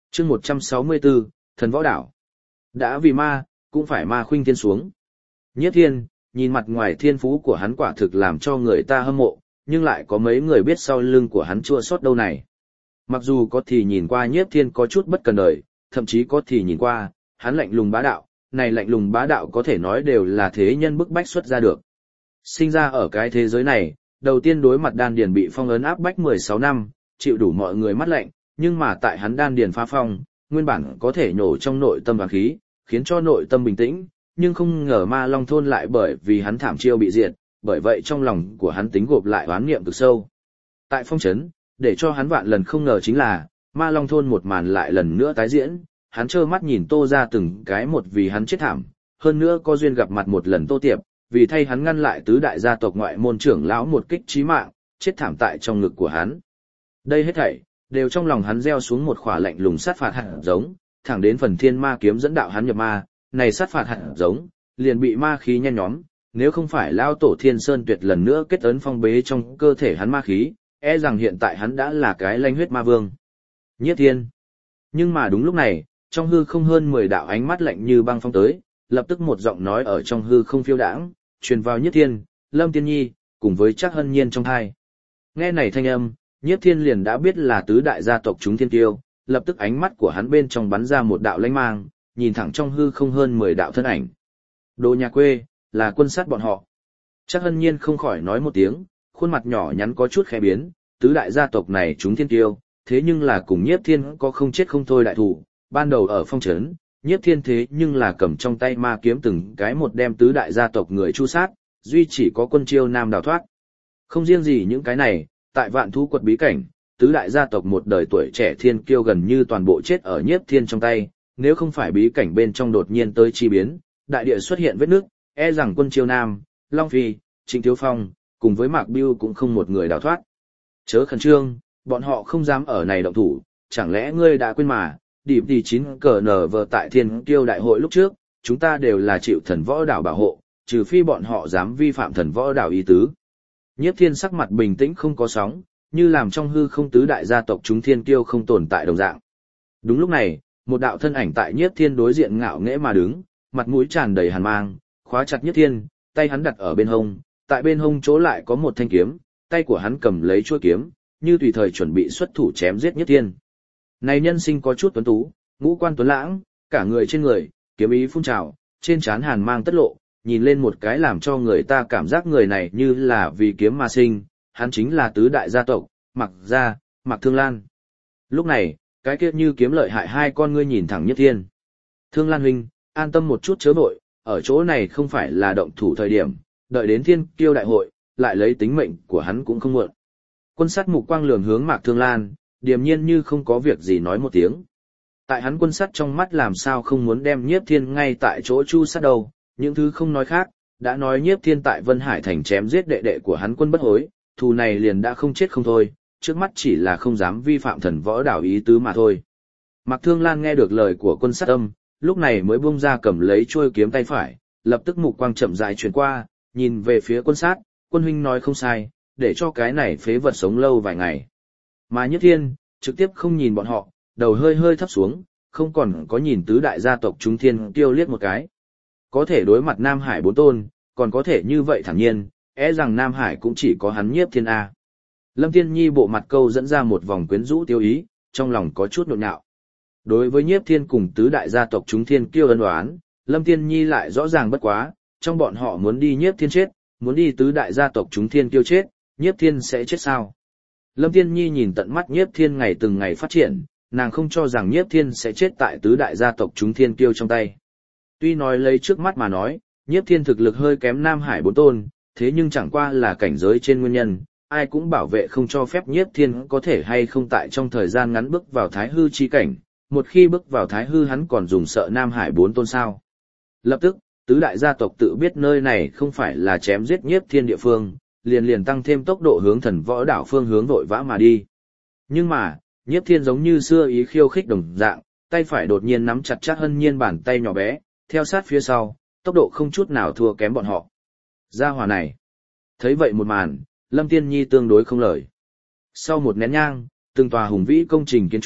Chương 164, Thần Võ Đảo. Đã vì ma, cũng phải ma khuynh thiên xuống. Nhiếp Thiên, nhìn mặt ngoài thiên phú của hắn quả thực làm cho người ta hâm mộ, nhưng lại có mấy người biết sau lưng của hắn chua xót đâu này. Mặc dù có thì nhìn qua Nhiếp Thiên có chút bất cần đời, thậm chí có thì nhìn qua, hắn lạnh lùng bá đạo, này lạnh lùng bá đạo có thể nói đều là thế nhân bức bách xuất ra được. Sinh ra ở cái thế giới này, đầu tiên đối mặt đan điền bị phong ấn áp bách 16 năm, chịu đủ mọi người mắt lạnh, nhưng mà tại hắn đan điền phá phong, nguyên bản có thể nhổ trong nội tâm vàng khí, khiến cho nội tâm bình tĩnh, nhưng không ngờ Ma Long thôn lại bởi vì hắn thảm chiêu bị diệt, bởi vậy trong lòng của hắn tính gộp lại oán niệm cực sâu. Tại phong trấn, để cho hắn vạn lần không ngờ chính là, Ma Long thôn một màn lại lần nữa tái diễn, hắn trơ mắt nhìn Tô ra từng cái một vì hắn chết thảm, hơn nữa có duyên gặp mặt một lần Tô Tiệp, vì thay hắn ngăn lại tứ đại gia tộc ngoại môn trưởng lão một kích chí mạng, chết thảm tại trong ngực của hắn. Đây hết thảy đều trong lòng hắn gieo xuống một khỏa lạnh lùng sát phạt hạt giống, thẳng đến phần thiên ma kiếm dẫn đạo hắn nhập ma, này sát phạt hạt giống liền bị ma khí nhen nhóm, nếu không phải lao tổ Thiên Sơn Tuyệt lần nữa kết ấn phong bế trong cơ thể hắn ma khí, e rằng hiện tại hắn đã là cái lanh huyết ma vương. Nhiếp Thiên. Nhưng mà đúng lúc này, trong hư không hơn 10 đạo ánh mắt lạnh như băng phong tới, lập tức một giọng nói ở trong hư không phiêu đãng, truyền vào Nhiếp Thiên, Lâm Tiên Nhi, cùng với Trác Hân Nhiên trong tai. Nghe này thanh âm, Nhiếp Thiên liền đã biết là tứ đại gia tộc chúng thiên tiêu, lập tức ánh mắt của hắn bên trong bắn ra một đạo lanh mang, nhìn thẳng trong hư không hơn 10 đạo thân ảnh. Đồ nhà quê, là quân sát bọn họ. Trác Hân Nhiên không khỏi nói một tiếng, khuôn mặt nhỏ nhắn có chút khẽ biến, tứ đại gia tộc này chúng thiên tiêu, thế nhưng là cùng Nhiếp Thiên có không chết không thôi đại thủ, ban đầu ở phong trấn, Nhiếp Thiên thế nhưng là cầm trong tay ma kiếm từng cái một đem tứ đại gia tộc người chu sát, duy chỉ có Quân Chiêu Nam đào thoát. Không riêng gì những cái này, tại Vạn Thú Quật bí cảnh, tứ đại gia tộc một đời tuổi trẻ thiên kiêu gần như toàn bộ chết ở Nhiếp Thiên trong tay, nếu không phải bí cảnh bên trong đột nhiên tới chi biến, đại địa xuất hiện vết nước, e rằng Quân Chiêu Nam, Long Phi, Trịnh Thiếu Phong, cùng với Mạc Bưu cũng không một người đào thoát. Chớ khẩn trương, bọn họ không dám ở này động thủ, chẳng lẽ ngươi đã quên mà, điểm tỷ 9 cờ nở vờ tại thiên kiêu đại hội lúc trước, chúng ta đều là chịu thần võ đảo bảo hộ, trừ phi bọn họ dám vi phạm thần võ đảo ý tứ. Nhiếp Thiên sắc mặt bình tĩnh không có sóng, như làm trong hư không tứ đại gia tộc chúng thiên kiêu không tồn tại đồng dạng. Đúng lúc này, một đạo thân ảnh tại Nhiếp Thiên đối diện ngạo nghễ mà đứng, mặt mũi tràn đầy hàn mang, khóa chặt Nhiếp Thiên, tay hắn đặt ở bên hông, tại bên hông chỗ lại có một thanh kiếm, tay của hắn cầm lấy chuôi kiếm, như tùy thời chuẩn bị xuất thủ chém giết Nhiếp Thiên. Này nhân sinh có chút tuấn tú, ngũ quan tuấn lãng, cả người trên người, kiếm ý phun trào, trên trán hàn mang tất lộ, nhìn lên một cái làm cho người ta cảm giác người này như là vì kiếm mà sinh, hắn chính là tứ đại gia tộc, Mạc Gia, Mạc Thương Lan. Lúc này, cái kia như kiếm lợi hại hai con ngươi nhìn thẳng Nhiếp Thiên. Thương Lan huynh, an tâm một chút chớ vội, ở chỗ này không phải là động thủ thời điểm, đợi đến thiên kiêu đại hội, lại lấy tính mệnh của hắn cũng không muộn. Quân sát mục quang lường hướng Mạc Thương Lan, điềm nhiên như không có việc gì nói một tiếng. Tại hắn quân sát trong mắt làm sao không muốn đem Nhiếp Thiên ngay tại chỗ chu sát đầu, những thứ không nói khác, đã nói Nhiếp Thiên tại Vân Hải thành chém giết đệ đệ của hắn Quân Bất Hối, thù này liền đã không chết không thôi, trước mắt chỉ là không dám vi phạm thần võ đảo ý tứ mà thôi. Mạc Thương Lan nghe được lời của quân sát âm, lúc này mới buông ra cầm lấy chuôi kiếm tay phải, lập tức mục quang chậm rãi chuyển qua, nhìn về phía quân sát, quân huynh nói không sai, để cho cái này phế vật sống lâu vài ngày. Mà Nhiếp Thiên, trực tiếp không nhìn bọn họ, đầu hơi hơi thấp xuống, không còn có nhìn tứ đại gia tộc chúng thiên tiêu liếc một cái. Có thể đối mặt Nam Hải bốn tôn, còn có thể như vậy thản nhiên, e rằng Nam Hải cũng chỉ có hắn Nhiếp Thiên A. Lâm Tiên Nhi bộ mặt câu dẫn ra một vòng quyến rũ tiêu ý, trong lòng có chút nhộn nhạo. Đối với Nhiếp Thiên cùng tứ đại gia tộc chúng thiên kiêu ân oán, Lâm Tiên Nhi lại rõ ràng bất quá, trong bọn họ muốn đi Nhiếp Thiên chết, muốn đi tứ đại gia tộc chúng thiên kiêu chết, Nhiếp Thiên sẽ chết sao? Lâm Tiên Nhi nhìn tận mắt Nhiếp Thiên ngày từng ngày phát triển, nàng không cho rằng Nhiếp Thiên sẽ chết tại tứ đại gia tộc chúng thiên kiêu trong tay. Tuy nói lấy trước mắt mà nói, Nhiếp Thiên thực lực hơi kém Nam Hải bốn tôn, thế nhưng chẳng qua là cảnh giới trên nguyên nhân, ai cũng bảo vệ không cho phép Nhiếp Thiên có thể hay không tại trong thời gian ngắn bước vào Thái Hư chi cảnh, một khi bước vào Thái Hư hắn còn dùng sợ Nam Hải bốn tôn sao. Lập tức, tứ đại gia tộc tự biết nơi này không phải là chém giết Nhiếp Thiên địa phương, liền tăng thêm tốc độ hướng thần võ đảo phương hướng vội vã mà đi. Nhưng mà, Nhiếp Thiên giống như xưa ý khiêu khích đồng dạng, tay phải đột nhiên nắm chặt Trác Hân Nhiên bàn tay nhỏ bé, theo sát phía sau, tốc độ không chút nào thua kém bọn họ. Gia hỏa này. Thấy vậy một màn, Lâm Tiên Nhi tương đối không lời. Sau một nén nhang, từng tòa hùng vĩ công trình kiến trúc,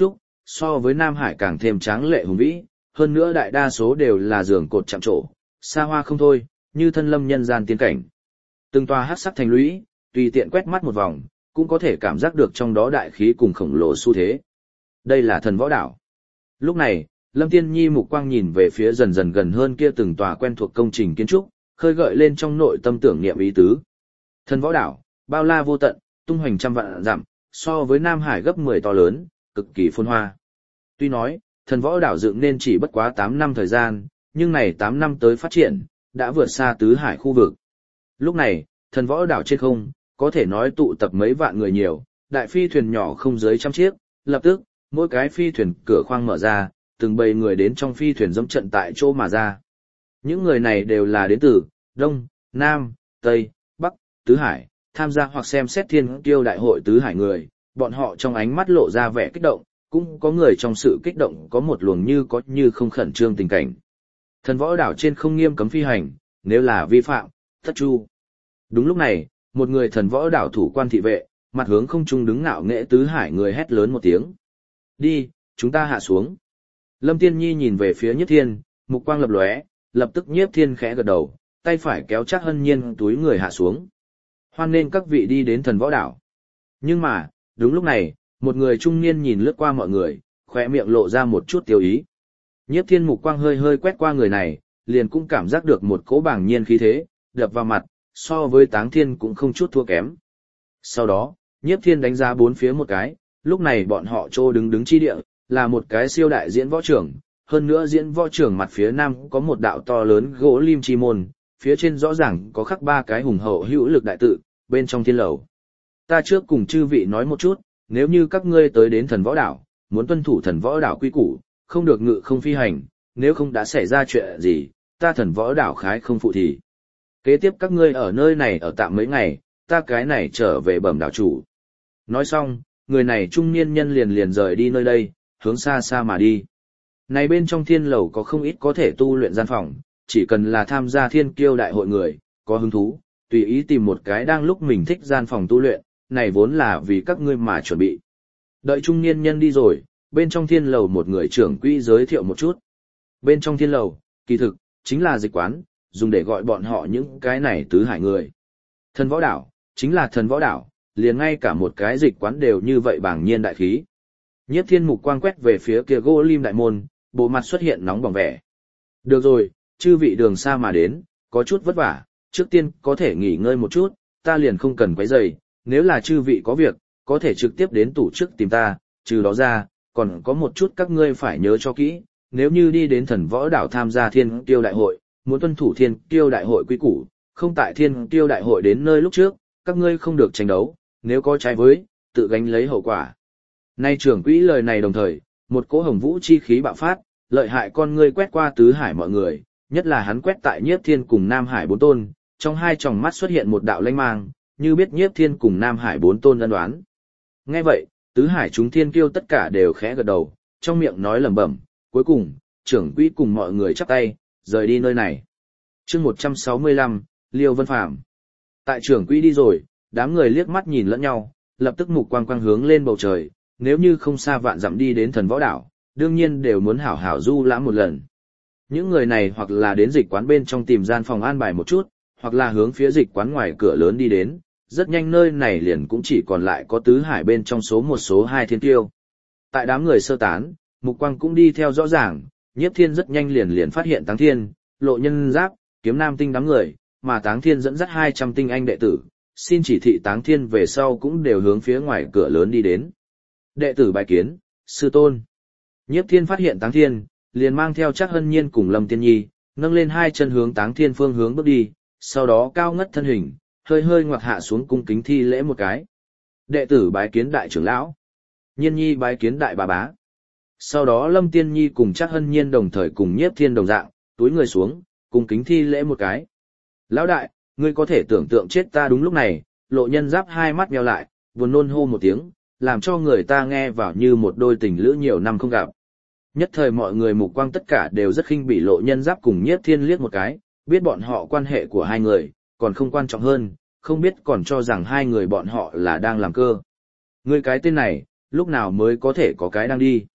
so với Nam Hải càng thêm tráng lệ hùng vĩ, hơn nữa đại đa số đều là giường cột chạm trổ, xa hoa không thôi, như thân lâm nhân gian tiên cảnh. Từng tòa hắc sắc thành lũy, tùy tiện quét mắt một vòng, cũng có thể cảm giác được trong đó đại khí cùng khổng lồ xu thế. Đây là Thần Võ Đảo. Lúc này, Lâm Tiên Nhi mục quang nhìn về phía dần dần gần hơn kia từng tòa quen thuộc công trình kiến trúc, khơi gợi lên trong nội tâm tưởng niệm ý tứ. Thần Võ Đảo, bao la vô tận, tung hoành trăm vạn dặm, so với Nam Hải gấp 10 to lớn, cực kỳ phồn hoa. Tuy nói, Thần Võ Đảo dựng nên chỉ bất quá 8 năm thời gian, nhưng này 8 năm tới phát triển, đã vượt xa tứ hải khu vực. Lúc này, Thần Võ Đảo trên không, có thể nói tụ tập mấy vạn người nhiều, đại phi thuyền nhỏ không dưới trăm chiếc, lập tức, mỗi cái phi thuyền cửa khoang mở ra, từng bầy người đến trong phi thuyền dẫm trận tại chỗ mà ra. Những người này đều là đến từ Đông, Nam, Tây, Bắc, Tứ Hải, tham gia hoặc xem xét Thiên Kiêu Đại hội Tứ Hải người, bọn họ trong ánh mắt lộ ra vẻ kích động, cũng có người trong sự kích động có một luồng như có như không khẩn trương tình cảnh. Thần Võ Đảo trên không nghiêm cấm phi hành, nếu là vi phạm, thất chu. Đúng lúc này, một người Thần Võ Đảo thủ quan thị vệ, mặt hướng không trung đứng ngạo nghễ Tứ Hải người hét lớn một tiếng. Đi, chúng ta hạ xuống. Lâm Tiên Nhi nhìn về phía Nhiếp Thiên, mục quang lập lóe, lập tức Nhiếp Thiên khẽ gật đầu, tay phải kéo chắc Hân Nhiên túi người hạ xuống. Hoan nên các vị đi đến Thần Võ Đảo. Nhưng mà, đúng lúc này, một người trung niên nhìn lướt qua mọi người, khóe miệng lộ ra một chút tiêu ý. Nhiếp Thiên mục quang hơi hơi quét qua người này, liền cũng cảm giác được một cỗ bàng nhiên khí thế, đập vào mặt, so với Táng Thiên cũng không chút thua kém. Sau đó, Nhiếp Thiên đánh giá bốn phía một cái, lúc này bọn họ trô đứng chi địa, là một cái siêu đại diễn võ trường, hơn nữa diễn võ trường mặt phía nam có một đạo to lớn gỗ lim chi môn, phía trên rõ ràng có khắc 3 cái hùng hậu hữu lực đại tự, bên trong thiên lầu. Ta trước cùng chư vị nói một chút, nếu như các ngươi tới đến Thần Võ Đảo, muốn tuân thủ Thần Võ Đảo quy củ, không được ngự không phi hành, nếu không đã xảy ra chuyện gì, ta Thần Võ Đảo khái không phụ thì. Kế tiếp các ngươi ở nơi này ở tạm mấy ngày, ta cái này trở về bẩm đảo chủ. Nói xong, người này trung niên nhân liền rời đi nơi đây, hướng xa xa mà đi. Này bên trong thiên lầu có không ít có thể tu luyện gian phòng, chỉ cần là tham gia Thiên Kiêu Đại hội người, có hứng thú, tùy ý tìm một cái đang lúc mình thích gian phòng tu luyện, này vốn là vì các ngươi mà chuẩn bị. Đợi trung niên nhân đi rồi, bên trong thiên lầu một người trưởng quỹ giới thiệu một chút. Bên trong thiên lầu, kỳ thực, chính là dịch quán, dùng để gọi bọn họ những cái này tứ hải người. Thần Võ Đảo, chính là Thần Võ Đảo, liền ngay cả một cái dịch quán đều như vậy bảng nhiên đại khí. Nhiếp Thiên mục quang quét về phía kia gỗ lim đại môn, bộ mặt xuất hiện nóng bỏng vẻ. Được rồi, chư vị đường xa mà đến, có chút vất vả, trước tiên có thể nghỉ ngơi một chút, ta liền không cần quấy rầy, nếu là chư vị có việc, có thể trực tiếp đến tủ trước tìm ta, trừ đó ra, còn có một chút các ngươi phải nhớ cho kỹ, nếu như đi đến Thần Võ Đảo tham gia Thiên Kiêu Đại hội, muốn tuân thủ Thiên Kiêu Đại hội quy củ, không tại Thiên Kiêu Đại hội đến nơi lúc trước, các ngươi không được tranh đấu, nếu có trái với, tự gánh lấy hậu quả. Nay trưởng quỹ lời này đồng thời, một cỗ hồng vũ chi khí bạo phát, lợi hại con ngươi quét qua tứ hải mọi người, nhất là hắn quét tại Nhiếp Thiên cùng Nam Hải 4 tôn, trong hai tròng mắt xuất hiện một đạo lanh mang, như biết Nhiếp Thiên cùng Nam Hải 4 tôn ân đoán. Nghe vậy, tứ hải chúng thiên kiêu tất cả đều khẽ gật đầu, trong miệng nói lẩm bẩm, cuối cùng, trưởng quỹ cùng mọi người chắp tay, rời đi nơi này. Chương 165, Liêu Vân Phàm. Tại trưởng quỹ đi rồi, đám người liếc mắt nhìn lẫn nhau, lập tức mục quang quang hướng lên bầu trời, nếu như không xa vạn dặm đi đến Thần Võ Đảo, đương nhiên đều muốn hảo hảo du lãm một lần. Những người này hoặc là đến dịch quán bên trong tìm gian phòng an bài một chút, hoặc là hướng phía dịch quán ngoài cửa lớn đi đến, rất nhanh nơi này liền cũng chỉ còn lại có tứ hải bên trong số 1 số 2 thiên tiêu. Tại đám người sơ tán, mục quang cũng đi theo rõ ràng, Nhiếp Thiên rất nhanh liền phát hiện Táng Thiên, Lộ Nhân Giáp, Kiếm Nam Tinh đám người, mà Táng Thiên dẫn dắt 200 tinh anh đệ tử, xin chỉ thị Táng Thiên về sau cũng đều hướng phía ngoài cửa lớn đi đến. Đệ tử bài kiến, sư tôn. Nhiếp Thiên phát hiện Táng Thiên, liền mang theo Trác Hân Nhiên cùng Lâm Tiên Nhi, nâng lên hai chân hướng Táng Thiên phương hướng bước đi, sau đó cao ngất thân hình, hơi hơi ngoặt hạ xuống cung kính thi lễ một cái. Đệ tử bái kiến đại trưởng lão. Nhiên Nhi bái kiến đại bà bá. Sau đó Lâm Tiên Nhi cùng Trác Hân Nhiên đồng thời cùng Nhiếp Thiên đồng dạng, túi người xuống, cung kính thi lễ một cái. Lão đại, ngươi có thể tưởng tượng chết ta đúng lúc này, Lộ Nhân Giáp hai mắt nheo lại, buồn nôn hô một tiếng, làm cho người ta nghe vào như một đôi tình lữ nhiều năm không gặp. Nhất thời mọi người mục quang tất cả đều rất khinh bỉ Lộ Nhân Giáp cùng Nhiếp Thiên liếc một cái, biết bọn họ quan hệ của hai người, còn không quan trọng hơn, không biết còn cho rằng hai người bọn họ là đang làm cơ. Ngươi cái tên này, lúc nào mới có thể có cái đang đi.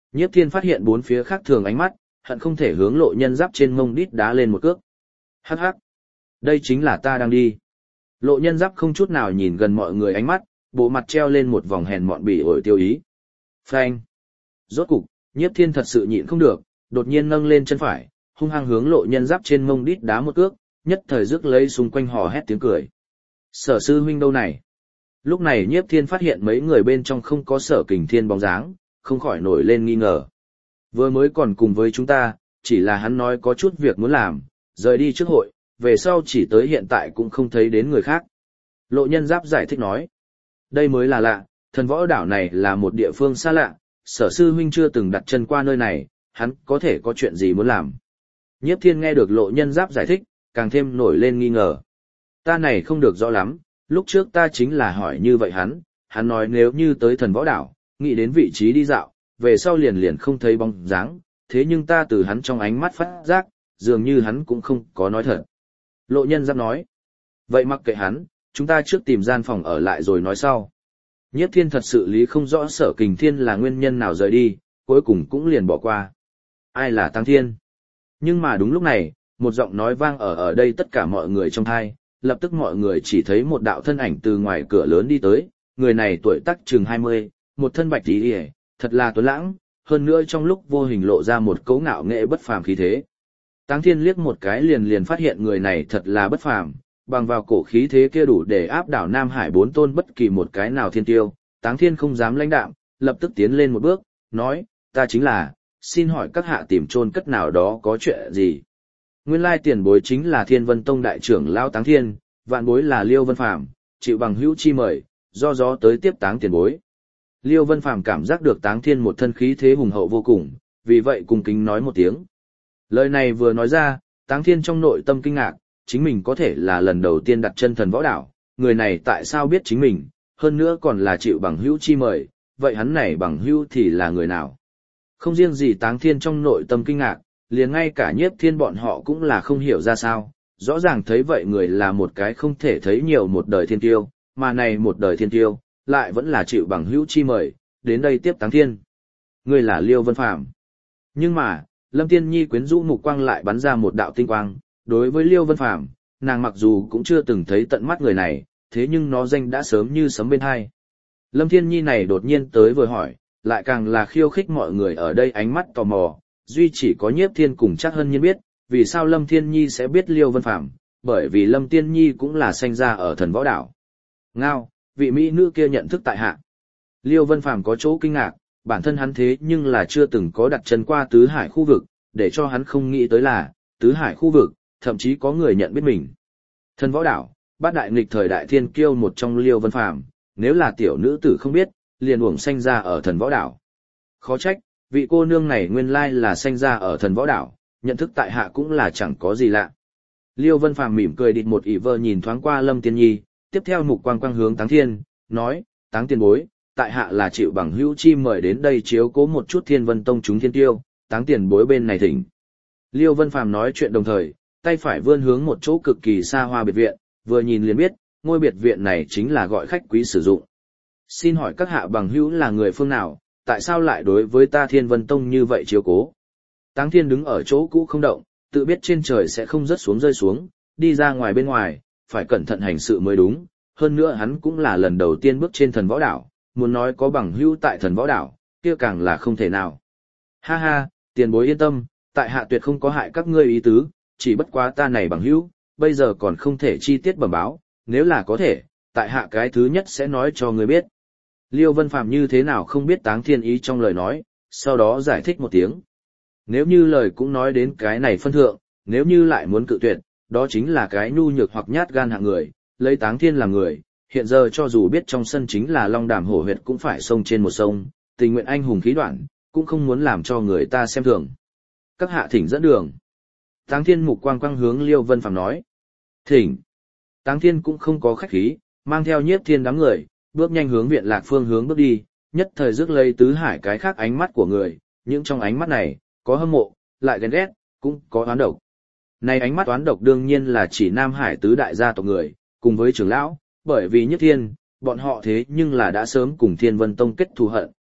Nhiếp Thiên phát hiện bốn phía khác thường ánh mắt, hận không thể hướng Lộ Nhân Giáp trên mông đít đá lên một cước. Hắc hắc, đây chính là ta đang đi. Lộ Nhân Giáp không chút nào nhìn gần mọi người ánh mắt, bộ mặt treo lên một vòng hèn mọn bỉ ổi tiêu ý. Phanh. Rốt cục, Nhiếp Thiên thật sự nhịn không được, đột nhiên nâng lên chân phải, hung hăng hướng Lộ Nhân Giáp trên mông đít đá một cước, nhất thời rước lấy xung quanh hò hét tiếng cười. Sở sư huynh đâu này? Lúc này Nhiếp Thiên phát hiện mấy người bên trong không có Sở Kình Thiên bóng dáng, không khỏi nổi lên nghi ngờ. Vừa mới còn cùng với chúng ta, chỉ là hắn nói có chút việc muốn làm, rời đi trước hội, về sau chỉ tới hiện tại cũng không thấy đến người khác. Lộ Nhân Giáp giải thích nói. Đây mới là lạ, thần võ đảo này là một địa phương xa lạ, Sở sư huynh chưa từng đặt chân qua nơi này, hắn có thể có chuyện gì muốn làm. Nhiếp Thiên nghe được Lộ Nhân Giáp giải thích, càng thêm nổi lên nghi ngờ. Ta này không được rõ lắm, lúc trước ta chính là hỏi như vậy hắn nói nếu như tới thần võ đảo, nghĩ đến vị trí đi dạo, về sau liền liền không thấy bóng dáng, thế nhưng ta từ hắn trong ánh mắt phát giác, dường như hắn cũng không có nói thật. Lộ Nhân Giáp nói, vậy mặc kệ hắn, chúng ta trước tìm gian phòng ở lại rồi nói sau. Nhiếp Thiên thật sự lý không rõ Sở Kình Thiên là nguyên nhân nào rời đi, cuối cùng cũng liền bỏ qua. Ai là Tăng Thiên? Nhưng mà đúng lúc này, một giọng nói vang ở đây tất cả mọi người trong tai, lập tức mọi người chỉ thấy một đạo thân ảnh từ ngoài cửa lớn đi tới, người này tuổi tác chừng 20, một thân bạch tí hề, thật là tuấn lãng, hơn nữa trong lúc vô hình lộ ra một cấu ngạo nghệ bất phàm khí thế. Táng Thiên liếc một cái liền phát hiện người này thật là bất phàm, bằng vào cổ khí thế kia đủ để áp đảo Nam Hải 4 tôn bất kỳ một cái nào thiên tiêu. Táng Thiên không dám lãnh đạm, lập tức tiến lên một bước, nói, ta chính là, xin hỏi các hạ tìm chôn cất nào đó có chuyện gì. Nguyên lai tiền bối chính là Thiên Vân Tông đại trưởng lão Táng Thiên, vạn bối là Liêu Vân Phàm, chịu bằng hữu chi mời, do gió tới tiếp Táng tiền bối. Liêu Vân Phàm cảm giác được Táng Thiên một thân khí thế hùng hậu vô cùng, vì vậy cung kính nói một tiếng. Lời này vừa nói ra, Táng Thiên trong nội tâm kinh ngạc, chính mình có thể là lần đầu tiên đặt chân thần võ đảo, người này tại sao biết chính mình, hơn nữa còn là chịu bằng hữu chi mời, vậy hắn này bằng hữu thì là người nào? Không riêng gì Táng Thiên trong nội tâm kinh ngạc, liền ngay cả Nhiếp Thiên bọn họ cũng là không hiểu ra sao, rõ ràng thấy vậy người là một cái không thể thấy nhiều một đời thiên tiêu, mà này một đời thiên tiêu, lại vẫn là chịu bằng hữu chi mời, đến đây tiếp Táng Thiên. Người là Liêu Vân Phàm. Nhưng mà, Lâm Tiên Nhi quyến rũ mục quang lại bắn ra một đạo tinh quang, đối với Liêu Vân Phàm, nàng mặc dù cũng chưa từng thấy tận mắt người này, thế nhưng nó danh đã sớm như sấm bên tai. Lâm Thiên Nhi này đột nhiên tới vừa hỏi, lại càng là khiêu khích mọi người ở đây ánh mắt tò mò, duy chỉ có Nhiếp Thiên cùng chắc hơn nhiên biết, vì sao Lâm Thiên Nhi sẽ biết Liêu Vân Phàm, bởi vì Lâm Tiên Nhi cũng là sinh ra ở thần võ đảo. Ngao, vị mỹ nữ kia nhận thức tại hạ. Liêu Vân Phàm có chỗ kinh ngạc, bản thân hắn thế nhưng là chưa từng có đặt chân qua tứ hải khu vực, để cho hắn không nghĩ tới là, tứ hải khu vực, thậm chí có người nhận biết mình. Thần võ đảo, bát đại nghịch thời đại thiên kiêu một trong Liêu Vân Phàm, nếu là tiểu nữ tử không biết, liền uổng sanh ra ở thần võ đảo. Khó trách, vị cô nương này nguyên lai là sanh ra ở thần võ đảo, nhận thức tại hạ cũng là chẳng có gì lạ. Liêu Vân Phàm mỉm cười địt một ỷ vơ nhìn thoáng qua Lâm Tiên Nhi, tiếp theo mục quang quang hướng Táng Thiên, nói, Táng tiền bối, tại hạ là chịu bằng hữu chi mời đến đây chiếu cố một chút Thiên Vân Tông chúng thiên tiêu, Táng tiền bối bên này thỉnh. Liêu Vân Phàm nói chuyện đồng thời, tay phải vươn hướng một chỗ cực kỳ xa hoa biệt viện, vừa nhìn liền biết, ngôi biệt viện này chính là gọi khách quý sử dụng. Xin hỏi các hạ bằng hữu là người phương nào, tại sao lại đối với ta Thiên Vân Tông như vậy chiếu cố? Táng Thiên đứng ở chỗ cũ không động, tự biết trên trời sẽ không rớt xuống rơi xuống, đi ra ngoài bên ngoài, phải cẩn thận hành sự mới đúng, hơn nữa hắn cũng là lần đầu tiên bước trên thần võ đảo, muốn nói có bằng hữu tại thần võ đảo, kia càng là không thể nào. Ha ha, tiền bối yên tâm, tại hạ tuyệt không có hại các ngươi ý tứ, chỉ bất quá ta này bằng hữu, bây giờ còn không thể chi tiết bẩm báo, nếu là có thể, tại hạ cái thứ nhất sẽ nói cho ngươi biết. Liêu Vân Phàm như thế nào không biết Táng Thiên ý trong lời nói, sau đó giải thích một tiếng. Nếu như lời cũng nói đến cái này phân thượng, nếu như lại muốn cự tuyệt, đó chính là cái nhu nhược hoặc nhát gan hạng người, lấy Táng Thiên làm người, hiện giờ cho dù biết trong sân chính là Long Đàm hổ huyệt cũng phải sông trên một sông, tình nguyện anh hùng khí đoạn, cũng không muốn làm cho người ta xem thường. Các hạ thỉnh dẫn đường. Táng Thiên mục quang quang hướng Liêu Vân Phàm nói. Thỉnh. Táng Thiên cũng không có khách khí, mang theo Nhiếp Thiên đám người, bước nhanh hướng viện lạc phương hướng bước đi, nhất thời rước lấy tứ hải cái khác ánh mắt của người, những trong ánh mắt này, có hâm mộ, lại ghen ghét, cũng có oán độc. Này ánh mắt oán độc đương nhiên là chỉ Nam Hải tứ đại gia tộc người, cùng với trưởng lão, bởi vì Nhất Thiên, bọn họ thế nhưng là đã sớm cùng Thiên Vân Tông kết thù hận,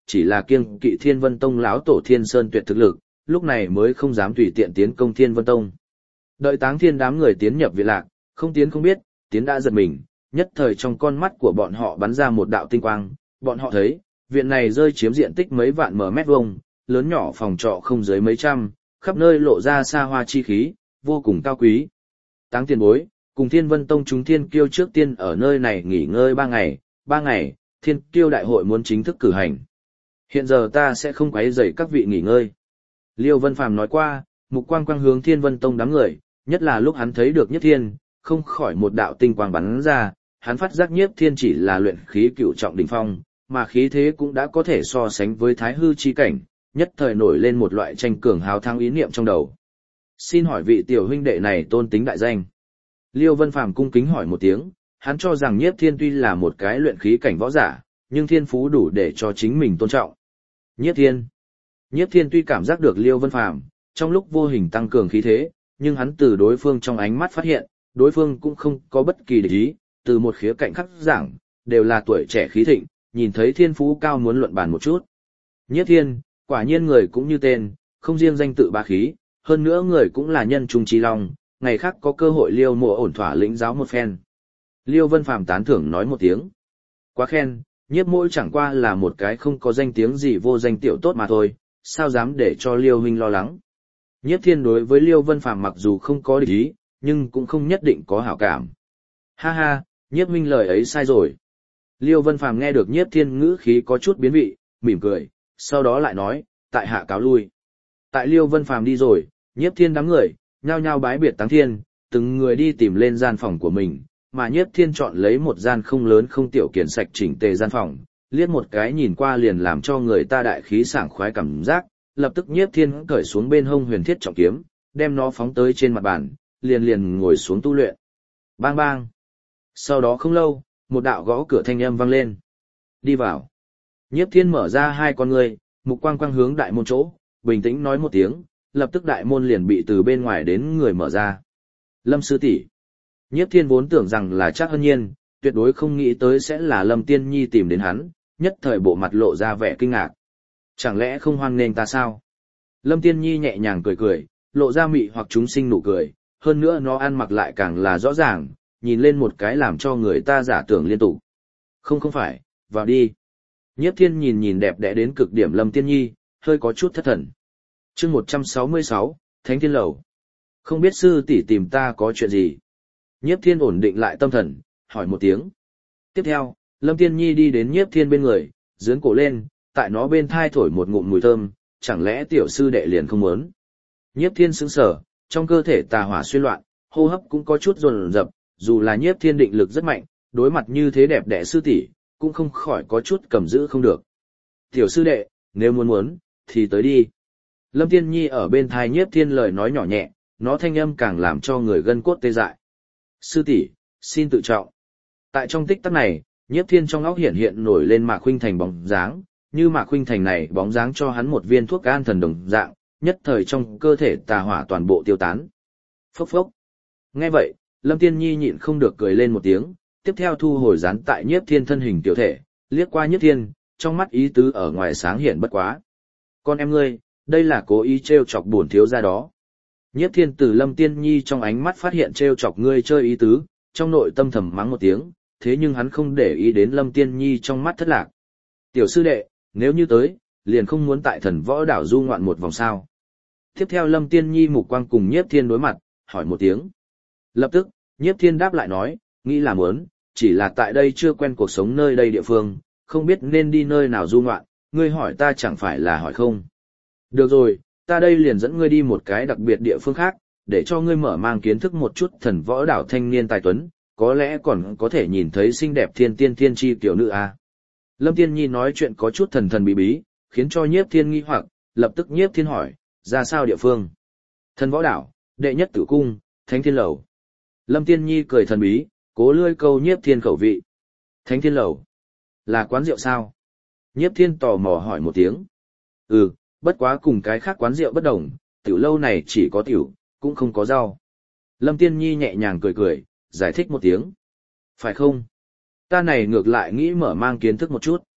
chỉ là kiêng kỵ Thiên Vân Tông lão tổ Thiên Sơn Tuyệt thực lực, lúc này mới không dám tùy tiện tiến công Thiên Vân Tông. Đợi Táng Thiên đám người tiến nhập viện lạc, không tiến không biết, tiến đã giật mình, nhất thời trong con mắt của bọn họ bắn ra một đạo tinh quang, bọn họ thấy, viện này rơi chiếm diện tích mấy vạn mét vuông, lớn nhỏ phòng trọ không dưới mấy trăm, khắp nơi lộ ra xa hoa chi khí, vô cùng cao quý. Táng tiền bối, cùng Thiên Vân Tông chúng thiên kiêu trước tiên ở nơi này nghỉ ngơi 3 ngày, thiên kiêu đại hội muốn chính thức cử hành. Hiện giờ ta sẽ không quấy rầy các vị nghỉ ngơi. Liêu Vân Phàm nói qua, mục quang quang hướng Thiên Vân Tông đám người, nhất là lúc hắn thấy được Nhiếp Thiên, không khỏi một đạo tinh quang bắn ra, hắn phát giác Nhiếp Thiên chỉ là luyện khí cựu trọng đỉnh phong, mà khí thế cũng đã có thể so sánh với Thái Hư chi cảnh, nhất thời nổi lên một loại tranh cường hào thắng ý niệm trong đầu. Xin hỏi vị tiểu huynh đệ này tôn tính đại danh. Liêu Vân Phàm cung kính hỏi một tiếng, hắn cho rằng Nhiếp Thiên tuy là một cái luyện khí cảnh võ giả, nhưng thiên phú đủ để cho chính mình tôn trọng. Nhiếp Thiên. Nhiếp Thiên tuy cảm giác được Liêu Vân Phàm trong lúc vô hình tăng cường khí thế, nhưng hắn từ đối phương trong ánh mắt phát hiện, đối phương cũng không có bất kỳ địch ý, từ một khía cạnh khác giảng, đều là tuổi trẻ khí thịnh, nhìn thấy thiên phú cao muốn luận bàn một chút. Nhiếp Thiên, quả nhiên người cũng như tên, không riêng danh tự bá khí, hơn nữa người cũng là nhân trung trí long, ngày khác có cơ hội Liêu mộ ổn thỏa lĩnh giáo một phen. Liêu Vân Phàm tán thưởng nói một tiếng. Quá khen, Nhiếp mỗi chẳng qua là một cái không có danh tiếng gì vô danh tiểu tốt mà thôi, sao dám để cho Liêu huynh lo lắng. Nhiếp Thiên đối với Liêu Vân Phàm mặc dù không có địch ý, nhưng cũng không nhất định có hảo cảm. Ha ha, Nhiếp huynh lời ấy sai rồi. Liêu Vân Phàm nghe được Nhiếp Thiên ngữ khí có chút biến vị, mỉm cười, sau đó lại nói, tại hạ cáo lui. Tại Liêu Vân Phàm đi rồi, Nhiếp Thiên đám người, nhao nhao bái biệt Táng Thiên, từng người đi tìm lên gian phòng của mình, mà Nhiếp Thiên chọn lấy một gian không lớn không tiểu kiển sạch chỉnh tề gian phòng, liếc một cái nhìn qua liền làm cho người ta đại khí sảng khoái cảm giác, lập tức Nhiếp Thiên cởi xuống bên hông huyền thiết trọng kiếm, đem nó phóng tới trên mặt bàn, liền ngồi xuống tu luyện. Bang bang. Sau đó không lâu, một đạo gõ cửa thanh âm vang lên. Đi vào. Nhiếp Thiên mở ra hai con ngươi, mục quang quang hướng đại môn chỗ, bình tĩnh nói một tiếng, lập tức đại môn liền bị từ bên ngoài đến người mở ra. Lâm sư tỷ. Nhiếp Thiên vốn tưởng rằng là Trác Hân Nhiên, tuyệt đối không nghĩ tới sẽ là Lâm Tiên Nhi tìm đến hắn, nhất thời bộ mặt lộ ra vẻ kinh ngạc. Chẳng lẽ không hoan nghênh ta sao? Lâm Tiên Nhi nhẹ nhàng cười cười, lộ ra mị hoặc chúng sinh nụ cười, hơn nữa nó ăn mặc lại càng là rõ ràng, nhìn lên một cái làm cho người ta giả tưởng liên tục. Không phải, vào đi. Nhiếp Thiên nhìn đẹp đẽ đến cực điểm Lâm Tiên Nhi, hơi có chút thất thần. Chương 166, Thánh Thiên Lầu. Không biết sư tỷ tìm ta có chuyện gì? Nhiếp Thiên ổn định lại tâm thần, hỏi một tiếng. Tiếp theo, Lâm Tiên Nhi đi đến Nhiếp Thiên bên người, dướn cổ lên, tại nó bên thai thổi một ngụm mùi thơm, chẳng lẽ tiểu sư đệ liền không muốn? Nhiếp Thiên sững sờ, trong cơ thể tà hỏa xuyên loạn, hô hấp cũng có chút dồn dập, dù là Nhiếp Thiên định lực rất mạnh, đối mặt như thế đẹp đẽ sư tỷ, cũng không khỏi có chút cầm giữ không được. Tiểu sư đệ, nếu muốn, thì tới đi. Lâm Tiên Nhi ở bên thai Nhiếp Thiên lời nói nhỏ nhẹ, nó thanh âm càng làm cho người gân cốt tê dại. Sư tỷ, xin tự trọng. Tại trong tích tắc này, Nhiếp Thiên trong óc hiện nổi lên Mạc Khuynh Thành bóng dáng, như Mạc Khuynh Thành này bóng dáng cho hắn một viên thuốc an thần đồng dạng, nhất thời trong cơ thể tà hỏa toàn bộ tiêu tán. Phốc phốc. Nghe vậy, Lâm Tiên Nhi nhịn không được cười lên một tiếng, tiếp theo thu hồi dán tại Nhiếp Thiên thân hình tiểu thể, liếc qua Nhiếp Thiên, trong mắt ý tứ ở ngoài sáng hiện bất quá. Con em ngươi, đây là cố ý trêu chọc bổn thiếu gia đó. Nhiếp Thiên từ Lâm Tiên Nhi trong ánh mắt phát hiện trêu chọc ngươi chơi ý tứ, trong nội tâm thầm mắng một tiếng, thế nhưng hắn không để ý đến Lâm Tiên Nhi trong mắt thất lạc. Tiểu sư đệ, nếu như tới, liền không muốn tại Thần Võ đảo du ngoạn một vòng sao. Tiếp theo Lâm Tiên Nhi mục quang cùng Nhiếp Thiên đối mặt, hỏi một tiếng. Lập tức, Nhiếp Thiên đáp lại nói, nghĩ là muốn, chỉ là tại đây chưa quen cuộc sống nơi đây địa phương, không biết nên đi nơi nào du ngoạn, ngươi hỏi ta chẳng phải là hỏi không. Được rồi, ta đây liền dẫn ngươi đi một cái đặc biệt địa phương khác, để cho ngươi mở mang kiến thức một chút Thần Võ đảo thanh niên tài tuấn, có lẽ còn có thể nhìn thấy xinh đẹp thiên tiên thiên chi tiểu nữ a. Lâm Tiên Nhi nói chuyện có chút thần bí bí, khiến cho Nhiếp Thiên nghi hoặc, lập tức Nhiếp Thiên hỏi, ra sao địa phương? Thần Võ đảo, đệ nhất tử cung, Thánh Thiên Lầu. Lâm Tiên Nhi cười thần bí, cố lươi câu Nhiếp Thiên khẩu vị. Thánh Thiên Lầu, là quán rượu sao? Nhiếp Thiên tò mò hỏi một tiếng. Ừ, bất quá cùng cái khác quán rượu bất đồng, tiểu lâu này chỉ có tiểu, cũng không có rau. Lâm Tiên Nhi nhẹ nhàng cười, giải thích một tiếng. Phải không? Ta này ngược lại nghĩ mở mang kiến thức một chút.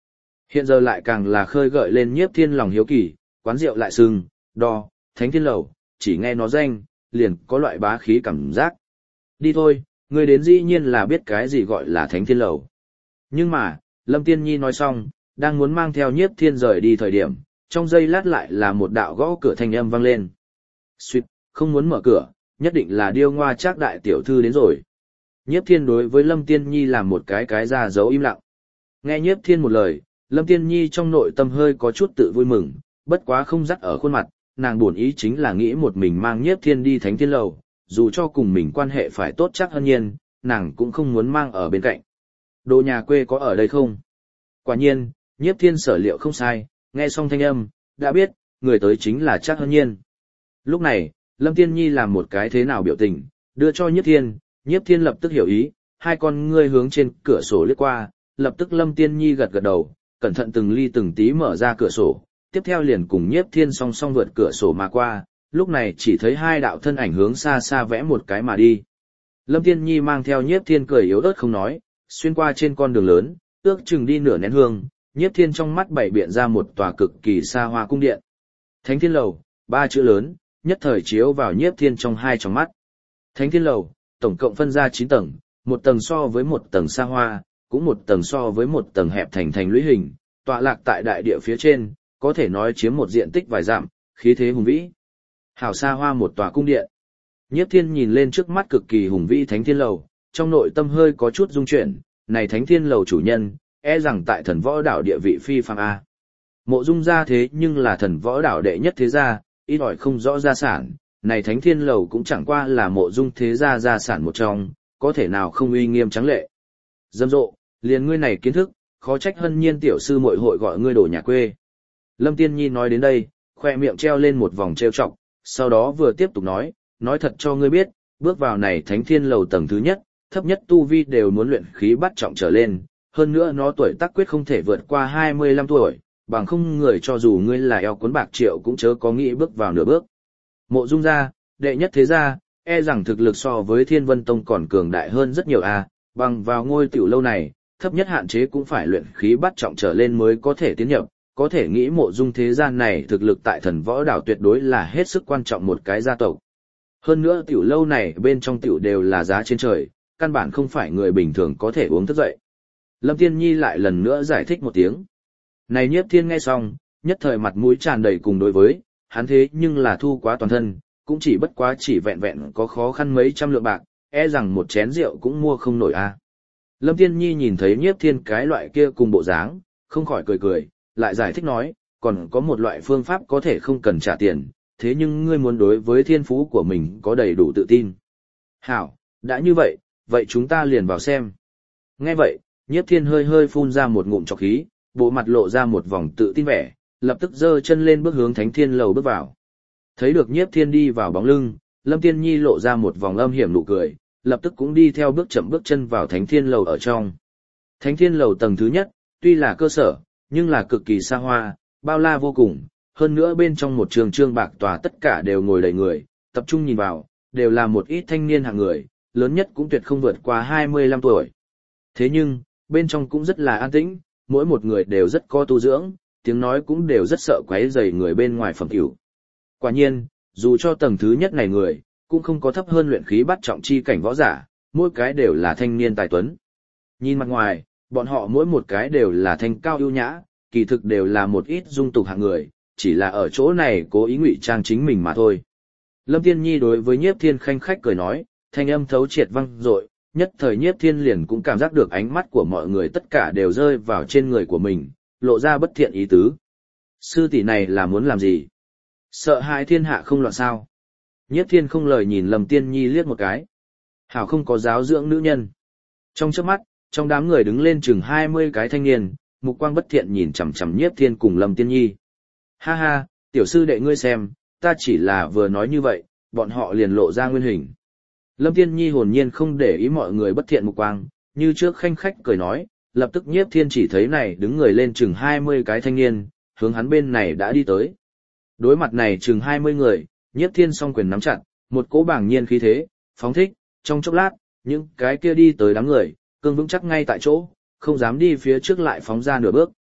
Hiện giờ lại càng là khơi gợi lên Nhiếp Thiên lòng hiếu kỳ, quán rượu lại sưng, đo, Thánh Thiên Lầu, chỉ nghe nó danh, liền có loại bá khí cảm giác. Đi thôi, người đến dĩ nhiên là biết cái gì gọi là Thánh Thiên Lầu. Nhưng mà, Lâm Tiên Nhi nói xong, đang muốn mang theo Nhiếp Thiên rời đi thời điểm, trong giây lát lại là một đạo gõ cửa thanh âm vang lên. Suýt, không muốn mở cửa, nhất định là Điêu Ngoa Trác đại tiểu thư đến rồi. Nhiếp Thiên đối với Lâm Tiên Nhi làm một cái ra dấu im lặng. Nghe Nhiếp Thiên một lời, Lâm Tiên Nhi trong nội tâm hơi có chút tự vui mừng, bất quá không dắt ở khuôn mặt, nàng buồn ý chính là nghĩ một mình mang Nhiếp Thiên đi Thánh Thiên Lầu, dù cho cùng mình quan hệ phải tốt chắc hơn nhiên, nàng cũng không muốn mang ở bên cạnh. Đồ nhà quê có ở đây không? Quả nhiên, Nhiếp Thiên sở liệu không sai, nghe xong thanh âm, đã biết, người tới chính là chắc hơn nhiên. Lúc này, Lâm Tiên Nhi làm một cái thế nào biểu tình, đưa cho Nhiếp Thiên lập tức hiểu ý, hai con ngươi hướng trên cửa sổ liếc qua, lập tức Lâm Tiên Nhi gật gật đầu, cẩn thận từng ly từng tí mở ra cửa sổ, tiếp theo liền cùng Nhiếp Thiên song song vượt cửa sổ mà qua, lúc này chỉ thấy hai đạo thân ảnh hướng xa xa vẽ một cái mà đi. Lâm Tiên Nhi mang theo Nhiếp Thiên cười yếu ớt không nói, xuyên qua trên con đường lớn, ước chừng đi nửa nén hương, Nhiếp Thiên trong mắt bảy biện ra một tòa cực kỳ xa hoa cung điện. Thánh Thiên Lầu, ba chữ lớn, nhất thời chiếu vào Nhiếp Thiên trong hai tròng mắt. Thánh Thiên Lầu, tổng cộng phân ra 9 tầng, một tầng so với một tầng xa hoa, cũng một tầng so với một tầng hẹp thành lũy hình, tọa lạc tại đại địa phía trên, có thể nói chiếm một diện tích vài dặm, khí thế hùng vĩ. Hảo xa hoa một tòa cung điện. Nhiếp Thiên nhìn lên trước mắt cực kỳ hùng vĩ Thánh Thiên Lầu, trong nội tâm hơi có chút rung chuyển, này Thánh Thiên Lầu chủ nhân, e rằng tại Thần Võ Đảo địa vị phi phàm a. Mộ Dung gia thế nhưng là Thần Võ Đảo đệ nhất thế gia, ít ỏi không rõ gia sản, này Thánh Thiên Lầu cũng chẳng qua là Mộ Dung thế gia gia sản một trong, có thể nào không uy nghiêm trắng lệ. Dâm dộ, liền ngươi này kiến thức, khó trách Hân Nhiên tiểu sư muội hội gọi ngươi đồ nhà quê. Lâm Tiên Nhi nói đến đây, khoe miệng treo lên một vòng trêu chọc, sau đó vừa tiếp tục nói thật cho ngươi biết, bước vào này Thánh Thiên Lầu tầng thứ nhất, thấp nhất tu vi đều muốn luyện khí bắt trọng trở lên, hơn nữa nó tuổi tác quyết không thể vượt qua 25 tuổi, bằng không người cho dù ngươi là eo cuốn bạc triệu cũng chớ có nghĩ bước vào nửa bước. Mộ Dung gia, đệ nhất thế gia, e rằng thực lực so với Thiên Vân Tông còn cường đại hơn rất nhiều a, bằng vào ngôi tiểu lâu này, thấp nhất hạn chế cũng phải luyện khí bắt trọng trở lên mới có thể tiến nhập, có thể nghĩ Mộ Dung thế gia này thực lực tại Thần Võ Đảo tuyệt đối là hết sức quan trọng một cái gia tộc. Hơn nữa tiểu lâu này bên trong tiểu đều là giá trên trời, căn bản không phải người bình thường có thể uống thức dậy. Lâm Tiên Nhi lại lần nữa giải thích một tiếng. Này Nhiếp Thiên nghe xong, nhất thời mặt mũi tràn đầy cùng đối với, hắn thế nhưng là thu quá toàn thân, cũng chỉ bất quá chỉ vẹn vẹn có khó khăn mấy trăm lượng bạc, e rằng một chén rượu cũng mua không nổi a. Lâm Tiên Nhi nhìn thấy Nhiếp Thiên cái loại kia cùng bộ dáng, không khỏi cười, lại giải thích nói, còn có một loại phương pháp có thể không cần trả tiền, thế nhưng ngươi muốn đối với thiên phú của mình có đầy đủ tự tin. Hảo, đã như vậy, vậy chúng ta liền vào xem. Nghe vậy, Nhiếp Thiên hơi phun ra một ngụm trọc khí, bộ mặt lộ ra một vòng tự tin vẻ, lập tức giơ chân lên bước hướng Thánh Thiên Lầu bước vào. Thấy được Nhiếp Thiên đi vào bóng lưng, Lâm Tiên Nhi lộ ra một vòng âm hiểm nụ cười, lập tức cũng đi theo bước chậm bước chân vào Thánh Thiên Lầu ở trong. Thánh Thiên Lầu tầng thứ nhất, tuy là cơ sở, nhưng là cực kỳ xa hoa, bao la vô cùng, hơn nữa bên trong một trường bạc tòa tất cả đều ngồi đầy người, tập trung nhìn vào, đều là một ít thanh niên hạng người, lớn nhất cũng tuyệt không vượt qua 25 tuổi. Thế nhưng, bên trong cũng rất là an tĩnh, mỗi một người đều rất có tu dưỡng, tiếng nói cũng đều rất sợ quấy rầy người bên ngoài phẩm hữu. Quả nhiên, dù cho tầng thứ nhất này người, cũng không có thấp hơn luyện khí bắt trọng chi cảnh võ giả, mỗi cái đều là thanh niên tài tuấn. Nhìn mặt ngoài, bọn họ mỗi một cái đều là thanh cao ưu nhã, kỳ thực đều là một ít dung tục hạng người, chỉ là ở chỗ này cố ý ngụy trang chính mình mà thôi. Lâm Tiên Nhi đối với Nhiếp Thiên khanh khách cười nói, thanh âm thấu triệt vang dội, nhất thời Nhiếp Thiên liền cũng cảm giác được ánh mắt của mọi người tất cả đều rơi vào trên người của mình, lộ ra bất thiện ý tứ. Sư tỷ này là muốn làm gì? Sợ hãi thiên hạ không loạn sao? Nhiếp Thiên không lời nhìn Lâm Tiên Nhi liếc một cái. Hảo không có giáo dưỡng nữ nhân. Trong chớp mắt, trong đám người đứng lên chừng 20 cái thanh niên, mục quang bất thiện nhìn chằm chằm Nhiếp Thiên cùng Lâm Tiên Nhi. Ha ha, tiểu sư đệ ngươi xem, ta chỉ là vừa nói như vậy, bọn họ liền lộ ra nguyên hình. Lâm Tiên Nhi hồn nhiên không để ý mọi người bất thiện mục quang, như trước khanh khách cười nói, lập tức Nhiếp Thiên chỉ thấy này đứng người lên chừng 20 cái thanh niên, hướng hắn bên này đã đi tới. Đối mặt này chừng 20 người, Nhiếp Thiên song quyền nắm chặt, một cỗ bảng nhiên khí thế, phóng thích, trong chốc lát, những cái kia đi tới đám người, cương vững chắc ngay tại chỗ, không dám đi phía trước lại phóng ra nửa bước.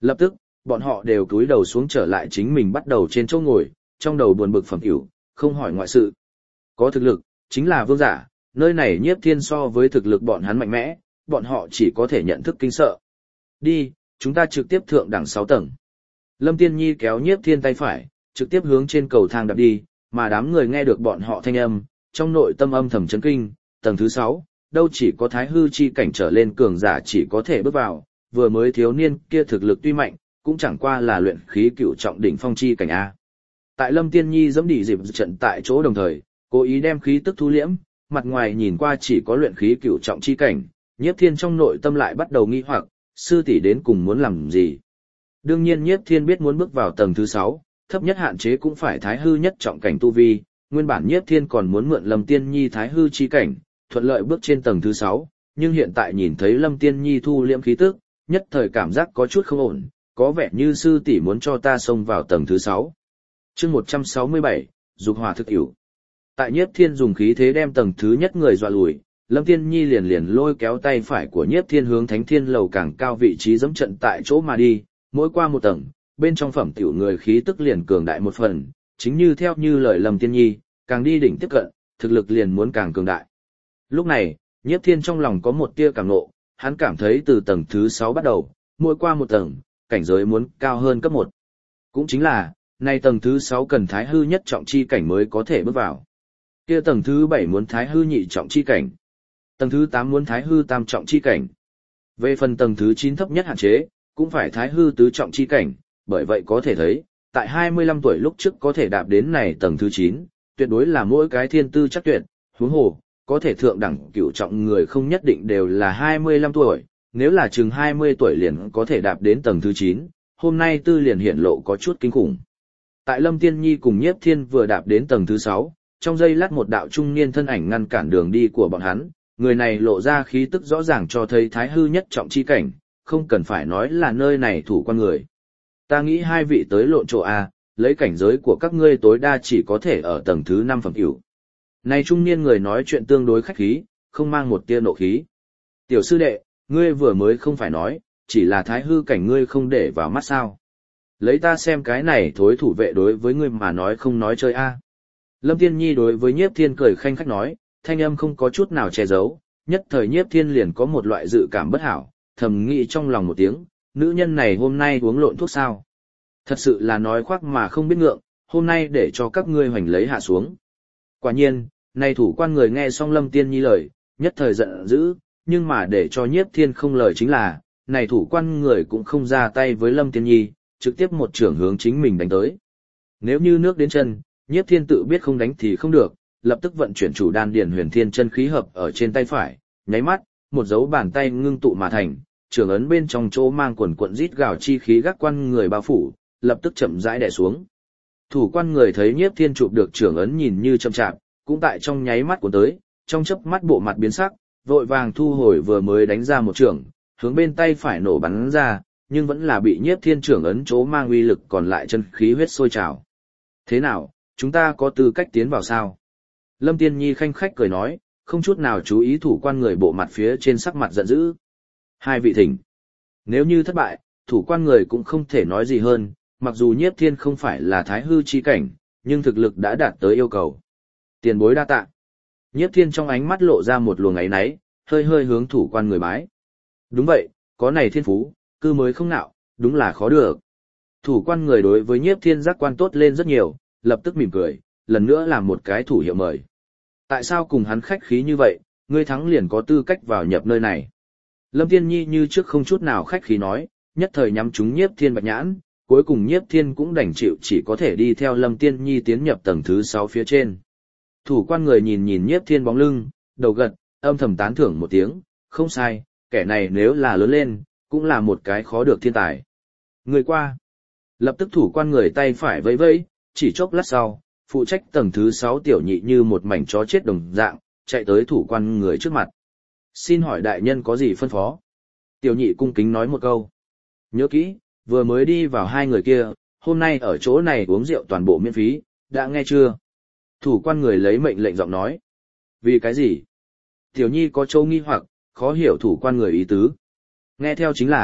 Lập tức, bọn họ đều cúi đầu xuống trở lại chính mình bắt đầu trên chỗ ngồi, trong đầu buồn bực phẩm cửu, không hỏi ngoại sự. Có thực lực, chính là vương giả, nơi này Nhiếp Thiên so với thực lực bọn hắn mạnh mẽ, bọn họ chỉ có thể nhận thức kinh sợ. Đi, chúng ta trực tiếp thượng đẳng 6 tầng. Lâm Tiên Nhi kéo Nhiếp Thiên tay phải, trực tiếp hướng trên cầu thang đạp đi, mà đám người nghe được bọn họ thanh âm, trong nội tâm âm thầm chấn kinh, tầng thứ 6, đâu chỉ có thái hư chi cảnh trở lên cường giả chỉ có thể bước vào, vừa mới thiếu niên kia thực lực tuy mạnh, cũng chẳng qua là luyện khí cựu trọng đỉnh phong chi cảnh A. Tại Lâm Tiên Nhi dẫm đỉ dịp trận tại chỗ đồng thời, cố ý đem khí tức thu liễm, mặt ngoài nhìn qua chỉ có luyện khí cựu trọng chi cảnh, Nhiếp Thiên trong nội tâm lại bắt đầu nghi hoặc, sư tỷ đến cùng muốn làm gì. Đương nhiên Nhiếp Thiên biết muốn bước vào tầng thứ 6, thấp nhất hạn chế cũng phải thái hư nhất trọng cảnh tu vi, nguyên bản Nhiếp Thiên còn muốn mượn Lâm Tiên Nhi thái hư chi cảnh, thuận lợi bước trên tầng thứ 6, nhưng hiện tại nhìn thấy Lâm Tiên Nhi thu liễm khí tức, nhất thời cảm giác có chút không ổn, có vẻ như sư tỷ muốn cho ta xông vào tầng thứ 6. Chương 167, dục hỏa thực ỉu. Tại Nhiếp Thiên dùng khí thế đem tầng thứ nhất người dọa lùi, Lâm Tiên Nhi liền lôi kéo tay phải của Nhiếp Thiên hướng Thánh Thiên lầu càng cao vị trí dẫm trận tại chỗ mà đi, mỗi qua một tầng, bên trong phẩm tiểu người khí tức liền cường đại một phần, chính như theo như lời Lâm Tiên Nhi, càng đi đỉnh tiếp cận, thực lực liền muốn càng cường đại. Lúc này, Nhiếp Thiên trong lòng có một tia cảm ngộ, hắn cảm thấy từ tầng thứ 6 bắt đầu, mỗi qua một tầng, cảnh giới muốn cao hơn cấp 1. Cũng chính là, nay tầng thứ 6 cần thái hư nhất trọng chi cảnh mới có thể bước vào. Kia tầng thứ 7 muốn thái hư nhị trọng chi cảnh. Tầng thứ 8 muốn thái hư tam trọng chi cảnh. Về phần tầng thứ 9 thấp nhất hạn chế, cũng phải thái hư tứ trọng chi cảnh, bởi vậy có thể thấy, tại 25 tuổi lúc trước có thể đạp đến này tầng thứ 9, tuyệt đối là mỗi cái thiên tư chắc tuyệt, huống hồ, có thể thượng đẳng cửu trọng người không nhất định đều là 25 tuổi, nếu là chừng 20 tuổi liền có thể đạp đến tầng thứ 9, hôm nay tư liền hiển lộ có chút kinh khủng. Tại Lâm Tiên Nhi cùng Nhiếp Thiên vừa đạp đến tầng thứ 6, trong giây lát một đạo trung niên thân ảnh ngăn cản đường đi của bọn hắn, người này lộ ra khí tức rõ ràng cho thấy thái hư nhất trọng chi cảnh, không cần phải nói là nơi này thủ quan người. Ta nghĩ hai vị tới lộn chỗ A, lấy cảnh giới của các ngươi tối đa chỉ có thể ở tầng thứ 5 phẩm cửu. Này trung niên người nói chuyện tương đối khách khí, không mang một tia nộ khí. Tiểu sư đệ, ngươi vừa mới không phải nói, chỉ là thái hư cảnh ngươi không để vào mắt sao. Lấy ta xem cái này thối thủ vệ đối với ngươi mà nói không nói chơi A. Lâm Tiên Nhi đối với Nhiếp Thiên cười khanh khách nói, thanh âm không có chút nào che giấu, nhất thời Nhiếp Thiên liền có một loại dự cảm bất hảo, thầm nghĩ trong lòng một tiếng, nữ nhân này hôm nay uống lộn thuốc sao. Thật sự là nói khoác mà không biết ngượng, hôm nay để cho các ngươi hoành lấy hạ xuống. Quả nhiên, này thủ quan người nghe xong Lâm Tiên Nhi lời, nhất thời giận dữ, nhưng mà để cho Nhiếp Thiên không lời chính là, này thủ quan người cũng không ra tay với Lâm Tiên Nhi, trực tiếp một trưởng hướng chính mình đánh tới. Nếu như nước đến chân, Nhiếp Thiên tự biết không đánh thì không được, lập tức vận chuyển chủ đan điển huyền thiên chân khí hợp ở trên tay phải, nháy mắt, một dấu bàn tay ngưng tụ mà thành, trưởng ấn bên trong chỗ mang quần quận rít gào chi khí gác quan người bao phủ, lập tức chậm rãi đè xuống. Thủ quan người thấy Nhiếp Thiên chụp được trưởng ấn nhìn như chậm chạp, cũng tại trong nháy mắt của tới, trong chớp mắt bộ mặt biến sắc, vội vàng thu hồi vừa mới đánh ra một trưởng, hướng bên tay phải nổ bắn ra, nhưng vẫn là bị Nhiếp Thiên trưởng ấn chỗ mang uy lực còn lại chân khí huyết sôi trào. Thế nào, chúng ta có tư cách tiến vào sao? Lâm Tiên Nhi khanh khách cười nói, không chút nào chú ý thủ quan người bộ mặt phía trên sắc mặt giận dữ. Hai vị thỉnh. Nếu như thất bại, thủ quan người cũng không thể nói gì hơn, mặc dù Nhiếp Thiên không phải là thái hư chi cảnh, nhưng thực lực đã đạt tới yêu cầu. Tiền bối đa tạ. Nhiếp Thiên trong ánh mắt lộ ra một luồng áy náy, hơi hơi hướng thủ quan người bái. Đúng vậy, có này thiên phú, cư mới không nạo, đúng là khó được. Thủ quan người đối với Nhiếp Thiên giác quan tốt lên rất nhiều, lập tức mỉm cười, lần nữa làm một cái thủ hiệu mời. Tại sao cùng hắn khách khí như vậy, ngươi thắng liền có tư cách vào nhập nơi này. Lâm Tiên Nhi như trước không chút nào khách khí nói, nhất thời nhắm trúng Nhiếp Thiên bạch nhãn, cuối cùng Nhiếp Thiên cũng đành chịu chỉ có thể đi theo Lâm Tiên Nhi tiến nhập tầng thứ 6 phía trên. Thủ quan người nhìn nhìn Nhiếp Thiên bóng lưng, đầu gật, âm thầm tán thưởng một tiếng, không sai, kẻ này nếu là lớn lên, cũng là một cái khó được thiên tài. Người qua. Lập tức thủ quan người tay phải vẫy vẫy, chỉ chốc lát sau, phụ trách tầng thứ 6 tiểu nhị như một mảnh chó chết đồng dạng, chạy tới thủ quan người trước mặt. Xin hỏi đại nhân có gì phân phó? Tiểu nhị cung kính nói một câu. Nhớ kỹ, vừa mới đi vào hai người kia, hôm nay ở chỗ này uống rượu toàn bộ miễn phí, đã nghe chưa? Thủ quan người lấy mệnh lệnh giọng nói. Vì cái gì? Tiểu nhi có châu nghi hoặc, khó hiểu thủ quan người ý tứ. Nghe theo chính là,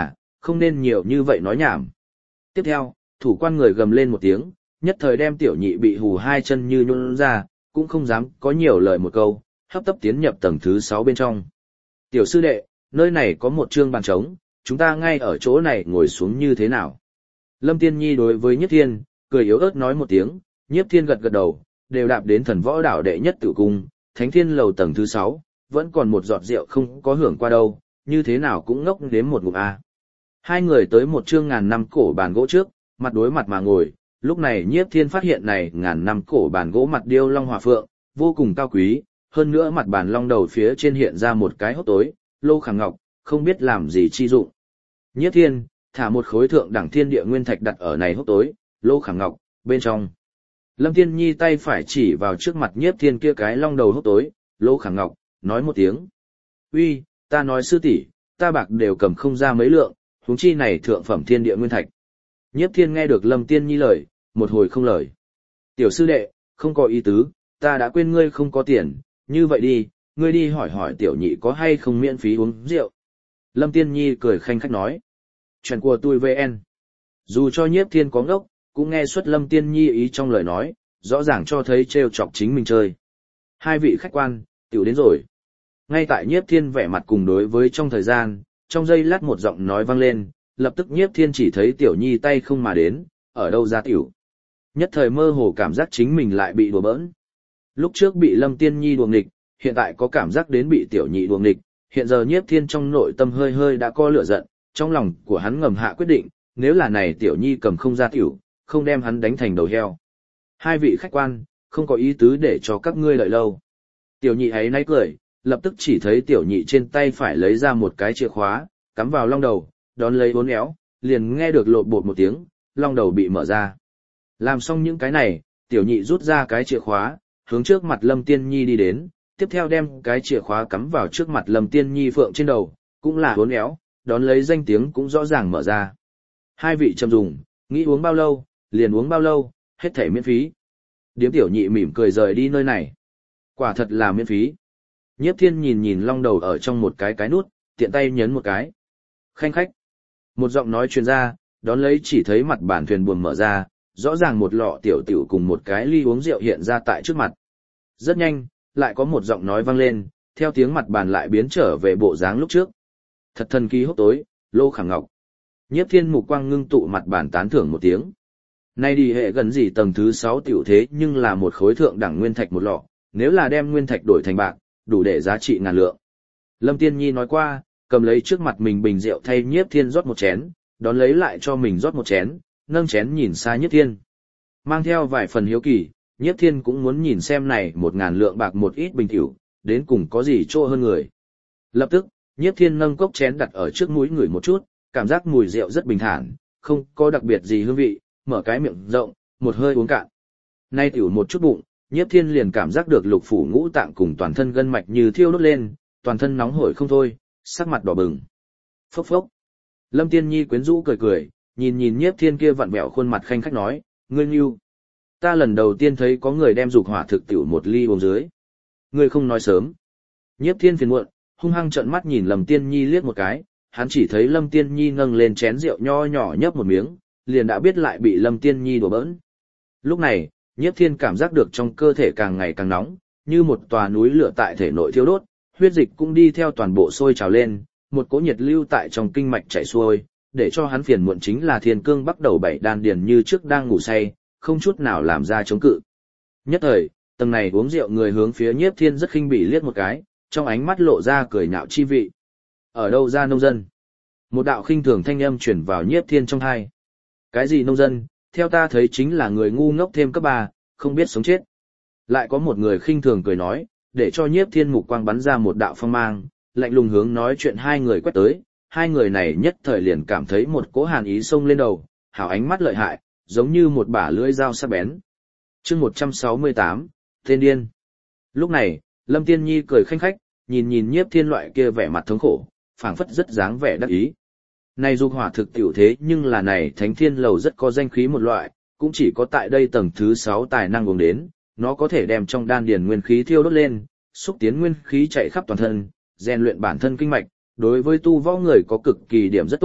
không nên nhiều như vậy nói nhảm. Tiếp theo, thủ quan người gầm lên một tiếng, nhất thời đem tiểu nhị bị hù hai chân như nhũn ra, cũng không dám có nhiều lời một câu, hấp tấp tiến nhập tầng thứ 6 bên trong. Tiểu sư đệ, nơi này có một trương bàn trống, chúng ta ngay ở chỗ này ngồi xuống như thế nào? Lâm Tiên Nhi đối với Nhiếp Thiên, cười yếu ớt nói một tiếng, Nhiếp Thiên gật gật đầu, đều đạp đến Thần Võ Đảo đệ nhất tử cung, Thánh Thiên lầu tầng thứ 6, vẫn còn một giọt rượu không có hưởng qua đâu, như thế nào cũng ngốc đến một ngụm a. Hai người tới một trương ngàn năm cổ bàn gỗ trước, mặt đối mặt mà ngồi, lúc này Nhiếp Thiên phát hiện này ngàn năm cổ bàn gỗ mặt điêu long hỏa phượng, vô cùng cao quý, hơn nữa mặt bàn long đầu phía trên hiện ra một cái hốc tối, lô khảm ngọc, không biết làm gì chi dụng. Nhiếp Thiên, thả một khối thượng đẳng thiên địa nguyên thạch đặt ở này hốc tối, lô khảm ngọc, bên trong. Lâm Tiên Nhi tay phải chỉ vào trước mặt Nhiếp Thiên kia cái long đầu hốc tối, lô khảm ngọc, nói một tiếng. Uy, ta nói sư tỷ, ta bạc đều cầm không ra mấy lượng, huống chi này thượng phẩm thiên địa nguyên thạch. Nhiếp Thiên nghe được Lâm Tiên Nhi lời, một hồi không lời. Tiểu sư đệ, không có ý tứ, ta đã quên ngươi không có tiền, như vậy đi, ngươi đi hỏi hỏi tiểu nhị có hay không miễn phí uống rượu. Lâm Tiên Nhi cười khanh khách nói. Chuyện của tôi VN. Dù cho Nhiếp Thiên có ngốc, cũng nghe xuất Lâm Tiên Nhi ý trong lời nói, rõ ràng cho thấy trêu chọc chính mình chơi. Hai vị khách quan, tiểu đến rồi. Ngay tại Nhiếp Thiên vẻ mặt cùng đối với trong thời gian, trong giây lát một giọng nói vang lên, lập tức Nhiếp Thiên chỉ thấy tiểu nhi tay không mà đến, ở đâu ra tiểu. Nhất thời mơ hồ cảm giác chính mình lại bị đùa bỡn. Lúc trước bị Lâm Tiên Nhi đùa nghịch, hiện tại có cảm giác đến bị tiểu nhị đùa nghịch, hiện giờ Nhiếp Thiên trong nội tâm hơi hơi đã có lửa giận, trong lòng của hắn ngầm hạ quyết định, nếu là này tiểu nhi cầm không ra tiểu, không đem hắn đánh thành đầu heo. Hai vị khách quan, không có ý tứ để cho các ngươi đợi lâu. Tiểu nhị ấy náy cười, lập tức chỉ thấy tiểu nhị trên tay phải lấy ra một cái chìa khóa, cắm vào long đầu, đón lấy uốn éo, liền nghe được lột bột một tiếng, long đầu bị mở ra. Làm xong những cái này, tiểu nhị rút ra cái chìa khóa, hướng trước mặt Lâm Tiên Nhi đi đến, tiếp theo đem cái chìa khóa cắm vào trước mặt Lâm Tiên Nhi phượng trên đầu, cũng là uốn éo, đón lấy danh tiếng cũng rõ ràng mở ra. Hai vị trầm dùng, nghĩ uống bao lâu, liền uống bao lâu, hết thảy miễn phí. Điếm tiểu nhị mỉm cười rời đi nơi này. Quả thật là miễn phí. Nhiếp Thiên nhìn nhìn long đầu ở trong một cái nút, tiện tay nhấn một cái. Khanh khách. Một giọng nói truyền ra, đón lấy chỉ thấy mặt bàn thuyền buồm mở ra, rõ ràng một lọ tiểu tiểu cùng một cái ly uống rượu hiện ra tại trước mặt. Rất nhanh, lại có một giọng nói vang lên, theo tiếng mặt bàn lại biến trở về bộ dáng lúc trước. Thật thần kỳ hốc tối, lô khảm ngọc. Nhiếp Thiên mục quang ngưng tụ mặt bàn tán thưởng một tiếng. Nay đi hệ gần gì tầng thứ 6 tiểu thế nhưng là một khối thượng đẳng nguyên thạch một lọ, nếu là đem nguyên thạch đổi thành bạc, đủ để giá trị ngàn lượng. Lâm Tiên Nhi nói qua, cầm lấy trước mặt mình bình rượu thay Nhiếp Thiên rót một chén, đón lấy lại cho mình rót một chén, nâng chén nhìn xa Nhiếp Thiên. Mang theo vài phần hiếu kỳ, Nhiếp Thiên cũng muốn nhìn xem này 1.000 lượng bạc một ít bình tiểu, đến cùng có gì trô hơn người. Lập tức, Nhiếp Thiên nâng cốc chén đặt ở trước mũi ngửi một chút, cảm giác mùi rượu rất bình thản, không có đặc biệt gì hương vị, mở cái miệng rộng, một hơi uống cạn. Nay tiểu một chút bụng, Nhiếp Thiên liền cảm giác được lục phủ ngũ tạng cùng toàn thân gân mạch như thiêu đốt lên, toàn thân nóng hổi không thôi, sắc mặt đỏ bừng. Phốc phốc. Lâm Tiên Nhi quyến rũ cười cười, nhìn nhìn Nhiếp Thiên kia vặn vẹo khuôn mặt khanh khách nói, ngươi nhưu. Ta lần đầu tiên thấy có người đem dục hỏa thực tiểu một ly uống dưới. Ngươi không nói sớm. Nhiếp Thiên phiền muộn, hung hăng trợn mắt nhìn Lâm Tiên Nhi liếc một cái, hắn chỉ thấy Lâm Tiên Nhi nâng lên chén rượu nho nhỏ nhấp một miếng, liền đã biết lại bị Lâm Tiên Nhi đùa bỡn. Lúc này, Nhiếp Thiên cảm giác được trong cơ thể càng ngày càng nóng, như một tòa núi lửa tại thể nội thiêu đốt, huyết dịch cũng đi theo toàn bộ sôi trào lên, một cỗ nhiệt lưu tại trong kinh mạch chảy xuôi, để cho hắn phiền muộn chính là thiên cương bắt đầu bảy đan điền như trước đang ngủ say, không chút nào làm ra chống cự. Nhất thời, tầng này uống rượu người hướng phía Nhiếp Thiên rất khinh bỉ liếc một cái, trong ánh mắt lộ ra cười nhạo chi vị. Ở đâu ra nông dân? Một đạo khinh thường thanh âm truyền vào Nhiếp Thiên trong tai. Cái gì nông dân? Theo ta thấy chính là người ngu ngốc thêm cấp 3, không biết sống chết. Lại có một người khinh thường cười nói, để cho Nhiếp Thiên mục quang bắn ra một đạo phong mang, lạnh lùng hướng nói chuyện hai người quét tới, hai người này nhất thời liền cảm thấy một cỗ hàn ý xông lên đầu, hào ánh mắt lợi hại, giống như một bả lưỡi dao sắc bén. Chương 168, tên điên. Lúc này, Lâm Tiên Nhi cười khanh khách, nhìn nhìn Nhiếp Thiên loại kia vẻ mặt thống khổ, phảng phất rất dáng vẻ đắc ý. Này dục hỏa thực tiểu thế nhưng là này Thánh Thiên lầu rất có danh khí một loại, cũng chỉ có tại đây tầng thứ 6 tài năng uống đến, nó có thể đem trong đan điền nguyên khí thiêu đốt lên, xúc tiến nguyên khí chạy khắp toàn thân, rèn luyện bản thân kinh mạch, đối với tu võ người có cực kỳ điểm rất tốt,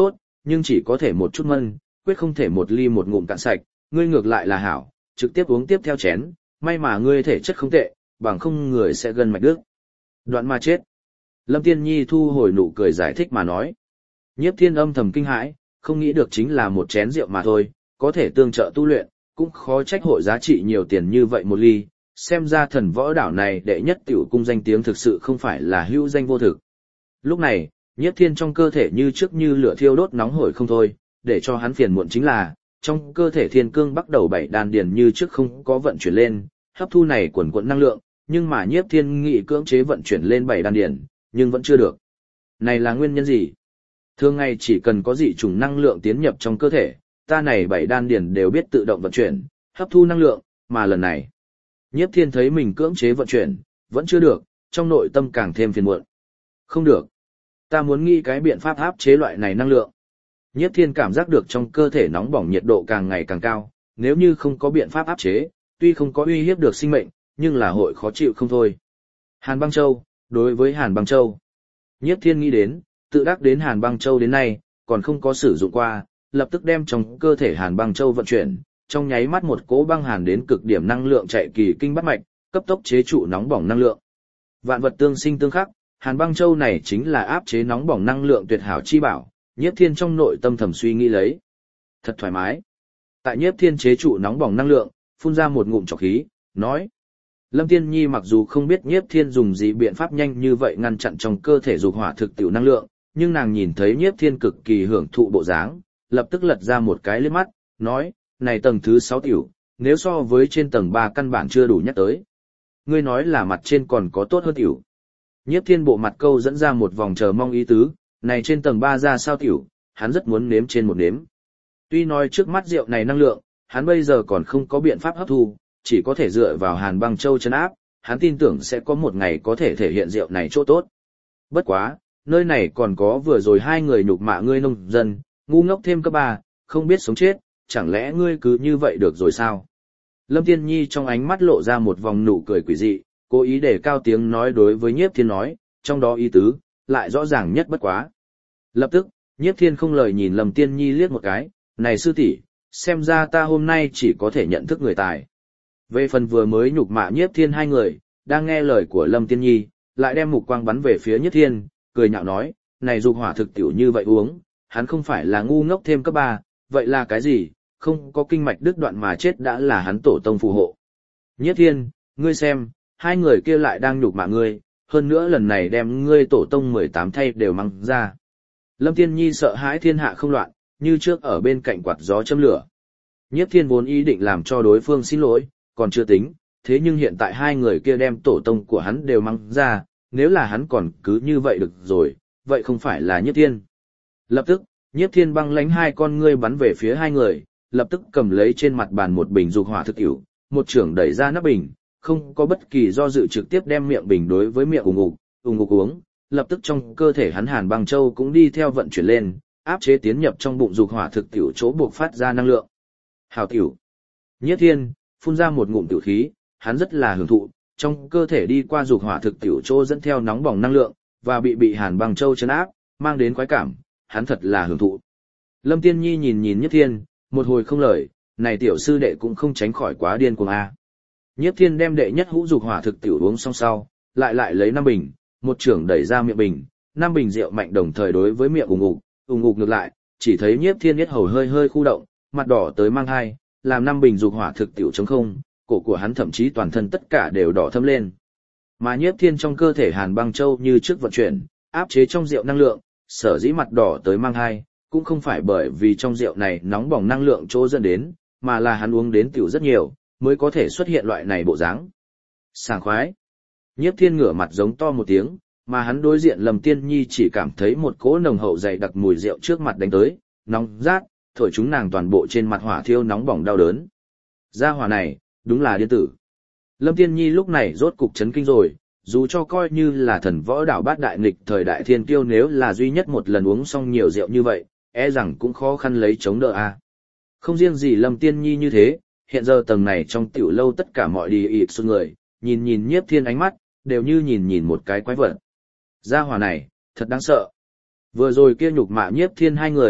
nhưng chỉ có thể một chút mân, quyết không thể một ly một ngụm cạn sạch, ngươi ngược lại là hảo, trực tiếp uống tiếp theo chén, may mà ngươi thể chất không tệ, bằng không người sẽ gần mạch đứt. Đoạn mà chết. Lâm Tiên Nhi thu hồi nụ cười giải thích mà nói. Nhiếp Thiên âm thầm kinh hãi, không nghĩ được chính là một chén rượu mà thôi, có thể tương trợ tu luyện, cũng khó trách hội giá trị nhiều tiền như vậy một ly, xem ra thần võ đảo này đệ nhất tiểu cung danh tiếng thực sự không phải là hữu danh vô thực. Lúc này, Nhiếp Thiên trong cơ thể như trước như lửa thiêu đốt nóng hổi không thôi, để cho hắn phiền muộn chính là, trong cơ thể thiên cương bắt đầu bảy đan điền như trước không có vận chuyển lên, hấp thu này quần quần năng lượng, nhưng mà Nhiếp Thiên nghị cưỡng chế vận chuyển lên bảy đan điền, nhưng vẫn chưa được. Này là nguyên nhân gì? Thường ngày chỉ cần có dị chủng năng lượng tiến nhập trong cơ thể, ta này bảy đan điền đều biết tự động vận chuyển, hấp thu năng lượng, mà lần này, Nhiếp Thiên thấy mình cưỡng chế vận chuyển, vẫn chưa được, trong nội tâm càng thêm phiền muộn. Không được. Ta muốn nghĩ cái biện pháp áp chế loại này năng lượng. Nhiếp Thiên cảm giác được trong cơ thể nóng bỏng nhiệt độ càng ngày càng cao, nếu như không có biện pháp áp chế, tuy không có uy hiếp được sinh mệnh, nhưng là hội khó chịu không thôi. Hàn Băng Châu, đối với Hàn Băng Châu, Nhiếp Thiên nghĩ đến, tự đắc đến Hàn Băng Châu đến nay, còn không có sử dụng qua, lập tức đem trong cơ thể Hàn Băng Châu vận chuyển, trong nháy mắt một cỗ băng hàn đến cực điểm năng lượng chạy kỳ kinh bắt mạch, cấp tốc chế trụ nóng bỏng năng lượng. Vạn vật tương sinh tương khắc, Hàn Băng Châu này chính là áp chế nóng bỏng năng lượng tuyệt hảo chi bảo, Nhiếp Thiên trong nội tâm thầm suy nghĩ lấy. Thật thoải mái. Tại Nhiếp Thiên chế trụ nóng bỏng năng lượng, phun ra một ngụm trọc khí, nói. Lâm Tiên Nhi mặc dù không biết Nhiếp Thiên dùng gì biện pháp nhanh như vậy ngăn chặn trong cơ thể dục hỏa thực tiểu năng lượng, nhưng nàng nhìn thấy Nhiếp Thiên cực kỳ hưởng thụ bộ dáng, lập tức lật ra một cái liếc mắt, nói, này tầng thứ 6 tiểu, nếu so với trên tầng 3 căn bản chưa đủ nhắc tới. Ngươi nói là mặt trên còn có tốt hơn tiểu. Nhiếp Thiên bộ mặt câu dẫn ra một vòng chờ mong ý tứ, này trên tầng 3 ra sao tiểu, hắn rất muốn nếm trên một nếm. Tuy nói trước mắt rượu này năng lượng, hắn bây giờ còn không có biện pháp hấp thu, chỉ có thể dựa vào Hàn Băng Châu trấn áp, hắn tin tưởng sẽ có một ngày có thể thể hiện rượu này chỗ tốt. Bất quá, nơi này còn có vừa rồi hai người nhục mạ ngươi nông dân, ngu ngốc thêm cấp 3, không biết sống chết, chẳng lẽ ngươi cứ như vậy được rồi sao? Lâm Tiên Nhi trong ánh mắt lộ ra một vòng nụ cười quỷ dị, cố ý để cao tiếng nói đối với Nhiếp Thiên nói, trong đó ý tứ, lại rõ ràng nhất bất quá. Lập tức, Nhiếp Thiên không lời nhìn Lâm Tiên Nhi liếc một cái, này sư tỷ, xem ra ta hôm nay chỉ có thể nhận thức người tài. Về phần vừa mới nhục mạ Nhiếp Thiên hai người, đang nghe lời của Lâm Tiên Nhi, lại đem mục quang bắn về phía Nhiếp Thiên, cười nhạo nói, này dục hỏa thực tiểu như vậy uống, hắn không phải là ngu ngốc thêm cấp 3, vậy là cái gì, không có kinh mạch đứt đoạn mà chết đã là hắn tổ tông phù hộ. Nhiếp Thiên, ngươi xem, hai người kia lại đang nhục mạ ngươi, hơn nữa lần này đem ngươi tổ tông 18 thay đều mang ra. Lâm Tiên Nhi sợ hãi thiên hạ không loạn, như trước ở bên cạnh quạt gió châm lửa. Nhiếp Thiên vốn ý định làm cho đối phương xin lỗi, còn chưa tính, thế nhưng hiện tại hai người kia đem tổ tông của hắn đều mang ra, nếu là hắn còn cứ như vậy được rồi, vậy không phải là Nhiếp Thiên. Lập tức, Nhiếp Thiên băng lánh hai con ngươi bắn về phía hai người, lập tức cầm lấy trên mặt bàn một bình dục hỏa thực ỉu, một trưởng đẩy ra nắp bình, không có bất kỳ do dự trực tiếp đem miệng bình đối với miệng ủng ngục uống, lập tức trong cơ thể hắn Hàn Băng Châu cũng đi theo vận chuyển lên, áp chế tiến nhập trong bụng dục hỏa thực tiểu chỗ buộc phát ra năng lượng. Hảo tiểu. Nhiếp Thiên phun ra một ngụm tiểu khí, hắn rất là hưởng thụ, trong cơ thể đi qua dục hỏa thực tiểu chỗ dẫn theo nóng bỏng năng lượng, và bị Hàn Băng Châu trấn áp, mang đến khoái cảm, hắn thật là hưởng thụ. Lâm Tiên Nhi nhìn Nhiếp Thiên, một hồi không lời, này tiểu sư đệ cũng không tránh khỏi quá điên cuồng a. Nhiếp Thiên đem đệ nhất hũ dục hỏa thực tiểu uống xong sau, lại lấy 5 bình, một trưởng đẩy ra miệng bình, 5 bình rượu mạnh đồng thời đối với miệng ủng ngục ngược lại, chỉ thấy Nhiếp Thiên yết hầu hơi khu động, mặt đỏ tới mang hai, làm 5 bình dục hỏa thực tiểu trống không, cổ của hắn thậm chí toàn thân tất cả đều đỏ thâm lên. Mà Nhiếp Thiên trong cơ thể Hàn Băng Châu như trước vận chuyển, áp chế trong rượu năng lượng, sở dĩ mặt đỏ tới mang hai, cũng không phải bởi vì trong rượu này nóng bỏng năng lượng chỗ dẫn đến, mà là hắn uống đến tiểu rất nhiều, mới có thể xuất hiện loại này bộ dáng. Sảng khoái. Nhiếp Thiên ngửa mặt giống to một tiếng, mà hắn đối diện Lâm Tiên Nhi chỉ cảm thấy một cỗ nồng hậu dày đặc mùi rượu trước mặt đánh tới, nóng rát, thổi chúng nàng toàn bộ trên mặt hỏa thiêu nóng bỏng đau đớn. Gia hỏa này, đúng là điên tử. Lâm Tiên Nhi lúc này rốt cục chấn kinh rồi, dù cho coi như là thần võ đảo bát đại nghịch thời đại thiên kiêu nếu là duy nhất một lần uống xong nhiều rượu như vậy, e rằng cũng khó khăn lấy chống đỡ a. Không riêng gì Lâm Tiên Nhi như thế, hiện giờ tầng này trong tiểu lâu tất cả mọi đi ịt xuân người, nhìn Nhiếp Thiên ánh mắt, đều như nhìn một cái quái vật. Gia hỏa này, thật đáng sợ. Vừa rồi kia nhục mạ Nhiếp Thiên hai người,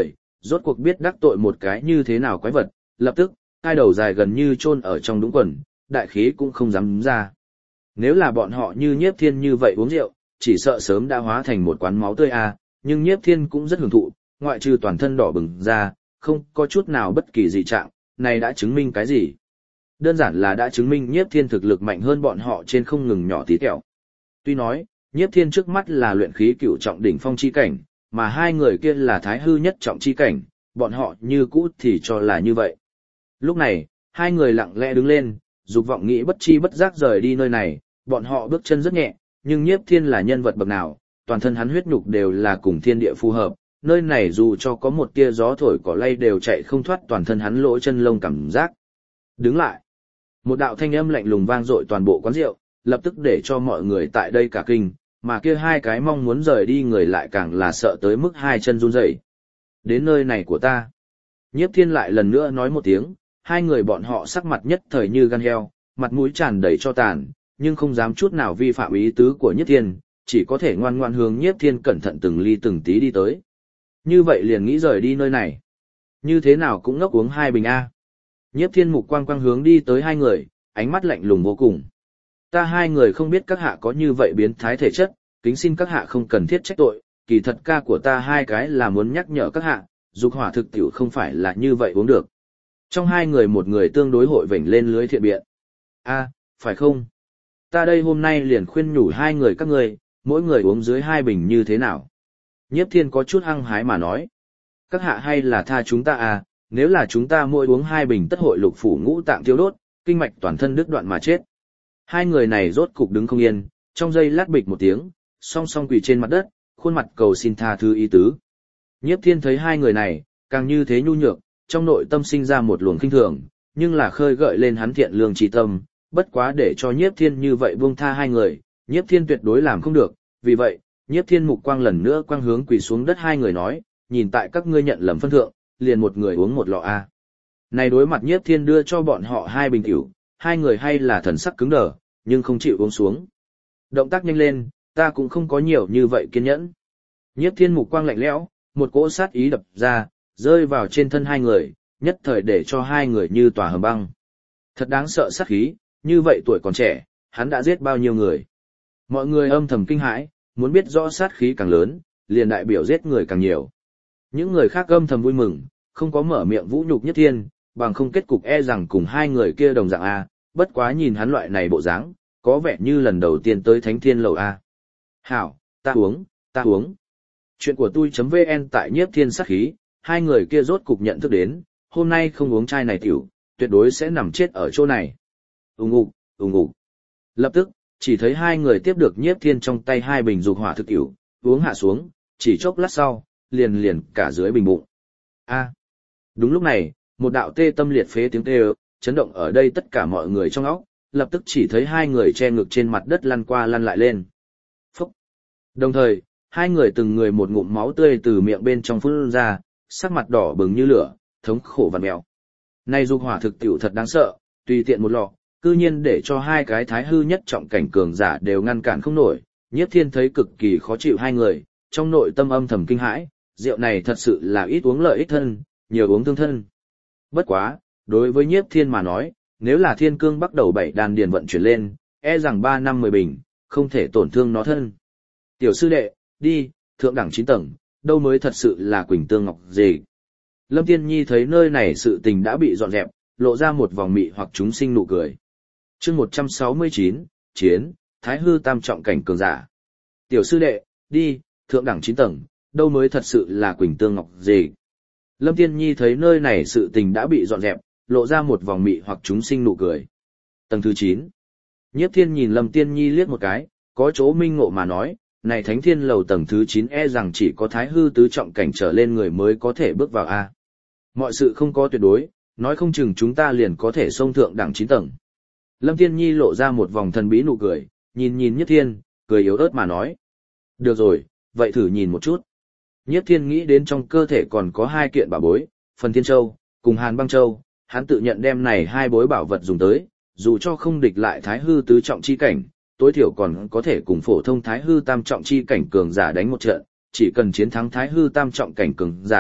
rốt cuộc biết đắc tội một cái như thế nào quái vật, lập tức, hai đầu dài gần như chôn ở trong đúng quần, đại khí cũng không dám ra. Nếu là bọn họ như Nhiếp Thiên như vậy uống rượu, chỉ sợ sớm đã hóa thành một quán máu tươi à, nhưng Nhiếp Thiên cũng rất hưởng thụ, ngoại trừ toàn thân đỏ bừng ra, không có chút nào bất kỳ dị trạng, này đã chứng minh cái gì? Đơn giản là đã chứng minh Nhiếp Thiên thực lực mạnh hơn bọn họ trên không ngừng nhỏ tí tẹo. Tuy nói, Nhiếp Thiên trước mắt là luyện khí cửu trọng đỉnh phong chi cảnh, mà hai người kia là thái hư nhất trọng chi cảnh, bọn họ như cũ thì cho là như vậy. Lúc này, hai người lặng lẽ đứng lên, dục vọng nghĩ bất chi bất giác rời đi nơi này, bọn họ bước chân rất nhẹ, nhưng Nhiếp Thiên là nhân vật bậc nào, toàn thân hắn huyết nhục đều là cùng thiên địa phù hợp, nơi này dù cho có một tia gió thổi cỏ lay đều chạy không thoát toàn thân hắn lỗ chân lông cảm giác. Đứng lại. Một đạo thanh âm lạnh lùng vang dội toàn bộ quán rượu, lập tức để cho mọi người tại đây cả kinh, mà kia hai cái mong muốn rời đi người lại càng là sợ tới mức hai chân run rẩy. Đến nơi này của ta. Nhiếp Thiên lại lần nữa nói một tiếng, hai người bọn họ sắc mặt nhất thời như gan heo, mặt mũi tràn đầy cho tàn, nhưng không dám chút nào vi phạm ý tứ của Nhiếp Thiên, chỉ có thể ngoan ngoãn hướng Nhiếp Thiên cẩn thận từng ly từng tí đi tới. Như vậy liền nghĩ rời đi nơi này. Như thế nào cũng ngốc uống hai bình A. Nhiếp Thiên mục quang quang hướng đi tới hai người, ánh mắt lạnh lùng vô cùng. Ta hai người không biết các hạ có như vậy biến thái thể chất, kính xin các hạ không cần thiết trách tội, kỳ thật ca của ta hai cái là muốn nhắc nhở các hạ, dục hỏa thực tiểu không phải là như vậy uống được. Trong hai người một người tương đối hội vểnh lên lưới thiện biện. A, phải không? Ta đây hôm nay liền khuyên nhủ hai người các ngươi, mỗi người uống dưới hai bình như thế nào? Nhiếp Thiên có chút hăng hái mà nói. Các hạ hay là tha chúng ta à, nếu là chúng ta mỗi uống hai bình tất hội lục phủ ngũ tạng tiêu đốt, kinh mạch toàn thân đứt đoạn mà chết. Hai người này rốt cục đứng không yên, trong giây lát bịch một tiếng, song song quỳ trên mặt đất, khuôn mặt cầu xin tha thứ ý tứ. Nhiếp Thiên thấy hai người này, càng như thế nhu nhược, trong nội tâm sinh ra một luồng khinh thường, nhưng là khơi gợi lên hắn thiện lương trí tâm, bất quá để cho Nhiếp Thiên như vậy buông tha hai người, Nhiếp Thiên tuyệt đối làm không được, vì vậy, Nhiếp Thiên mục quang lần nữa quang hướng quỳ xuống đất hai người nói, nhìn tại các ngươi nhận lầm phân thượng, liền một người uống một lọ a. Này đối mặt Nhiếp Thiên đưa cho bọn họ hai bình tiểu, hai người hay là thần sắc cứng đờ, nhưng không chịu uống xuống. Động tác nhanh lên, ta cũng không có nhiều như vậy kiên nhẫn. Nhiếp Thiên mục quang lạnh lẽo, một cỗ sát ý đập ra, rơi vào trên thân hai người, nhất thời để cho hai người như tòa hầm băng. Thật đáng sợ sát khí, như vậy tuổi còn trẻ, hắn đã giết bao nhiêu người. Mọi người âm thầm kinh hãi, muốn biết rõ sát khí càng lớn, liền đại biểu giết người càng nhiều. Những người khác âm thầm vui mừng, không có mở miệng vũ nhục Nhất Thiên, bằng không kết cục e rằng cùng hai người kia đồng dạng A, bất quá nhìn hắn loại này bộ dáng, có vẻ như lần đầu tiên tới Thánh Thiên Lầu A. Hảo, ta uống. Chuyện của tôi.vn tại Nhiếp Thiên sát khí, hai người kia rốt cục nhận thức đến, hôm nay không uống chai này tiểu, tuyệt đối sẽ nằm chết ở chỗ này. Ùng ục. Lập tức, chỉ thấy hai người tiếp được Nhiếp Thiên trong tay hai bình dục hỏa thực tiểu, uống hạ xuống, chỉ chốc lát sau, liền cả dưới bình bụng. A. Đúng lúc này, một đạo tê tâm liệt phế tiếng kêu, chấn động ở đây tất cả mọi người trong óc, lập tức chỉ thấy hai người che ngực trên mặt đất lăn qua lăn lại lên. Phúc. Đồng thời, hai người từng người một ngụm máu tươi từ miệng bên trong phun ra, sắc mặt đỏ bừng như lửa, thống khổ vằn mèo. Này dục hỏa thực tiểu thật đáng sợ, tùy tiện một lọ, cư nhiên để cho hai cái thái hư nhất trọng cảnh cường giả đều ngăn cản không nổi. Nhiếp Thiên thấy cực kỳ khó chịu hai người, trong nội tâm âm thầm kinh hãi, rượu này thật sự là ít uống lợi ích thân, nhiều uống thương thân. Bất quá, đối với Nhiếp Thiên mà nói, nếu là thiên cương bắt đầu bảy đàn điền vận chuyển lên, e rằng 3 năm 10 bình, không thể tổn thương nó thân. Tiểu sư đệ, đi, thượng đẳng 9 tầng, đâu mới thật sự là Quỳnh Tương Ngọc gì. Lâm Tiên Nhi thấy nơi này sự tình đã bị dọn dẹp, lộ ra một vòng mị hoặc chúng sinh nụ cười. Chương 169, chiến, thái hư tam trọng cảnh cường giả. Tiểu sư đệ, đi, thượng đẳng 9 tầng, đâu mới thật sự là Quỳnh Tương Ngọc gì. Lâm Tiên Nhi thấy nơi này sự tình đã bị dọn dẹp, lộ ra một vòng mị hoặc chúng sinh nụ cười. Tầng thứ 9. Nhiếp Thiên nhìn Lâm Tiên Nhi liếc một cái, có chỗ minh ngộ mà nói, này Thánh Thiên Lầu tầng thứ 9 e rằng chỉ có thái hư tứ trọng cảnh trở lên người mới có thể bước vào A. Mọi sự không có tuyệt đối, nói không chừng chúng ta liền có thể xông thượng đẳng 9 tầng. Lâm Tiên Nhi lộ ra một vòng thần bí nụ cười, nhìn Nhiếp Thiên, cười yếu ớt mà nói. Được rồi, vậy thử nhìn một chút. Nhiếp Thiên nghĩ đến trong cơ thể còn có hai kiện bảo bối, Phần Thiên Châu, cùng Hàn Băng Châu, hắn tự nhận đem này hai bối bảo vật dùng tới, dù cho không địch lại thái hư tứ trọng chi cảnh, tối thiểu còn có thể cùng phổ thông thái hư tam trọng chi cảnh cường giả đánh một trận, chỉ cần chiến thắng thái hư tam trọng cảnh cường giả,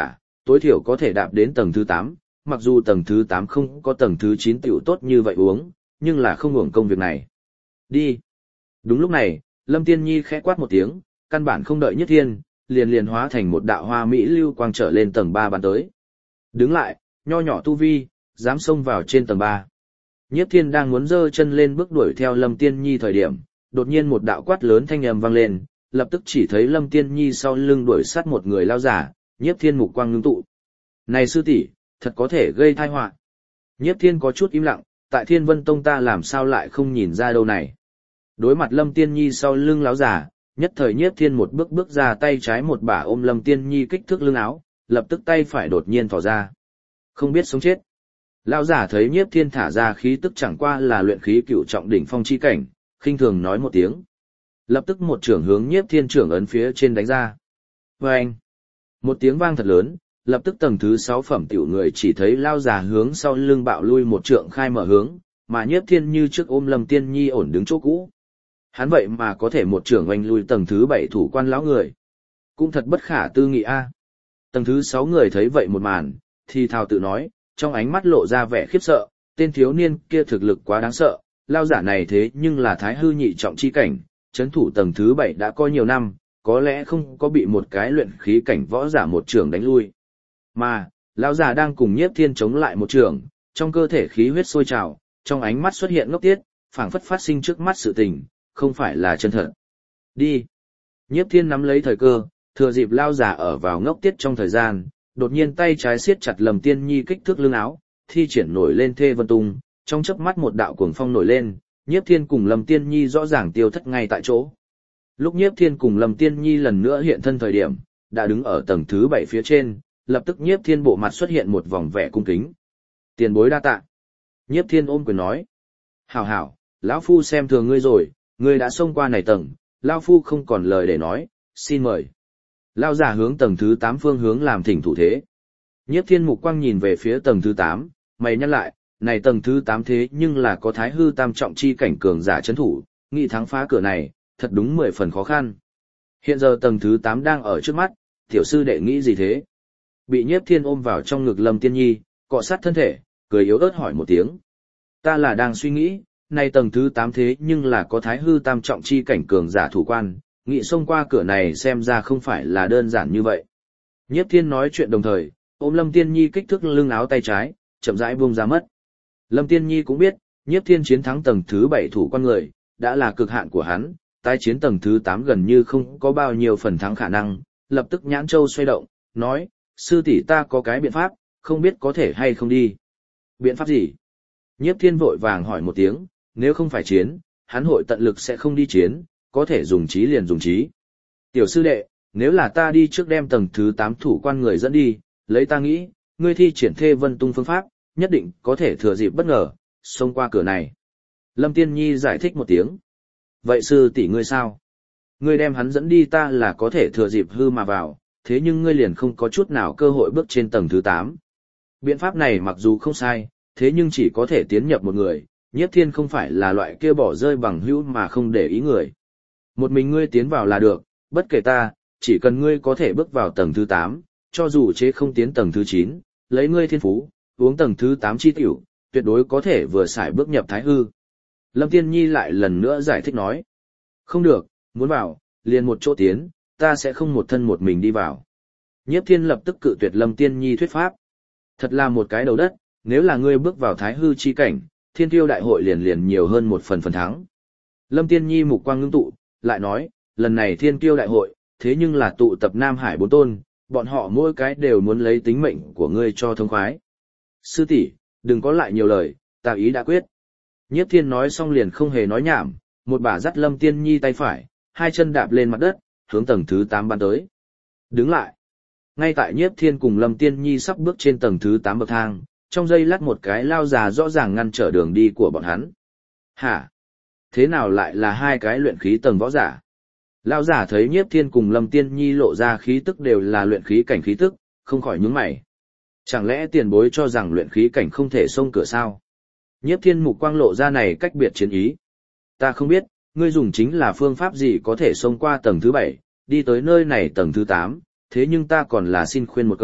tối thiểu có thể đạp đến tầng thứ 8, mặc dù tầng thứ 8 không có tầng thứ 9 tiểu tốt như vậy uống, nhưng là không hưởng công việc này. Đi. Đúng lúc này, Lâm Tiên Nhi khẽ quát một tiếng, căn bản không đợi Nhất Thiên, liền hóa thành một đạo hoa mỹ lưu quang trở lên tầng 3 bắn tới. Đứng lại, nho nhỏ tu vi, dám xông vào trên tầng 3. Nhiếp Thiên đang muốn giơ chân lên bước đuổi theo Lâm Tiên Nhi thời điểm, đột nhiên một đạo quát lớn thanh âm vang lên, lập tức chỉ thấy Lâm Tiên Nhi sau lưng đuổi sát một người lao giả, Nhiếp Thiên mục quang ngưng tụ. Này sư tỷ, thật có thể gây tai họa. Nhiếp Thiên có chút im lặng, tại Thiên Vân Tông ta làm sao lại không nhìn ra đâu này. Đối mặt Lâm Tiên Nhi sau lưng lão giả, nhất thời Nhiếp Thiên một bước bước ra tay trái một bả ôm Lâm Tiên Nhi kích thước lưng áo, lập tức tay phải đột nhiên thò ra. Không biết sống chết. Lão giả thấy Nhiếp Thiên thả ra khí tức chẳng qua là luyện khí cửu trọng đỉnh phong chi cảnh, khinh thường nói một tiếng. Lập tức một trưởng hướng Nhiếp Thiên trưởng ấn phía trên đánh ra. Vâng! Một tiếng vang thật lớn, lập tức tầng thứ 6 phẩm tiểu người chỉ thấy lão giả hướng sau lưng bạo lui một trượng khai mở hướng, mà Nhiếp Thiên như trước ôm Lâm Tiên Nhi ổn đứng chỗ cũ. Hắn vậy mà có thể một trưởng oanh lui tầng thứ 7 thủ quan lão người. Cũng thật bất khả tư nghị a. Tầng thứ 6 người thấy vậy một màn, thì thào tự nói, trong ánh mắt lộ ra vẻ khiếp sợ, tên thiếu niên kia thực lực quá đáng sợ, lao giả này thế nhưng là thái hư nhị trọng chi cảnh, chấn thủ tầng thứ 7 đã có nhiều năm, có lẽ không có bị một cái luyện khí cảnh võ giả một trường đánh lui. Mà, lao giả đang cùng Nhiếp Thiên chống lại một trường, trong cơ thể khí huyết sôi trào, trong ánh mắt xuất hiện ngốc tiết, phảng phất phát sinh trước mắt sự tình, không phải là chân thật. Đi. Nhiếp Thiên nắm lấy thời cơ, thừa dịp lao giả ở vào ngốc tiết trong thời gian, đột nhiên tay trái siết chặt Lâm Tiên Nhi kích thước lưng áo, thi triển nổi lên Thê Vân Tung, trong chớp mắt một đạo cuồng phong nổi lên, Nhiếp Thiên cùng Lâm Tiên Nhi rõ ràng tiêu thất ngay tại chỗ. Lúc Nhiếp Thiên cùng Lâm Tiên Nhi lần nữa hiện thân thời điểm, đã đứng ở tầng thứ 7 phía trên, lập tức Nhiếp Thiên bộ mặt xuất hiện một vòng vẻ cung kính. Tiền bối đa tạ. Nhiếp Thiên ôm quyền nói. Hảo hảo, lão phu xem thường ngươi rồi, ngươi đã xông qua này tầng, lão phu không còn lời để nói, xin mời. Lão giả hướng tầng thứ 8 phương hướng làm thỉnh thủ thế. Nhiếp Thiên mục quang nhìn về phía tầng thứ 8, mày nhắc lại, này tầng thứ 8 thế nhưng là có thái hư tam trọng chi cảnh cường giả chấn thủ, nghị thắng phá cửa này, thật đúng 10 phần khó khăn. Hiện giờ tầng thứ 8 đang ở trước mắt, tiểu sư đệ nghĩ gì thế? Bị Nhiếp Thiên ôm vào trong ngực Lâm Tiên Nhi, cọ sát thân thể, cười yếu ớt hỏi một tiếng. Ta là đang suy nghĩ, này tầng thứ 8 thế nhưng là có thái hư tam trọng chi cảnh cường giả thủ quan, nghị xông qua cửa này xem ra không phải là đơn giản như vậy. Nhiếp Thiên nói chuyện đồng thời, ôm Lâm Tiên Nhi kích thước lưng áo tay trái, chậm rãi buông ra mất. Lâm Tiên Nhi cũng biết, Nhiếp Thiên chiến thắng tầng thứ 7 thủ quan người, đã là cực hạn của hắn, tái chiến tầng thứ 8 gần như không có bao nhiêu phần thắng khả năng, lập tức nhãn châu xoay động, nói, sư tỷ ta có cái biện pháp, không biết có thể hay không đi. Biện pháp gì? Nhiếp Thiên vội vàng hỏi một tiếng, nếu không phải chiến, hắn hội tận lực sẽ không đi chiến, có thể dùng trí liền dùng trí. Tiểu sư đệ, nếu là ta đi trước đem tầng thứ 8 thủ quan người dẫn đi, lấy ta nghĩ, ngươi thi triển Thê Vân Tung phương pháp, nhất định có thể thừa dịp bất ngờ, xông qua cửa này. Lâm Tiên Nhi giải thích một tiếng. Vậy sư tỷ ngươi sao? Ngươi đem hắn dẫn đi ta là có thể thừa dịp hư mà vào, thế nhưng ngươi liền không có chút nào cơ hội bước trên tầng thứ 8. Biện pháp này mặc dù không sai, thế nhưng chỉ có thể tiến nhập một người, Nhiếp Thiên không phải là loại kia bỏ rơi bằng hữu mà không để ý người. Một mình ngươi tiến vào là được, bất kể ta, chỉ cần ngươi có thể bước vào tầng thứ 8, cho dù chế không tiến tầng thứ 9, lấy ngươi thiên phú, uống tầng thứ 8 chi tiểu, tuyệt đối có thể vừa xài bước nhập thái hư. Lâm Tiên Nhi lại lần nữa giải thích nói. Không được, muốn vào, liền một chỗ tiến, ta sẽ không một thân một mình đi vào. Nhiếp Thiên lập tức cự tuyệt Lâm Tiên Nhi thuyết pháp. Thật là một cái đầu đất, nếu là ngươi bước vào thái hư chi cảnh, thiên tiêu đại hội liền nhiều hơn một phần thắng. Lâm Tiên Nhi mục quang ngưng tụ, lại nói, lần này thiên tiêu đại hội, thế nhưng là tụ tập Nam Hải 4 tôn, bọn họ mỗi cái đều muốn lấy tính mệnh của ngươi cho thông khoái. Sư tỷ, đừng có lại nhiều lời, ta ý đã quyết. Nhiếp Thiên nói xong liền không hề nói nhảm, một bà dắt Lâm Tiên Nhi tay phải, hai chân đạp lên mặt đất, hướng tầng thứ 8 bắn tới. Đứng lại. Ngay tại Nhiếp Thiên cùng Lâm Tiên Nhi sắp bước trên tầng thứ 8 bậc thang, trong giây lát một cái lao già rõ ràng ngăn trở đường đi của bọn hắn. Hả? Thế nào lại là hai cái luyện khí tầng võ giả? Lao giả thấy Nhiếp Thiên cùng Lâm Tiên Nhi lộ ra khí tức đều là luyện khí cảnh khí tức, không khỏi nhướng mày. Chẳng lẽ tiền bối cho rằng luyện khí cảnh không thể xông cửa sao? Nhiếp Thiên mục quang lộ ra này cách biệt chiến ý. Ta không biết, ngươi dùng chính là phương pháp gì có thể xông qua tầng thứ 7, đi tới nơi này tầng thứ 8, thế nhưng ta còn là xin khuyên một câu,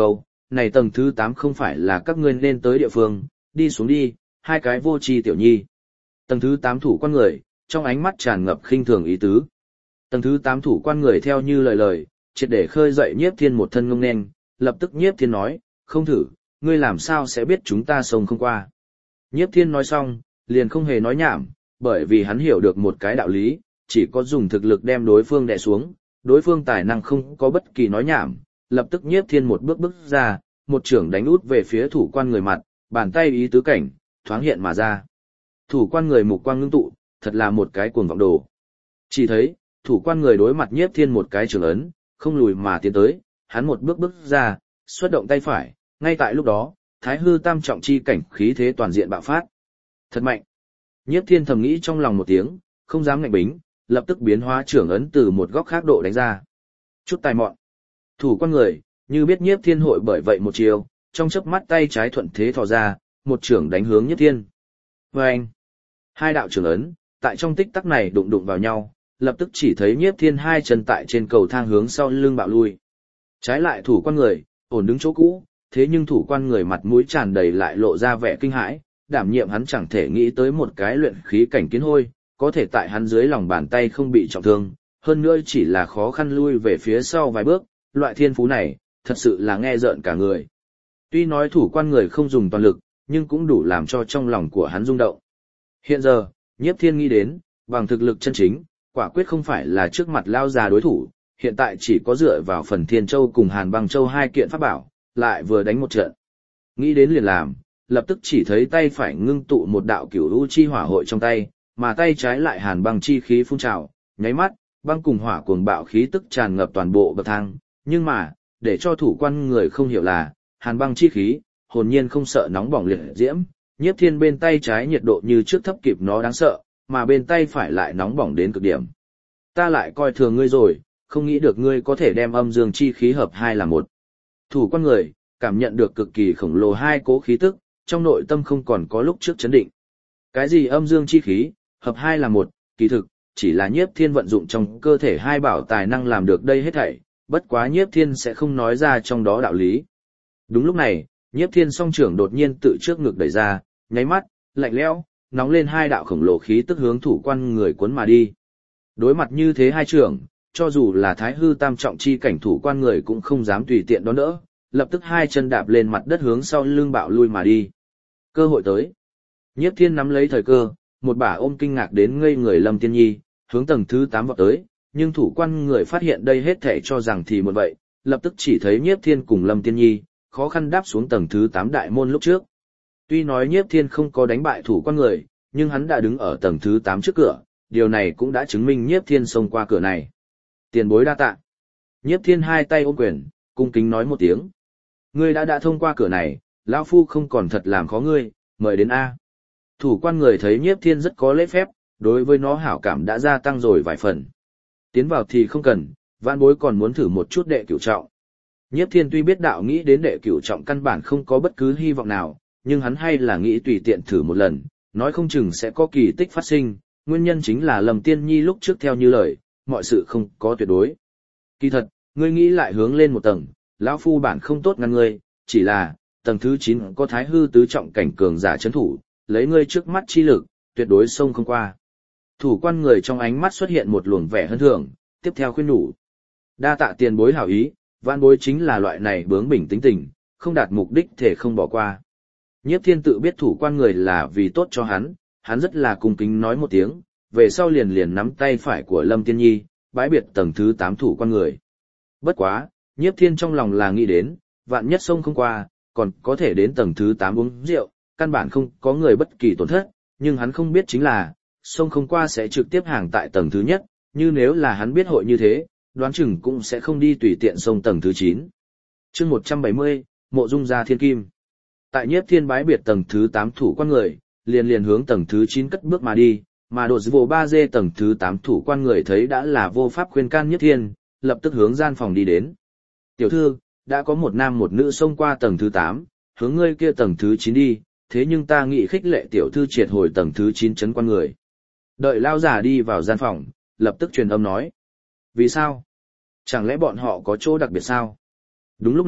này tầng thứ 8 không phải là các ngươi nên tới địa phương, đi xuống đi, hai cái vô tri tiểu nhi. Tầng thứ 8 thủ quan người, trong ánh mắt tràn ngập khinh thường ý tứ. Tầng thứ 8 thủ quan người theo như lời, triệt để khơi dậy Nhiếp Thiên một thân ngông nên, lập tức Nhiếp Thiên nói, không thử, ngươi làm sao sẽ biết chúng ta sông không qua. Nhiếp Thiên nói xong, liền không hề nói nhảm, bởi vì hắn hiểu được một cái đạo lý, chỉ có dùng thực lực đem đối phương đè xuống, đối phương tài năng không có bất kỳ nói nhảm, lập tức Nhiếp Thiên một bước ra, một chưởng đánh út về phía thủ quan người mặt, bàn tay ý tứ cảnh, thoáng hiện mà ra. Thủ quan người mục quang ngưng tụ, thật là một cái cuồng vọng đồ. Chỉ thấy, thủ quan người đối mặt Nhiếp Thiên một cái trường ấn, không lùi mà tiến tới, hắn một bước ra, xuất động tay phải, ngay tại lúc đó, Thái hư tam trọng chi cảnh khí thế toàn diện bạo phát. Thật mạnh. Nhiếp Thiên thầm nghĩ trong lòng một tiếng, không dám ngạnh bính, lập tức biến hóa trưởng ấn từ một góc khác độ đánh ra. Chút tài mọn. Thủ quan người, như biết Nhiếp Thiên hội bởi vậy một chiều, trong chớp mắt tay trái thuận thế thò ra, một trưởng đánh hướng Nhiếp Thiên. Vâng! Hai đạo trưởng ấn, tại trong tích tắc này đụng vào nhau, lập tức chỉ thấy Nhiếp Thiên hai chân tại trên cầu thang hướng sau lưng bạo lui. Trái lại thủ quan người, ổn đứng chỗ cũ, thế nhưng thủ quan người mặt mũi tràn đầy lại lộ ra vẻ kinh hãi, đảm nhiệm hắn chẳng thể nghĩ tới một cái luyện khí cảnh kiến hôi, có thể tại hắn dưới lòng bàn tay không bị trọng thương, hơn nữa chỉ là khó khăn lui về phía sau vài bước, loại thiên phú này, thật sự là nghe rợn cả người. Tuy nói thủ quan người không dùng toàn lực, nhưng cũng đủ làm cho trong lòng của hắn rung động. Hiện giờ, Nhiếp Thiên nghĩ đến, bằng thực lực chân chính, quả quyết không phải là trước mặt lao già đối thủ, hiện tại chỉ có dựa vào phần Thiên Châu cùng Hàn Băng Châu hai kiện pháp bảo, lại vừa đánh một trận. Nghĩ đến liền làm, lập tức chỉ thấy tay phải ngưng tụ một đạo cửu u chi hỏa hội trong tay, mà tay trái lại hàn băng chi khí phun trào, nháy mắt, băng cùng hỏa cuồng bạo khí tức tràn ngập toàn bộ bậc thang, nhưng mà, để cho thủ quan người không hiểu là, hàn băng chi khí, hồn nhiên không sợ nóng bỏng liệt diễm, Nhiếp Thiên bên tay trái nhiệt độ như trước thấp kịp nó đáng sợ, mà bên tay phải lại nóng bỏng đến cực điểm. Ta lại coi thường ngươi rồi, không nghĩ được ngươi có thể đem âm dương chi khí hợp hai là một. Thủ quan người, cảm nhận được cực kỳ khổng lồ hai cố khí tức, trong nội tâm không còn có lúc trước chấn định. Cái gì âm dương chi khí, hợp hai là một, kỳ thực, chỉ là Nhiếp Thiên vận dụng trong cơ thể hai bảo tài năng làm được đây hết thảy, bất quá Nhiếp Thiên sẽ không nói ra trong đó đạo lý. Đúng lúc này, Nhiếp Thiên song trưởng đột nhiên tự trước ngực đẩy ra, nháy mắt, lạnh lẽo, nóng lên hai đạo khổng lồ khí tức hướng thủ quan người cuốn mà đi. Đối mặt như thế hai trưởng, cho dù là Thái hư tam trọng chi cảnh thủ quan người cũng không dám tùy tiện đón đỡ, lập tức hai chân đạp lên mặt đất hướng sau lưng bạo lui mà đi. Cơ hội tới. Nhiếp Thiên nắm lấy thời cơ, một bả ôm kinh ngạc đến ngây người Lâm Tiên Nhi, hướng tầng thứ 8 vọt tới, nhưng thủ quan người phát hiện đây hết thảy cho rằng thì một vậy, lập tức chỉ thấy Nhiếp Thiên cùng Lâm Tiên Nhi, khó khăn đáp xuống tầng thứ 8 đại môn lúc trước. Tuy nói Nhiếp Thiên không có đánh bại thủ quan người, nhưng hắn đã đứng ở tầng thứ 8 trước cửa, điều này cũng đã chứng minh Nhiếp Thiên xông qua cửa này. Tiền bối đa tạ. Nhiếp Thiên hai tay ôm quyền, cung kính nói một tiếng. Ngươi đã thông qua cửa này, lão phu không còn thật làm khó ngươi, mời đến A. Thủ quan người thấy Nhiếp Thiên rất có lễ phép, đối với nó hảo cảm đã gia tăng rồi vài phần. Tiến vào thì không cần, vãn bối còn muốn thử một chút đệ cửu trọng. Nhiếp Thiên tuy biết đạo nghĩ đến đệ cửu trọng căn bản không có bất cứ hy vọng nào, nhưng hắn hay là nghĩ tùy tiện thử một lần, nói không chừng sẽ có kỳ tích phát sinh, nguyên nhân chính là Lâm Tiên Nhi lúc trước theo như lời, mọi sự không có tuyệt đối. Kỳ thật, ngươi nghĩ lại hướng lên một tầng, lão phu bản không tốt ngăn ngươi, chỉ là, tầng thứ 9 có Thái hư tứ trọng cảnh cường giả chấn thủ, lấy ngươi trước mắt chi lực, tuyệt đối xông không qua. Thủ quan người trong ánh mắt xuất hiện một luồng vẻ hân thưởng, tiếp theo khuyên nhủ. Đa tạ tiền bối hảo ý, vãn bối chính là loại này bướng bỉnh tính tình, không đạt mục đích thể không bỏ qua. Nhiếp Thiên tự biết thủ quan người là vì tốt cho hắn rất là cung kính nói một tiếng, về sau liền nắm tay phải của Lâm Tiên Nhi, bái biệt tầng thứ 8 thủ quan người. Bất quá, Nhiếp Thiên trong lòng là nghĩ đến, vạn nhất sông không qua, còn có thể đến tầng thứ 8 uống rượu, căn bản không có người bất kỳ tổn thất, nhưng hắn không biết chính là, sông không qua sẽ trực tiếp hàng tại tầng thứ nhất, như nếu là hắn biết hội như thế, đoán chừng cũng sẽ không đi tùy tiện sông tầng thứ 9. Chương 170, Mộ Dung gia Thiên Kim. Tại Nhiếp Thiên bái biệt tầng thứ 8 thủ quan người, liền hướng tầng thứ 9 cất bước mà đi, mà đột vô 3G tầng thứ 8 thủ quan người thấy đã là vô pháp khuyên can Nhiếp Thiên, lập tức hướng gian phòng đi đến. Tiểu thư, đã có một nam một nữ xông qua tầng thứ 8, hướng ngươi kia tầng thứ 9 đi, thế nhưng ta nghĩ khích lệ tiểu thư triệt hồi tầng thứ 9 chấn quan người. Đợi lao giả đi vào gian phòng, lập tức truyền âm nói. Vì sao? Chẳng lẽ bọn họ có chỗ đặc biệt sao? Đúng lúc này,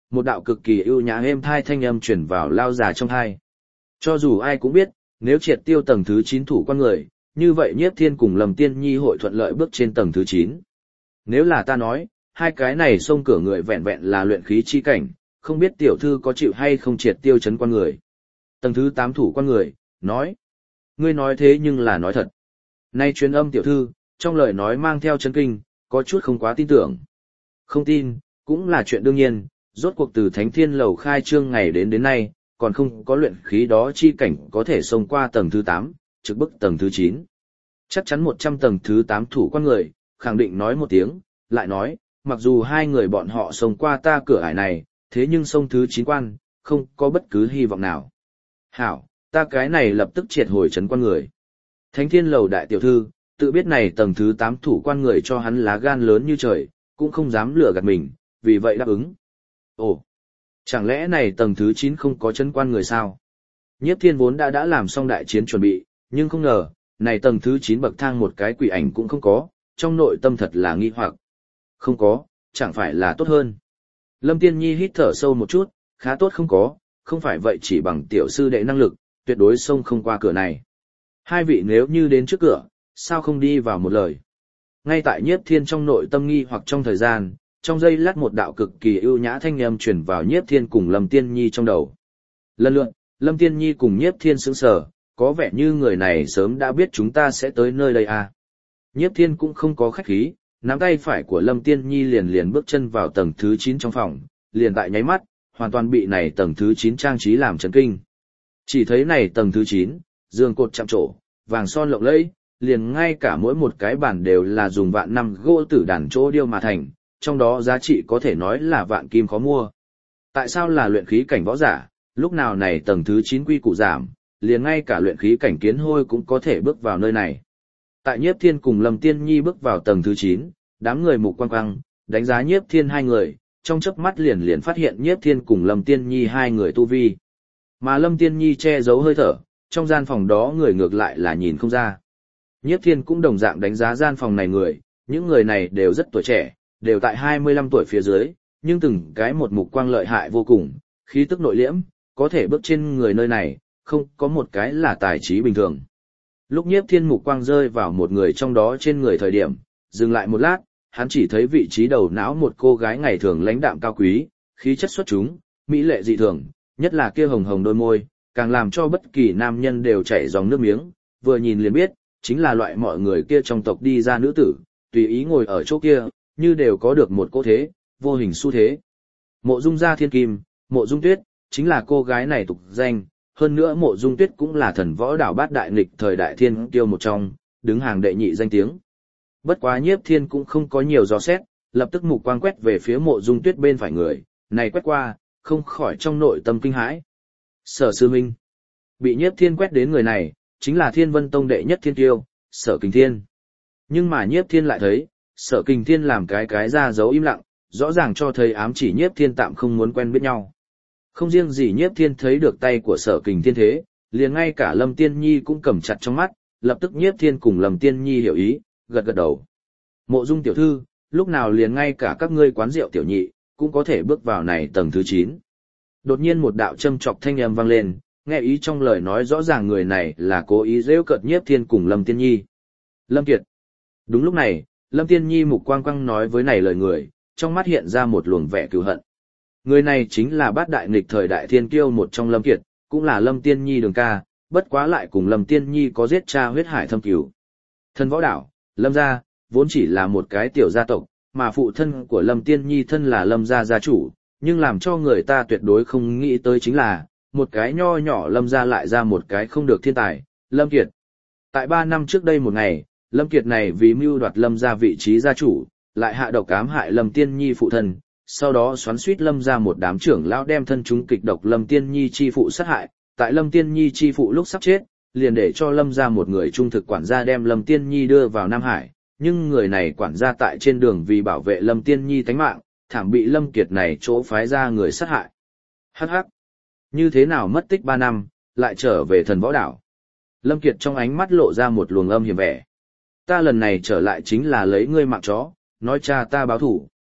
một đạo cực kỳ ưu nhã êm thai thanh âm truyền vào lao già trong thai. Cho dù ai cũng biết, nếu triệt tiêu tầng thứ 9 thủ quan người, như vậy Nhiếp Thiên cùng Lâm Tiên Nhi hội thuận lợi bước trên tầng thứ 9. Nếu là ta nói, hai cái này xông cửa người vẹn vẹn là luyện khí chi cảnh, không biết tiểu thư có chịu hay không triệt tiêu chấn quan người. Tầng thứ 8 thủ quan người, nói. Ngươi nói thế nhưng là nói thật. Nay truyền âm tiểu thư, trong lời nói mang theo chấn kinh, có chút không quá tin tưởng. Không tin, cũng là chuyện đương nhiên, rốt cuộc từ Thánh Thiên Lầu khai trương ngày đến nay, còn không có luyện khí đó chi cảnh có thể xông qua tầng thứ 8, trực bức tầng thứ 9. Chắc chắn 100 tầng thứ 8 thủ quan người, khẳng định nói một tiếng, lại nói, mặc dù hai người bọn họ xông qua ta cửa ải này, thế nhưng xông thứ 9 quan, không có bất cứ hy vọng nào. Hảo, ta cái này lập tức triệt hồi trấn quan người. Thánh Thiên Lầu đại tiểu thư, tự biết này tầng thứ 8 thủ quan người cho hắn lá gan lớn như trời, cũng không dám lừa gạt mình, vì vậy đáp ứng. Ồ, chẳng lẽ này tầng thứ 9 không có trấn quan người sao? Nhiếp Thiên vốn đã làm xong đại chiến chuẩn bị, nhưng không ngờ, này tầng thứ 9 bậc thang một cái quỷ ảnh cũng không có, trong nội tâm thật là nghi hoặc. Không có, chẳng phải là tốt hơn. Lâm Tiên Nhi hít thở sâu một chút, khá tốt không có, không phải vậy chỉ bằng tiểu sư đệ năng lực, tuyệt đối xông không qua cửa này. Hai vị nếu như đến trước cửa, sao không đi vào một lời. Ngay tại Nhiếp Thiên trong nội tâm nghi hoặc trong thời gian, trong giây lát một đạo cực kỳ ưu nhã thanh âm truyền vào Nhiếp Thiên cùng Lâm Tiên Nhi trong đầu. Lần lượt, Lâm Tiên Nhi cùng Nhiếp Thiên sững sờ, có vẻ như người này sớm đã biết chúng ta sẽ tới nơi đây à. Nhiếp Thiên cũng không có khách khí, nắm tay phải của Lâm Tiên Nhi liền bước chân vào tầng thứ 9 trong phòng, liền tại nháy mắt, hoàn toàn bị này tầng thứ 9 trang trí làm chấn kinh. Chỉ thấy này tầng thứ 9, giường cột chạm trổ, vàng son lộng lẫy, liền ngay cả mỗi một cái bàn đều là dùng vạn năm gỗ tử đàn chỗ điêu mà thành, trong đó giá trị có thể nói là vạn kim khó mua. Tại sao là luyện khí cảnh võ giả, lúc nào này tầng thứ 9 quy củ giảm, liền ngay cả luyện khí cảnh kiến hôi cũng có thể bước vào nơi này. Tại Nhiếp Thiên cùng Lâm Tiên Nhi bước vào tầng thứ 9, đám người mục quang quang, đánh giá Nhiếp Thiên hai người, trong chớp mắt liền phát hiện Nhiếp Thiên cùng Lâm Tiên Nhi hai người tu vi. Mà Lâm Tiên Nhi che giấu hơi thở, trong gian phòng đó người ngược lại là nhìn không ra. Nhiếp Thiên cũng đồng dạng đánh giá gian phòng này người, những người này đều rất tuổi trẻ, đều tại 25 tuổi phía dưới, nhưng từng cái một mục quang lợi hại vô cùng, khí tức nội liễm, có thể bước trên người nơi này, không có một cái là tài trí bình thường. Lúc Nhiếp Thiên mục quang rơi vào một người trong đó trên người thời điểm, dừng lại một lát, hắn chỉ thấy vị trí đầu não một cô gái ngày thường lãnh đạm cao quý, khí chất xuất chúng, mỹ lệ dị thường, nhất là kia hồng hồng đôi môi, càng làm cho bất kỳ nam nhân đều chảy dòng nước miếng, vừa nhìn liền biết, chính là loại mọi người kia trong tộc đi ra nữ tử, tùy ý ngồi ở chỗ kia, như đều có được một cỗ thế, vô hình xu thế. Mộ Dung gia thiên kim, Mộ Dung Tuyết, chính là cô gái này tục danh, hơn nữa Mộ Dung Tuyết cũng là thần võ đảo bát đại nghịch thời đại thiên kiêu một trong, đứng hàng đệ nhị danh tiếng. Bất quá Nhiếp Thiên cũng không có nhiều dò xét, lập tức mục quang quét về phía Mộ Dung Tuyết bên phải người, này quét qua, không khỏi trong nội tâm kinh hãi. Sở Sư Minh. Bị Nhiếp Thiên quét đến người này, chính là Thiên Vân Tông đệ nhất thiên kiêu, Sở Kình Thiên. Nhưng mà Nhiếp Thiên lại thấy, Sở Kình Thiên làm cái ra dấu im lặng, rõ ràng cho thấy ám chỉ Nhiếp Thiên tạm không muốn quen biết nhau. Không riêng gì Nhiếp Thiên thấy được tay của Sở Kình Thiên thế, liền ngay cả Lâm Tiên Nhi cũng cầm chặt trong mắt, lập tức Nhiếp Thiên cùng Lâm Tiên Nhi hiểu ý, gật gật đầu. Mộ Dung tiểu thư, lúc nào liền ngay cả các ngươi quán rượu tiểu nhị, cũng có thể bước vào này tầng thứ 9. Đột nhiên một đạo châm chọc thanh âm vang lên, nghe ý trong lời nói rõ ràng người này là cố ý giễu cợt Nhiếp Thiên cùng Lâm Tiên Nhi. Lâm Kiệt. Đúng lúc này, Lâm Tiên Nhi mục quang quang nói với này lời người, trong mắt hiện ra một luồng vẻ cừu hận. Người này chính là bát đại nghịch thời đại thiên kiêu một trong Lâm Kiệt, cũng là Lâm Tiên Nhi đường ca, bất quá lại cùng Lâm Tiên Nhi có giết cha huyết hải thâm cừu. Thân võ đảo, Lâm gia, vốn chỉ là một cái tiểu gia tộc, mà phụ thân của Lâm Tiên Nhi thân là Lâm gia gia chủ, nhưng làm cho người ta tuyệt đối không nghĩ tới chính là, một cái nho nhỏ Lâm gia lại ra một cái không được thiên tài, Lâm Kiệt. Tại 3 năm trước đây một ngày, Lâm Kiệt này vì mưu đoạt Lâm gia vị trí gia chủ, lại hạ độc ám hại Lâm Tiên Nhi phụ thân, sau đó xoắn suýt Lâm gia một đám trưởng lão đem thân chúng kịch độc Lâm Tiên Nhi chi phụ sát hại, tại Lâm Tiên Nhi chi phụ lúc sắp chết, liền để cho Lâm gia một người trung thực quản gia đem Lâm Tiên Nhi đưa vào Nam Hải, nhưng người này quản gia tại trên đường vì bảo vệ Lâm Tiên Nhi tánh mạng, thảm bị Lâm Kiệt này chỗ phái ra người sát hại. Hắc hắc. Như thế nào mất tích 3 năm, lại trở về thần võ đảo. Lâm Kiệt trong ánh mắt lộ ra một luồng âm hiểm vẻ. Ta lần này trở lại chính là lấy ngươi mạng chó, nói cha ta báo thủ.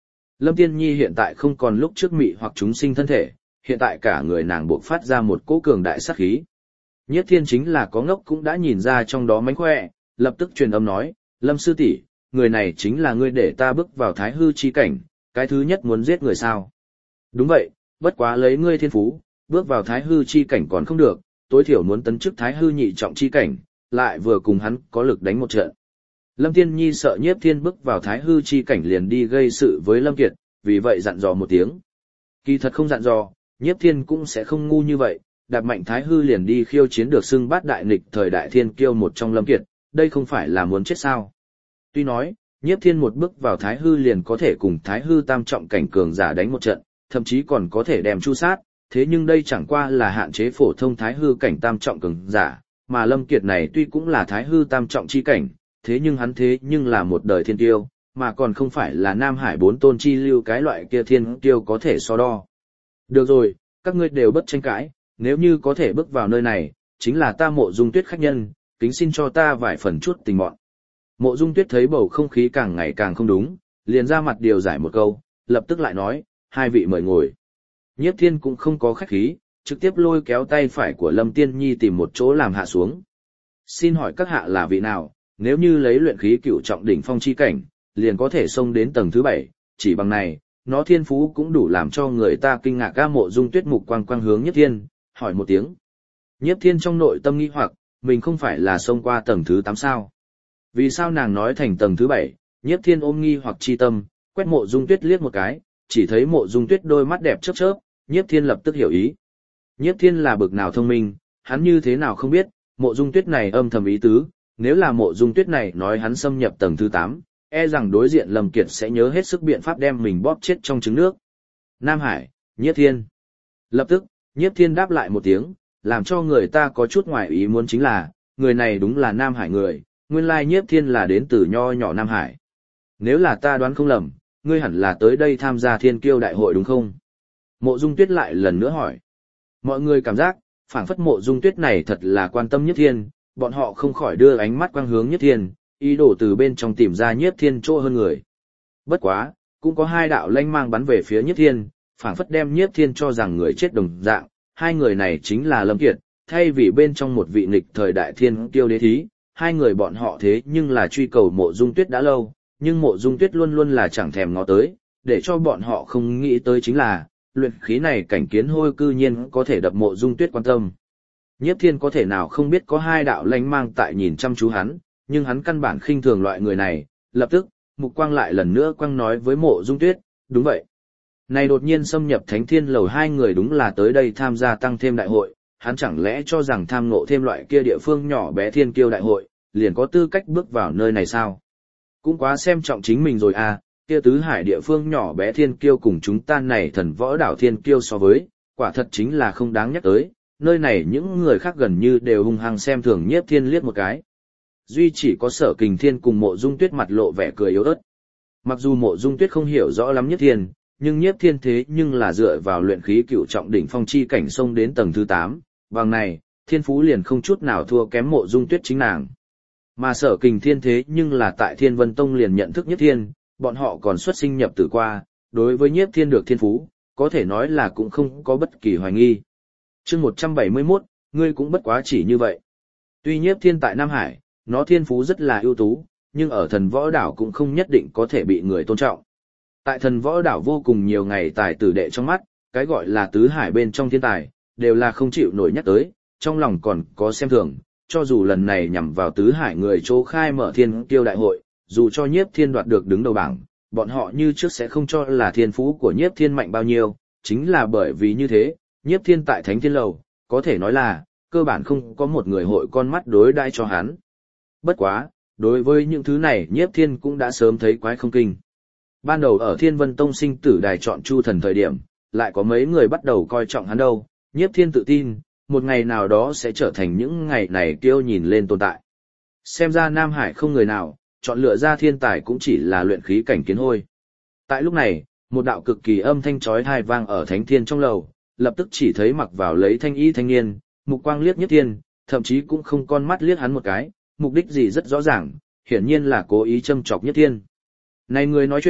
Lâm Tiên Nhi hiện tại không còn lúc trước mị hoặc chúng sinh thân thể, hiện tại cả người nàng buộc phát ra một cỗ cường đại sát khí. Nhiếp Thiên chính là có ngốc cũng đã nhìn ra trong đó mánh khỏe, lập tức truyền âm nói, Lâm sư tỷ, người này chính là ngươi để ta bước vào thái hư chi cảnh, cái thứ nhất muốn giết người sao. Đúng vậy, bất quá lấy ngươi thiên phú, bước vào thái hư chi cảnh còn không được, tối thiểu muốn tấn chức thái hư nhị trọng chi cảnh, lại vừa cùng hắn có lực đánh một trận. Lâm Tiên Nhi sợ Nhiếp Thiên bước vào thái hư chi cảnh liền đi gây sự với Lâm Kiệt, vì vậy dặn dò một tiếng. Kỳ thật không dặn dò, Nhiếp Thiên cũng sẽ không ngu như vậy, đạp mạnh thái hư liền đi khiêu chiến được xưng bát đại nghịch thời đại thiên kiêu một trong Lâm Kiệt, đây không phải là muốn chết sao. Tuy nói, Nhiếp Thiên một bước vào thái hư liền có thể cùng thái hư tam trọng cảnh cường giả đánh một trận, thậm chí còn có thể đem chu sát, thế nhưng đây chẳng qua là hạn chế phổ thông thái hư cảnh tam trọng cường giả, mà Lâm Kiệt này tuy cũng là thái hư tam trọng chi cảnh, thế nhưng là một đời thiên tiêu, mà còn không phải là Nam Hải bốn tôn chi lưu cái loại kia thiên tiêu có thể so đo. Được rồi, các ngươi đều bất tranh cãi, nếu như có thể bước vào nơi này, chính là ta Mộ Dung Tuyết khách nhân, kính xin cho ta vài phần chút tình mọn. Mộ Dung Tuyết thấy bầu không khí càng ngày càng không đúng, liền ra mặt điều giải một câu, lập tức lại nói, hai vị mời ngồi. Nhiếp Thiên cũng không có khách khí, trực tiếp lôi kéo tay phải của Lâm Tiên Nhi tìm một chỗ làm hạ xuống. Xin hỏi các hạ là vị nào, nếu như lấy luyện khí cửu trọng đỉnh phong chi cảnh, liền có thể xông đến tầng thứ 7, chỉ bằng này, nó thiên phú cũng đủ làm cho người ta kinh ngạc. Ca Mộ Dung Tuyết mục quang quang hướng Nhiếp Thiên, hỏi một tiếng. Nhiếp Thiên trong nội tâm nghi hoặc, mình không phải là xông qua tầng thứ 8 sao? Vì sao nàng nói thành tầng thứ 7? Nhiếp Thiên ôm nghi hoặc chi tâm, quét Mộ Dung Tuyết liếc một cái, chỉ thấy Mộ Dung Tuyết đôi mắt đẹp chớp chớp, Nhiếp Thiên lập tức hiểu ý. Nhiếp Thiên là bực nào thông minh, hắn như thế nào không biết, Mộ Dung Tuyết này âm thầm ý tứ, nếu là Mộ Dung Tuyết này nói hắn xâm nhập tầng thứ 8, e rằng đối diện Lâm Kiệt sẽ nhớ hết sức biện pháp đem mình bóp chết trong trứng nước. Nam Hải, Nhiếp Thiên. Lập tức, Nhiếp Thiên đáp lại một tiếng, làm cho người ta có chút ngoài ý muốn chính là, người này đúng là Nam Hải người, nguyên lai Nhiếp Thiên là đến từ nho nhỏ Nam Hải. Nếu là ta đoán không lầm, ngươi hẳn là tới đây tham gia Thiên Kiêu đại hội đúng không? Mộ Dung Tuyết lại lần nữa hỏi. Mọi người cảm giác, phảng phất Mộ Dung Tuyết này thật là quan tâm Nhiếp Thiên, bọn họ không khỏi đưa ánh mắt quang hướng Nhiếp Thiên, ý đồ từ bên trong tìm ra Nhiếp Thiên chỗ hơn người. Bất quá, cũng có hai đạo lanh mang bắn về phía Nhiếp Thiên, phảng phất đem Nhiếp Thiên cho rằng người chết đồng dạng, hai người này chính là Lâm Kiệt, thay vì bên trong một vị nghịch thời đại thiên kiêu đế thí, hai người bọn họ thế nhưng là truy cầu Mộ Dung Tuyết đã lâu, nhưng Mộ Dung Tuyết luôn luôn là chẳng thèm ngó tới, để cho bọn họ không nghĩ tới chính là, luyện khí này cảnh kiến hôi cư nhiên có thể đập Mộ Dung Tuyết quan tâm. Nhiếp Thiên có thể nào không biết có hai đạo lanh mang tại nhìn chăm chú hắn, nhưng hắn căn bản khinh thường loại người này, lập tức, mục quang lại lần nữa quang nói với Mộ Dung Tuyết, đúng vậy. Này đột nhiên xâm nhập Thánh Thiên Lầu hai người đúng là tới đây tham gia tăng thêm đại hội, hắn chẳng lẽ cho rằng tham ngộ thêm loại kia địa phương nhỏ bé thiên kiêu đại hội, liền có tư cách bước vào nơi này sao? Cũng quá xem trọng chính mình rồi à, kia tứ hải địa phương nhỏ bé thiên kiêu cùng chúng ta này thần võ đảo thiên kiêu so với, quả thật chính là không đáng nhắc tới, nơi này những người khác gần như đều hung hăng xem thường Nhiếp Thiên liếc một cái. Duy chỉ có Sở Kình Thiên cùng Mộ Dung Tuyết mặt lộ vẻ cười yếu ớt. Mặc dù Mộ Dung Tuyết không hiểu rõ lắm Nhiếp Thiên, nhưng Nhiếp Thiên thế nhưng là dựa vào luyện khí cửu trọng đỉnh phong chi cảnh xông đến tầng thứ 8, bằng này, thiên phú liền không chút nào thua kém Mộ Dung Tuyết chính nàng. Mà Sở Kình Thiên thế nhưng là tại Thiên Vân Tông liền nhận thức Nhiếp Thiên, bọn họ còn xuất sinh nhập tử qua, đối với Nhiếp Thiên được thiên phú, có thể nói là cũng không có bất kỳ hoài nghi. Chương 171, ngươi cũng bất quá chỉ như vậy. Tuy Nhiếp Thiên tại Nam Hải, nó thiên phú rất là ưu tú, nhưng ở thần võ đảo cũng không nhất định có thể bị người tôn trọng. Tại thần võ đảo vô cùng nhiều ngày tài tử đệ trong mắt, cái gọi là tứ hải bên trong thiên tài, đều là không chịu nổi nhắc tới, trong lòng còn có xem thường, cho dù lần này nhằm vào tứ hải người chỗ khai mở thiên kiêu đại hội, dù cho Nhiếp Thiên đoạt được đứng đầu bảng, bọn họ như trước sẽ không cho là thiên phú của Nhiếp Thiên mạnh bao nhiêu, chính là bởi vì như thế, Nhiếp Thiên tại Thánh Thiên Lầu, có thể nói là, cơ bản không có một người hội con mắt đối đãi cho hắn. Bất quá, đối với những thứ này Nhiếp Thiên cũng đã sớm thấy quái không kinh. Ban đầu ở Thiên Vân Tông sinh tử đài chọn Chu Thần thời điểm, lại có mấy người bắt đầu coi trọng hắn đâu, Nhiếp Thiên tự tin, một ngày nào đó sẽ trở thành những ngày này kêu nhìn lên tồn tại. Xem ra Nam Hải không người nào, chọn lựa ra thiên tài cũng chỉ là luyện khí cảnh kiến hôi. Tại lúc này, một đạo cực kỳ âm thanh chói tai vang ở Thánh Thiên trong lầu, lập tức chỉ thấy mặc vào lấy thanh y thanh niên, mục quang liếc Nhiếp Thiên, thậm chí cũng không con mắt liếc hắn một cái, mục đích gì rất rõ ràng, hiển nhiên là cố ý châm chọc Nhiếp Thiên. Này người nói chuyện,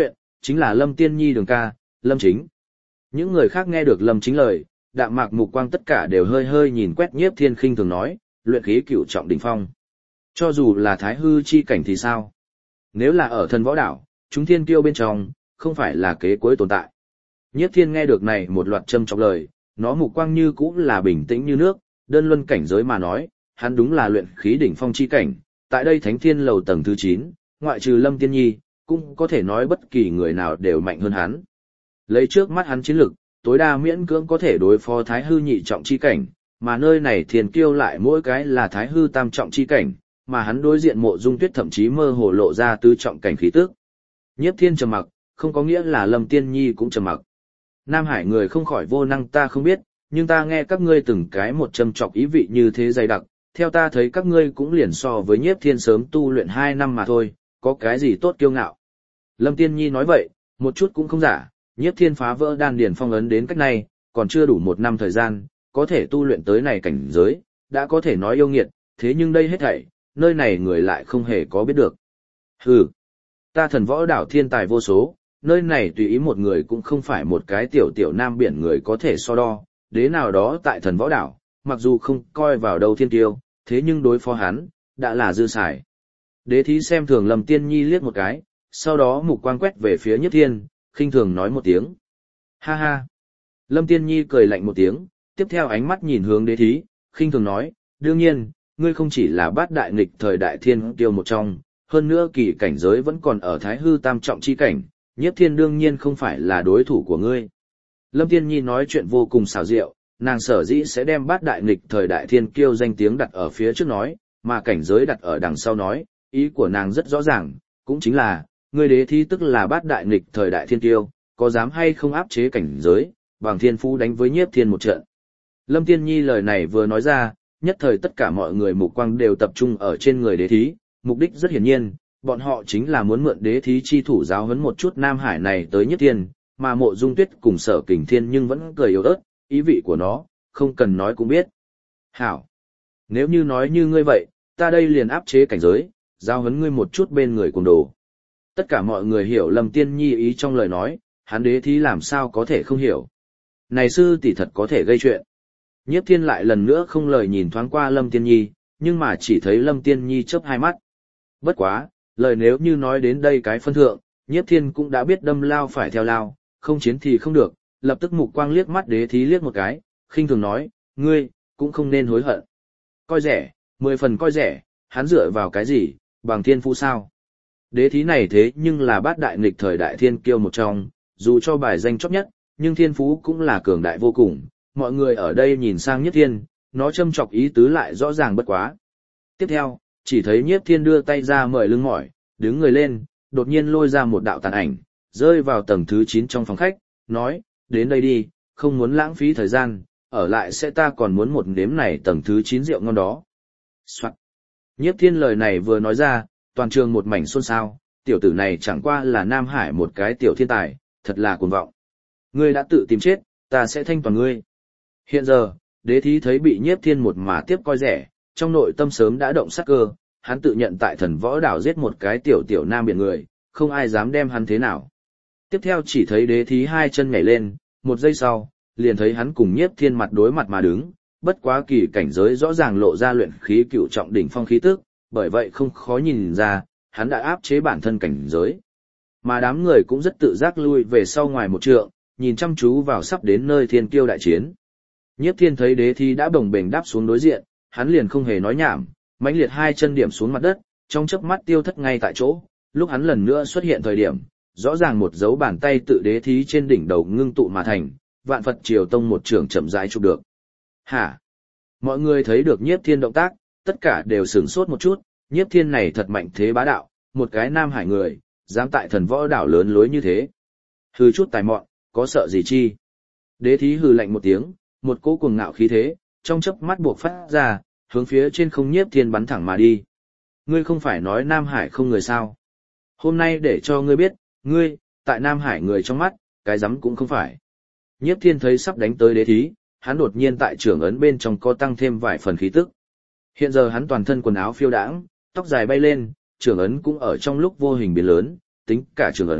chính là Lâm Tiên Nhi đường ca, Lâm Chính. Những người khác nghe được Lâm Chính lời, đạm mạc mục quang tất cả đều hơi hơi nhìn quét Nhiếp Thiên khinh thường nói, luyện khí cửu trọng đỉnh phong. Cho dù là thái hư chi cảnh thì sao? Nếu là ở thần võ đảo, chúng thiên kiêu bên trong, không phải là kế cuối tồn tại. Nhiếp Thiên nghe được này một loạt châm chọc lời, nó mục quang như cũng là bình tĩnh như nước, đơn luân cảnh giới mà nói, hắn đúng là luyện khí đỉnh phong chi cảnh, tại đây Thánh Thiên lầu tầng thứ 9, ngoại trừ Lâm Tiên Nhi, cũng có thể nói bất kỳ người nào đều mạnh hơn hắn. Lấy trước mắt hắn chiến lực, tối đa miễn cưỡng có thể đối phó thái hư nhị trọng chi cảnh, mà nơi này thiên kiêu lại mỗi cái là thái hư tam trọng chi cảnh, mà hắn đối diện Mộ Dung Tuyết thậm chí mơ hồ lộ ra tứ trọng cảnh khí tức. Nhiếp Thiên trầm mặc, không có nghĩa là Lâm Tiên Nhi cũng trầm mặc. Nam Hải người không khỏi vô năng ta không biết, nhưng ta nghe các ngươi từng cái một châm chọc ý vị như thế dày đặc, theo ta thấy các ngươi cũng liền so với Nhiếp Thiên sớm tu luyện 2 năm mà thôi, có cái gì tốt kiêu ngạo. Lâm Tiên Nhi nói vậy, một chút cũng không giả, Nhiếp Thiên phá vỡ đan điền phong ấn đến cách này, còn chưa đủ 1 năm thời gian, có thể tu luyện tới này cảnh giới, đã có thể nói yêu nghiệt, thế nhưng đây hết thảy, nơi này người lại không hề có biết được. Hừ, ta thần võ đảo thiên tài vô số, nơi này tùy ý một người cũng không phải một cái tiểu tiểu nam biển người có thể so đo, đế nào đó tại thần võ đảo, mặc dù không coi vào đâu thiên tiêu, thế nhưng đối phó hắn, đã là dư xài. Đế thí xem thường Lâm Tiên Nhi liếc một cái, sau đó mục quang quét về phía Nhiếp Thiên, khinh thường nói một tiếng. Ha ha. Lâm Tiên Nhi cười lạnh một tiếng, tiếp theo ánh mắt nhìn hướng đế thí, khinh thường nói, đương nhiên, ngươi không chỉ là bát đại nghịch thời đại thiên tiêu một trong, hơn nữa kỳ cảnh giới vẫn còn ở thái hư tam trọng chi cảnh, Nhiếp Thiên đương nhiên không phải là đối thủ của ngươi. Lâm Tiên Nhi nói chuyện vô cùng xảo diệu, nàng sở dĩ sẽ đem bát đại nghịch thời đại thiên kiêu danh tiếng đặt ở phía trước nói, mà cảnh giới đặt ở đằng sau nói, ý của nàng rất rõ ràng, cũng chính là, ngươi đế thi tức là bát đại nghịch thời đại thiên kiêu, có dám hay không áp chế cảnh giới, bằng thiên phú đánh với Nhiếp Thiên một trận. Lâm Tiên Nhi lời này vừa nói ra, nhất thời tất cả mọi người mục quang đều tập trung ở trên người đế thí, mục đích rất hiển nhiên, bọn họ chính là muốn mượn đế thí chi thủ giáo huấn một chút Nam Hải này tới Nhiếp Thiên, mà Mộ Dung Tuyết cùng Sở Kình Thiên nhưng vẫn cười yếu ớt, ý vị của nó, không cần nói cũng biết. Hảo! Nếu như nói như ngươi vậy, ta đây liền áp chế cảnh giới, giáo huấn ngươi một chút bên người cùng đồ. Tất cả mọi người hiểu Lâm Tiên Nhi ý trong lời nói, hắn đế thí làm sao có thể không hiểu. Này sư tỷ thật có thể gây chuyện. Nhiếp Thiên lại lần nữa không lời nhìn thoáng qua Lâm Tiên Nhi, nhưng mà chỉ thấy Lâm Tiên Nhi chớp hai mắt. Bất quá, lời nếu như nói đến đây cái phân thượng, Nhiếp Thiên cũng đã biết đâm lao phải theo lao, không chiến thì không được, lập tức mục quang liếc mắt đế thí liếc một cái, khinh thường nói, ngươi, cũng không nên hối hận. Coi rẻ, 10 phần coi rẻ, hắn dựa vào cái gì, bằng thiên phú sao? Đế thí này thế nhưng là bát đại nghịch thời đại thiên kiêu một trong, dù cho bài danh chóp nhất, nhưng thiên phú cũng là cường đại vô cùng. Mọi người ở đây nhìn sang Nhiếp Thiên, nó châm chọc ý tứ lại rõ ràng bất quá. Tiếp theo, chỉ thấy Nhiếp Thiên đưa tay ra mời lưng mỏi, đứng người lên, đột nhiên lôi ra một đạo tàn ảnh, rơi vào tầng thứ 9 trong phòng khách, nói, đến đây đi, không muốn lãng phí thời gian, ở lại sẽ ta còn muốn một nếm này tầng thứ 9 rượu ngon đó. Soạn. Nhiếp Thiên lời này vừa nói ra, toàn trường một mảnh xôn xao, tiểu tử này chẳng qua là Nam Hải một cái tiểu thiên tài, thật là cuồng vọng. Ngươi đã tự tìm chết, ta sẽ thanh toàn ngươi. Hiện giờ, đế thí thấy bị Nhiếp Thiên một mà tiếp coi rẻ, trong nội tâm sớm đã động sát cơ, hắn tự nhận tại thần võ đảo giết một cái tiểu tiểu nam biển người, không ai dám đem hắn thế nào. Tiếp theo chỉ thấy đế thí hai chân nhảy lên, một giây sau, liền thấy hắn cùng Nhiếp Thiên mặt đối mặt mà đứng, bất quá kỳ cảnh giới rõ ràng lộ ra luyện khí cựu trọng đỉnh phong khí tức, bởi vậy không khó nhìn ra, hắn đã áp chế bản thân cảnh giới. Mà đám người cũng rất tự giác lui về sau ngoài một trượng, nhìn chăm chú vào sắp đến nơi thiên kiêu đại chiến. Nhiếp Thiên thấy đế thí đã bồng bềnh đáp xuống đối diện, hắn liền không hề nói nhảm, mãnh liệt hai chân điểm xuống mặt đất, trong chớp mắt tiêu thất ngay tại chỗ, lúc hắn lần nữa xuất hiện thời điểm, rõ ràng một dấu bàn tay tự đế thí trên đỉnh đầu ngưng tụ mà thành, Vạn Phật Triều Tông một trường chậm rãi chụp được. Hả? Mọi người thấy được Nhiếp Thiên động tác, tất cả đều sửng sốt một chút, Nhiếp Thiên này thật mạnh thế bá đạo, một cái Nam Hải người, dám tại thần võ đảo lớn lối như thế. Hừ chút tài mọn, có sợ gì chi? Đế thí hừ lạnh một tiếng, một cỗ cuồng ngạo khí thế, trong chớp mắt buộc phát ra, hướng phía trên không Nhiếp Thiên bắn thẳng mà đi. Ngươi không phải nói Nam Hải không người sao? Hôm nay để cho ngươi biết, ngươi, tại Nam Hải người trong mắt, cái rắm cũng không phải. Nhiếp Thiên thấy sắp đánh tới đế thí, hắn đột nhiên tại trưởng ấn bên trong có tăng thêm vài phần khí tức. Hiện giờ hắn toàn thân quần áo phiêu đãng, tóc dài bay lên, trưởng ấn cũng ở trong lúc vô hình biến lớn, tính cả trưởng ấn,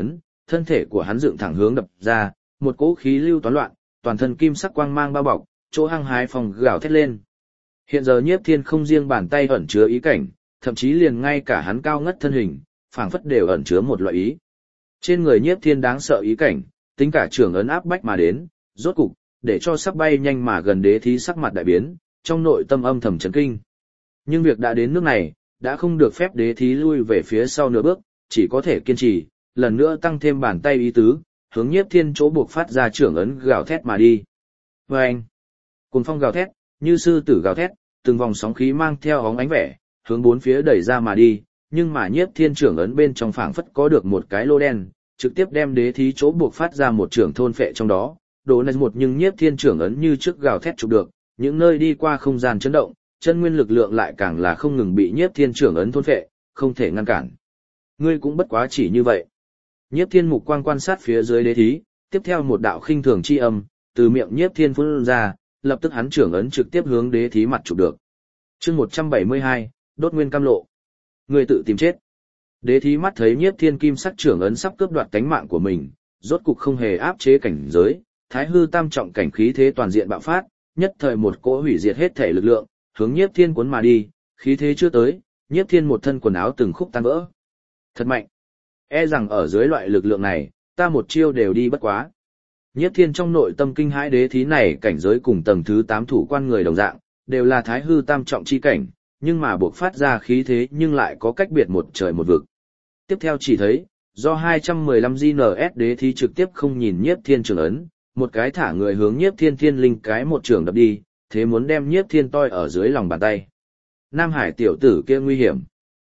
thân thể của hắn dựng thẳng hướng đập ra, một cỗ khí lưu toán loạn, toàn thân kim sắc quang mang bao bọc, chỗ hăng hái phòng gào thét lên. Hiện giờ Nhiếp Thiên không riêng bàn tay ẩn chứa ý cảnh, thậm chí liền ngay cả hắn cao ngất thân hình, phảng phất đều ẩn chứa một loại ý. Trên người Nhiếp Thiên đáng sợ ý cảnh, tính cả trưởng ấn áp bách mà đến, rốt cục, để cho sắp bay nhanh mà gần đế thí sắc mặt đại biến, trong nội tâm âm thầm chấn kinh. Nhưng việc đã đến nước này, đã không được phép đế thí lui về phía sau nửa bước, chỉ có thể kiên trì, lần nữa tăng thêm bàn tay ý tứ, hướng Nhiếp Thiên chỗ buộc phát ra trưởng ấn gào thét mà đi. Và anh, cuồng phong gào thét, như sư tử gào thét, từng vòng sóng khí mang theo óng ánh vẻ, hướng bốn phía đẩy ra mà đi, nhưng mà Nhiếp Thiên trưởng ấn bên trong phảng phất có được một cái lô đen, trực tiếp đem đế thí chỗ buộc phát ra một trưởng thôn phệ trong đó. Đồ này một nhưng Nhiếp Thiên trưởng ấn như trước gào thét chụp được, những nơi đi qua không gian chấn động, chân nguyên lực lượng lại càng là không ngừng bị Nhiếp Thiên trưởng ấn thôn phệ, không thể ngăn cản. Ngươi cũng bất quá chỉ như vậy. Nhiếp Thiên mục quang quan sát phía dưới đế thí, tiếp theo một đạo khinh thường chi âm từ miệng Nhiếp Thiên phun ra, lập tức hắn trưởng ấn trực tiếp hướng đế thí mặt chụp được. Chương 172, đốt nguyên cam lộ. Ngươi tự tìm chết. Đế thí mắt thấy Nhiếp Thiên kim sắc trưởng ấn sắp cướp đoạt tánh mạng của mình, rốt cục không hề áp chế cảnh giới, thái hư tam trọng cảnh khí thế toàn diện bạo phát, nhất thời một cỗ hủy diệt hết thể lực lượng, hướng Nhiếp Thiên cuốn mà đi, khí thế chưa tới, Nhiếp Thiên một thân quần áo từng khúc tan vỡ. Thật mạnh. E rằng ở dưới loại lực lượng này, ta một chiêu đều đi bất quá. Nhiếp Thiên trong nội tâm kinh hãi đế thí này cảnh giới cùng tầng thứ 8 thủ quan người đồng dạng, đều là thái hư tam trọng chi cảnh, nhưng mà buộc phát ra khí thế nhưng lại có cách biệt một trời một vực. Tiếp theo chỉ thấy, do 215 GNS đế thí trực tiếp không nhìn Nhiếp Thiên trưởng ấn, một cái thả người hướng Nhiếp Thiên thiên linh cái một trường đập đi, thế muốn đem Nhiếp Thiên toi ở dưới lòng bàn tay. Nam Hải tiểu tử kia nguy hiểm.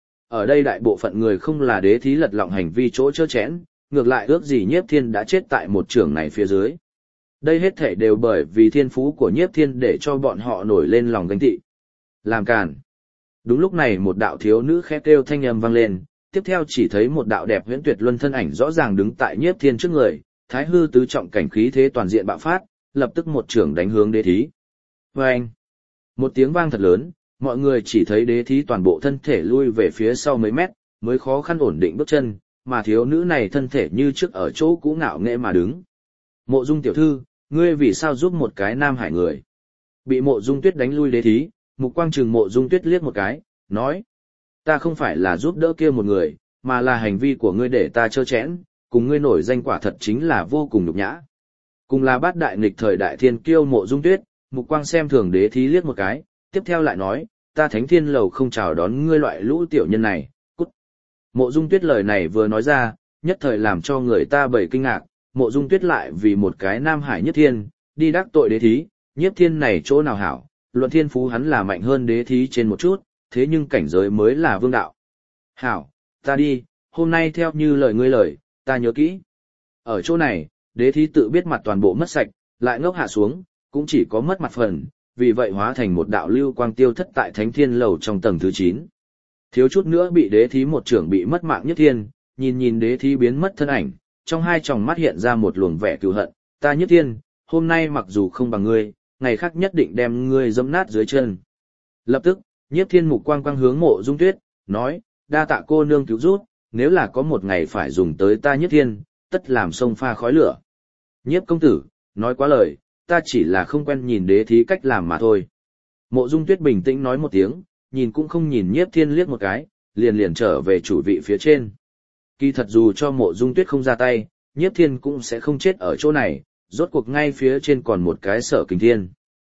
Ở đây đại bộ phận người không là đế thí lật lọng hành vi chỗ chớ chẽn, ngược lại ước gì Nhiếp Thiên đã chết tại một trường này phía dưới. Đây hết thể đều bởi vì thiên phú của Nhiếp Thiên để cho bọn họ nổi lên lòng ganh tị. Làm càn. Đúng lúc này một đạo thiếu nữ khẽ kêu thanh âm vang lên, tiếp theo chỉ thấy một đạo đẹp huyễn tuyệt luân thân ảnh rõ ràng đứng tại Nhiếp Thiên trước người, thái hư tứ trọng cảnh khí thế toàn diện bạo phát, lập tức một trưởng đánh hướng đế thí. Vâng! Một tiếng vang thật lớn, mọi người chỉ thấy đế thí toàn bộ thân thể lui về phía sau mấy mét, mới khó khăn ổn định bước chân, mà thiếu nữ này thân thể như trước ở chỗ cũ ngạo nghễ mà đứng. Mộ Dung tiểu thư, ngươi vì sao giúp một cái Nam Hải người? Bị Mộ Dung Tuyết đánh lui đế thí, mục quang trừng Mộ Dung Tuyết liếc một cái, nói: ta không phải là giúp đỡ kia một người, mà là hành vi của ngươi để ta trơ chẽn, cùng ngươi nổi danh quả thật chính là vô cùng nhục nhã. Cùng là bát đại nghịch thời đại thiên kiêu Mộ Dung Tuyết, mục quang xem thường đế thí liếc một cái, tiếp theo lại nói: ta Thánh Thiên Lầu không chào đón ngươi loại lũ tiểu nhân này, cút. Mộ Dung Tuyết lời này vừa nói ra, nhất thời làm cho người ta bầy kinh ngạc, Mộ Dung Tuyết lại vì một cái Nam Hải nhất thiên, đi đắc tội đế thí, Nhiếp Thiên này chỗ nào hảo, luận thiên phú hắn là mạnh hơn đế thí trên một chút, thế nhưng cảnh giới mới là vương đạo. Hảo, ta đi, hôm nay theo như lời ngươi lời, ta nhớ kỹ. Ở chỗ này, đế thí tự biết mặt toàn bộ mất sạch, lại ngốc hạ xuống, cũng chỉ có mất mặt phần, vì vậy hóa thành một đạo lưu quang tiêu thất tại Thánh Thiên Lầu trong tầng thứ 9. Thiếu chút nữa bị đế thí một trưởng bị mất mạng Nhất Thiên, nhìn đế thí biến mất thân ảnh, trong hai tròng mắt hiện ra một luồng vẻ cừu hận, ta Nhất Thiên, hôm nay mặc dù không bằng ngươi, ngày khác nhất định đem ngươi dẫm nát dưới chân. Lập tức, Nhiếp Thiên mục quang quang hướng Mộ Dung Tuyết, nói, đa tạ cô nương cứu giúp, nếu là có một ngày phải dùng tới ta Nhiếp Thiên, tất làm sông pha khói lửa. Nhiếp công tử, nói quá lời, ta chỉ là không quen nhìn đế thí cách làm mà thôi. Mộ Dung Tuyết bình tĩnh nói một tiếng, nhìn cũng không nhìn Nhiếp Thiên liếc một cái, liền trở về chủ vị phía trên. Kỳ thật dù cho Mộ Dung Tuyết không ra tay, Nhiếp Thiên cũng sẽ không chết ở chỗ này, rốt cuộc ngay phía trên còn một cái Sở Kình Thiên.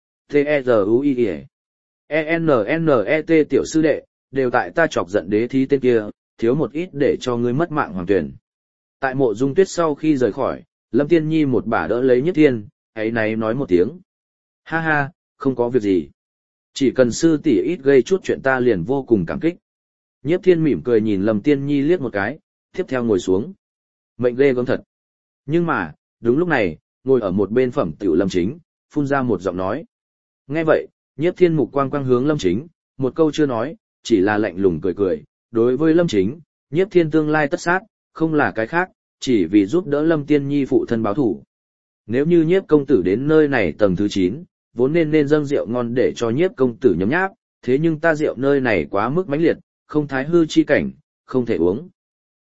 T-E-Z-U-I-E E-N-N-E-T tiểu sư đệ, đều tại ta chọc giận đế thí tên kia, thiếu một ít để cho ngươi mất mạng hoàng tuyển. Tại Mộ Dung Tuyết sau khi rời khỏi, Lâm Tiên Nhi một bà đỡ lấy Nhiếp Thiên, ấy náy nói một tiếng. Ha ha, không có việc gì. Chỉ cần sư tỷ ít gây chút chuyện ta liền vô cùng cảm kích. Nhiếp Thiên mỉm cười nhìn Lâm Tiên Nhi liếc một cái, tiếp theo ngồi xuống. Mệnh ghê gớm thật. Nhưng mà, đúng lúc này, ngồi ở một bên Phẩm Tiểu Lâm Chính, phun ra một giọng nói. Nghe vậy, Nhiếp Thiên mục quang quang hướng Lâm Chính, một câu chưa nói, chỉ là lạnh lùng cười cười. Đối với Lâm Chính, Nhiếp Thiên tương lai tất sát, không là cái khác, chỉ vì giúp đỡ Lâm Tiên Nhi phụ thân báo thủ. Nếu như Nhiếp công tử đến nơi này tầng thứ 9, vốn nên dâng rượu ngon để cho Nhiếp công tử nhấm nháp, thế nhưng ta rượu nơi này quá mức mãnh liệt, không thái hư chi cảnh, không thể uống.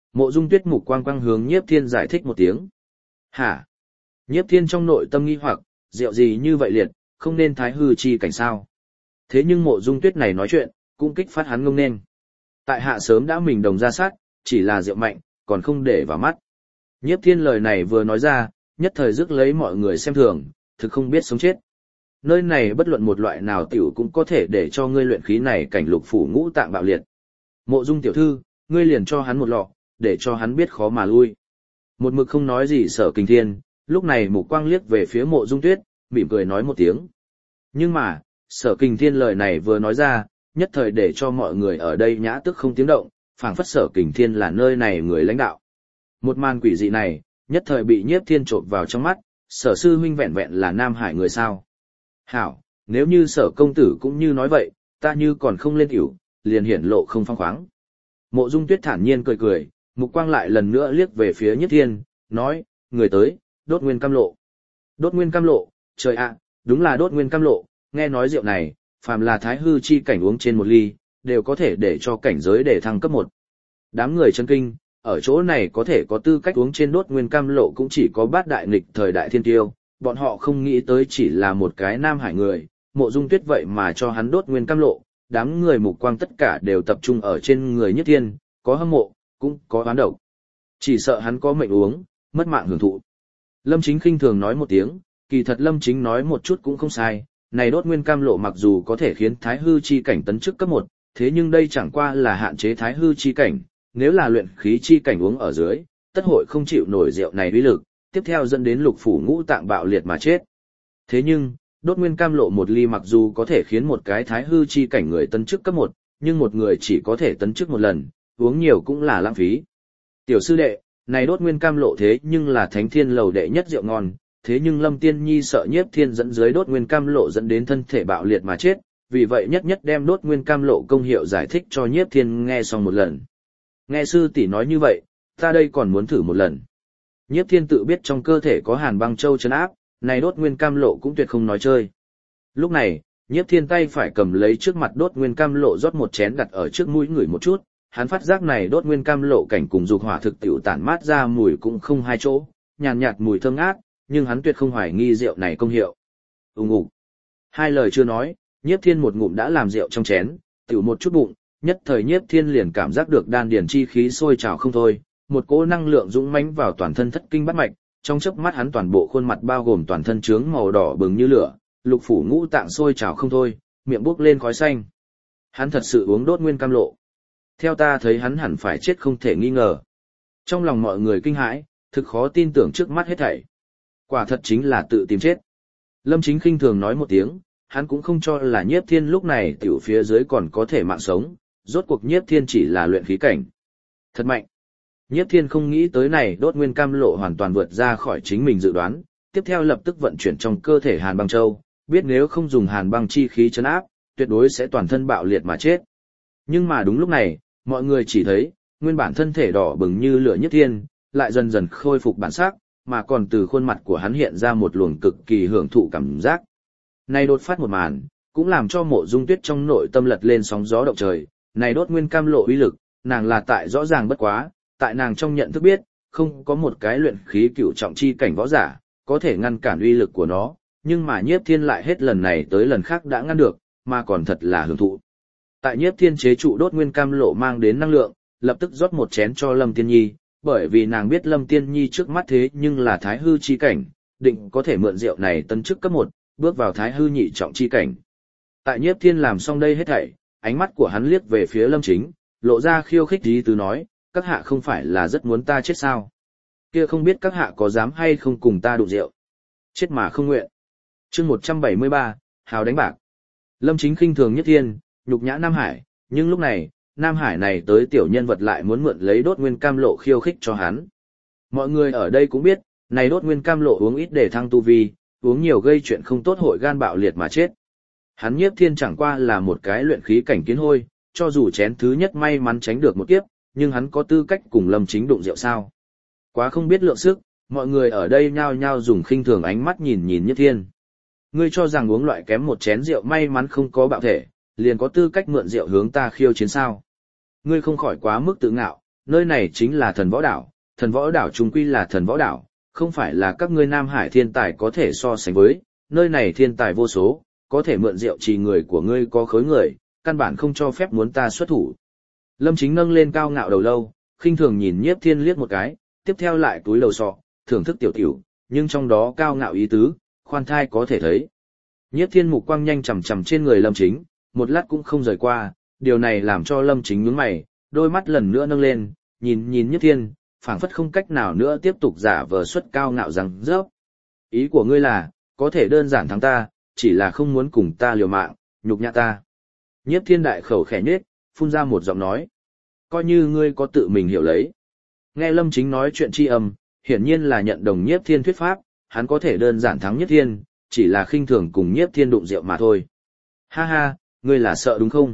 Mộ Dung Tuyết mục quang quang hướng Nhiếp Thiên giải thích một tiếng. Hả? Nhiếp Thiên trong nội tâm nghi hoặc, rượu gì như vậy liệt, không nên thái hư chi cảnh sao? Thế nhưng Mộ Dung Tuyết này nói chuyện, cũng kích phát hắn ngông nên. Tại hạ sớm đã mình đồng ra sát, chỉ là rượu mạnh, còn không để vào mắt. Nhiếp Thiên lời này vừa nói ra, nhất thời rước lấy mọi người xem thường, thực không biết sống chết. Nơi này bất luận một loại nào tiểu cũng có thể để cho ngươi luyện khí này cảnh lục phủ ngũ tạng bạo liệt. Mộ Dung tiểu thư, ngươi liền cho hắn một lọ, để cho hắn biết khó mà lui. Một mực không nói gì Sở Kình Thiên, lúc này mục quang liếc về phía Mộ Dung Tuyết, mỉm cười nói một tiếng. Nhưng mà, Sở Kình Thiên lời này vừa nói ra, nhất thời để cho mọi người ở đây nhã tức không tiếng động, phảng phất Sở Kình Thiên là nơi này người lãnh đạo. Một màn quỷ dị này, nhất thời bị Nhiếp Thiên trộn vào trong mắt, Sở sư huynh vẹn vẹn là Nam Hải người sao. Hảo, nếu như Sở công tử cũng như nói vậy, ta như còn không lên tiểu, liền hiển lộ không phong khoáng. Mộ Dung Tuyết thản nhiên cười cười, mục quang lại lần nữa liếc về phía Nhiếp Thiên, nói, người tới, đốt nguyên cam lộ. Đốt nguyên cam lộ, trời ạ, đúng là đốt nguyên cam lộ, nghe nói rượu này, phàm là thái hư chi cảnh uống trên một ly, đều có thể để cho cảnh giới để thăng cấp 1. Đám người chân kinh, ở chỗ này có thể có tư cách uống trên đốt nguyên cam lộ cũng chỉ có bát đại nghịch thời đại thiên tiêu, bọn họ không nghĩ tới chỉ là một cái Nam Hải người, Mộ Dung Tuyết vậy mà cho hắn đốt nguyên cam lộ, đám người mục quang tất cả đều tập trung ở trên người Nhất Thiên, có hâm mộ, cũng có oán độc. Chỉ sợ hắn có mệnh uống, mất mạng hưởng thụ. Lâm Chính khinh thường nói một tiếng, kỳ thật Lâm Chính nói một chút cũng không sai, này đốt nguyên cam lộ mặc dù có thể khiến thái hư chi cảnh tấn chức cấp 1, thế nhưng đây chẳng qua là hạn chế thái hư chi cảnh, nếu là luyện khí chi cảnh uống ở dưới, tất hội không chịu nổi rượu này uy lực, tiếp theo dẫn đến lục phủ ngũ tạng bạo liệt mà chết. Thế nhưng, đốt nguyên cam lộ một ly mặc dù có thể khiến một cái thái hư chi cảnh người tấn chức cấp 1, nhưng một người chỉ có thể tấn chức một lần, uống nhiều cũng là lãng phí. Tiểu sư đệ, này đốt nguyên cam lộ thế nhưng là thánh thiên lầu đệ nhất rượu ngon, thế nhưng Lâm Tiên Nhi sợ Nhiếp Thiên dẫn dưới đốt nguyên cam lộ dẫn đến thân thể bạo liệt mà chết, vì vậy nhất nhất đem đốt nguyên cam lộ công hiệu giải thích cho Nhiếp Thiên nghe xong một lần. Nghe sư tỷ nói như vậy, ta đây còn muốn thử một lần. Nhiếp Thiên tự biết trong cơ thể có Hàn Băng Châu trấn áp, này đốt nguyên cam lộ cũng tuyệt không nói chơi. Lúc này, Nhiếp Thiên tay phải cầm lấy trước mặt đốt nguyên cam lộ rót một chén đặt ở trước mũi người một chút, hắn phát giác này đốt nguyên cam lộ cảnh cùng dục hỏa thực tiểu tản mát ra mùi cũng không hai chỗ, nhàn nhạt mùi thơm ngát, nhưng hắn tuyệt không hoài nghi rượu này công hiệu. Ùng. Hai lời chưa nói, Nhiếp Thiên một ngụm đã làm rượu trong chén, tiểu một chút bụng, nhất thời Nhiếp Thiên liền cảm giác được đan điền chi khí sôi trào không thôi, một cỗ năng lượng dũng mãnh vào toàn thân thất kinh bát mạch, trong chớp mắt hắn toàn bộ khuôn mặt bao gồm toàn thân trướng màu đỏ bừng như lửa, lục phủ ngũ tạng sôi trào không thôi, miệng bốc lên khói xanh. Hắn thật sự uống đốt nguyên cam lộ. Theo ta thấy hắn hẳn phải chết không thể nghi ngờ. Trong lòng mọi người kinh hãi, thực khó tin tưởng trước mắt hết thảy. Quả thật chính là tự tìm chết. Lâm Chính khinh thường nói một tiếng, hắn cũng không cho là Nhiếp Thiên lúc này tiểu phía dưới còn có thể mạng sống, rốt cuộc Nhiếp Thiên chỉ là luyện khí cảnh. Thật mạnh. Nhiếp Thiên không nghĩ tới này đốt nguyên cam lộ hoàn toàn vượt ra khỏi chính mình dự đoán, tiếp theo lập tức vận chuyển trong cơ thể Hàn Băng Châu, biết nếu không dùng Hàn Băng chi khí trấn áp, tuyệt đối sẽ toàn thân bạo liệt mà chết. Nhưng mà đúng lúc này, mọi người chỉ thấy, nguyên bản thân thể đỏ bừng như lửa Nhiếp Thiên, lại dần dần khôi phục bản sắc, mà còn từ khuôn mặt của hắn hiện ra một luồng cực kỳ hưởng thụ cảm giác. Này đột phát một màn, cũng làm cho Mộ Dung Tuyết trong nội tâm lật lên sóng gió động trời, này đốt nguyên cam lộ uy lực, nàng là tại rõ ràng bất quá, tại nàng trong nhận thức biết, không có một cái luyện khí cửu trọng chi cảnh võ giả, có thể ngăn cản uy lực của nó, nhưng mà Nhiếp Thiên lại hết lần này tới lần khác đã ngăn được, mà còn thật là hưởng thụ. Tại Nhiếp Thiên chế trụ đốt nguyên cam lộ mang đến năng lượng, lập tức rót một chén cho Lâm Tiên Nhi, bởi vì nàng biết Lâm Tiên Nhi trước mắt thế nhưng là thái hư chi cảnh, định có thể mượn rượu này tấn chức cấp 1, bước vào thái hư nhị trọng chi cảnh. Tại Nhiếp Thiên làm xong đây hết thảy, ánh mắt của hắn liếc về phía Lâm Chính, lộ ra khiêu khích ý tứ nói, các hạ không phải là rất muốn ta chết sao? Kia không biết các hạ có dám hay không cùng ta đụng rượu? Chết mà không nguyện. Chương 173, hào đánh bạc. Lâm Chính khinh thường Nhiếp Thiên, nhục nhã Nam Hải, nhưng lúc này, Nam Hải này tới tiểu nhân vật lại muốn mượn lấy đốt nguyên cam lộ khiêu khích cho hắn. Mọi người ở đây cũng biết, này đốt nguyên cam lộ uống ít để thăng tu vi, uống nhiều gây chuyện không tốt hội gan bạo liệt mà chết. Hắn Nhiếp Thiên chẳng qua là một cái luyện khí cảnh kiến hôi, cho dù chén thứ nhất may mắn tránh được một kiếp, nhưng hắn có tư cách cùng Lâm Chính đụng rượu sao? Quá không biết lượng sức, mọi người ở đây nhao nhao dùng khinh thường ánh mắt nhìn Nhiếp Thiên. Ngươi cho rằng uống loại kém một chén rượu may mắn không có bạo thể, liền có tư cách mượn rượu hướng ta khiêu chiến sao? Ngươi không khỏi quá mức tự ngạo, nơi này chính là thần võ đảo chung quy là thần võ đảo, không phải là các ngươi Nam Hải thiên tài có thể so sánh với, nơi này thiên tài vô số, có thể mượn rượu trì người của ngươi có khối người, căn bản không cho phép muốn ta xuất thủ. Lâm Chính nâng lên cao ngạo đầu lâu, khinh thường nhìn Nhiếp Thiên liếc một cái, tiếp theo lại túi đầu sọ, thưởng thức tiểu tiểu, nhưng trong đó cao ngạo ý tứ, khoan thai có thể thấy. Nhiếp Thiên mục quang nhanh chằm chằm trên người Lâm Chính, một lát cũng không rời qua, điều này làm cho Lâm Chính nhướng mày, đôi mắt lần nữa nâng lên, nhìn Nhiếp Thiên, phảng phất không cách nào nữa tiếp tục giả vờ xuất cao ngạo rằng rớp. Ý của ngươi là, có thể đơn giản thắng ta, chỉ là không muốn cùng ta liều mạng, nhục nhã ta. Nhiếp Thiên đại khẩu khẽ nhếch, phun ra một giọng nói. Coi như ngươi có tự mình hiểu lấy. Nghe Lâm Chính nói chuyện tri âm, hiển nhiên là nhận đồng Nhiếp Thiên thuyết pháp, hắn có thể đơn giản thắng Nhiếp Thiên, chỉ là khinh thường cùng Nhiếp Thiên đụng rượu mà thôi. Ha ha, ngươi là sợ đúng không?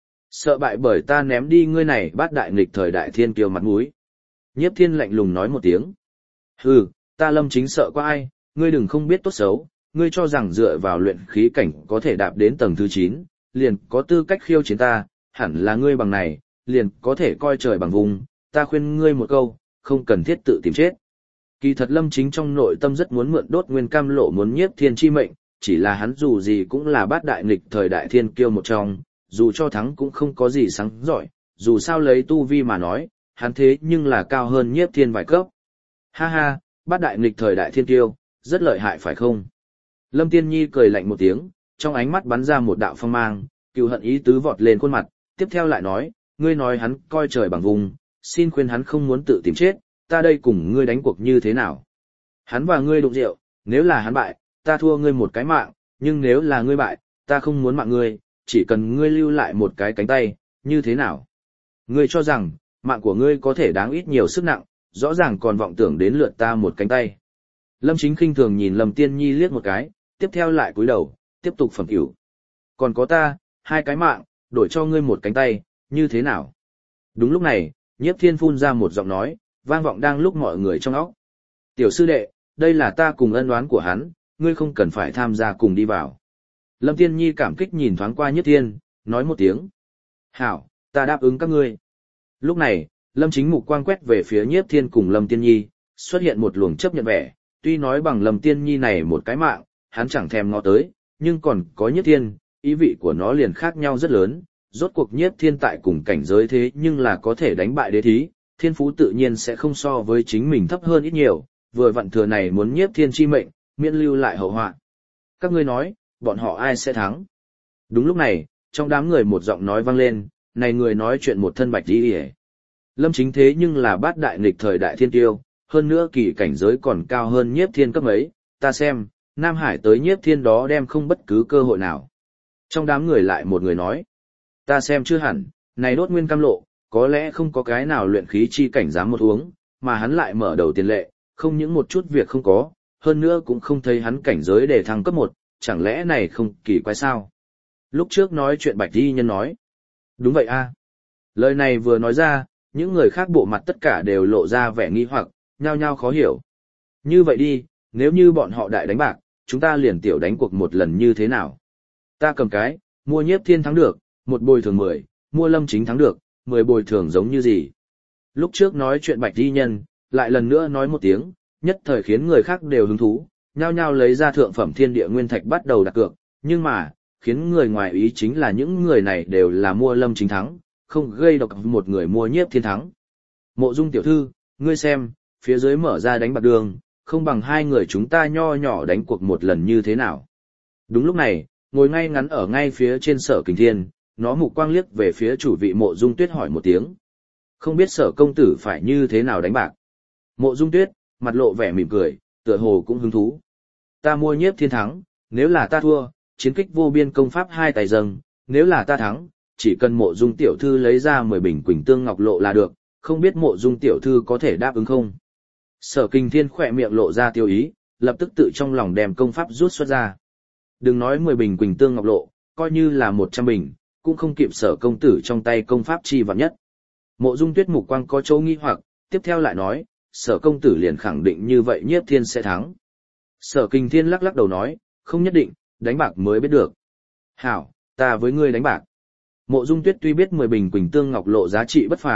Sợ bại bởi ta ném đi ngươi này bát đại nghịch thời đại thiên kiêu mặt mũi. Nhiếp Thiên lạnh lùng nói một tiếng. Hừ, ta Lâm Chính sợ có ai, ngươi đừng không biết tốt xấu, ngươi cho rằng dựa vào luyện khí cảnh có thể đạp đến tầng thứ 9, liền có tư cách khiêu chiến ta, hẳn là ngươi bằng này, liền có thể coi trời bằng vùng, ta khuyên ngươi một câu, không cần thiết tự tìm chết. Kỳ thật Lâm Chính trong nội tâm rất muốn mượn đốt nguyên cam lộ muốn Nhiếp Thiên chi mệnh, chỉ là hắn dù gì cũng là bát đại nghịch thời đại thiên kiêu một trong, dù cho thắng cũng không có gì sáng giỏi, dù sao lấy tu vi mà nói, hắn thế nhưng là cao hơn Nhiếp Thiên vài cấp. Ha ha, bát đại nghịch thời đại thiên kiêu, rất lợi hại phải không? Lâm Tiên Nhi cười lạnh một tiếng, trong ánh mắt bắn ra một đạo phong mang, cừu hận ý tứ vọt lên khuôn mặt, tiếp theo lại nói, ngươi nói hắn coi trời bằng vùng, xin khuyên hắn không muốn tự tìm chết, ta đây cùng ngươi đánh cuộc như thế nào? Hắn và ngươi đụng rượu, nếu là hắn bại, ta thua ngươi một cái mạng, nhưng nếu là ngươi bại, ta không muốn mạng ngươi, chỉ cần ngươi lưu lại một cái cánh tay, như thế nào? Ngươi cho rằng, mạng của ngươi có thể đáng ít nhiều sức nặng, rõ ràng còn vọng tưởng đến lượt ta một cánh tay. Lâm Chính khinh thường nhìn Lâm Tiên Nhi liếc một cái, tiếp theo lại cúi đầu, tiếp tục phẩm cửu. Còn có ta, hai cái mạng, đổi cho ngươi một cánh tay, như thế nào? Đúng lúc này, Nhiếp Thiên phun ra một giọng nói, vang vọng đang lúc mọi người trong óc. Tiểu sư đệ, đây là ta cùng ân oán của hắn, ngươi không cần phải tham gia cùng đi vào. Lâm Tiên Nhi cảm kích nhìn thoáng qua Nhiếp Thiên, nói một tiếng. Hảo, ta đáp ứng các ngươi. Lúc này, Lâm Chính mục quang quét về phía Nhiếp Thiên cùng Lâm Tiên Nhi, xuất hiện một luồng chấp nhận vẻ, tuy nói bằng Lâm Tiên Nhi này một cái mạng, hắn chẳng thèm ngó tới, nhưng còn có Nhiếp Thiên, ý vị của nó liền khác nhau rất lớn, rốt cuộc Nhiếp Thiên tại cùng cảnh giới thế nhưng là có thể đánh bại đế thí, thiên phú tự nhiên sẽ không so với chính mình thấp hơn ít nhiều, vừa vặn thừa này muốn Nhiếp Thiên chi mệnh, miễn lưu lại hậu họa. Các ngươi nói, bọn họ ai sẽ thắng? Đúng lúc này, trong đám người một giọng nói vang lên, này người nói chuyện một thân bạch đi hề. Lâm Chính thế nhưng là bát đại nghịch thời đại thiên tiêu, hơn nữa kỳ cảnh giới còn cao hơn Nhiếp Thiên cấp ấy, ta xem, Nam Hải tới Nhiếp Thiên đó đem không bất cứ cơ hội nào. Trong đám người lại một người nói, ta xem chưa hẳn, này đốt nguyên cam lộ, có lẽ không có cái nào luyện khí chi cảnh dám một uống, mà hắn lại mở đầu tiền lệ, không những một chút việc không có, hơn nữa cũng không thấy hắn cảnh giới để thăng cấp 1, chẳng lẽ này không kỳ quái sao? Lúc trước nói chuyện Bạch Y Nhân nói, đúng vậy a. Lời này vừa nói ra, những người khác bộ mặt tất cả đều lộ ra vẻ nghi hoặc, nhao nhao khó hiểu. Như vậy đi, nếu như bọn họ đại đánh bạc, chúng ta liền tiểu đánh cuộc một lần như thế nào? Ta cầm cái, mua Nhiếp Thiên thắng được, một bồi thường 10, mua Lâm Chính thắng được, 10 bồi thường giống như gì? Lúc trước nói chuyện Bạch Y Nhân, lại lần nữa nói một tiếng, nhất thời khiến người khác đều hứng thú, nhao nhao lấy ra thượng phẩm thiên địa nguyên thạch bắt đầu đặt cược, nhưng mà, khiến người ngoài ý chính là những người này đều là mua Lâm Chính thắng, không gây độc một người mua Nhiếp Thiên thắng. Mộ Dung tiểu thư, ngươi xem, phía dưới mở ra đánh bạc đường, không bằng hai người chúng ta nho nhỏ đánh cuộc một lần như thế nào. Đúng lúc này, ngồi ngay ngắn ở ngay phía trên Sở Kình Thiên, nó mục quang liếc về phía chủ vị Mộ Dung Tuyết hỏi một tiếng. Không biết Sở công tử phải như thế nào đánh bạc. Mộ Dung Tuyết, mặt lộ vẻ mỉm cười, tựa hồ cũng hứng thú. Ta mua Nhiếp Thiên thắng, nếu là ta thua, chiến kích vô biên công pháp hai tài dâng, nếu là ta thắng, chỉ cần Mộ Dung tiểu thư lấy ra 10 bình Quỳnh Tương Ngọc Lộ là được, không biết Mộ Dung tiểu thư có thể đáp ứng không? Sở Kình Thiên khỏe miệng lộ ra tiêu ý, lập tức tự trong lòng đem công pháp rút xuất ra. Đừng nói 10 bình Quỳnh Tương Ngọc Lộ, coi như là 100 bình, cũng không kịp Sở công tử trong tay công pháp chi vạn nhất. Mộ Dung Tuyết mục quang có chỗ nghi hoặc, tiếp theo lại nói, Sở công tử liền khẳng định như vậy Nhiếp Thiên sẽ thắng. Sở Kình Thiên lắc lắc đầu nói, không nhất định, đánh bạc mới biết được. Hảo, ta với ngươi đánh bạc. Mộ Dung Tuyết tuy biết 10 bình Quỳnh Tương Ngọc Lộ giá trị bất phàm,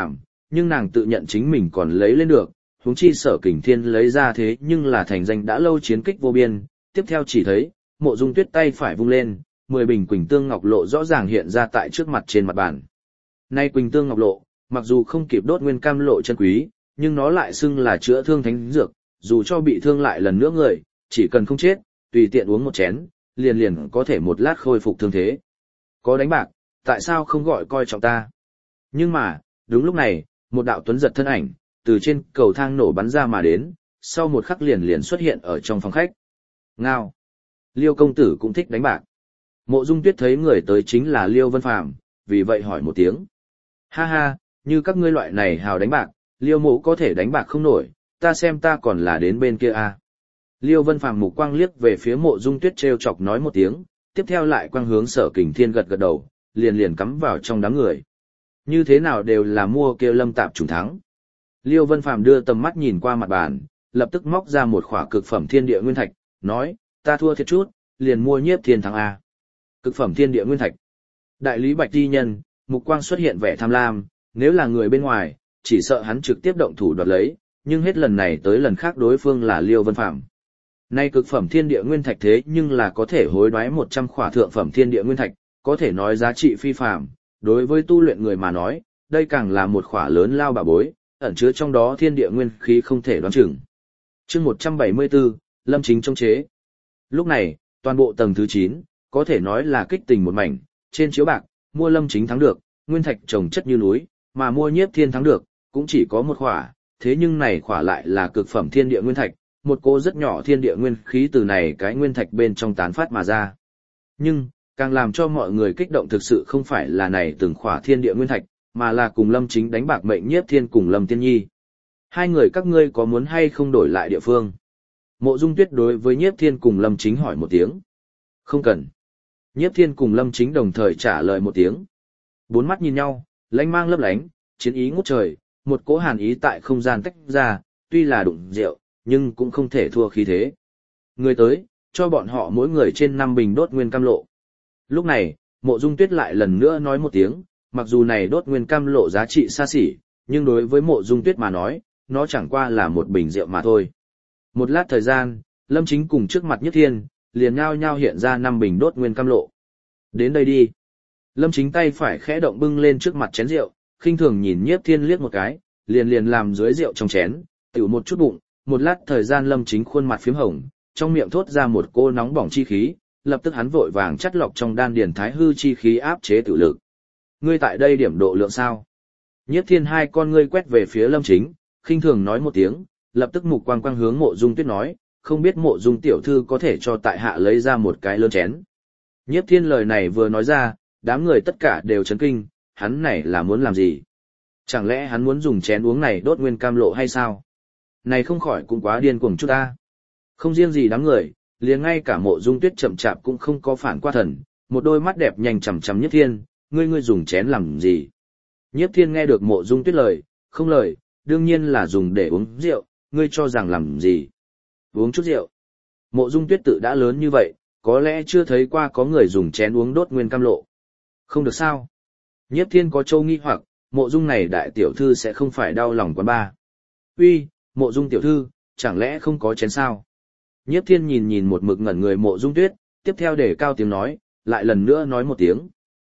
nhưng nàng tự nhận chính mình còn lấy lên được, huống chi Sở Kình Thiên lấy ra thế nhưng là thành danh đã lâu chiến kích vô biên, tiếp theo chỉ thấy, Mộ Dung Tuyết tay phải vung lên, 10 bình Quỳnh Tương Ngọc Lộ rõ ràng hiện ra tại trước mặt trên mặt bàn. Nay Quỳnh Tương Ngọc Lộ, mặc dù không kịp Đốt Nguyên Cam Lộ chân quý, nhưng nó lại xưng là chữa thương thánh dược, dù cho bị thương lại lần nữa người, chỉ cần không chết, tùy tiện uống một chén, liền liền có thể một lát khôi phục thương thế. Có đánh bạc, tại sao không gọi coi trọng ta? Nhưng mà, đúng lúc này, một đạo tuấn giật thân ảnh, từ trên cầu thang nổ bắn ra mà đến, sau một khắc liền liền xuất hiện ở trong phòng khách. Ngao! Liêu công tử cũng thích đánh bạc. Mộ Dung Tuyết thấy người tới chính là Liêu Vân Phàm, vì vậy hỏi một tiếng. Ha ha, như các ngươi loại này hào đánh bạc, Liêu mộ có thể đánh bạc không nổi, ta xem ta còn là đến bên kia à. Liêu Vân Phàm mục quang liếc về phía Mộ Dung Tuyết trêu chọc nói một tiếng, tiếp theo lại quang hướng Sở Kình Thiên gật gật đầu, liền liền cắm vào trong đám người. Như thế nào đều là mua kia Lâm Tạp trùng thắng. Liêu Vân Phàm đưa tầm mắt nhìn qua mặt bàn, lập tức móc ra một khỏa cực phẩm thiên địa nguyên thạch, nói, ta thua thiệt chút, liền mua Nhiếp Thiên thắng A. Cực phẩm thiên địa nguyên thạch. Đại lý Bạch Di Nhân, mục quang xuất hiện vẻ tham lam, nếu là người bên ngoài, chỉ sợ hắn trực tiếp động thủ đoạt lấy, nhưng hết lần này tới lần khác đối phương là Liêu Vân Phàm. Nay cực phẩm thiên địa nguyên thạch thế nhưng là có thể hối đoái 100 khỏa thượng phẩm thiên địa nguyên thạch, có thể nói giá trị phi phàm, đối với tu luyện người mà nói, đây càng là một khỏa lớn lao bảo bối, ẩn chứa trong đó thiên địa nguyên khí không thể đoán chừng. Chương 174, Lâm Chính trong chế. Lúc này, toàn bộ tầng thứ 9, có thể nói là kích tình một mảnh, trên chiếu bạc, mua Lâm Chính thắng được, nguyên thạch trồng chất như núi, mà mua Nhiếp Thiên thắng được, cũng chỉ có một khỏa, thế nhưng này khỏa lại là cực phẩm thiên địa nguyên thạch, một cô rất nhỏ thiên địa nguyên khí từ này cái nguyên thạch bên trong tán phát mà ra. Nhưng, càng làm cho mọi người kích động thực sự không phải là này từng khỏa thiên địa nguyên thạch, mà là cùng Lâm Chính đánh bạc mệnh Nhiếp Thiên cùng Lâm Tiên Nhi. Hai người các ngươi có muốn hay không đổi lại địa phương? Mộ Dung Tuyết đối với Nhiếp Thiên cùng Lâm Chính hỏi một tiếng. Không cần. Nhiếp Thiên cùng Lâm Chính đồng thời trả lời một tiếng. Bốn mắt nhìn nhau, lanh mang lấp lánh, chiến ý ngút trời, một cỗ hàn ý tại không gian tách ra, tuy là đụng rượu, nhưng cũng không thể thua khí thế. Người tới, cho bọn họ mỗi người trên 5 bình đốt nguyên cam lộ. Lúc này, Mộ Dung Tuyết lại lần nữa nói một tiếng, mặc dù này đốt nguyên cam lộ giá trị xa xỉ, nhưng đối với Mộ Dung Tuyết mà nói, nó chẳng qua là một bình rượu mà thôi. Một lát thời gian, Lâm Chính cùng trước mặt Nhất Thiên, liền nhao nhao hiện ra 5 bình đốt nguyên cam lộ. Đến đây đi. Lâm Chính tay phải khẽ động bưng lên trước mặt chén rượu, khinh thường nhìn Nhiếp Thiên liếc một cái, liền liền làm dưới rượu trong chén, tiểu một chút bụng, một lát thời gian Lâm Chính khuôn mặt phím hồng, trong miệng thốt ra một cô nóng bỏng chi khí, lập tức hắn vội vàng chắt lọc trong đan điền thái hư chi khí áp chế tự lực. Ngươi tại đây điểm độ lượng sao? Nhiếp Thiên hai con ngươi quét về phía Lâm Chính, khinh thường nói một tiếng, lập tức mục quang quang hướng Mộ Dung Tuyết nói, không biết Mộ Dung tiểu thư có thể cho tại hạ lấy ra một cái lớn chén. Nhiếp Thiên lời này vừa nói ra, đám người tất cả đều chấn kinh, hắn này là muốn làm gì? Chẳng lẽ hắn muốn dùng chén uống này đốt nguyên cam lộ hay sao? Này không khỏi cũng quá điên cuồng chút ta. Không riêng gì đám người, liền ngay cả Mộ Dung Tuyết chậm chạp cũng không có phản qua thần, một đôi mắt đẹp nhanh chằm chằm Nhiếp Thiên, ngươi dùng chén làm gì? Nhiếp Thiên nghe được Mộ Dung Tuyết lời, không lời, đương nhiên là dùng để uống rượu, ngươi cho rằng làm gì? Uống chút rượu. Mộ Dung Tuyết tự đã lớn như vậy, có lẽ chưa thấy qua có người dùng chén uống đốt nguyên cam lộ. Không được sao? Nhiếp Thiên có châu nghi hoặc, Mộ Dung này đại tiểu thư sẽ không phải đau lòng quán ba. Uy, Mộ Dung tiểu thư, chẳng lẽ không có chén sao? Nhiếp Thiên nhìn nhìn một mực ngẩn người Mộ Dung Tuyết, tiếp theo để cao tiếng nói, lại lần nữa nói một tiếng.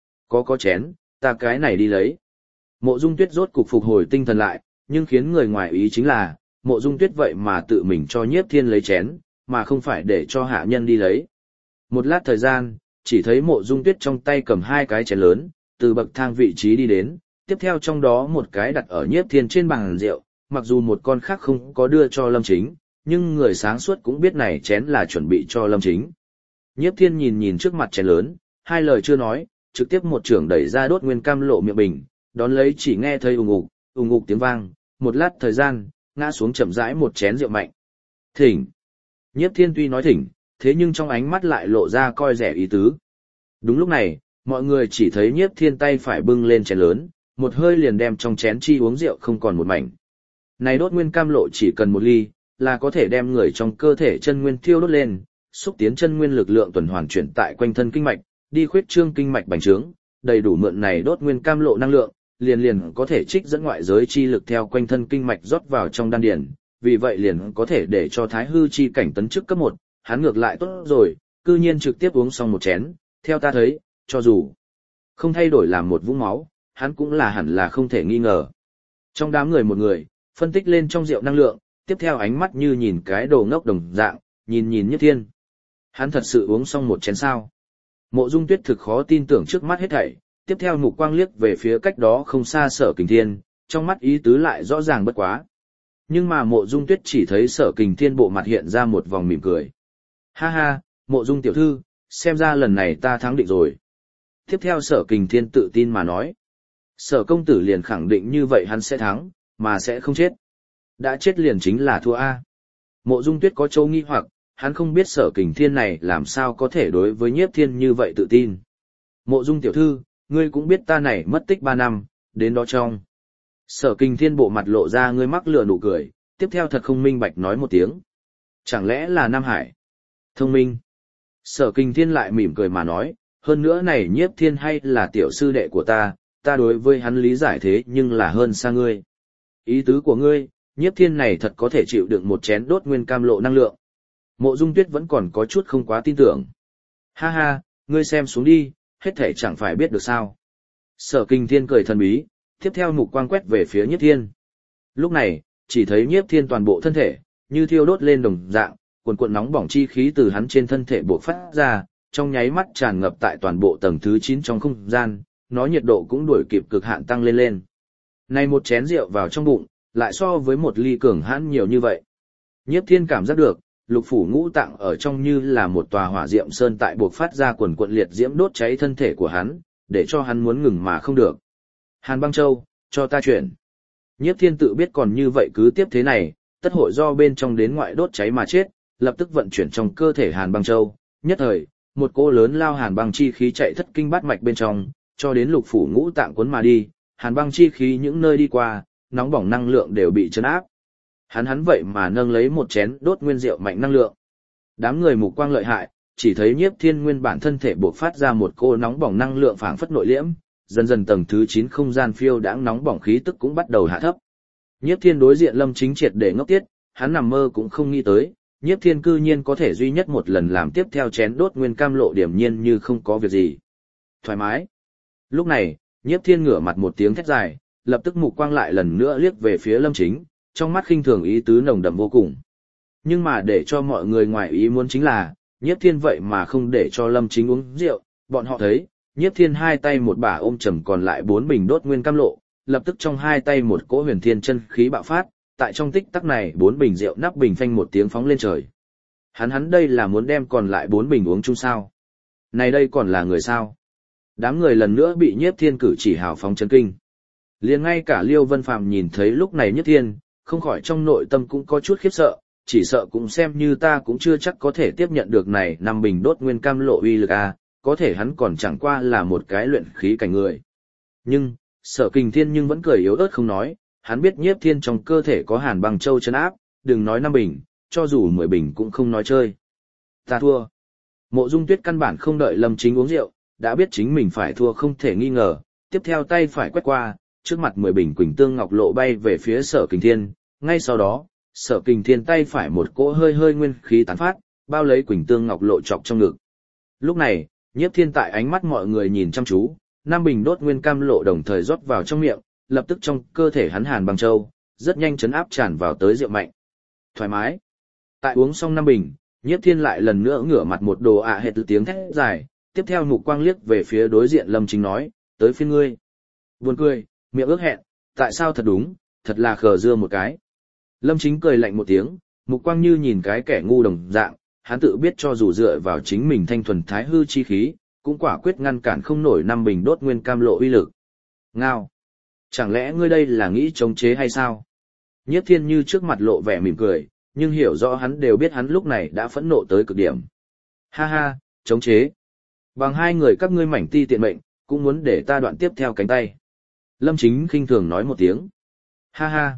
Có chén, ta cái này đi lấy. Mộ Dung Tuyết rốt cục phục hồi tinh thần lại, nhưng khiến người ngoài ý chính là, Mộ Dung Tuyết vậy mà tự mình cho Nhiếp Thiên lấy chén, mà không phải để cho hạ nhân đi lấy. Một lát thời gian, chỉ thấy Mộ Dung Tuyết trong tay cầm 2 cái chén lớn, từ bậc thang vị trí đi đến, tiếp theo trong đó một cái đặt ở Nhiếp Thiên trên bàn rượu, mặc dù một con khác không có đưa cho Lâm Chính, nhưng người sáng suốt cũng biết này chén là chuẩn bị cho Lâm Chính. Nhiếp Thiên nhìn nhìn trước mặt chén lớn, hai lời chưa nói, trực tiếp một chưởng đẩy ra đốt nguyên cam lộ miệng bình, đón lấy chỉ nghe thấy ùng ục tiếng vang, một lát thời gian, ngã xuống chậm rãi một chén rượu mạnh. Thỉnh. Nhiếp Thiên tuy nói thỉnh, thế nhưng trong ánh mắt lại lộ ra coi rẻ ý tứ. Đúng lúc này, mọi người chỉ thấy Nhiếp Thiên tay phải bưng lên chén lớn, một hơi liền đem trong chén chi uống rượu không còn một mảnh. Này đốt nguyên cam lộ chỉ cần 1 ly, là có thể đem người trong cơ thể chân nguyên thiêu đốt lên, xúc tiến chân nguyên lực lượng tuần hoàn chuyển tại quanh thân kinh mạch, đi khuyết trương kinh mạch bành trướng, đầy đủ mượn này đốt nguyên cam lộ năng lượng, liền có thể trích dẫn ngoại giới chi lực theo quanh thân kinh mạch rót vào trong đan điển, vì vậy liền có thể để cho thái hư chi cảnh tấn chức cấp 1, hắn ngược lại tốt rồi, cư nhiên trực tiếp uống xong một chén, theo ta thấy, cho dù không thay đổi làm một vũng máu, hắn cũng là hẳn là không thể nghi ngờ. Trong đám người một người, phân tích lên trong rượu năng lượng, tiếp theo ánh mắt như nhìn cái đồ ngốc đồng dạng, nhìn Nhiếp Thiên. Hắn thật sự uống xong một chén sao? Mộ Dung Tuyết thực khó tin tưởng trước mắt hết thảy, tiếp theo mục quang liếc về phía cách đó không xa Sở Kình Thiên, trong mắt ý tứ lại rõ ràng bất quá. Nhưng mà Mộ Dung Tuyết chỉ thấy Sở Kình Thiên bộ mặt hiện ra một vòng mỉm cười. Ha ha, Mộ Dung tiểu thư, xem ra lần này ta thắng định rồi. Tiếp theo Sở Kình Thiên tự tin mà nói. Sở công tử liền khẳng định như vậy hắn sẽ thắng, mà sẽ không chết. Đã chết liền chính là thua A. Mộ Dung Tuyết có châu nghi hoặc, hắn không biết Sở Kình Thiên này làm sao có thể đối với Nhiếp Thiên như vậy tự tin. Mộ Dung tiểu thư, ngươi cũng biết ta này mất tích 3 năm, đến đó trong. Sở Kình Thiên bộ mặt lộ ra ngươi mắc lừa nụ cười, tiếp theo thật không minh bạch nói một tiếng. Chẳng lẽ là Nam Hải? Thông minh. Sở Kình Thiên lại mỉm cười mà nói, hơn nữa này Nhiếp Thiên hay là tiểu sư đệ của ta đối với hắn lý giải thế nhưng là hơn xa ngươi. Ý tứ của ngươi, Nhiếp Thiên này thật có thể chịu đựng một chén đốt nguyên cam lộ năng lượng. Mộ Dung Tuyết vẫn còn có chút không quá tin tưởng. Ha ha, ngươi xem xuống đi, hết thể chẳng phải biết được sao. Sở Kình Thiên cười thần bí, tiếp theo mục quang quét về phía Nhiếp Thiên. Lúc này, chỉ thấy Nhiếp Thiên toàn bộ thân thể, như thiêu đốt lên đồng dạng, cuồn cuộn nóng bỏng chi khí từ hắn trên thân thể bộc phát ra, trong nháy mắt tràn ngập tại toàn bộ tầng thứ 9 trong không gian, nó nhiệt độ cũng đuổi kịp cực hạn tăng lên. Này một chén rượu vào trong bụng, lại so với một ly cường hãn nhiều như vậy. Nhiếp Thiên cảm giác được, lục phủ ngũ tạng ở trong như là một tòa hỏa diệm sơn tại buộc phát ra quần quận liệt diễm đốt cháy thân thể của hắn, để cho hắn muốn ngừng mà không được. Hàn Băng Châu, cho ta chuyển. Nhiếp Thiên tự biết còn như vậy cứ tiếp thế này, tất hội do bên trong đến ngoại đốt cháy mà chết, lập tức vận chuyển trong cơ thể Hàn Băng Châu, nhất thời, một cỗ lớn lao hàn băng chi khí chạy thất kinh bát mạch bên trong, cho đến lục phủ ngũ tạng cuốn mà đi, hàn băng chi khí những nơi đi qua, nóng bỏng năng lượng đều bị chấn áp. Hắn vậy mà nâng lấy một chén đốt nguyên rượu mạnh năng lượng. Đám người mục quang lợi hại, chỉ thấy Nhiếp Thiên nguyên bản thân thể bộc phát ra một cô nóng bỏng năng lượng phảng phất nội liễm, dần dần tầng thứ 9 không gian phiêu đãng nóng bỏng khí tức cũng bắt đầu hạ thấp. Nhiếp Thiên đối diện Lâm Chính triệt để ngốc tiết, hắn nằm mơ cũng không nghĩ tới, Nhiếp Thiên cư nhiên có thể duy nhất một lần làm tiếp theo chén đốt nguyên cam lộ điểm nhiên như không có việc gì. Thoải mái. Lúc này, Nhiếp Thiên ngửa mặt một tiếng thét dài, lập tức mục quang lại lần nữa liếc về phía Lâm Chính, trong mắt khinh thường ý tứ nồng đậm vô cùng. Nhưng mà để cho mọi người ngoài ý muốn chính là, Nhiếp Thiên vậy mà không để cho Lâm Chính uống rượu, bọn họ thấy, Nhiếp Thiên hai tay một bả ôm chầm còn lại 4 bình đốt nguyên cam lộ, lập tức trong hai tay một cỗ huyền thiên chân khí bạo phát, tại trong tích tắc này 4 bình rượu nắp bình phanh một tiếng phóng lên trời. Hắn đây là muốn đem còn lại 4 bình uống chung sao? Này đây còn là người sao? Đám người lần nữa bị Nhiếp Thiên cử chỉ hào phóng chấn kinh. Liền ngay cả Liêu Vân Phàm nhìn thấy lúc này Nhiếp Thiên, không khỏi trong nội tâm cũng có chút khiếp sợ, chỉ sợ cũng xem như ta cũng chưa chắc có thể tiếp nhận được này 5 bình đốt nguyên cam lộ uy lực a, có thể hắn còn chẳng qua là một cái luyện khí cảnh người. Nhưng, Sở Kình Thiên nhưng vẫn cười yếu ớt không nói, hắn biết Nhiếp Thiên trong cơ thể có Hàn Băng Châu trấn áp, đừng nói 5 bình, cho dù 10 bình cũng không nói chơi. Ta thua. Mộ Dung Tuyết căn bản không đợi Lâm Chính uống rượu, đã biết chính mình phải thua không thể nghi ngờ, tiếp theo tay phải quét qua, trước mặt 10 bình quỳnh tương ngọc lộ bay về phía Sở Kình Thiên, ngay sau đó, Sở Kình Thiên tay phải một cỗ hơi nguyên khí tán phát, bao lấy quỳnh tương ngọc lộ chọc trong ngực. Lúc này, Nhiếp Thiên tại ánh mắt mọi người nhìn chăm chú, 5 bình đốt nguyên cam lộ đồng thời rót vào trong miệng, lập tức trong cơ thể hắn Hàn Băng Châu, rất nhanh chấn áp tràn vào tới rượu mạnh. Thoải mái. Tại uống xong 5 bình, Nhiếp Thiên lại lần nữa ngửa mặt một đồ hệt tiếng thét dài, tiếp theo mục quang liếc về phía đối diện Lâm Chính nói, tới phiên ngươi. Buồn cười, miệng ước hẹn, tại sao thật đúng, thật là khờ dưa một cái. Lâm Chính cười lạnh một tiếng, mục quang như nhìn cái kẻ ngu đồng dạng, hắn tự biết cho dù dựa vào chính mình thanh thuần thái hư chi khí, cũng quả quyết ngăn cản không nổi 5 bình đốt nguyên cam lộ uy lực. Ngao. Chẳng lẽ ngươi đây là nghĩ chống chế hay sao? Nhiếp Thiên như trước mặt lộ vẻ mỉm cười, nhưng hiểu rõ hắn đều biết hắn lúc này đã phẫn nộ tới cực điểm. Ha ha, chống chế. Bằng hai người các ngươi mảnh ti tiện mệnh, cũng muốn để ta đoạn tiếp theo cánh tay. Lâm Chính khinh thường nói một tiếng. Ha ha.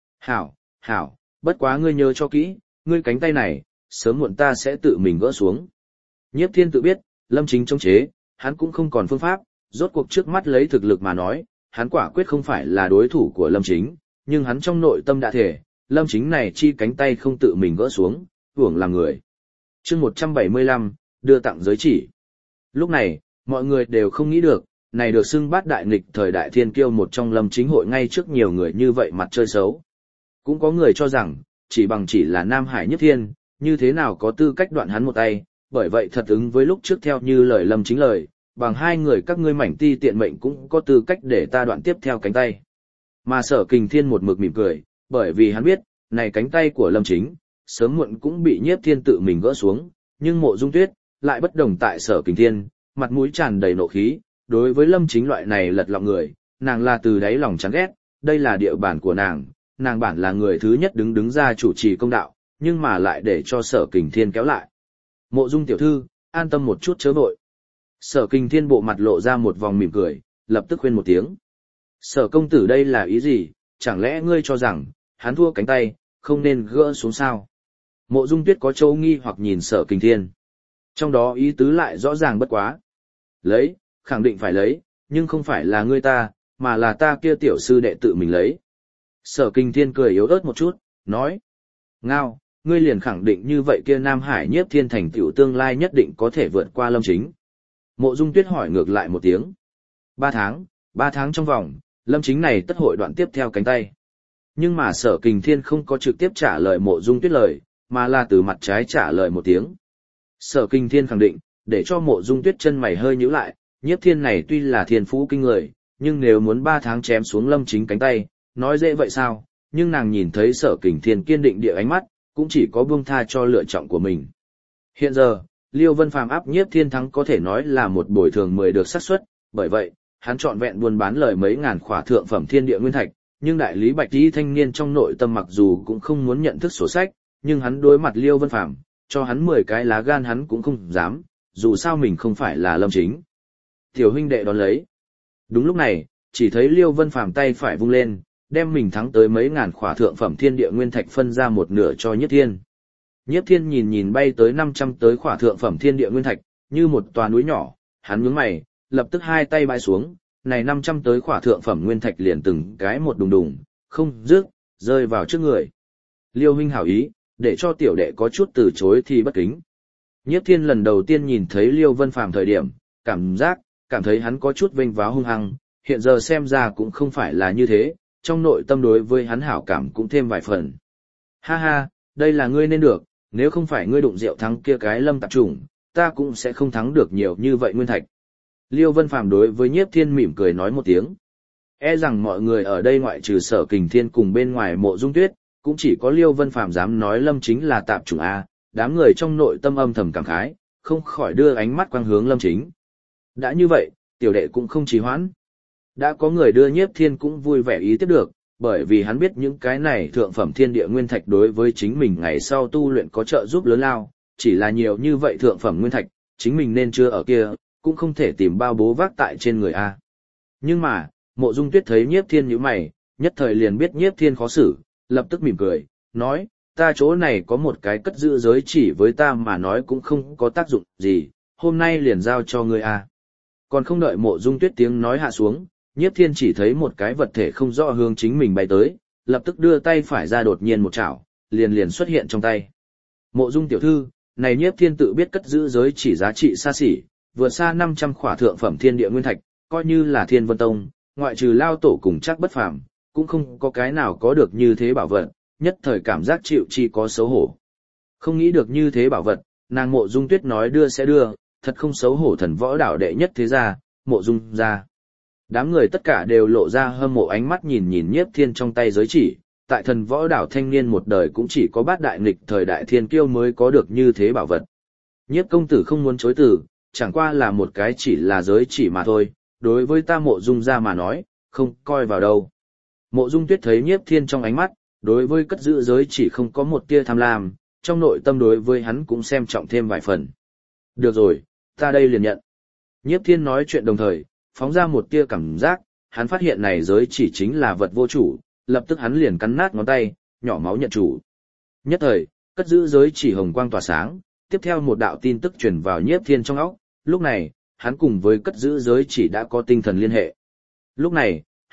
Hảo, bất quá ngươi nhớ cho kỹ, ngươi cánh tay này, sớm muộn ta sẽ tự mình gỡ xuống. Nhiếp Thiên tự biết, Lâm Chính chống chế, hắn cũng không còn phương pháp, rốt cuộc trước mắt lấy thực lực mà nói, hắn quả quyết không phải là đối thủ của Lâm Chính, nhưng hắn trong nội tâm đã thể, Lâm Chính này chi cánh tay không tự mình gỡ xuống, hưởng làm người. chương 175, đưa tặng giới chỉ. Lúc này, mọi người đều không nghĩ được, này được xưng bát đại nghịch thời đại thiên kiêu một trong Lâm Chính hội ngay trước nhiều người như vậy mặt chơi xấu. Cũng có người cho rằng, chỉ là Nam Hải Nhất Thiên, như thế nào có tư cách đoạn hắn một tay, bởi vậy thật ứng với lúc trước theo như lời Lâm Chính lời, bằng hai người các ngươi mảnh ti tiện mệnh cũng có tư cách để ta đoạn tiếp theo cánh tay. Mà Sở Kình Thiên một mực mỉm cười, bởi vì hắn biết, này cánh tay của Lâm Chính, sớm muộn cũng bị Nhiếp Thiên tự mình gỡ xuống, nhưng Mộ Dung Tuyết lại bất đồng tại Sở Kình Thiên, mặt mũi tràn đầy nộ khí, đối với Lâm Chính loại này lật lọng người, nàng là từ đáy lòng chán ghét, đây là địa bàn của nàng bản là người thứ nhất đứng ra chủ trì công đạo, nhưng mà lại để cho Sở Kình Thiên kéo lại. Mộ Dung tiểu thư, an tâm một chút chớ vội. Sở Kình Thiên bộ mặt lộ ra một vòng mỉm cười, lập tức khuyên một tiếng. Sở công tử đây là ý gì, chẳng lẽ ngươi cho rằng, hắn thua cánh tay, không nên gỡ xuống sao? Mộ Dung Tuyết có châu nghi hoặc nhìn Sở Kình Thiên. Trong đó ý tứ lại rõ ràng bất quá. Lấy, khẳng định phải lấy, nhưng không phải là ngươi ta, mà là ta kia tiểu sư đệ tự mình lấy. Sở Kình Thiên cười yếu ớt một chút, nói. Ngao, ngươi liền khẳng định như vậy kia Nam Hải Nhiếp Thiên thành tựu tương lai nhất định có thể vượt qua Lâm Chính. Mộ Dung Tuyết hỏi ngược lại một tiếng. 3 tháng trong vòng, Lâm Chính này tất hội đoạn tiếp theo cánh tay. Nhưng mà Sở Kình Thiên không có trực tiếp trả lời Mộ Dung Tuyết lời, mà là từ mặt trái trả lời một tiếng. Sở Kình Thiên khẳng định, để cho Mộ Dung Tuyết chân mày hơi nhíu lại, Nhiếp Thiên này tuy là thiên phú kinh người, nhưng nếu muốn 3 tháng chém xuống Lâm Chính cánh tay, nói dễ vậy sao, nhưng nàng nhìn thấy Sở Kình Thiên kiên định địa ánh mắt, cũng chỉ có buông tha cho lựa chọn của mình. Hiện giờ, Liêu Vân Phàm áp Nhiếp Thiên thắng có thể nói là một bồi thường 10 được xác suất, bởi vậy, hắn chọn vẹn buôn bán lời mấy ngàn khỏa thượng phẩm thiên địa nguyên thạch, nhưng đại lý Bạch Tí thanh niên trong nội tâm mặc dù cũng không muốn nhận thức sổ sách, nhưng hắn đối mặt Liêu Vân Phàm, cho hắn 10 cái lá gan hắn cũng không dám, dù sao mình không phải là Lâm Chính. Tiểu huynh đệ đón lấy. Đúng lúc này, chỉ thấy Liêu Vân Phàm tay phải vung lên, đem mình thắng tới mấy ngàn khỏa thượng phẩm thiên địa nguyên thạch phân ra một nửa cho Nhiếp Thiên. Nhiếp Thiên nhìn bay tới 500 tới khỏa thượng phẩm thiên địa nguyên thạch, như một tòa núi nhỏ, hắn nhướng mày, lập tức hai tay bãi xuống, này 500 tới khỏa thượng phẩm nguyên thạch liền từng cái một đùng đùng, không rước, rơi vào trước người. Liêu huynh hảo ý, để cho tiểu đệ có chút từ chối thì bất kính. Nhiếp Thiên lần đầu tiên nhìn thấy Liêu Vân Phàm thời điểm, cảm thấy hắn có chút vênh váo hung hăng, hiện giờ xem ra cũng không phải là như thế, trong nội tâm đối với hắn hảo cảm cũng thêm vài phần. Ha ha, đây là ngươi nên được, nếu không phải ngươi đụng rượu thắng kia cái Lâm tạp chủng, ta cũng sẽ không thắng được nhiều như vậy nguyên thạch. Liêu Vân Phàm đối với Nhiếp Thiên mỉm cười nói một tiếng. E rằng mọi người ở đây ngoại trừ Sở Kình Thiên cùng bên ngoài Mộ Dung Tuyết, cũng chỉ có Liêu Vân Phàm dám nói Lâm Chính là tạp chủng A, đám người trong nội tâm âm thầm cảm khái, không khỏi đưa ánh mắt quang hướng Lâm Chính. Đã như vậy, tiểu đệ cũng không trì hoãn. Đã có người đưa Nhiếp Thiên cũng vui vẻ ý tiếp được, bởi vì hắn biết những cái này thượng phẩm thiên địa nguyên thạch đối với chính mình ngày sau tu luyện có trợ giúp lớn lao, chỉ là nhiều như vậy thượng phẩm nguyên thạch, chính mình nên chưa ở kia, cũng không thể tìm bao bố vác tại trên người A. Nhưng mà, Mộ Dung Tuyết thấy Nhiếp Thiên nhíu mày, nhất thời liền biết Nhiếp Thiên khó xử, lập tức mỉm cười, nói, ta chỗ này có một cái cất giữ giới chỉ với ta mà nói cũng không có tác dụng gì, hôm nay liền giao cho ngươi A. Còn không đợi Mộ Dung Tuyết tiếng nói hạ xuống, Nhiếp Thiên chỉ thấy một cái vật thể không rõ hướng chính mình bay tới, lập tức đưa tay phải ra đột nhiên một chảo, liền xuất hiện trong tay. Mộ Dung tiểu thư, này Nhiếp Thiên tự biết cất giữ giới chỉ giá trị xa xỉ, vượt xa 500 khỏa thượng phẩm thiên địa nguyên thạch, coi như là Thiên Vân Tông, ngoại trừ Lao tổ cùng chắc bất phàm, cũng không có cái nào có được như thế bảo vật, nhất thời cảm giác chịu chi có xấu hổ. Không nghĩ được như thế bảo vật, nàng Mộ Dung Tuyết nói đưa sẽ đưa, thật không xấu hổ thần võ đảo đệ nhất thế gia, Mộ Dung gia. Đám người tất cả đều lộ ra hâm mộ ánh mắt nhìn Nhiếp Thiên trong tay giới chỉ, tại thần võ đảo thanh niên một đời cũng chỉ có bát đại nghịch thời đại thiên kiêu mới có được như thế bảo vật. Nhiếp công tử không muốn chối từ, chẳng qua là một cái chỉ là giới chỉ mà thôi, đối với ta Mộ Dung gia mà nói, không coi vào đâu. Mộ Dung Tuyết thấy Nhiếp Thiên trong ánh mắt, đối với cất giữ giới chỉ không có một tia tham lam, trong nội tâm đối với hắn cũng xem trọng thêm vài phần. Được rồi, ta đây liền nhận. Nhiếp Thiên nói chuyện đồng thời, phóng ra một tia cảm giác, hắn phát hiện này giới chỉ chính là vật vô chủ, lập tức hắn liền cắn nát ngón tay, nhỏ máu nhận chủ. Nhất thời, cất giữ giới chỉ hồng quang tỏa sáng, tiếp theo một đạo tin tức truyền vào Nhiếp Thiên trong óc, lúc này, hắn cùng với cất giữ giới chỉ đã có tinh thần liên hệ. Lúc này,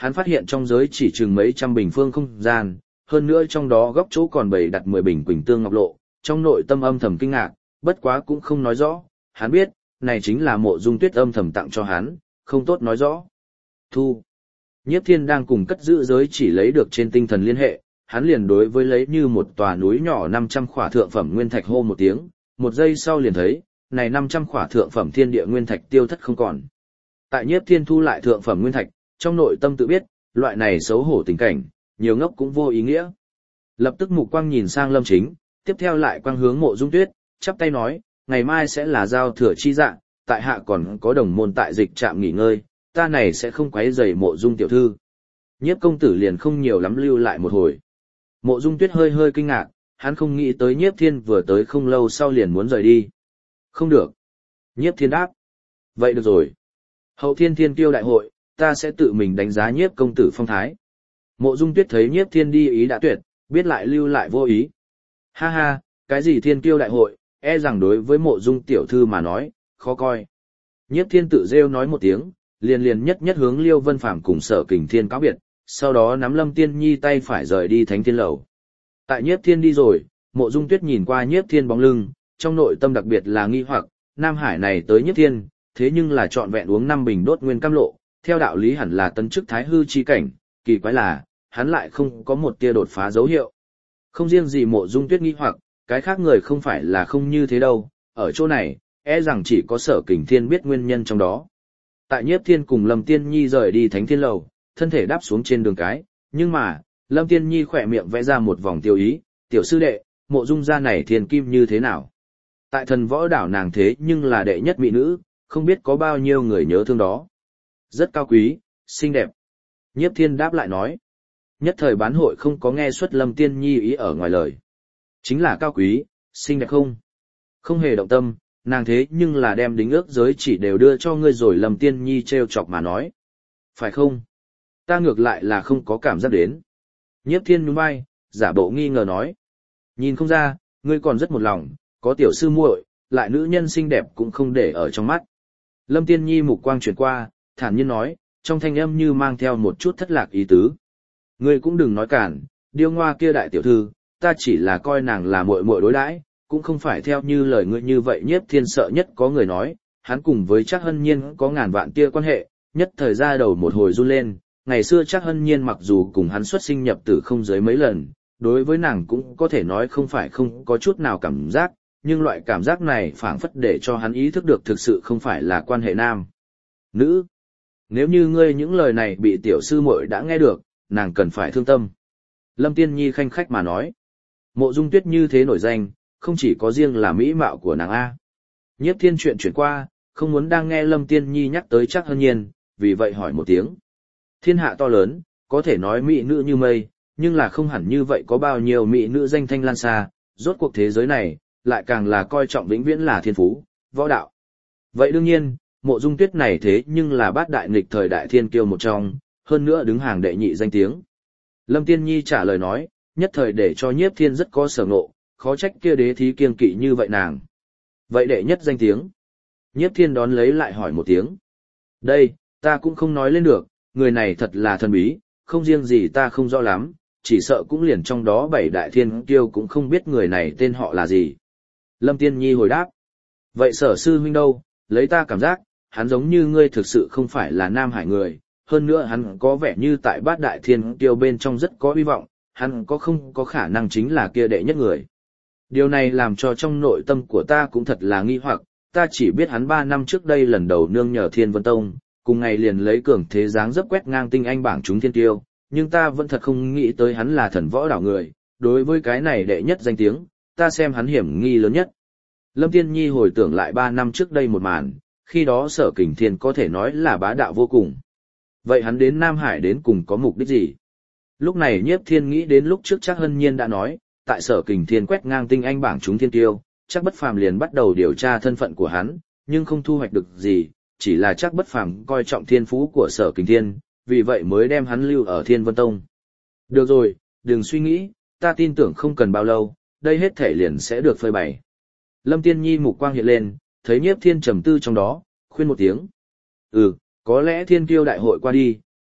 hắn phát hiện trong giới chỉ chừng mấy trăm bình phương không gian, hơn nữa trong đó góc chỗ còn bày đặt 10 bình quỳnh tương ngọc lộ, trong nội tâm âm thầm kinh ngạc, bất quá cũng không nói rõ, hắn biết, này chính là Mộ Dung Tuyết âm thầm tặng cho hắn, không tốt nói rõ. Thu. Nhiếp Thiên đang cùng cất giữ giới chỉ lấy được trên tinh thần liên hệ, hắn liền đối với lấy như một tòa núi nhỏ 500 khỏa thượng phẩm nguyên thạch hô một tiếng, một giây sau liền thấy, này 500 khỏa thượng phẩm thiên địa nguyên thạch tiêu thất không còn. Tại Nhiếp Thiên thu lại thượng phẩm nguyên thạch, trong nội tâm tự biết, loại này xấu hổ tình cảnh, nhiều ngốc cũng vô ý nghĩa. Lập tức mục quang nhìn sang Lâm Chính, tiếp theo lại quang hướng Mộ Dung Tuyết, chắp tay nói, ngày mai sẽ là giao thừa chi dạng, tại hạ còn có đồng môn tại dịch trạm nghỉ ngơi, ta này sẽ không quấy rầy Mộ Dung tiểu thư. Nhiếp công tử liền không nhiều lắm lưu lại một hồi. Mộ Dung Tuyết hơi hơi kinh ngạc, hắn không nghĩ tới Nhiếp Thiên vừa tới không lâu sau liền muốn rời đi. Không được. Nhiếp Thiên đáp. Vậy được rồi. Hậu thiên thiên kiêu đại hội, ta sẽ tự mình đánh giá Nhiếp công tử phong thái. Mộ Dung Tuyết thấy Nhiếp Thiên đi ý đã tuyệt, biết lại lưu lại vô ý. Ha ha, cái gì thiên kiêu đại hội, e rằng đối với Mộ Dung tiểu thư mà nói, khó coi. Nhiếp Thiên tự rêu nói một tiếng, liền nhất hướng Liêu Vân Phàm cùng Sở Kình Thiên cáo biệt, sau đó nắm Lâm Tiên Nhi tay phải rời đi Thánh Thiên lầu. Tại Nhiếp Thiên đi rồi, Mộ Dung Tuyết nhìn qua Nhiếp Thiên bóng lưng, trong nội tâm đặc biệt là nghi hoặc, Nam Hải này tới Nhiếp Thiên, thế nhưng là trọn vẹn uống 5 bình đốt nguyên cam lộ, theo đạo lý hẳn là tấn chức thái hư chi cảnh, kỳ quái là, hắn lại không có một tia đột phá dấu hiệu. Không riêng gì Mộ Dung Tuyết nghi hoặc, cái khác người không phải là không như thế đâu, ở chỗ này, e rằng chỉ có Sở Kình Thiên biết nguyên nhân trong đó. Tại Nhiếp Thiên cùng Lâm Tiên Nhi rời đi Thánh Thiên lầu, thân thể đáp xuống trên đường cái, nhưng mà, Lâm Tiên Nhi khỏe miệng vẽ ra một vòng tiêu ý, tiểu sư đệ, Mộ Dung gia này thiên kim như thế nào? Tại Thần Võ đảo nàng thế nhưng là đệ nhất mỹ nữ, không biết có bao nhiêu người nhớ thương đó. Rất cao quý, xinh đẹp. Nhiếp Thiên đáp lại nói. Nhất thời bán hội không có nghe xuất Lâm Tiên Nhi ý ở ngoài lời. Chính là cao quý, xinh đẹp không? Không hề động tâm, nàng thế nhưng là đem đính ước giới chỉ đều đưa cho ngươi rồi. Lâm Tiên Nhi trêu chọc mà nói. Phải không? Ta ngược lại là không có cảm giác đến. Nhiếp Thiên nhún vai, giả bộ nghi ngờ nói. Nhìn không ra, ngươi còn rất một lòng, có tiểu sư muội, lại nữ nhân xinh đẹp cũng không để ở trong mắt. Lâm Tiên Nhi mục quang chuyển qua, thản nhiên nói, trong thanh âm như mang theo một chút thất lạc ý tứ. Ngươi cũng đừng nói cản, điêu ngoa kia đại tiểu thư, ta chỉ là coi nàng là muội muội đối đãi, cũng không phải theo như lời ngươi như vậy. Nhiếp Thiên sợ nhất có người nói, hắn cùng với Trác Hân Nhiên có ngàn vạn tia quan hệ, nhất thời ra đầu một hồi run lên. Ngày xưa Trác Hân Nhiên mặc dù cùng hắn xuất sinh nhập tử không dưới mấy lần, đối với nàng cũng có thể nói không phải không có chút nào cảm giác, nhưng loại cảm giác này phảng phất để cho hắn ý thức được thực sự không phải là quan hệ nam nữ. Nếu như ngươi những lời này bị tiểu sư muội đã nghe được, nàng cần phải thương tâm. Lâm Tiên Nhi khanh khách mà nói. Mộ Dung Tuyết như thế nổi danh, không chỉ có riêng là mỹ mạo của nàng A. Nhiếp Thiên chuyện chuyển qua, không muốn đang nghe Lâm Tiên Nhi nhắc tới Trác Hân Nhiên, vì vậy hỏi một tiếng. Thiên hạ to lớn, có thể nói mỹ nữ như mây, nhưng là không hẳn như vậy có bao nhiêu mỹ nữ danh thanh lan xa, rốt cuộc thế giới này, lại càng là coi trọng vĩnh viễn là thiên phú, võ đạo. Vậy đương nhiên, Mộ Dung Tuyết này thế nhưng là bát đại nghịch thời đại thiên kiêu một trong, hơn nữa đứng hàng đệ nhị danh tiếng. Lâm Tiên Nhi trả lời nói, nhất thời để cho Nhiếp Thiên rất có sở ngộ, khó trách kia đế thí kiêng kỵ như vậy nàng. Vậy đệ nhất danh tiếng. Nhiếp Thiên đón lấy lại hỏi một tiếng. Đây, ta cũng không nói lên được, người này thật là thần bí, không riêng gì ta không rõ lắm, chỉ sợ cũng liền trong đó 7 đại thiên kiêu cũng không biết người này tên họ là gì. Lâm Tiên Nhi hồi đáp. Vậy Sở sư huynh đâu, lấy ta cảm giác, hắn giống như ngươi thực sự không phải là Nam Hải người, hơn nữa hắn có vẻ như tại bát đại thiên kiêu bên trong rất có hy vọng, hắn có không có khả năng chính là kia đệ nhất người. Điều này làm cho trong nội tâm của ta cũng thật là nghi hoặc, ta chỉ biết hắn 3 năm trước đây lần đầu nương nhờ Thiên Vân Tông, cùng ngày liền lấy cường thế dáng dấp quét ngang tinh anh bảng chúng thiên tiêu, nhưng ta vẫn thật không nghĩ tới hắn là Thần Võ đảo người, đối với cái này đệ nhất danh tiếng, ta xem hắn hiểm nghi lớn nhất. Lâm Tiên Nhi hồi tưởng lại 3 năm trước đây một màn, khi đó Sở Kình Thiên có thể nói là bá đạo vô cùng. Vậy hắn đến Nam Hải đến cùng có mục đích gì? Lúc này Nhiếp Thiên nghĩ đến lúc trước Trác Hân Nhiên đã nói, tại Sở Kình Thiên quét ngang tinh anh bảng chúng thiên tiêu, Trác Bất Phàm liền bắt đầu điều tra thân phận của hắn, nhưng không thu hoạch được gì, chỉ là Trác Bất Phàm coi trọng thiên phú của Sở Kình Thiên, vì vậy mới đem hắn lưu ở Thiên Vân Tông. Được rồi, đừng suy nghĩ, ta tin tưởng không cần bao lâu, đây hết thể liền sẽ được phơi bày. Lâm Tiên Nhi mục quang hiện lên, thấy Nhiếp Thiên trầm tư trong đó, khuyên một tiếng. Có lẽ thiên kiêu đại hội qua đi,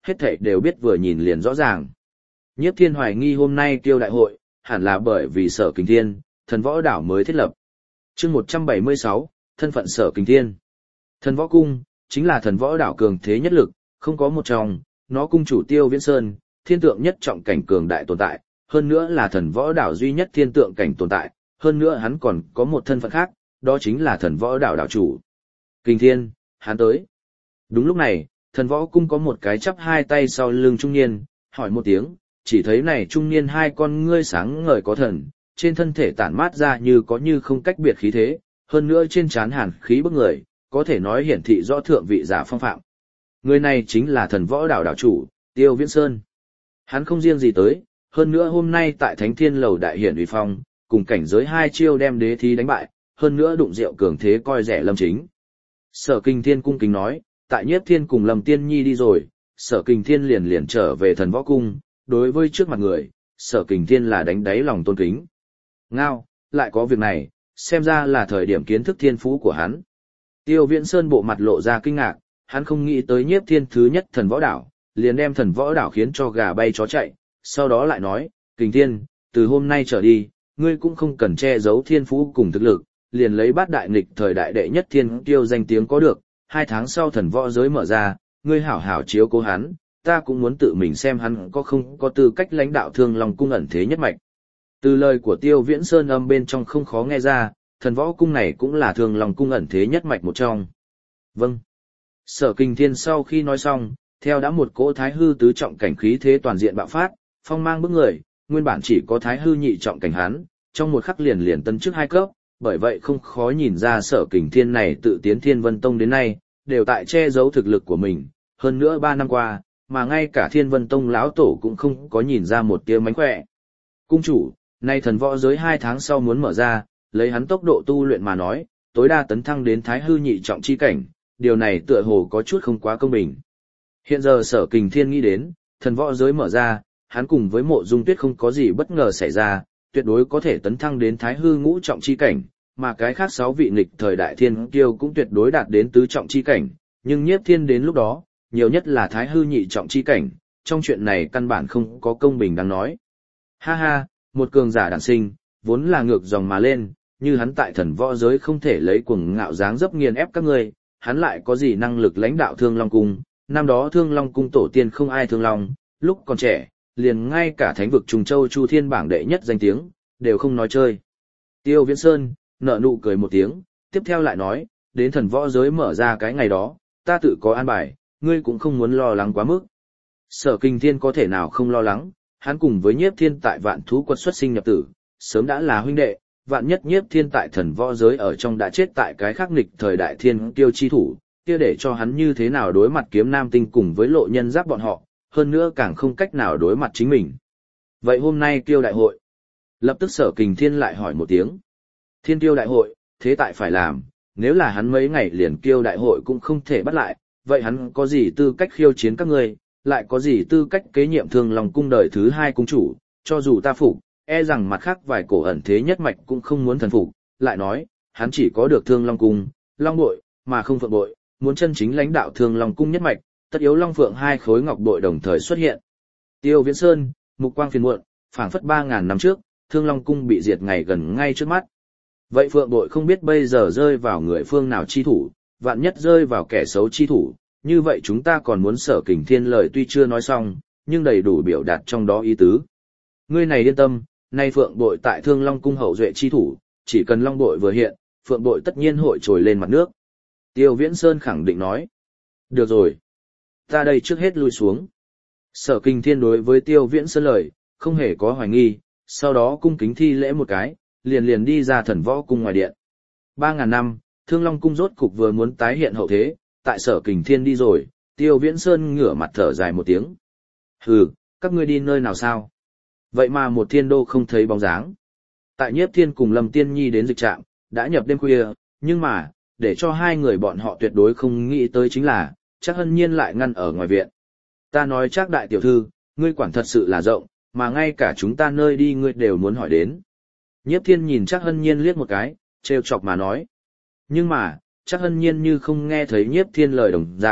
hết thảy đều biết vừa nhìn liền rõ ràng. Nhiếp Thiên hoài nghi hôm nay Kiêu đại hội, hẳn là bởi vì Sở Kình Thiên, Thần Võ Đảo mới thiết lập. Chương 176, thân phận Sở Kình Thiên. Thần Võ Cung chính là Thần Võ Đảo cường thế nhất lực, không có một trong, nó cung chủ Tiêu Viễn Sơn, thiên tượng nhất trọng cảnh cường đại tồn tại, hơn nữa là Thần Võ Đảo duy nhất thiên tượng cảnh tồn tại, hơn nữa hắn còn có một thân phận khác, đó chính là Thần Võ Đảo đảo chủ. Kình Thiên, hắn tới. Đúng lúc này, Thần Võ Cung có một cái chắp hai tay sau lưng trung niên, hỏi một tiếng, chỉ thấy này trung niên hai con ngươi sáng ngời có thần, trên thân thể tản mát ra như có như không cách biệt khí thế, hơn nữa trên trán hàn khí bức người, có thể nói hiển thị rõ thượng vị giả phong phạm. Người này chính là Thần Võ Đảo đảo chủ, Tiêu Viễn Sơn. Hắn không riêng gì tới, hơn nữa hôm nay tại Thánh Thiên Lầu đại hiển uy phong, cùng cảnh giới hai chiêu đem đế thí đánh bại, hơn nữa đụng rượu cường thế coi rẻ Lâm Chính. Sở Kình Thiên cung kính nói, tại Nhiếp Thiên cùng Lâm Tiên Nhi đi rồi, Sở Kình Thiên liền trở về Thần Võ Cung, đối với trước mặt người, Sở Kình Thiên là đánh đáy lòng tôn kính. Ngao, lại có việc này, xem ra là thời điểm kiến thức thiên phú của hắn. Tiêu Viễn Sơn bộ mặt lộ ra kinh ngạc, hắn không nghĩ tới Nhiếp Thiên thứ nhất Thần Võ Đảo, liền đem Thần Võ Đảo khiến cho gà bay chó chạy, sau đó lại nói, Kình Thiên, từ hôm nay trở đi, ngươi cũng không cần che giấu thiên phú cùng thực lực, liền lấy bát đại nghịch thời đại đệ nhất thiên tiêu danh tiếng có được, 2 tháng sau thần võ giới mở ra, ngươi hảo hảo chiếu cố hắn, ta cũng muốn tự mình xem hắn có không có tư cách lãnh đạo Thương Long cung ẩn thế nhất mạch. Từ lời của Tiêu Viễn Sơn âm bên trong không khó nghe ra, thần võ cung này cũng là Thương Long cung ẩn thế nhất mạch một trong. Vâng. Sở Kình Thiên sau khi nói xong, theo đã một cỗ thái hư tứ trọng cảnh khí thế toàn diện bạo phát, phong mang bức người, nguyên bản chỉ có thái hư nhị trọng cảnh hắn, trong một khắc liền tân chức 2 cấp, bởi vậy không khó nhìn ra Sở Kình Thiên này tự tiến Thiên Vân Tông đến nay, đều tại che giấu thực lực của mình, hơn nữa 3 năm qua, mà ngay cả Thiên Vân Tông lão tổ cũng không có nhìn ra một tia mánh khỏe. Cung chủ, nay thần võ giới 2 tháng sau muốn mở ra, lấy hắn tốc độ tu luyện mà nói, tối đa tấn thăng đến thái hư nhị trọng chi cảnh, điều này tựa hồ có chút không quá công bình. Hiện giờ Sở Kình Thiên nghĩ đến, thần võ giới mở ra, hắn cùng với Mộ Dung Tuyết không có gì bất ngờ xảy ra, tuyệt đối có thể tấn thăng đến thái hư ngũ trọng chi cảnh, mà cái khác 6 vị nghịch thời đại thiên kiêu cũng tuyệt đối đạt đến tứ trọng chi cảnh, nhưng Nhiếp Thiên đến lúc đó, nhiều nhất là thái hư nhị trọng chi cảnh, trong chuyện này căn bản không có công bình đáng nói. Ha ha, một cường giả đản sinh, vốn là ngược dòng mà lên, như hắn tại thần võ giới không thể lấy cuồng ngạo dáng dấp nghiền ép các ngươi, hắn lại có gì năng lực lãnh đạo Thương Long cung? Năm đó Thương Long cung tổ tiên không ai thương long, lúc còn trẻ, liền ngay cả thánh vực Trùng Châu Chu Thiên bảng đệ nhất danh tiếng, đều không nói chơi. Tiêu Viễn Sơn, nở nụ cười một tiếng, tiếp theo lại nói, đến thần võ giới mở ra cái ngày đó, ta tự có an bài, ngươi cũng không muốn lo lắng quá mức. Sở Kình Thiên có thể nào không lo lắng, hắn cùng với Nhiếp Thiên tại Vạn Thú Quật xuất sinh nhập tử, sớm đã là huynh đệ, vạn nhất Nhiếp Thiên tại thần võ giới ở trong đã chết tại cái khắc nghịch thời đại thiên kiêu chi thủ, kia để cho hắn như thế nào đối mặt Kiếm Nam Tinh cùng với Lộ Nhân Giáp bọn họ, hơn nữa càng không cách nào đối mặt chính mình. Vậy hôm nay kiêu đại hội, lập tức Sở Kình Thiên lại hỏi một tiếng. Thiên kiêu đại hội, thế tại phải làm, nếu là hắn mấy ngày liền kiêu đại hội cũng không thể bắt lại, vậy hắn có gì tư cách khiêu chiến các ngươi, lại có gì tư cách kế nhiệm Thương Long cung đời thứ 2 cung chủ, cho dù ta phục, e rằng mặt khác vài cổ ẩn thế nhất mạch cũng không muốn thần phục, lại nói, hắn chỉ có được Thương Long cung, Long bội, mà không Phượng bội, muốn chân chính lãnh đạo Thương Long cung nhất mạch, tất yếu Long Phượng 2 khối ngọc bội đồng thời xuất hiện. Tiêu Viễn Sơn, mục quang phiền muộn, phảng phất 3000 năm trước, Thương Long cung bị diệt ngày gần ngay trước mắt. Vậy Phượng bội không biết bây giờ rơi vào người phương nào chi thủ, vạn nhất rơi vào kẻ xấu chi thủ, như vậy chúng ta còn muốn Sở Kình Thiên lời tuy chưa nói xong, nhưng đầy đủ biểu đạt trong đó ý tứ. Ngươi này yên tâm, nay Phượng bội tại Thương Long cung hậu duệ chi thủ, chỉ cần Long bội vừa hiện, Phượng bội tất nhiên hội trồi lên mặt nước. Tiêu Viễn Sơn khẳng định nói. Được rồi. Ta đây trước hết lui xuống. Sở Kình Thiên đối với Tiêu Viễn Sơn lời, không hề có hoài nghi, sau đó cung kính thi lễ một cái, liền đi ra thần võ cung ngoài điện. 3000 năm, Thương Long cung rốt cục vừa muốn tái hiện hậu thế, tại Sở Kình Thiên đi rồi, Tiêu Viễn Sơn ngửa mặt thở dài một tiếng. Hừ, các ngươi đi nơi nào sao? Vậy mà một thiên đô không thấy bóng dáng. Tại Nhiếp Thiên cùng Lâm Tiên Nhi đến dịch trạm, đã nhập đêm khuya, nhưng mà, để cho hai người bọn họ tuyệt đối không nghĩ tới chính là, Trác Hân Nhiên lại ngăn ở ngoài viện. Ta nói Trác đại tiểu thư, ngươi quản thật sự là rộng, mà ngay cả chúng ta nơi đi ngươi đều muốn hỏi đến. Nhiếp Thiên nhìn Trác Hân Nhiên liếc một cái, trêu chọc mà nói. Nhưng mà, Trác Hân Nhiên như không nghe thấy Nhiếp Thiên lời đồng dạng,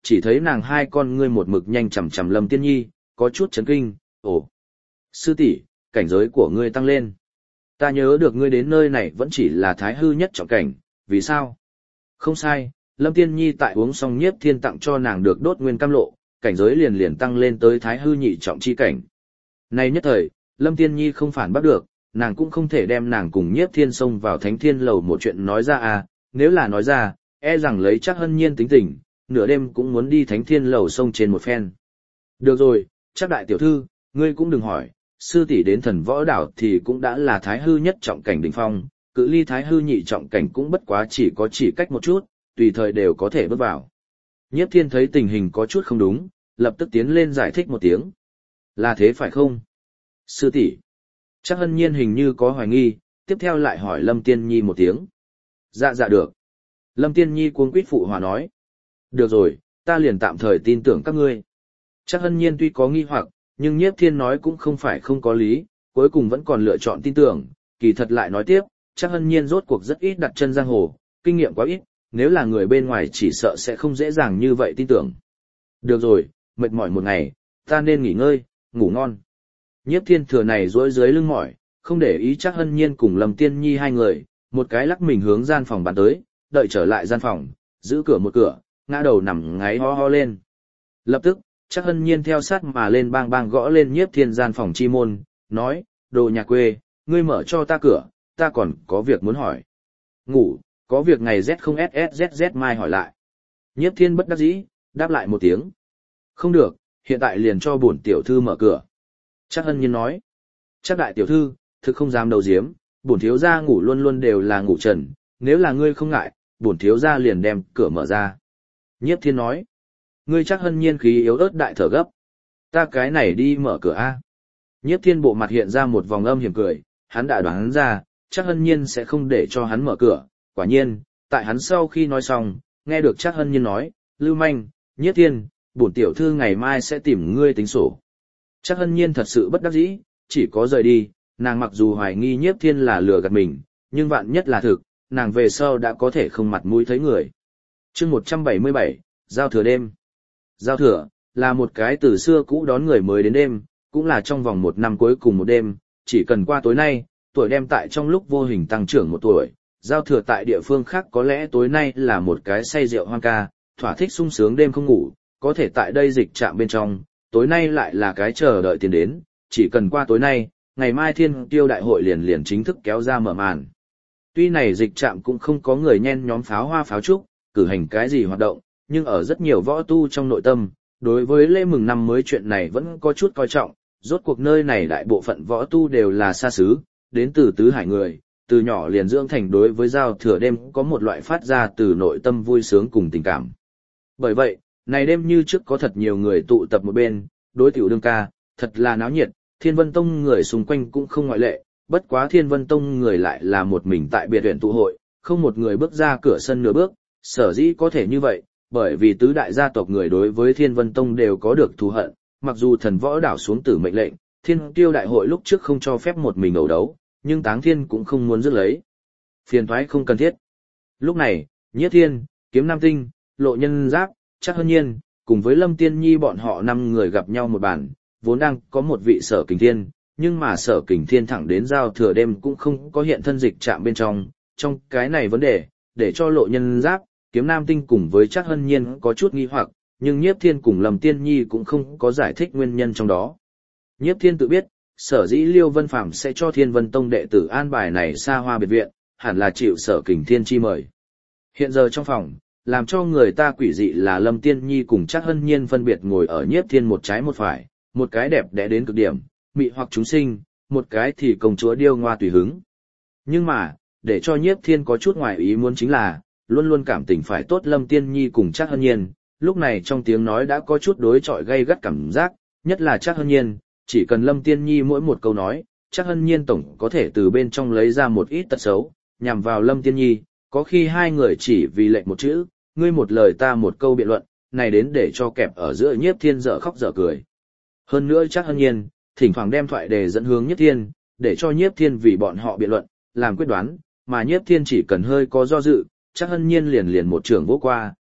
chỉ thấy nàng hai con ngươi một mực nhanh chằm chằm Lâm Tiên Nhi, có chút chấn kinh, ồ, sư tỷ, cảnh giới của ngươi tăng lên. Ta nhớ được ngươi đến nơi này vẫn chỉ là thái hư nhất trọng cảnh, vì sao? Không sai, Lâm Tiên Nhi tại uống xong Nhiếp Thiên tặng cho nàng được đốt nguyên cam lộ, cảnh giới liền liền tăng lên tới thái hư nhị trọng chi cảnh. Nay nhất thời, Lâm Tiên Nhi không phản bắt được, nàng cũng không thể đem nàng cùng Nhiếp Thiên xông vào Thánh Thiên lầu một chuyện nói ra à, nếu là nói ra, e rằng lấy chắc Hân Nhiên tính tình, nửa đêm cũng muốn đi Thánh Thiên lầu xông trên một phen. Được rồi, chắc đại tiểu thư, ngươi cũng đừng hỏi, sư tỷ đến Thần Võ đảo thì cũng đã là thái hư nhất trọng cảnh đỉnh phong, cự ly thái hư nhị trọng cảnh cũng bất quá chỉ cách một chút, tùy thời đều có thể bước vào. Nhiếp Thiên thấy tình hình có chút không đúng, lập tức tiến lên giải thích một tiếng. Là thế phải không? Sư tỷ. Chắc Hân Nhiên hình như có hoài nghi, tiếp theo lại hỏi Lâm Tiên Nhi một tiếng. Dạ dạ được. Lâm Tiên Nhi cuống quýt phụ hòa nói. Được rồi, ta liền tạm thời tin tưởng các ngươi. Chắc Hân Nhiên tuy có nghi hoặc, nhưng Nhiếp Thiên nói cũng không phải không có lý, cuối cùng vẫn còn lựa chọn tin tưởng, kỳ thật lại nói tiếp, chắc Hân Nhiên rốt cuộc rất ít đặt chân giang hồ, kinh nghiệm quá ít, nếu là người bên ngoài chỉ sợ sẽ không dễ dàng như vậy tin tưởng. Được rồi, mệt mỏi một ngày, ta nên nghỉ ngơi, ngủ ngon. Nhiếp Thiên thừa này duỗi dưới lưng mỏi, không để ý chắc Hân Nhiên cùng Lâm Tiên Nhi hai người, một cái lắc mình hướng gian phòng bắn tới, đợi trở lại gian phòng, giữ cửa một cửa, ngã đầu nằm ngáy ho ho lên. Lập tức, chắc Hân Nhiên theo sát mà lên bang bang gõ lên Nhiếp Thiên gian phòng chi môn, nói, đồ nhà quê, ngươi mở cho ta cửa, ta còn có việc muốn hỏi. Ngủ, có việc ngày Z không SSZZ mai hỏi lại. Nhiếp Thiên bất đắc dĩ, đáp lại một tiếng. Không được, hiện tại liền cho bổn tiểu thư mở cửa. Chắc Hân Nhiên nói. Chắc đại tiểu thư, thực không dám đầu diếm, bổn thiếu gia ngủ luôn luôn đều là ngủ trần, nếu là ngươi không ngại, bổn thiếu gia liền đem cửa mở ra. Nhiếp Thiên nói. Ngươi chắc Hân Nhiên khí yếu ớt đại thở gấp. Ta cái này đi mở cửa a. Nhiếp Thiên bộ mặt hiện ra một vòng âm hiểm cười, hắn đã đoán ra, chắc Hân Nhiên sẽ không để cho hắn mở cửa. Quả nhiên, tại hắn sau khi nói xong, nghe được chắc Hân Nhiên nói, Lưu Manh, Nhiếp Thiên, bổn tiểu thư ngày mai sẽ tìm ngươi tính sổ. Chắc Hân Nhiên thật sự bất đắc dĩ, chỉ có rời đi, nàng mặc dù hoài nghi Nhiếp Thiên là lừa gạt mình, nhưng vạn nhất là thực, nàng về sau đã có thể không mặt mũi thấy người. Chương 177, Giao thừa đêm. Giao thừa, là một cái từ xưa cũ đón người mới đến đêm, cũng là trong vòng một năm cuối cùng một đêm, chỉ cần qua tối nay, tuổi đem tại trong lúc vô hình tăng trưởng một tuổi. Giao thừa tại địa phương khác có lẽ tối nay là một cái say rượu hoang ca, thỏa thích sung sướng đêm không ngủ, có thể tại đây dịch trạm bên trong, tối nay lại là cái chờ đợi tiền đến, chỉ cần qua tối nay, ngày mai Thiên Tiêu đại hội liền liền chính thức kéo ra mở màn. Tuy này dịch trạm cũng không có người nhen nhóm pháo hoa pháo trúc, cử hành cái gì hoạt động, nhưng ở rất nhiều võ tu trong nội tâm, đối với lễ mừng năm mới chuyện này vẫn có chút coi trọng, rốt cuộc nơi này đại bộ phận võ tu đều là xa xứ, đến từ tứ hải người, từ nhỏ liền dưỡng thành đối với giao thừa đêm có một loại phát ra từ nội tâm vui sướng cùng tình cảm. Bởi vậy, này đêm như trước có thật nhiều người tụ tập một bên, đối tiểu đương ca, thật là náo nhiệt, Thiên Vân Tông người xung quanh cũng không ngoại lệ, bất quá Thiên Vân Tông người lại là một mình tại biệt viện tụ hội, không một người bước ra cửa sân nửa bước, sở dĩ có thể như vậy, bởi vì tứ đại gia tộc người đối với Thiên Vân Tông đều có được thù hận, mặc dù Thần Võ đảo xuống tử mệnh lệnh, Thiên Tiêu đại hội lúc trước không cho phép một mình ẩu đấu, nhưng Táng Thiên cũng không muốn rước lấy. Phiền toái không cần thiết. Lúc này, Nhiếp Thiên, Kiếm Nam Tinh, Lộ Nhân Giáp, Chắc Hân Nhiên, cùng với Lâm Tiên Nhi bọn họ 5 người gặp nhau một bàn, vốn đang có một vị Sở Kình Thiên, nhưng mà Sở Kình Thiên thẳng đến giao thừa đêm cũng không có hiện thân dịch trạm bên trong cái này vấn đề, để cho Lộ Nhân Giáp, Kiếm Nam Tinh cùng với Chắc Hân Nhiên có chút nghi hoặc, nhưng Nhiếp Thiên cùng Lâm Tiên Nhi cũng không có giải thích nguyên nhân trong đó. Nhiếp Thiên tự biết, sở dĩ Liêu Vân Phàm sẽ cho Thiên Vân Tông đệ tử an bài này xa hoa biệt viện, hẳn là chịu Sở Kình Thiên chi mời. Hiện giờ trong phòng, làm cho người ta quỷ dị là Lâm Tiên Nhi cùng Chắc Hân Nhiên phân biệt ngồi ở Nhiếp Thiên một trái một phải, một cái đẹp đẽ đến cực điểm, mị hoặc chúng sinh, một cái thì công chúa điêu ngoa tùy hứng. Nhưng mà, để cho Nhiếp Thiên có chút ngoài ý muốn chính là, luôn luôn cảm tình phải tốt Lâm Tiên Nhi cùng Chắc Hân Nhiên, lúc này trong tiếng nói đã có chút đối chọi gay gắt cảm giác, nhất là Chắc Hân Nhiên, chỉ cần Lâm Tiên Nhi mỗi một câu nói, Chắc Hân Nhiên tổng có thể từ bên trong lấy ra một ít tật xấu, nhằm vào Lâm Tiên Nhi, có khi hai người chỉ vì lệnh một chữ, ngươi một lời ta một câu biện luận, này đến để cho kẹp ở giữa Nhiếp Thiên dở khóc dở cười. Hơn nữa Chắc Hân Nhiên, thỉnh thoảng đem thoại đề dẫn hướng Nhiếp Thiên, để cho Nhiếp Thiên vì bọn họ biện luận, làm quyết đoán, mà Nhiếp Thiên chỉ cần hơi có do dự, Chắc Hân Nhiên liền liền một trường vỗ qua,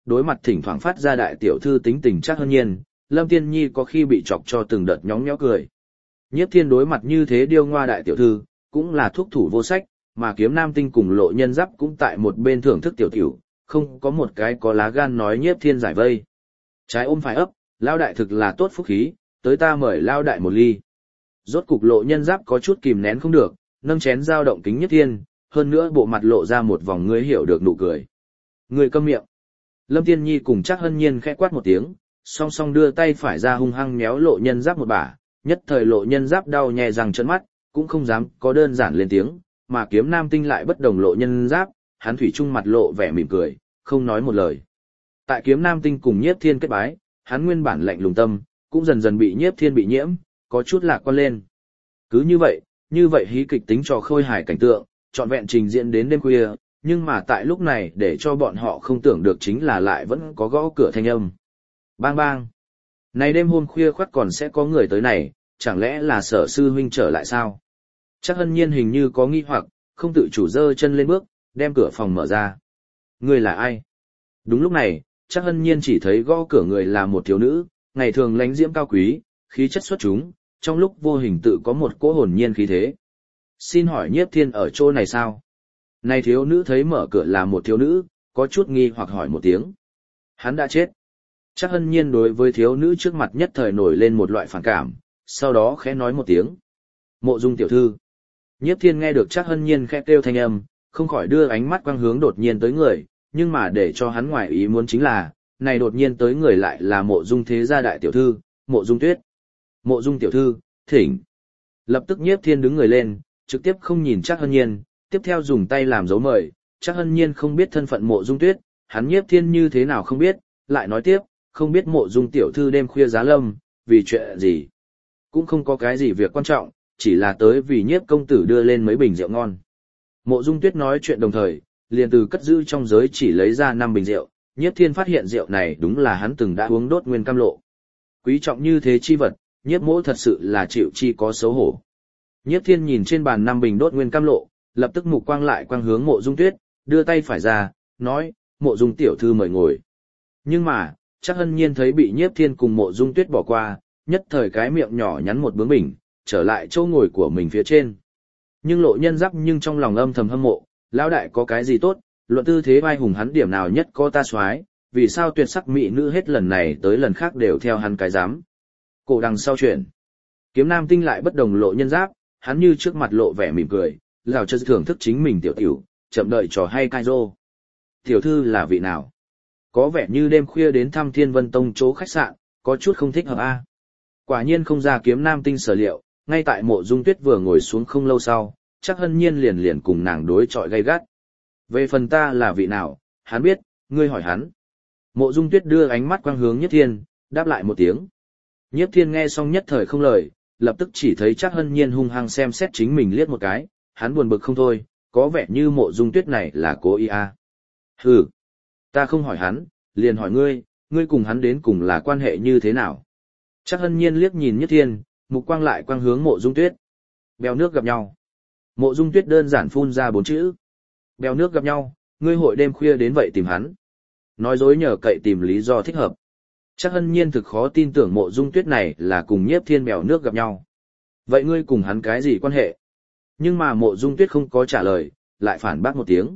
đối mặt thỉnh thoảng phát ra đại tiểu thư tính tình Trác Hân Nhiên, Lâm Tiên Nhi có khi bị chọc cho từng đợt nhóng nhó cười. Nhiếp Thiên đối mặt như thế điêu ngoa đại tiểu thư, cũng là thuốc thủ vô sách, mà Kiếm Nam Tinh cùng Lộ Nhân Giáp cũng tại một bên thưởng thức tiểu tiểu, không có một cái có lá gan nói Nhiếp Thiên giải vây. Trái ôm phải ấp, lao đại thực là tốt phúc khí, tới ta mời lao đại một ly. Rốt cục Lộ Nhân Giáp có chút kìm nén không được, nâng chén dao động kính Nhiếp Thiên, hơn nữa bộ mặt lộ ra một vòng ngươi hiểu được nụ cười. Người câm miệng. Lâm Tiên Nhi cùng Trác Hân Nhiên khẽ quát một tiếng, song song đưa tay phải ra hung hăng méo Lộ Nhân Giáp một bả, nhất thời Lộ Nhân Giáp đau nhè răng trợn mắt, cũng không dám có đơn giản lên tiếng, mà Kiếm Nam Tinh lại bất đồng Lộ Nhân Giáp, hắn thủy chung mặt lộ vẻ mỉm cười, không nói một lời. Tại Kiếm Nam Tinh cùng Nhiếp Thiên kết bái, hắn nguyên bản lạnh lùng tâm, cũng dần dần bị Nhiếp Thiên bị nhiễm, có chút lạc quan lên. Cứ như vậy hí kịch tính trò khôi hài cảnh tượng, trọn vẹn trình diễn đến đêm khuya, nhưng mà tại lúc này để cho bọn họ không tưởng được chính là lại vẫn có gõ cửa thanh âm. Bang bang. Này đêm hôm khuya khoắt còn sẽ có người tới này, chẳng lẽ là Sở sư huynh trở lại sao? Trác Hân Nhiên hình như có nghi hoặc, không tự chủ giơ chân lên bước, đem cửa phòng mở ra. Người là ai? Đúng lúc này, Trác Hân Nhiên chỉ thấy gõ cửa người là một thiếu nữ, ngày thường lánh diễm cao quý, khí chất xuất chúng, trong lúc vô hình tự có một cỗ hồn nhiên khí thế. Xin hỏi Nhiếp Thiên ở chỗ này sao? Này thiếu nữ thấy mở cửa là một thiếu nữ, có chút nghi hoặc hỏi một tiếng. Hắn đã chết. Trác Hân Nhiên đối với thiếu nữ trước mặt nhất thời nổi lên một loại phản cảm, sau đó khẽ nói một tiếng. Mộ Dung tiểu thư. Nhiếp Thiên nghe được Trác Hân Nhiên khẽ kêu thanh âm, không khỏi đưa ánh mắt quang hướng đột nhiên tới người, nhưng mà để cho hắn ngoài ý muốn chính là, này đột nhiên tới người lại là Mộ Dung thế gia đại tiểu thư, Mộ Dung Tuyết. Mộ Dung tiểu thư, thỉnh. Lập tức Nhiếp Thiên đứng người lên, trực tiếp không nhìn Trác Hân Nhiên, tiếp theo dùng tay làm dấu mời. Trác Hân Nhiên không biết thân phận Mộ Dung Tuyết, hắn Nhiếp Thiên như thế nào không biết, lại nói tiếp, không biết Mộ Dung tiểu thư đêm khuya giá lâm, vì chuyện gì. Cũng không có cái gì việc quan trọng, chỉ là tới vì Nhiếp công tử đưa lên mấy bình rượu ngon. Mộ Dung Tuyết nói chuyện đồng thời, liền từ cất giữ trong giới chỉ lấy ra 5 bình rượu, Nhiếp Thiên phát hiện rượu này đúng là hắn từng đã uống đốt nguyên cam lộ. Quý trọng như thế chi vật, Nhiếp mỗ thật sự là chịu chi có xấu hổ. Nhiếp Thiên nhìn trên bàn 5 bình đốt nguyên cam lộ, lập tức mục quang lại quang hướng Mộ Dung Tuyết, đưa tay phải ra, nói, Mộ Dung tiểu thư mời ngồi. Nhưng mà, Trác Hân Nhiên thấy bị Nhiếp Thiên cùng Mộ Dung Tuyết bỏ qua, nhất thời cái miệng nhỏ nhắn một bướng bỉnh, trở lại chỗ ngồi của mình phía trên. Nhưng Lộ Nhân Giáp nhưng trong lòng âm thầm hâm mộ, lão đại có cái gì tốt, luận tư thế vai hùng hắn điểm nào nhất có ta soái, vì sao tuyệt sắc mỹ nữ hết lần này tới lần khác đều theo hắn cái dám. Cổ đằng sau chuyện. Kiếm Nam Tinh lại bất đồng Lộ Nhân Giáp, hắn như trước mặt lộ vẻ mỉm cười, lào chân thưởng thức chính mình tiểu tiểu, chậm đợi trò hay cai rô. Tiểu thư là vị nào? Có vẻ như đêm khuya đến thăm Thiên Vân Tông chỗ khách sạn, có chút không thích hợp a. Quả nhiên không ra Kiếm Nam Tinh sở liệu, ngay tại Mộ Dung Tuyết vừa ngồi xuống không lâu sau, Trác Hân Nhiên liền cùng nàng đối chọi gay gắt. Về phần ta là vị nào, hắn biết, ngươi hỏi hắn. Mộ Dung Tuyết đưa ánh mắt quang hướng Nhiếp Thiên, đáp lại một tiếng. Nhiếp Thiên nghe xong nhất thời không lời, lập tức chỉ thấy Trác Hân Nhiên hung hăng xem xét chính mình liếc một cái, hắn buồn bực không thôi, có vẻ như Mộ Dung Tuyết này là cố ý a. Hừ, ta không hỏi hắn, liền hỏi ngươi, ngươi cùng hắn đến cùng là quan hệ như thế nào? Trác Hân Nhiên liếc nhìn Nhiếp Thiên, mục quang lại quang hướng Mộ Dung Tuyết. Bèo nước gặp nhau. Mộ Dung Tuyết đơn giản phun ra 4 chữ. Bèo nước gặp nhau, ngươi hội đêm khuya đến vậy tìm hắn. Nói dối nhờ cậy tìm lý do thích hợp. Trác Hân Nhiên thực khó tin tưởng Mộ Dung Tuyết này là cùng Nhiếp Thiên bèo nước gặp nhau. Vậy ngươi cùng hắn cái gì quan hệ? Nhưng mà Mộ Dung Tuyết không có trả lời, lại phản bác một tiếng.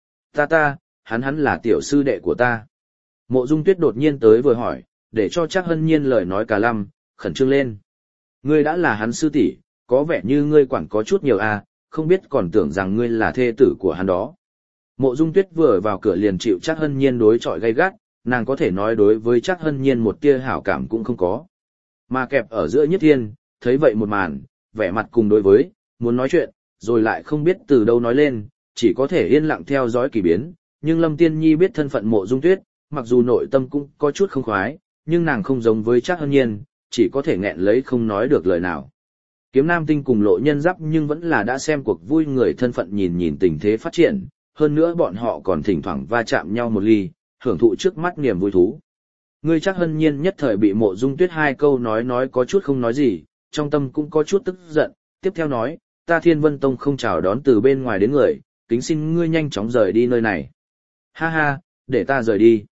Hắn là tiểu sư đệ của ta. Mộ Dung Tuyết đột nhiên tới vừa hỏi, để cho Trác Hân Nhiên lời nói cả lăm, khẩn trương lên. Ngươi đã là hắn sư tỷ, có vẻ như ngươi quản có chút nhiều a, không biết còn tưởng rằng ngươi là thê tử của hắn đó. Mộ Dung Tuyết vừa vào cửa liền chịu Trác Hân Nhiên đối chọi gay gắt, nàng có thể nói đối với Trác Hân Nhiên một tia hảo cảm cũng không có. Mà kẹp ở giữa Nhiếp Thiên, thấy vậy một màn, vẻ mặt cùng đối với, muốn nói chuyện, rồi lại không biết từ đâu nói lên, chỉ có thể yên lặng theo dõi kỳ biến, nhưng Lâm Tiên Nhi biết thân phận Mộ Dung Tuyết, mặc dù nội tâm cũng có chút không khoái, nhưng nàng không giống với Trác Hân Nhiên, chỉ có thể nghẹn lấy không nói được lời nào. Kiếm Nam Tinh cùng Lộ Nhân Giáp nhưng vẫn là đã xem cuộc vui người thân phận nhìn tình thế phát triển, hơn nữa bọn họ còn thỉnh thoảng va chạm nhau một ly, hưởng thụ trước mắt niềm vui thú. Ngươi Trác Hân Nhiên nhất thời bị Mộ Dung Tuyết 2 câu nói có chút không nói gì, trong tâm cũng có chút tức giận, tiếp theo nói, ta Thiên Vân Tông không chào đón từ bên ngoài đến người, kính xin ngươi nhanh chóng rời đi nơi này. Ha ha, để ta rời đi.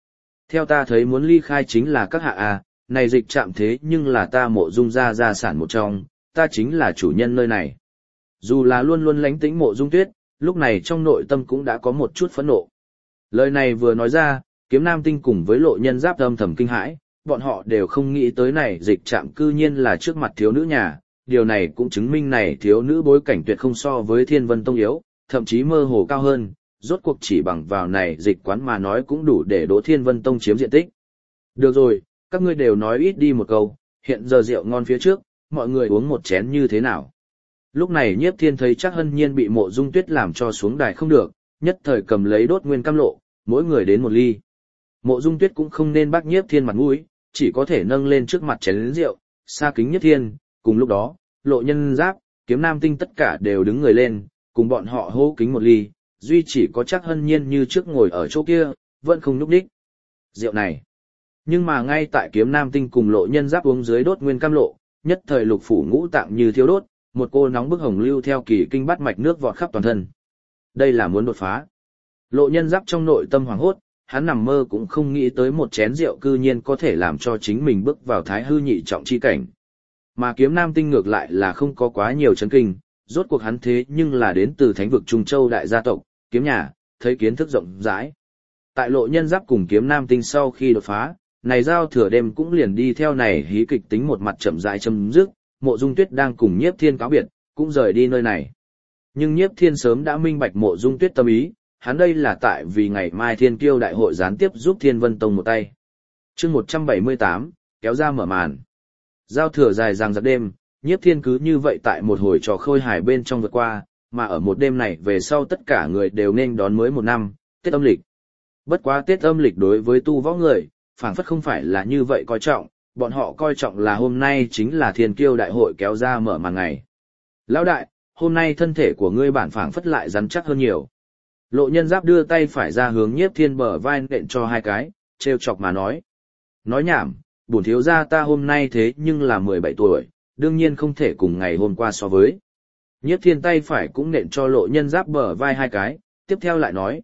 Theo ta thấy muốn ly khai chính là các hạ à, này dịch trạm thế nhưng là ta Mộ Dung gia sản một trong, ta chính là chủ nhân nơi này. Dù là luôn luôn lánh tĩnh Mộ Dung Tuyết, lúc này trong nội tâm cũng đã có một chút phẫn nộ. Lời này vừa nói ra, Kiếm Nam Tinh cùng với Lộ Nhân Giáp âm thầm kinh hãi, bọn họ đều không nghĩ tới này dịch trạm cư nhiên là trước mặt thiếu nữ nhà, điều này cũng chứng minh này thiếu nữ bối cảnh tuyệt không so với Thiên Vân Tông yếu, thậm chí mơ hồ cao hơn, rốt cuộc chỉ bằng vào này dịch quán mà nói cũng đủ để Đỗ Thiên Vân Tông chiếm diện tích. Được rồi, các ngươi đều nói ít đi một câu, hiện giờ rượu ngon phía trước, mọi người uống một chén như thế nào. Lúc này Nhiếp Thiên thấy chắc Hân Nhiên bị Mộ Dung Tuyết làm cho xuống đài không được, nhất thời cầm lấy đốt nguyên cam lộ, mỗi người đến một ly. Mộ Dung Tuyết cũng không nên bác Nhiếp Thiên mặt mũi, chỉ có thể nâng lên trước mặt chén rượu, xa kính Nhiếp Thiên, cùng lúc đó, Lộ Nhân Giáp, Kiếm Nam Tinh tất cả đều đứng người lên, cùng bọn họ hô kính một ly, duy chỉ có chắc Hân Nhiên như trước ngồi ở chỗ kia, vẫn không nhúc nhích. Rượu này. Nhưng mà ngay tại Kiếm Nam Tinh cùng Lộ Nhân Giáp uống dưới đốt nguyên cam lộ, nhất thời lục phủ ngũ tạng như thiêu đốt, một cô nóng bức hồng lưu theo kỳ kinh bắt mạch nước vọt khắp toàn thân. Đây là muốn đột phá. Lộ Nhân Giáp trong nội tâm hoảng hốt, hắn nằm mơ cũng không nghĩ tới một chén rượu cư nhiên có thể làm cho chính mình bước vào thái hư nhị trọng chi cảnh. Mà Kiếm Nam Tinh ngược lại là không có quá nhiều chấn kinh, rốt cuộc hắn thế nhưng là đến từ thánh vực Trung Châu đại gia tộc, kiếm nhà, thấy kiến thức rộng rãi. Tại Lộ Nhân Giáp cùng Kiếm Nam Tinh sau khi đột phá, này giao thừa đêm cũng liền đi theo này hí kịch tính một mặt chậm rãi chấm dứt, Mộ Dung Tuyết đang cùng Nhiếp Thiên cáo biệt, cũng rời đi nơi này. Nhưng Nhiếp Thiên sớm đã minh bạch Mộ Dung Tuyết tâm ý, hắn đây là tại vì ngày mai Thiên Kiêu đại hội gián tiếp giúp Thiên Vân Tông một tay. Chương 178, kéo ra mở màn. Giao thừa dài dằng dặc đêm, Nhiếp Thiên cứ như vậy tại một hồi trò khôi hài bên trong vượt qua, mà ở một đêm này về sau tất cả người đều nên đón mới một năm, Tết âm lịch. Bất quá Tết âm lịch đối với tu võ người, phảng phất không phải là như vậy coi trọng, bọn họ coi trọng là hôm nay chính là Thiên Kiêu đại hội kéo ra mở màn ngày. Lão đại, hôm nay thân thể của ngươi bản phảng phất lại rắn chắc hơn nhiều. Lộ Nhân Giáp đưa tay phải ra hướng Nhiếp Thiên bờ vai nện cho hai cái, trêu chọc mà nói. Nói nhảm, bổn thiếu gia ta hôm nay thế nhưng là 17 tuổi, đương nhiên không thể cùng ngày hôm qua so với. Nhiếp Thiên tay phải cũng nện cho Lộ Nhân Giáp bờ vai hai cái, tiếp theo lại nói,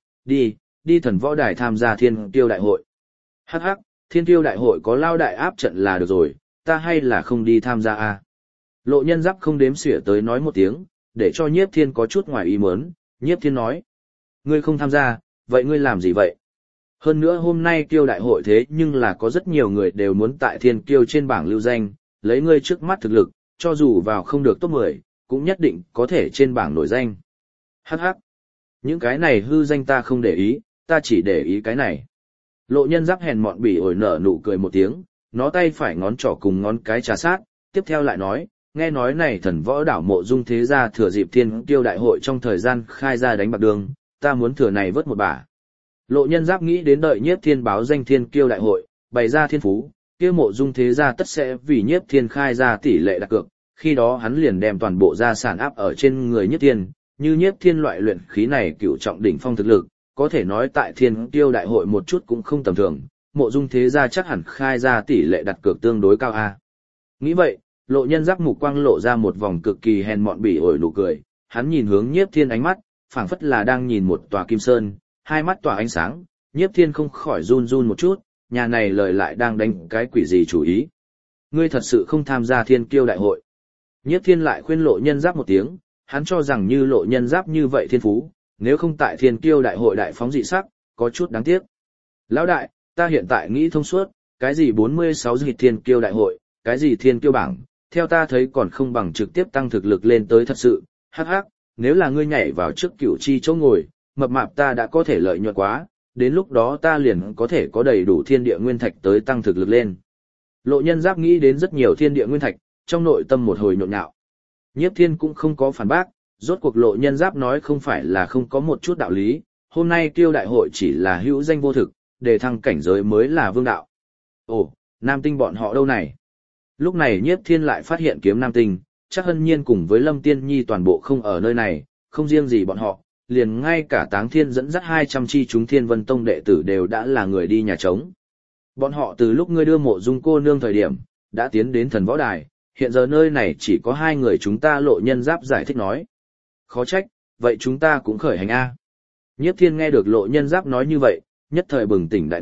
đi thần võ đài tham gia Thiên Kiêu đại hội. Hắc hắc, Thiên Kiêu đại hội có lao đại áp trận là được rồi, ta hay là không đi tham gia à. Lộ Nhân Giáp không đếm xỉa tới nói một tiếng, để cho Nhiếp Thiên có chút ngoài ý muốn. Nhiếp Thiên nói, ngươi không tham gia, vậy ngươi làm gì vậy? Hơn nữa hôm nay Kiêu đại hội thế nhưng là có rất nhiều người đều muốn tại Thiên Kiêu trên bảng lưu danh, lấy ngươi trước mắt thực lực, cho dù vào không được top 10, cũng nhất định có thể trên bảng nổi danh. Hắc hắc. Những cái này hư danh ta không để ý, ta chỉ để ý cái này. Lộ Nhân Giáp hèn mọn bỉ ổi nở nụ cười một tiếng, nó tay phải ngón trỏ cùng ngón cái trà sát, tiếp theo lại nói, nghe nói này thần võ đảo Mộ Dung thế gia thừa dịp Thiên Kiêu đại hội trong thời gian khai ra đánh bạc đường, ta muốn thừa này vớt một bả. Lộ Nhân Giáp nghĩ đến đợi Nhiếp Thiên báo danh Thiên Kiêu đại hội, bày ra thiên phú, kia Mộ Dung thế gia tất sẽ vì Nhiếp Thiên khai ra tỷ lệ đặt cược, khi đó hắn liền đem toàn bộ gia sản áp ở trên người Nhiếp Thiên, như Nhiếp Thiên loại luyện khí này cựu trọng đỉnh phong thực lực, có thể nói tại Thiên Kiêu đại hội một chút cũng không tầm thường, Mộ Dung thế gia chắc hẳn khai ra tỷ lệ đặt cược tương đối cao a. Nghĩ vậy, Lộ Nhân Giáp mục quang lộ ra một vòng cực kỳ hèn mọn bỉ ổi nụ cười, hắn nhìn hướng Nhiếp Thiên ánh mắt, phảng phất là đang nhìn một tòa kim sơn, hai mắt tỏa ánh sáng, Nhiếp Thiên không khỏi run run một chút, nhà này lời lại đang đánh cái quỷ gì chủ ý. Ngươi thật sự không tham gia Thiên Kiêu đại hội. Nhiếp Thiên lại khuyên Lộ Nhân Giáp một tiếng, hắn cho rằng như Lộ Nhân Giáp như vậy thiên phú, nếu không tại Thiên Kiêu đại hội đại phóng dị sắc, có chút đáng tiếc. Lão đại, ta hiện tại nghĩ thông suốt, cái gì 46 dịch Thiên Kiêu đại hội, cái gì Thiên Kiêu bảng, theo ta thấy còn không bằng trực tiếp tăng thực lực lên tới thật sự, hắc hắc, nếu là ngươi nhảy vào trước cửu chi chỗ ngồi, mập mạp ta đã có thể lợi nhuận quá, đến lúc đó ta liền có thể có đầy đủ thiên địa nguyên thạch tới tăng thực lực lên. Lộ Nhân Giáp nghĩ đến rất nhiều thiên địa nguyên thạch, trong nội tâm một hồi nhộn nhạo. Nhiếp Thiên cũng không có phản bác, rốt cuộc Lộ Nhân Giáp nói không phải là không có một chút đạo lý, hôm nay Kiêu đại hội chỉ là hữu danh vô thực, để thăng cảnh giới mới là vương đạo. Ồ, Nam Tinh bọn họ đâu này? Lúc này Nhiếp Thiên lại phát hiện Kiếm Nam Tinh, chắc Hân Nhiên cùng với Lâm Tiên Nhi toàn bộ không ở nơi này, không riêng gì bọn họ, liền ngay cả Táng Thiên dẫn dắt 200 chi chúng Thiên Vân Tông đệ tử đều đã là người đi nhà trống. Bọn họ từ lúc ngươi đưa Mộ Dung cô nương thời điểm, đã tiến đến thần võ đài, hiện giờ nơi này chỉ có hai người chúng ta. Lộ Nhân Giáp giải thích nói. Khó trách, vậy chúng ta cũng khởi hành A. Nhiếp Thiên nghe được Lộ Nhân Giáp nói như vậy, nhất thời bừng tỉnh đại ngộ,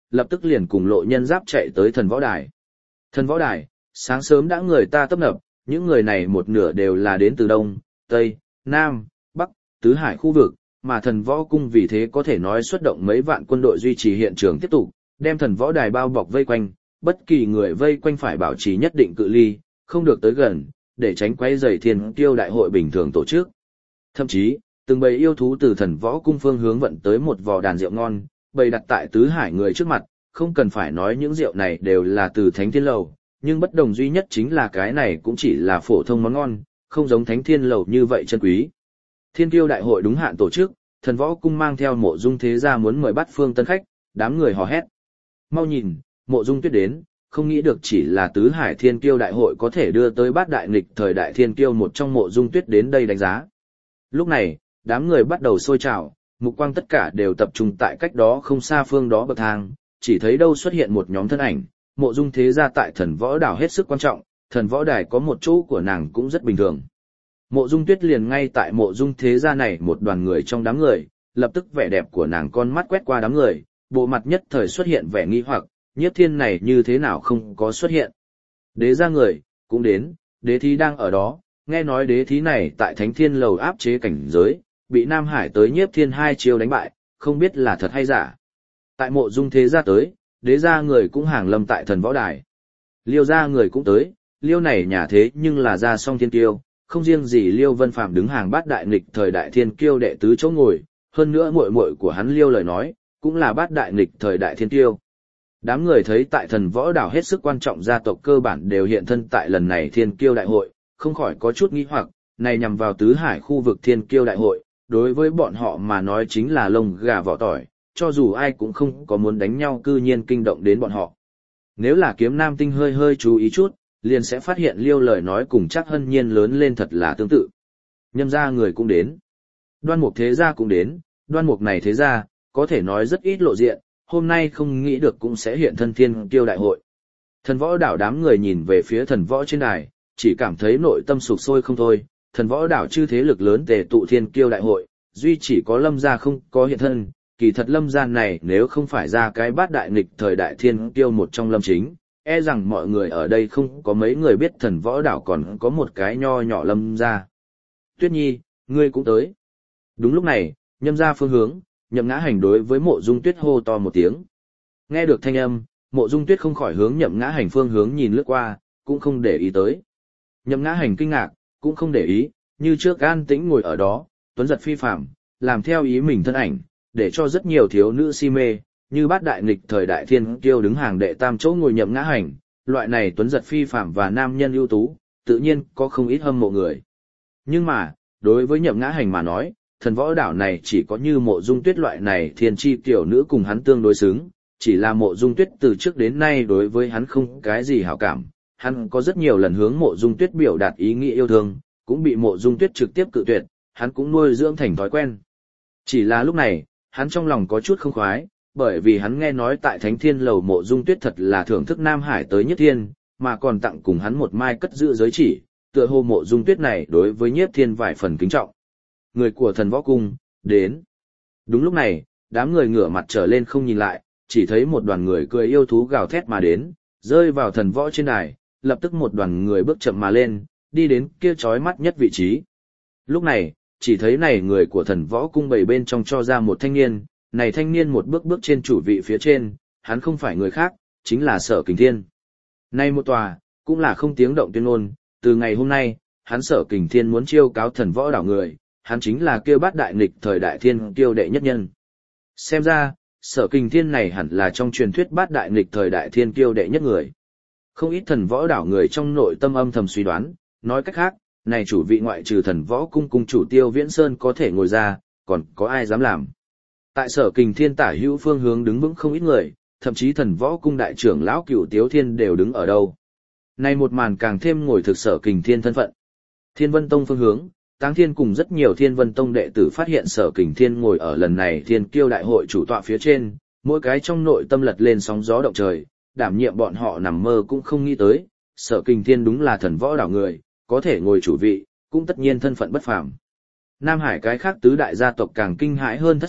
lập tức liền cùng Lộ Nhân Giáp chạy tới thần võ đài. Thần võ đài, sáng sớm đã người ta tấp nập, những người này một nửa đều là đến từ Đông, Tây, Nam, Bắc, Tứ Hải khu vực, mà thần võ cung vì thế có thể nói xuất động mấy vạn quân đội duy trì hiện trường tiếp tục, đem thần võ đài bao bọc vây quanh, bất kỳ người vây quanh phải bảo trì nhất định cự ly, không được tới gần, để tránh quấy rầy thiên kiêu đại hội bình thường tổ chức. Thậm chí, từng bầy yêu thú từ thần võ cung phương hướng vận tới một vò đàn rượu ngon, bày đặt tại Tứ Hải người trước mặt, không cần phải nói những rượu này đều là từ Thánh Thiên Lầu, nhưng bất đồng duy nhất chính là cái này cũng chỉ là phổ thông món ngon, không giống Thánh Thiên Lầu như vậy chân quý. Thiên kiêu đại hội đúng hạn tổ chức, thần võ cung mang theo Mộ Dung thế gia muốn mời Bát Phương tân khách, đám người hò hét. Mau nhìn, Mộ Dung Tuyết đến, không nghĩ được chỉ là Tứ Hải Thiên kiêu đại hội có thể đưa tới Bát đại nghịch thời đại thiên kiêu một trong Mộ Dung Tuyết đến đây đánh giá. Lúc này, đám người bắt đầu sôi trào, mục quang tất cả đều tập trung tại cách đó không xa phương đó bậc thang, chỉ thấy đâu xuất hiện một nhóm thân ảnh, Mộ Dung thế gia tại thần võ đảo hết sức quan trọng, thần võ đài có một chỗ của nàng cũng rất bình thường. Mộ Dung Tuyết liền ngay tại Mộ Dung thế gia này một đoàn người trong đám người, lập tức vẻ đẹp của nàng con mắt quét qua đám người, bộ mặt nhất thời xuất hiện vẻ nghi hoặc, Nhiếp Thiên này như thế nào không có xuất hiện. Đế gia người, cũng đến, đế thí đang ở đó, nghe nói đế thí này tại Thánh Thiên Lầu áp chế cảnh giới, bị Nam Hải tới Nhiếp Thiên hai chiêu đánh bại, không biết là thật hay giả. Tại Mộ Dung thế gia tới, đế gia người cũng hàng lâm tại thần võ đài. Liêu gia người cũng tới, Liêu này nhà thế nhưng là gia song thiên kiêu, không riêng gì Liêu Vân Phàm đứng hàng bát đại nghịch thời đại thiên kiêu đệ tứ chỗ ngồi, hơn nữa muội muội của hắn Liêu lời nói, cũng là bát đại nghịch thời đại thiên kiêu. Đám người thấy tại thần võ đảo hết sức quan trọng gia tộc cơ bản đều hiện thân tại lần này thiên kiêu đại hội, không khỏi có chút nghi hoặc, này nhằm vào Tứ Hải khu vực thiên kiêu đại hội, đối với bọn họ mà nói chính là lông gà vỏ tỏi, cho dù ai cũng không có muốn đánh nhau cư nhiên kinh động đến bọn họ. Nếu là Kiếm Nam Tinh hơi hơi chú ý chút, liền sẽ phát hiện Liêu lời nói cùng Trác Hân Nhiên lớn lên thật là tương tự. Nhâm gia người cũng đến. Đoan Mục thế gia cũng đến, Đoan Mục này thế gia, có thể nói rất ít lộ diện, hôm nay không nghĩ được cũng sẽ hiện thân thiên kiêu đại hội. Thần võ đảo đám người nhìn về phía thần võ trên đài, chỉ cảm thấy nội tâm sục sôi không thôi, thần võ đảo chư thế lực lớn tề tụ thiên kiêu đại hội, duy chỉ có Lâm gia không có hiện thân, kỳ thật Lâm gia này nếu không phải ra cái bát đại nghịch thời đại thiên kiêu một trong Lâm chính, e rằng mọi người ở đây không có mấy người biết thần võ đảo còn có một cái nho nhỏ Lâm gia. Tuyết Nhi, ngươi cũng tới. Đúng lúc này, Nhâm gia phương hướng, Nhậm Ngã Hành đối với Mộ Dung Tuyết hô to một tiếng. Nghe được thanh âm, Mộ Dung Tuyết không khỏi hướng Nhậm Ngã Hành phương hướng nhìn lướt qua, cũng không để ý tới. Nhậm Ngã Hành kinh ngạc, cũng không để ý, như trước an tĩnh ngồi ở đó, tuấn giật phi phàm, làm theo ý mình thân ảnh, để cho rất nhiều thiếu nữ si mê, như bát đại nghịch thời đại thiên kiêu đứng hàng đệ tam chỗ ngồi Nhậm Ngã Hành, loại này tuấn giật phi phàm và nam nhân ưu tú, tự nhiên có không ít hâm mộ người. Nhưng mà, đối với Nhậm Ngã Hành mà nói, thần võ đảo này chỉ có như Mộ Dung Tuyết loại này thiên chi tiểu nữ cùng hắn tương đối xứng, chỉ là Mộ Dung Tuyết từ trước đến nay đối với hắn không cái gì hảo cảm, hắn có rất nhiều lần hướng Mộ Dung Tuyết biểu đạt ý nghĩa yêu thương, cũng bị Mộ Dung Tuyết trực tiếp cự tuyệt, hắn cũng nuôi dưỡng thành thói quen. Chỉ là lúc này, hắn trong lòng có chút không khoái, bởi vì hắn nghe nói tại Thánh Thiên Lầu Mộ Dung Tuyết thật là thưởng thức Nam Hải tới Nhiếp Thiên, mà còn tặng cùng hắn một mai cất giữ giới chỉ, tựa hồ Mộ Dung Tuyết này đối với Nhiếp Thiên vài phần kính trọng. Người của thần võ cung, đến. Đúng lúc này, đám người ngửa mặt trở lên không nhìn lại, chỉ thấy một đoàn người cười yêu thú gào thét mà đến, rơi vào thần võ trên đài, lập tức một đoàn người bước chậm mà lên, đi đến kia chói mắt nhất vị trí. Lúc này, chỉ thấy này người của thần võ cung bảy bên trong cho ra một thanh niên, này thanh niên một bước bước trên chủ vị phía trên, hắn không phải người khác, chính là Sở Kình Thiên. Nay một tòa, cũng là không tiếng động tuyên ngôn, từ ngày hôm nay, hắn Sở Kình Thiên muốn chiêu cáo thần võ đảo người, hắn chính là kêu bát đại nghịch thời đại thiên kiêu đệ nhất nhân. Xem ra, Sở Kình Thiên này hẳn là trong truyền thuyết bát đại nghịch thời đại thiên kiêu đệ nhất người. Không ít thần võ đảo người trong nội tâm âm thầm suy đoán, nói cách khác, này chủ vị ngoại trừ thần võ cung cung chủ Tiêu Viễn Sơn có thể ngồi ra, còn có ai dám làm. Tại Sở Kình Thiên tả hữu phương hướng đứng vững không ít người, thậm chí thần võ cung đại trưởng lão Cửu Tiếu Thiên đều đứng ở đâu. Này một màn càng thêm ngồi thực Sở Kình Thiên thân phận. Thiên Vân Tông phương hướng, Táng Thiên cùng rất nhiều Thiên Vân Tông đệ tử phát hiện Sở Kình Thiên ngồi ở lần này Thiên Kiêu đại hội chủ tọa phía trên, mỗi cái trong nội tâm lật lên sóng gió động trời, đảm nhiệm bọn họ nằm mơ cũng không nghĩ tới, Sở Kình Thiên đúng là thần võ đảo người, có thể ngồi chủ vị, cũng tất nhiên thân phận bất phàm. Nam Hải cái khác tứ đại gia tộc càng kinh hãi hơn thất sắc,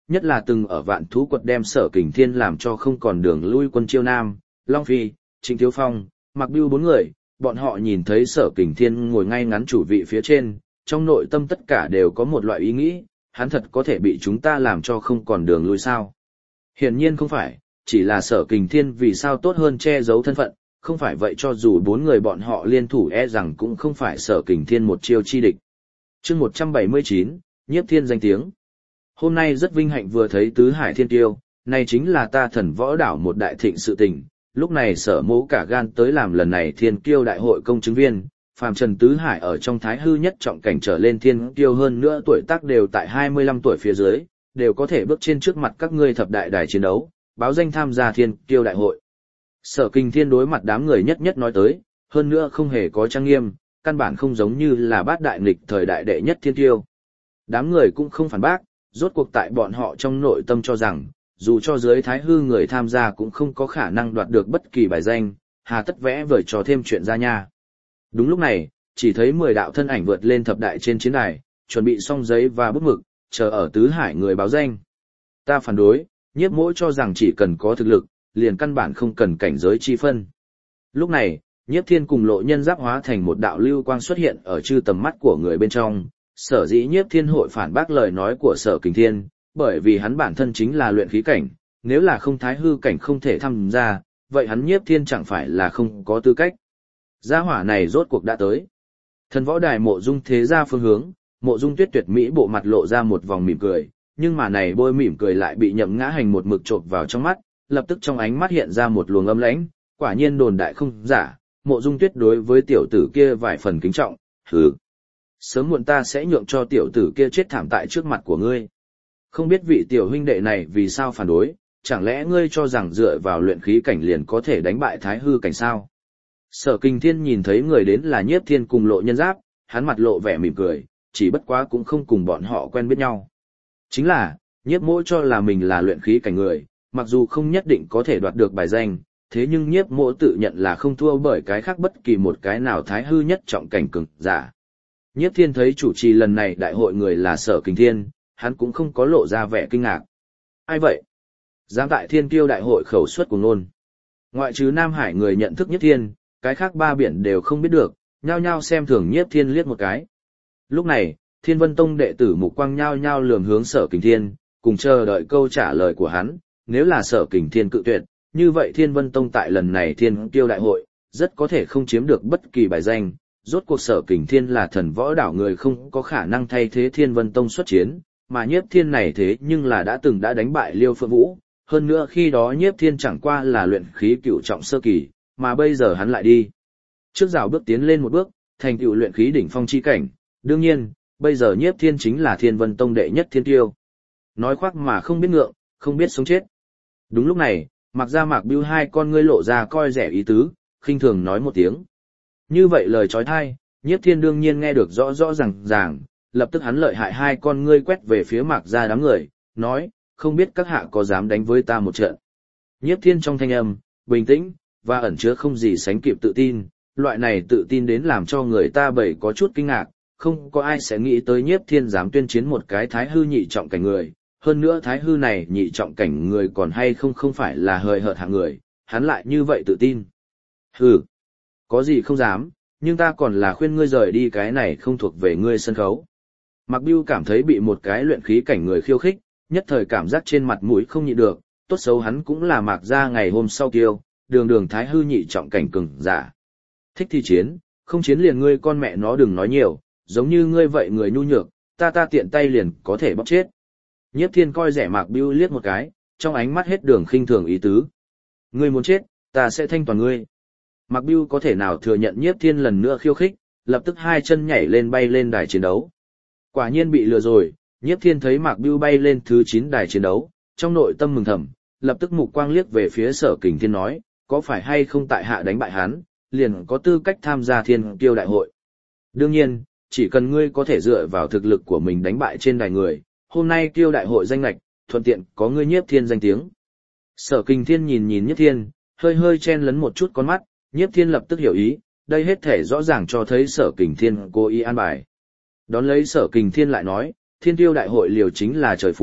nhất là từng ở Vạn Thú Quật đem Sở Kình Thiên làm cho không còn đường lui quân Chiêu Nam, Long Phi, Trịnh Thiếu Phong, Mạc Bưu bốn người, bọn họ nhìn thấy Sở Kình Thiên ngồi ngay ngắn chủ vị phía trên, trong nội tâm tất cả đều có một loại ý nghĩ, hắn thật có thể bị chúng ta làm cho không còn đường lui sao? Hiển nhiên không phải, chỉ là Sở Kình Thiên vì sao tốt hơn che giấu thân phận, không phải vậy cho dù bốn người bọn họ liên thủ rằng cũng không phải Sở Kình Thiên một chiêu chi địch. Chương 179, Nhiếp Thiên danh tiếng. Hôm nay rất vinh hạnh vừa thấy Tứ Hải Thiên Kiêu, này chính là ta Thần Võ Đảo một đại thịnh sự tình, lúc này Sở Mỗ cả gan tới làm lần này Thiên Kiêu đại hội công chứng viên, phàm trần Tứ Hải ở trong thái hư nhất trọng cảnh trở lên Thiên Kiêu hơn nữa tuổi tác đều tại 25 tuổi phía dưới, đều có thể bước trên trước mặt các ngươi thập đại đài chiến đấu, báo danh tham gia Thiên Kiêu đại hội. Sở Kình Thiên đối mặt đám người nhất nhất nói tới, hơn nữa không hề có trang nghiêm, căn bản không giống như là bát đại nghịch thời đại đệ nhất thiên kiêu. Đám người cũng không phản bác, rốt cuộc tại bọn họ trong nội tâm cho rằng, dù cho dưới thái hư người tham gia cũng không có khả năng đoạt được bất kỳ bài danh, hà tất vẽ vời trò thêm chuyện ra nha. Đúng lúc này, chỉ thấy 10 đạo thân ảnh vượt lên thập đại trên chiến đài, chuẩn bị xong giấy và bút mực, chờ ở Tứ Hải người báo danh. Ta phản đối, Nhiếp Mỗ cho rằng chỉ cần có thực lực, liền căn bản không cần cảnh giới chi phân. Lúc này, Nhiếp Thiên cùng Lộ Nhân Giáp hóa thành một đạo lưu quang xuất hiện ở chư tầm mắt của người bên trong, sở dĩ Nhiếp Thiên hội phản bác lời nói của Sở Kình Thiên, bởi vì hắn bản thân chính là luyện khí cảnh, nếu là không thái hư cảnh không thể tham gia, vậy hắn Nhiếp Thiên chẳng phải là không có tư cách. Gia hỏa này rốt cuộc đã tới. Thần Võ Đài Mộ Dung thế ra phương hướng, Mộ Dung Tuyết tuyệt mỹ bộ mặt lộ ra một vòng mỉm cười, nhưng mà này bôi mỉm cười lại bị Nhậm Ngã Hành một mực chộp vào trong mắt, lập tức trong ánh mắt hiện ra một luồng âm lãnh, quả nhiên đồn đại không giả, Mộ Dung Tuyết đối với tiểu tử kia vài phần kính trọng, hừ. Sớm muộn ta sẽ nhượng cho tiểu tử kia chết thảm tại trước mặt của ngươi. Không biết vị tiểu huynh đệ này vì sao phản đối, chẳng lẽ ngươi cho rằng dựa vào luyện khí cảnh liền có thể đánh bại thái hư cảnh sao? Sở Kình Thiên nhìn thấy người đến là Nhiếp Thiên cùng Lộ Nhân Giáp, hắn mặt lộ vẻ mỉm cười, chỉ bất quá cũng không cùng bọn họ quen biết nhau. Chính là, Nhiếp Mỗ cho là mình là luyện khí cảnh người, mặc dù không nhất định có thể đoạt được bài danh, thế nhưng Nhiếp Mỗ tự nhận là không thua bởi cái khác bất kỳ một cái nào thái hư nhất trọng cảnh cường giả. Nhiếp Thiên thấy chủ trì lần này đại hội người là Sở Kình Thiên, hắn cũng không có lộ ra vẻ kinh ngạc. Ai vậy? Dám tại Thiên Kiêu đại hội khẩu suất của ngôn. Ngoại trừ Nam Hải người nhận thức Nhiếp Thiên, cái khác ba biển đều không biết được, nhao nhao xem thường Nhiếp Thiên liếc một cái. Lúc này, Thiên Vân Tông đệ tử mục quang nhao nhao lườm hướng Sở Kình Thiên, cùng chờ đợi câu trả lời của hắn. Nếu là Sở Kình Thiên cự tuyệt, như vậy Thiên Vân Tông tại lần này Thiên Kiêu đại hội, rất có thể không chiếm được bất kỳ bài danh. Rốt cuộc Sở Kình Thiên là Thần Võ Đảo người không có khả năng thay thế Thiên Vân Tông xuất chiến, mà Nhiếp Thiên này thế nhưng là đã từng đã đánh bại Liêu Phượng Vũ, hơn nữa khi đó Nhiếp Thiên chẳng qua là luyện khí cửu trọng sơ kỳ, mà bây giờ hắn lại đi trước rào bước tiến lên một bước, thành tựu luyện khí đỉnh phong chi cảnh, đương nhiên, bây giờ Nhiếp Thiên chính là Thiên Vân Tông đệ nhất thiên tiêu. Nói khoác mà không biết ngượng, không biết sống chết. Đúng lúc này, Mạc Gia Mạc Bưu hai con ngươi lộ ra coi rẻ ý tứ, khinh thường nói một tiếng. Như vậy lời chói tai, Nhiếp Thiên đương nhiên nghe được rõ rõ ràng, lập tức hắn lợi hại hai con ngươi quét về phía Mạc Gia đám người, nói, không biết các hạ có dám đánh với ta một trận. Nhiếp Thiên trong thanh âm, bình tĩnh, và ẩn chứa không gì sánh kịp tự tin, loại này tự tin đến làm cho người ta bởi có chút kinh ngạc, không có ai sẽ nghĩ tới Nhiếp Thiên dám tuyên chiến một cái thái hư nhị trọng cảnh người, hơn nữa thái hư này nhị trọng cảnh người còn hay không phải là hời hợt hạng người, hắn lại như vậy tự tin. Hừ, có gì không dám, nhưng ta còn là khuyên ngươi rời đi cái này không thuộc về ngươi sân khấu. Mạc Bưu cảm thấy bị một cái luyện khí cảnh người khiêu khích, nhất thời cảm giác trên mặt mũi không nhịn được, tốt xấu hắn cũng là Mạc Gia ngày hôm sau kiêu, đường thái hư nhị trọng cảnh cường giả. Thích thì chiến, không chiến liền ngươi con mẹ nó đừng nói nhiều, giống như ngươi vậy người nhu nhược, ta tiện tay liền có thể bóp chết. Nhiếp Thiên coi rẻ Mạc Bưu liếc một cái, trong ánh mắt hết đường khinh thường ý tứ. Ngươi muốn chết, ta sẽ thanh toàn ngươi. Mạc Bưu có thể nào thừa nhận Nhiếp Thiên lần nữa khiêu khích, lập tức hai chân nhảy lên bay lên đài chiến đấu. Quả nhiên bị lừa rồi, Nhiếp Thiên thấy Mạc Bưu bay lên thứ 9 đài chiến đấu, trong nội tâm mừng thầm, lập tức mục quang liếc về phía Sở Kình Thiên nói, có phải hay không tại hạ đánh bại hắn, liền có tư cách tham gia Thiên Kiêu đại hội. Đương nhiên, chỉ cần ngươi có thể dựa vào thực lực của mình đánh bại trên đài người, hôm nay Kiêu đại hội danh lệch, thuận tiện có ngươi Nhiếp Thiên danh tiếng. Sở Kình Thiên nhìn Nhiếp Thiên, hơi chen lấn một chút con mắt, Nhiếp Thiên lập tức hiểu ý, đây hết thể rõ ràng cho thấy Sở Kình Thiên cố ý an bài. Đón lấy Sở Kình Thiên lại nói, Thiên Kiêu đại hội liều chính là trời phú,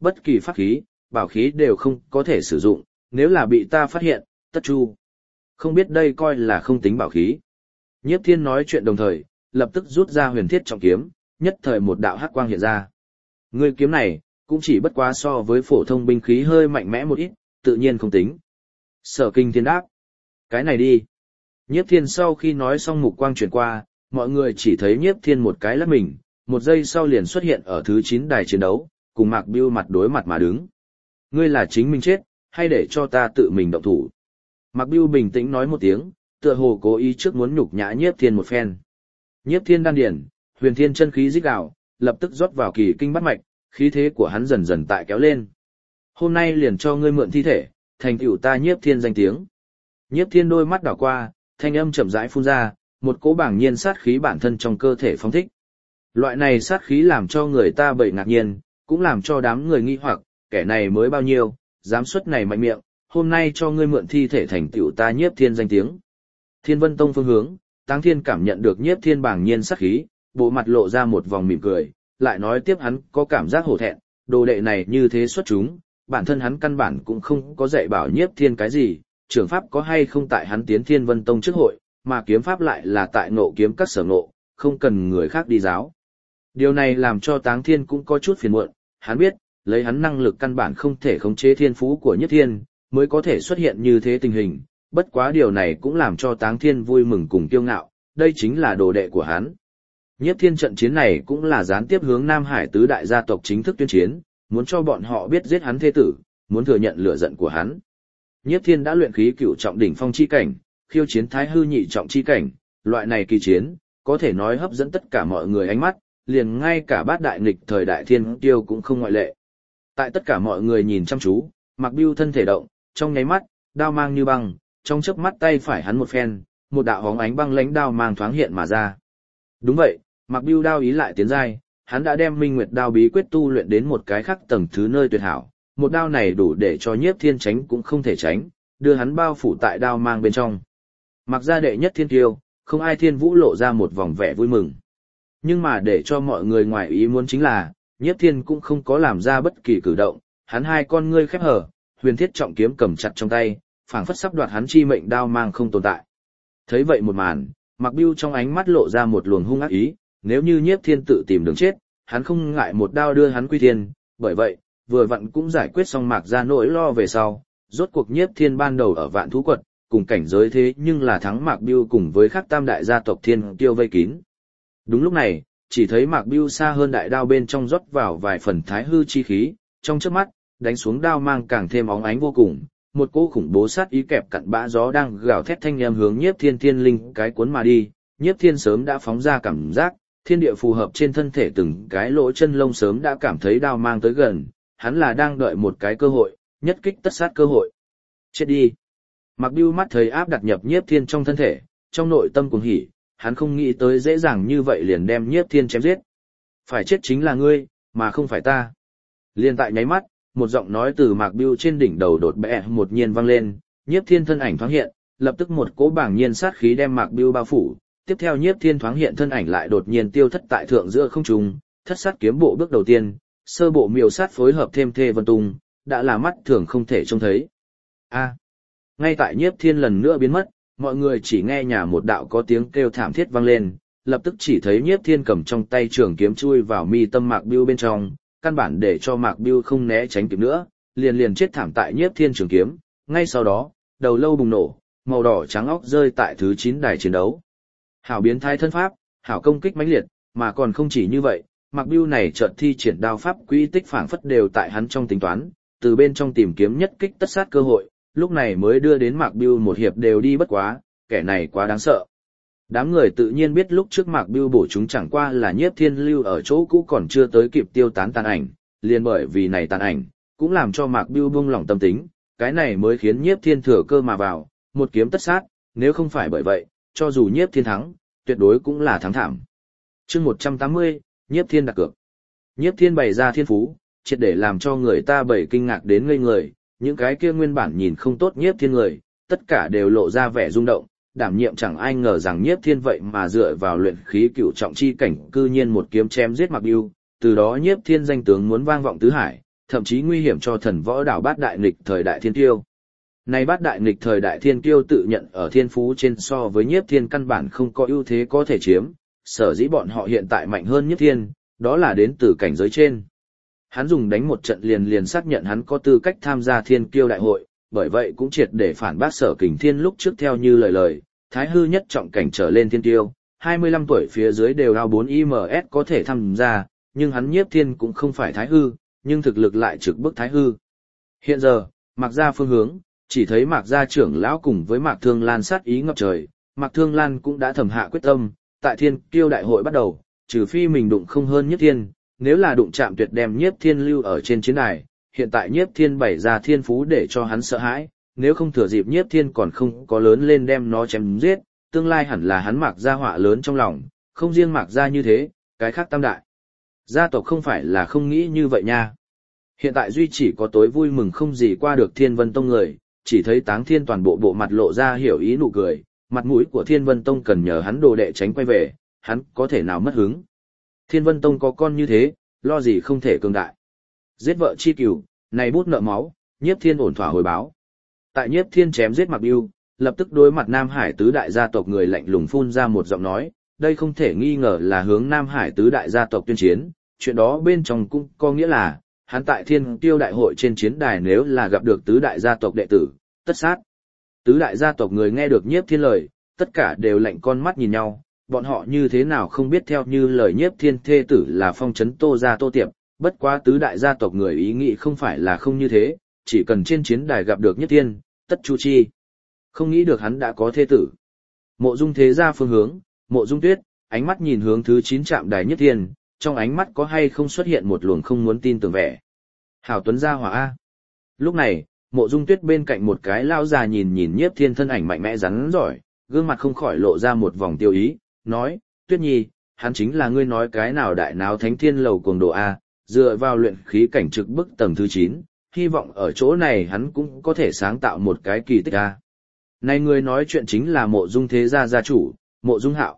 bất kỳ pháp khí, bảo khí đều không có thể sử dụng, nếu là bị ta phát hiện, tất chu. Không biết đây coi là không tính bảo khí. Nhiếp Thiên nói chuyện đồng thời, lập tức rút ra huyền thiết trọng kiếm, nhất thời một đạo hắc quang hiện ra. Ngươi kiếm này, cũng chỉ bất quá so với phổ thông binh khí hơi mạnh mẽ một ít, tự nhiên không tính. Sở Kinh Thiên đáp. Cái này đi. Nhiếp Thiên sau khi nói xong mục quang chuyển qua, mọi người chỉ thấy Nhiếp Thiên một cái lắc mình, một giây sau liền xuất hiện ở thứ 9 đài chiến đấu, cùng Mạc Bưu mặt đối mặt mà đứng. Ngươi là chính mình chết, hay để cho ta tự mình động thủ? Mạc Bưu bình tĩnh nói một tiếng, tựa hồ cố ý trước muốn nhục nhã Nhiếp Thiên một phen. Nhiếp Thiên đan điển, huyền thiên chân khí rít gào, lập tức rót vào kỳ kinh bát mạch, khí thế của hắn dần dần tại kéo lên. Hôm nay liền cho ngươi mượn thi thể, thành tựu ta Nhiếp Thiên danh tiếng. Nhiếp Thiên đôi mắt đảo qua, thanh âm chậm rãi phun ra, một cỗ bảng nhiên sát khí bản thân trong cơ thể phóng thích. Loại này sát khí làm cho người ta bậy ngạc nhiên, cũng làm cho đám người nghi hoặc, kẻ này mới bao nhiêu, dám xuất này mạnh miệng, hôm nay cho ngươi mượn thi thể thành tựu ta Nhiếp Thiên danh tiếng. Thiên Vân Tông phương hướng, Táng Thiên cảm nhận được Nhiếp Thiên bảng nhiên sát khí, bộ mặt lộ ra một vòng mỉm cười, lại nói tiếp hắn có cảm giác hổ thẹn, đồ đệ này như thế xuất chúng, bản thân hắn căn bản cũng không có dạy bảo Nhiếp Thiên cái gì, trưởng pháp có hay không tại hắn tiến Thiên Vân Tông trước hội, mà kiếm pháp lại là tại Ngộ Kiếm Các sở ngộ, không cần người khác đi giáo. Điều này làm cho Táng Thiên cũng có chút phiền muộn, hắn biết, lấy hắn năng lực căn bản không thể khống chế thiên phú của Nhiếp Thiên, mới có thể xuất hiện như thế tình hình, bất quá điều này cũng làm cho Táng Thiên vui mừng cùng kiêu ngạo, đây chính là đồ đệ của hắn. Nhiếp Thiên trận chiến này cũng là gián tiếp hướng Nam Hải tứ đại gia tộc chính thức tuyên chiến, muốn cho bọn họ biết giết hắn thế tử, muốn thừa nhận lửa giận của hắn. Nhiếp Thiên đã luyện khí cửu trọng đỉnh phong chi cảnh, khiêu chiến thái hư nhị trọng chi cảnh, loại này kỳ chiến, có thể nói hấp dẫn tất cả mọi người ánh mắt, liền ngay cả bát đại nghịch thời đại thiên tiêu cũng không ngoại lệ. Tại tất cả mọi người nhìn chăm chú, Mạc Bưu thân thể động, trong nháy mắt, đao mang như băng, trong chớp mắt tay phải hắn một phen, một đạo hóng ánh băng lãnh đao mang thoáng hiện mà ra. Đúng vậy, Mạc Bưu đao ý lại tiến giai, hắn đã đem Minh Nguyệt đao bí quyết tu luyện đến một cái khác tầng thứ nơi tuyệt hảo, một đao này đủ để cho Nhiếp Thiên tránh cũng không thể tránh, đưa hắn bao phủ tại đao mang bên trong. Mặc gia đệ nhất thiên tiêu, không ai Thiên Vũ lộ ra một vòng vẻ vui mừng. Nhưng mà để cho mọi người ngoài ý muốn chính là, Nhiếp Thiên cũng không có làm ra bất kỳ cử động, hắn hai con ngươi khép hờ, huyền thiết trọng kiếm cầm chặt trong tay, phảng phất sắp đoạt hắn chi mệnh đao mang không tồn tại. Thấy vậy một màn, Mạc Bưu trong ánh mắt lộ ra một luồng hung ác ý, nếu như Nhiếp Thiên tự tìm đường chết, hắn không ngại một đao đưa hắn quy thiên, bởi vậy, vừa vặn cũng giải quyết xong Mạc gia nỗi lo về sau, rốt cuộc Nhiếp Thiên ban đầu ở Vạn Thú Quật, cùng cảnh giới thế nhưng là thắng Mạc Bưu cùng với các tam đại gia tộc Thiên Tiêu vây kín. Đúng lúc này, chỉ thấy Mạc Bưu xa hơn đại đao bên trong rót vào vài phần thái hư chi khí, trong chớp mắt, đánh xuống đao mang càng thêm óng ánh vô cùng, một cỗ khủng bố sát ý kẹp cặn bã gió đang gào thét thanh âm hướng Nhiếp Thiên thiên linh cái cuốn mà đi, Nhiếp Thiên sớm đã phóng ra cảm giác, thiên địa phù hợp trên thân thể từng cái lỗ chân lông sớm đã cảm thấy đao mang tới gần, hắn là đang đợi một cái cơ hội, nhất kích tất sát cơ hội. Chết đi. Mạc Bưu mắt thấy áp đặt nhập Nhiếp Thiên trong thân thể, trong nội tâm cuồng hỉ, hắn không nghĩ tới dễ dàng như vậy liền đem Nhiếp Thiên chém giết. Phải chết chính là ngươi, mà không phải ta. Liên tại nháy mắt, một giọng nói từ Mạc Bưu trên đỉnh đầu đột bẽ một nhiên vang lên, Nhiếp Thiên thân ảnh thoáng hiện, lập tức một cỗ bảng nhiên sát khí đem Mạc Bưu bao phủ, tiếp theo Nhiếp Thiên thoáng hiện thân ảnh lại đột nhiên tiêu thất tại thượng giữa không trung, thất sát kiếm bộ bước đầu tiên, sơ bộ miêu sát phối hợp thêm thê vân tung, đã là mắt thường không thể trông thấy. Ngay tại Nhiếp Thiên lần nữa biến mất, mọi người chỉ nghe nhà một đạo có tiếng kêu thảm thiết vang lên, lập tức chỉ thấy Nhiếp Thiên cầm trong tay trường kiếm chui vào mi tâm Mạc Bưu bên trong, căn bản để cho Mạc Bưu không né tránh kịp nữa, liền chết thảm tại Nhiếp Thiên trường kiếm, ngay sau đó, đầu lâu bùng nổ, màu đỏ trắng óc rơi tại thứ 9 đài chiến đấu. Hảo biến thái thân pháp, hảo công kích mãnh liệt, mà còn không chỉ như vậy, Mạc Bưu này chợt thi triển đao pháp quỹ tích phảng phất đều tại hắn trong tính toán, từ bên trong tìm kiếm nhất kích tất sát cơ hội, lúc này mới đưa đến Mạc Bưu một hiệp đều đi bất quá, kẻ này quá đáng sợ. Đám người tự nhiên biết lúc trước Mạc Bưu bổ chúng chẳng qua là Nhiếp Thiên lưu ở chỗ cũ còn chưa tới kịp tiêu tán tàn ảnh, liền bởi vì này tàn ảnh, cũng làm cho Mạc Bưu buông lỏng tâm tính, cái này mới khiến Nhiếp Thiên thừa cơ mà vào, một kiếm tất sát, nếu không phải bởi vậy, cho dù Nhiếp Thiên thắng, tuyệt đối cũng là thắng thảm. Chương 180, Nhiếp Thiên đặt cược. Nhiếp Thiên bày ra thiên phú, triệt để làm cho người ta bầy kinh ngạc đến ngây người, những cái kia nguyên bản nhìn không tốt Nhiếp Thiên người, tất cả đều lộ ra vẻ rung động, đảm nhiệm chẳng ai ngờ rằng Nhiếp Thiên vậy mà dựa vào luyện khí cửu trọng chi cảnh cư nhiên một kiếm chém giết Mạc Bưu, từ đó Nhiếp Thiên danh tướng muốn vang vọng tứ hải, thậm chí nguy hiểm cho thần võ đảo bát đại nghịch thời đại thiên tiêu. Này bát đại nghịch thời đại thiên kiêu tự nhận ở thiên phú trên so với nhiếp thiên căn bản không có ưu thế có thể chiếm, sở dĩ bọn họ hiện tại mạnh hơn nhiếp thiên, đó là đến từ cảnh giới trên. Hắn dùng đánh một trận liền xác nhận hắn có tư cách tham gia thiên kiêu đại hội, bởi vậy cũng triệt để phản bác Sở Kình Thiên lúc trước theo như lời, thái hư nhất trọng cảnh trở lên thiên kiêu, 25 tuổi phía dưới đều ao 4 IMS có thể tham gia, nhưng hắn nhiếp thiên cũng không phải thái hư, nhưng thực lực lại trực bức thái hư. Hiện giờ, mặc ra phương hướng, chỉ thấy Mạc gia trưởng lão cùng với Mạc Thương Lan sát ý ngập trời, Mạc Thương Lan cũng đã thầm hạ quyết tâm, tại thiên kiêu đại hội bắt đầu, trừ phi mình đụng không hơn nhiếp thiên, nếu là đụng chạm tuyệt đem nhiếp thiên lưu ở trên chiến đài, hiện tại nhiếp thiên bày ra thiên phú để cho hắn sợ hãi, nếu không thừa dịp nhiếp thiên còn không có lớn lên đem nó chém giết, tương lai hẳn là hắn Mạc gia họa lớn trong lòng, không riêng Mạc gia như thế, cái khác tam đại. Gia tộc không phải là không nghĩ như vậy nha. Hiện tại duy chỉ có tối vui mừng không gì qua được Thiên Vân Tông người, chỉ thấy Táng Thiên toàn bộ bộ mặt lộ ra hiểu ý nụ cười, mặt mũi của Thiên Vân Tông cần nhờ hắn đồ đệ tránh quay về, hắn có thể nào mất hứng. Thiên Vân Tông có con như thế, lo gì không thể cường đại. Giết vợ chi cửu, này bút nợ máu, Nhiếp Thiên ổn thỏa hồi báo. Tại Nhiếp Thiên chém giết Mạc Bưu, lập tức đối mặt Nam Hải tứ đại gia tộc người lạnh lùng phun ra một giọng nói, đây không thể nghi ngờ là hướng Nam Hải tứ đại gia tộc tuyên chiến, chuyện đó bên trong cũng có nghĩa là hắn tại thiên tiêu đại hội trên chiến đài nếu là gặp được tứ đại gia tộc đệ tử, tất sát. Tứ đại gia tộc người nghe được nhiếp thiên lời, tất cả đều lạnh con mắt nhìn nhau, bọn họ như thế nào không biết theo như lời nhiếp thiên thê tử là phong trấn Tô gia Tô Tiệp, bất quá tứ đại gia tộc người ý nghĩ không phải là không như thế, chỉ cần trên chiến đài gặp được nhiếp thiên, tất chu chi. Không nghĩ được hắn đã có thê tử. Mộ Dung thế gia phương hướng, Mộ Dung Tuyết, ánh mắt nhìn hướng thứ 9 trạm đài nhiếp thiên, trong ánh mắt có hay không xuất hiện một luồng không muốn tin tưởng vẻ. Hảo Tuấn gia hỏa A. Lúc này, Mộ Dung Tuyết bên cạnh một cái lao già nhìn nhiếp thiên thân ảnh mạnh mẽ rắn giỏi, gương mặt không khỏi lộ ra một vòng tiêu ý, nói, Tuyết Nhi, hắn chính là ngươi nói cái nào đại náo thánh thiên lầu cuồng độ A, dựa vào luyện khí cảnh trực bức tầng thứ 9, hy vọng ở chỗ này hắn cũng có thể sáng tạo một cái kỳ tích A. Này người nói chuyện chính là Mộ Dung thế gia gia chủ, Mộ Dung Hạo.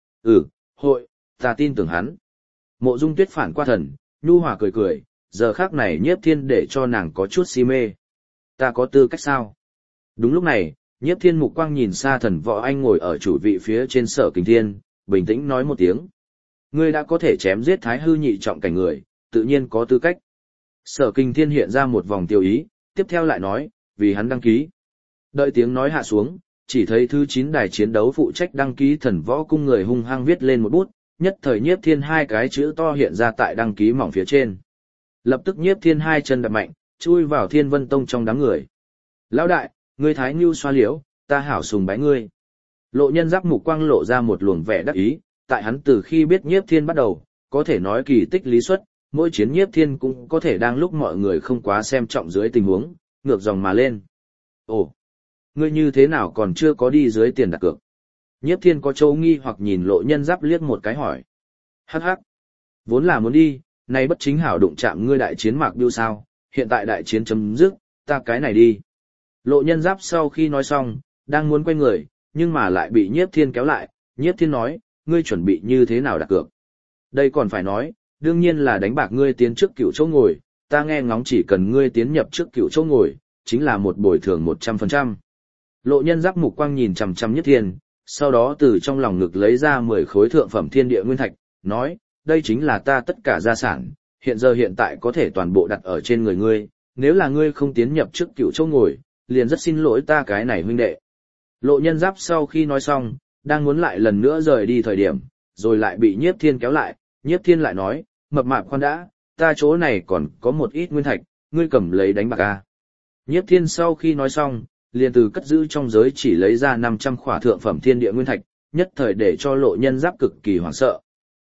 Hội, ta tin tưởng hắn. Mộ Dung Tuyết phản qua thần, nhu hòa cười cười, giờ khác này nhiếp thiên để cho nàng có chút si mê. Ta có tư cách sao? Đúng lúc này, nhiếp thiên mục quang nhìn xa Thần Võ Anh ngồi ở chủ vị phía trên Sở Kình Thiên, bình tĩnh nói một tiếng. Ngươi đã có thể chém giết thái hư nhị trọng cảnh người, tự nhiên có tư cách. Sở Kình Thiên hiện ra một vòng tiêu ý, tiếp theo lại nói, vì hắn đăng ký. Đợi tiếng nói hạ xuống, chỉ thấy thứ 9 đài chiến đấu phụ trách đăng ký Thần Võ cung người hung hăng viết lên một bút, nhất thời nhiếp thiên hai cái chữ to hiện ra tại đăng ký mỏng phía trên. Lập tức nhiếp thiên hai chân đạp mạnh, chui vào Thiên Vân Tông trong đám người. Lão đại, ngươi thái ngưu xoa liễu, ta hảo sùng bái ngươi. Lộ Nhân Giáp mục quang lộ ra một luồng vẻ đắc ý, tại hắn từ khi biết nhiếp thiên bắt đầu, có thể nói kỳ tích lý xuất, mỗi chiến nhiếp thiên cũng có thể đang lúc mọi người không quá xem trọng dưới tình huống, ngược dòng mà lên. Ồ, ngươi như thế nào còn chưa có đi dưới tiền đặt cược? Nhiếp thiên có châu nghi hoặc nhìn Lộ Nhân Giáp liếc một cái hỏi. Hắc hắc, vốn là muốn đi, nay bất chính hảo đụng chạm ngươi đại chiến Mạc Bưu sao, hiện tại đại chiến chấm dứt, ta cái này đi. Lộ Nhân Giáp sau khi nói xong, đang muốn quay người, nhưng mà lại bị nhiếp thiên kéo lại, nhiếp thiên nói, ngươi chuẩn bị như thế nào đặt cược? Đây còn phải nói, đương nhiên là đánh bạc ngươi tiến trước cựu chỗ ngồi, ta nghe ngóng chỉ cần ngươi tiến nhập trước cựu chỗ ngồi, chính là một bồi thường 100%. Lộ Nhân Giáp mục quang nhìn chằm chằm nhiếp thiên, sau đó từ trong lòng ngực lấy ra 10 khối thượng phẩm thiên địa nguyên thạch, nói, đây chính là ta tất cả gia sản, hiện tại có thể toàn bộ đặt ở trên người ngươi, nếu là ngươi không tiến nhập trước cựu chỗ ngồi, liền rất xin lỗi ta cái này huynh đệ. Lộ Nhân Giáp sau khi nói xong, đang muốn lại lần nữa rời đi thời điểm, rồi lại bị nhiếp thiên kéo lại, nhiếp thiên lại nói, mập mạp khoan đã, ta chỗ này còn có một ít nguyên thạch, ngươi cầm lấy đánh bạc a. Nhiếp thiên sau khi nói xong, liền từ cất giữ trong giới chỉ lấy ra 500 khỏa thượng phẩm thiên địa nguyên thạch, nhất thời để cho Lộ Nhân Giáp cực kỳ hoảng sợ.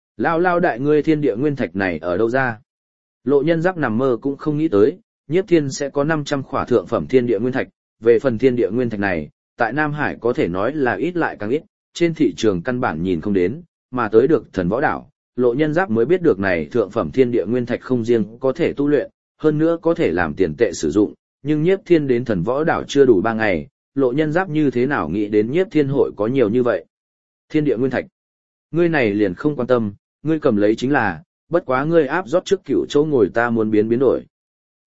Lao đại ngươi thiên địa nguyên thạch này ở đâu ra? Lộ Nhân Giáp nằm mơ cũng không nghĩ tới, nhiếp thiên sẽ có 500 khỏa thượng phẩm thiên địa nguyên thạch, về phần thiên địa nguyên thạch này, tại Nam Hải có thể nói là ít lại càng ít, trên thị trường căn bản nhìn không đến, mà tới được Thần Võ đảo, Lộ Nhân Giáp mới biết được này thượng phẩm thiên địa nguyên thạch không riêng có thể tu luyện, hơn nữa có thể làm tiền tệ sử dụng, nhưng nhiếp thiên đến Thần Võ đảo chưa đủ 3 ngày, Lộ Nhân Giáp như thế nào nghĩ đến nhiếp thiên hội có nhiều như vậy. Thiên địa nguyên thạch, ngươi này liền không quan tâm, ngươi cầm lấy chính là, bất quá ngươi áp rót trước cựu chỗ ngồi ta muốn biến đổi.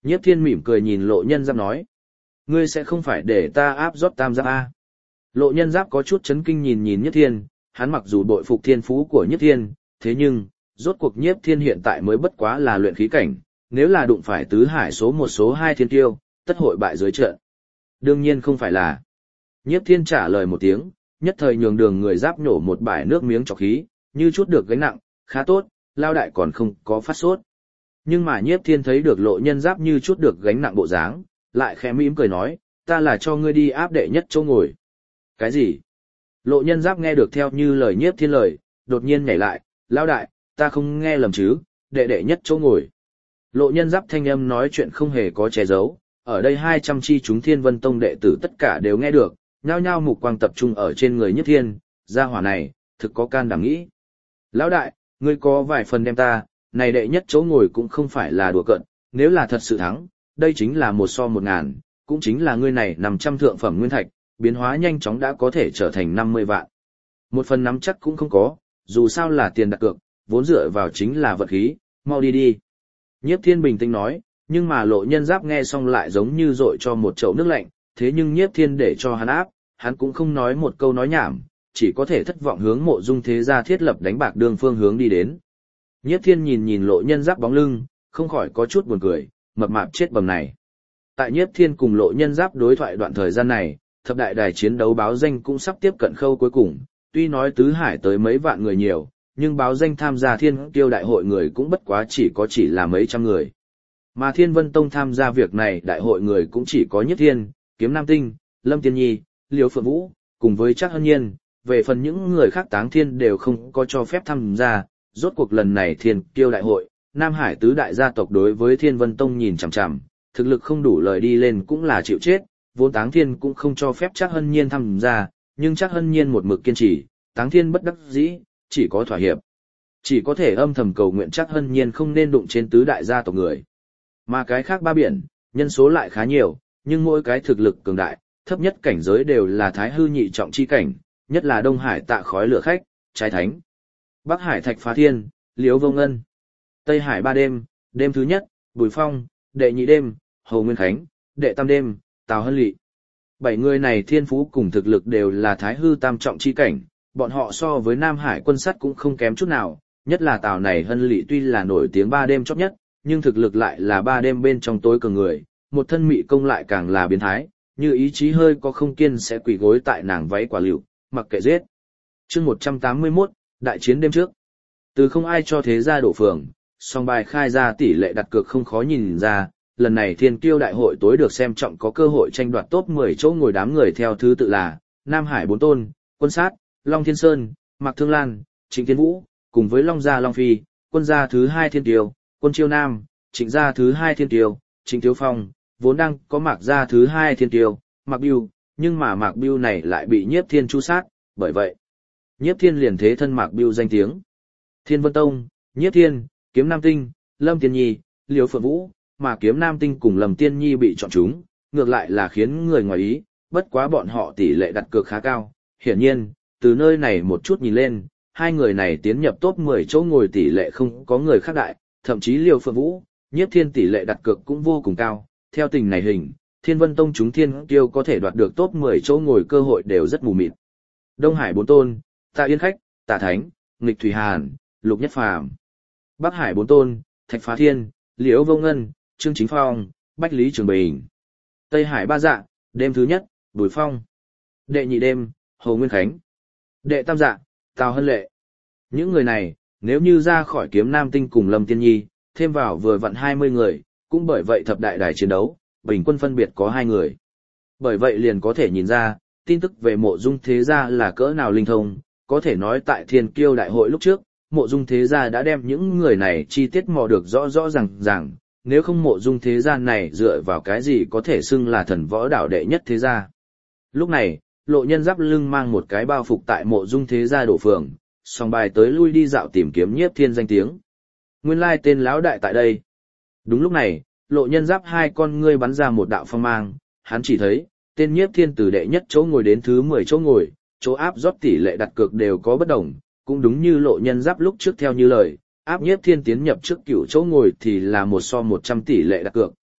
Nhiếp Thiên mỉm cười nhìn Lộ Nhân Giáp nói. Ngươi sẽ không phải để ta áp rót tam giáp A. Lộ Nhân Giáp có chút chấn kinh nhìn Nhiếp Thiên, hắn mặc dù bội phục thiên phú của Nhiếp Thiên, thế nhưng, rốt cuộc Nhiếp Thiên hiện tại mới bất quá là luyện khí cảnh, nếu là đụng phải tứ hải số 1 số 2 thiên tiêu, tất hội bại dưới trận. Đương nhiên không phải là. Nhiếp Thiên trả lời một tiếng, nhất thời nhường đường người Giáp nhổ một bãi nước miếng trọc khí, như chút được gánh nặng, khá tốt, lao đại còn không có phát sốt. Nhưng mà Nhiếp Thiên thấy được Lộ Nhân Giáp như chút được gánh nặng bộ dáng, lại khẽ mỉm cười nói, ta là cho ngươi đi áp đệ nhất chỗ ngồi. Cái gì? Lộ Nhân Giáp nghe được theo như lời Nhiếp Thiên lời, đột nhiên nhảy lại, lao đại, ta không nghe lầm chứ, đệ nhất chỗ ngồi. Lộ Nhân Giáp thanh âm nói chuyện không hề có che giấu, ở đây 200 chi chúng Thiên Vân Tông đệ tử tất cả đều nghe được, nhao nhao mục quang tập trung ở trên người Nhiếp Thiên, gia hỏa này, thực có can đảm nghĩ. Lão đại, ngươi có vài phần đem ta, này đệ nhất chỗ ngồi cũng không phải là đùa cợt, nếu là thật sự thắng, đây chính là 1 so 1000, cũng chính là ngươi này 500 thượng phẩm nguyên thạch, biến hóa nhanh chóng đã có thể trở thành 50 vạn. Một phần nắm chắc cũng không có, dù sao là tiền đặt cược, vốn dựa vào chính là vật khí, mau đi đi. Nhiếp Thiên bình tĩnh nói, nhưng mà Lộ Nhân Giáp nghe xong lại giống như dội cho một chậu nước lạnh, thế nhưng Nhiếp Thiên để cho hắn áp, hắn cũng không nói một câu nói nhảm, chỉ có thể thất vọng hướng Mộ Dung Thế Gia thiết lập đánh bạc đường phương hướng đi đến. Nhiếp Thiên nhìn Lộ Nhân Giáp bóng lưng, không khỏi có chút buồn cười, mập mạp chết bầm này. Tại Nhiếp Thiên cùng Lộ Nhân Giáp đối thoại đoạn thời gian này, thập đại đài chiến đấu báo danh cũng sắp tiếp cận khâu cuối cùng, tuy nói tứ hải tới mấy vạn người nhiều, nhưng báo danh tham gia Thiên Kiêu đại hội người cũng bất quá chỉ là mấy trăm người. Mà Thiên Vân Tông tham gia việc này đại hội người cũng chỉ có Nhiếp Thiên, Kiếm Nam Tinh, Lâm Tiên Nhi, Liễu Phượng Vũ, cùng với Trác Hân Nhiên, về phần những người khác Táng Thiên đều không có cho phép tham gia, rốt cuộc lần này Thiên Kiêu đại hội, Nam Hải tứ đại gia tộc đối với Thiên Vân Tông nhìn chằm chằm, thực lực không đủ lời đi lên cũng là chịu chết, vốn Táng Thiên cũng không cho phép Trác Hân Nhiên tham gia, nhưng Trác Hân Nhiên một mực kiên trì, Táng Thiên bất đắc dĩ, chỉ có thỏa hiệp. Chỉ có thể âm thầm cầu nguyện Trác Hân Nhiên không nên đụng trên tứ đại gia tộc người. Mà cái khác ba biển, nhân số lại khá nhiều, nhưng mỗi cái thực lực cường đại, thấp nhất cảnh giới đều là thái hư nhị trọng chi cảnh, nhất là Đông Hải Tạ Khói Lửa Khách, Trái Thánh, Bắc Hải Thạch Phá Thiên, Liễu Vô Ngân, Tây Hải 3 đêm, đêm thứ nhất, Bùi Phong, đệ nhị đêm, Hồ Nguyên Khánh, đệ tam đêm, Tào Hân Lị. 7 người này thiên phú cùng thực lực đều là thái hư tam trọng chi cảnh, bọn họ so với Nam Hải quân sắt cũng không kém chút nào, nhất là Tào này Hân Lị tuy là nổi tiếng 3 đêm chót nhất, nhưng thực lực lại là 3 đêm bên trong tối cường người, một thân mị công lại càng là biến thái, như ý chí hơi có không kiên sẽ quỳ gối tại nàng váy quả liệu, mặc kệ giết. Chương 181, đại chiến đêm trước. Từ không ai cho thế gia đổ phường, song bài khai ra tỷ lệ đặt cược không khó nhìn ra, lần này Thiên Kiêu đại hội tối được xem trọng có cơ hội tranh đoạt top 10 chỗ ngồi đám người theo thứ tự là Nam Hải 4 tôn, Quân Sát, Long Thiên Sơn, Mạc Thương Lan, Trịnh Thiên Vũ, cùng với Long Gia Long Phi, Quân gia thứ 2 Thiên Kiêu, Quân Chiêu Nam, Trịnh gia thứ 2 Thiên Kiêu, Trịnh Thiếu Phong, vốn đang có Mạc gia thứ 2 Thiên Kiêu, Mạc Biêu, nhưng mà Mạc Biêu này lại bị Nhiếp Thiên chu sát, bởi vậy Nhiếp Thiên liền thế thân Mạc Biêu danh tiếng. Thiên Vân Tông, Nhiếp Thiên, Kiếm Nam Tinh, Lâm Tiên Nhi, Liễu Phượng Vũ, mà Kiếm Nam Tinh cùng Lâm Tiên Nhi bị chọn chúng, ngược lại là khiến người ngoài ý, bất quá bọn họ tỷ lệ đặt cược khá cao. Hiển nhiên, từ nơi này một chút nhìn lên, hai người này tiến nhập top 10 chỗ ngồi tỷ lệ không có người khác đại, thậm chí Liễu Phượng Vũ, Nhiếp Thiên tỷ lệ đặt cược cũng vô cùng cao. Theo tình này hình, Thiên Vân Tông chúng Thiên Kiêu có thể đoạt được top 10 chỗ ngồi cơ hội đều rất mù mịt. Đông Hải 4 tôn, Tạ Yên Khách, Tạ Thánh, Nghịch Thủy Hàn, Lục Nhất Phàm. Bắc Hải 4 tôn, Thạch Phá Thiên, Liễu Vô Ngân, Trương Chính Phong, Bách Lý Trường Bình. Tây Hải 3 dạ, đêm thứ nhất, Bùi Phong. Đệ nhị đêm, Hồ Nguyên Khánh. Đệ tam dạ, Tào Hân Lệ. Những người này, nếu như ra khỏi Kiếm Nam Tinh cùng Lâm Tiên Nhi, thêm vào vừa vặn 20 người, cũng bởi vậy thập đại đài chiến đấu, bình quân phân biệt có 2 người. Bởi vậy liền có thể nhìn ra, tin tức về Mộ Dung Thế Gia là cỡ nào linh thông, có thể nói tại Thiên Kiêu đại hội lúc trước, Mộ Dung Thế Gia đã đem những người này chi tiết mò được rõ rõ ràng, nếu không Mộ Dung Thế Gia này dựa vào cái gì có thể xưng là thần võ đảo đệ nhất thế gia. Lúc này, Lộ Nhân Giáp lưng mang một cái bao phục tại Mộ Dung Thế Gia đổ phường, song bài tới lui đi dạo tìm kiếm Nhiếp Thiên danh tiếng. Nguyên lai tên lão đại tại đây. Đúng lúc này, Lộ Nhân Giáp hai con ngươi bắn ra một đạo phong mang, hắn chỉ thấy, tên Nhiếp Thiên từ đệ nhất chỗ ngồi đến thứ 10 chỗ ngồi, chỗ áp rót tỷ lệ đặt cược đều có bất đồng, cũng đúng như Lộ Nhân Giáp lúc trước theo như lời, áp Nhiếp Thiên tiến nhập trước cửu chỗ ngồi thì là 1 so 100 tỷ lệ đặt cược,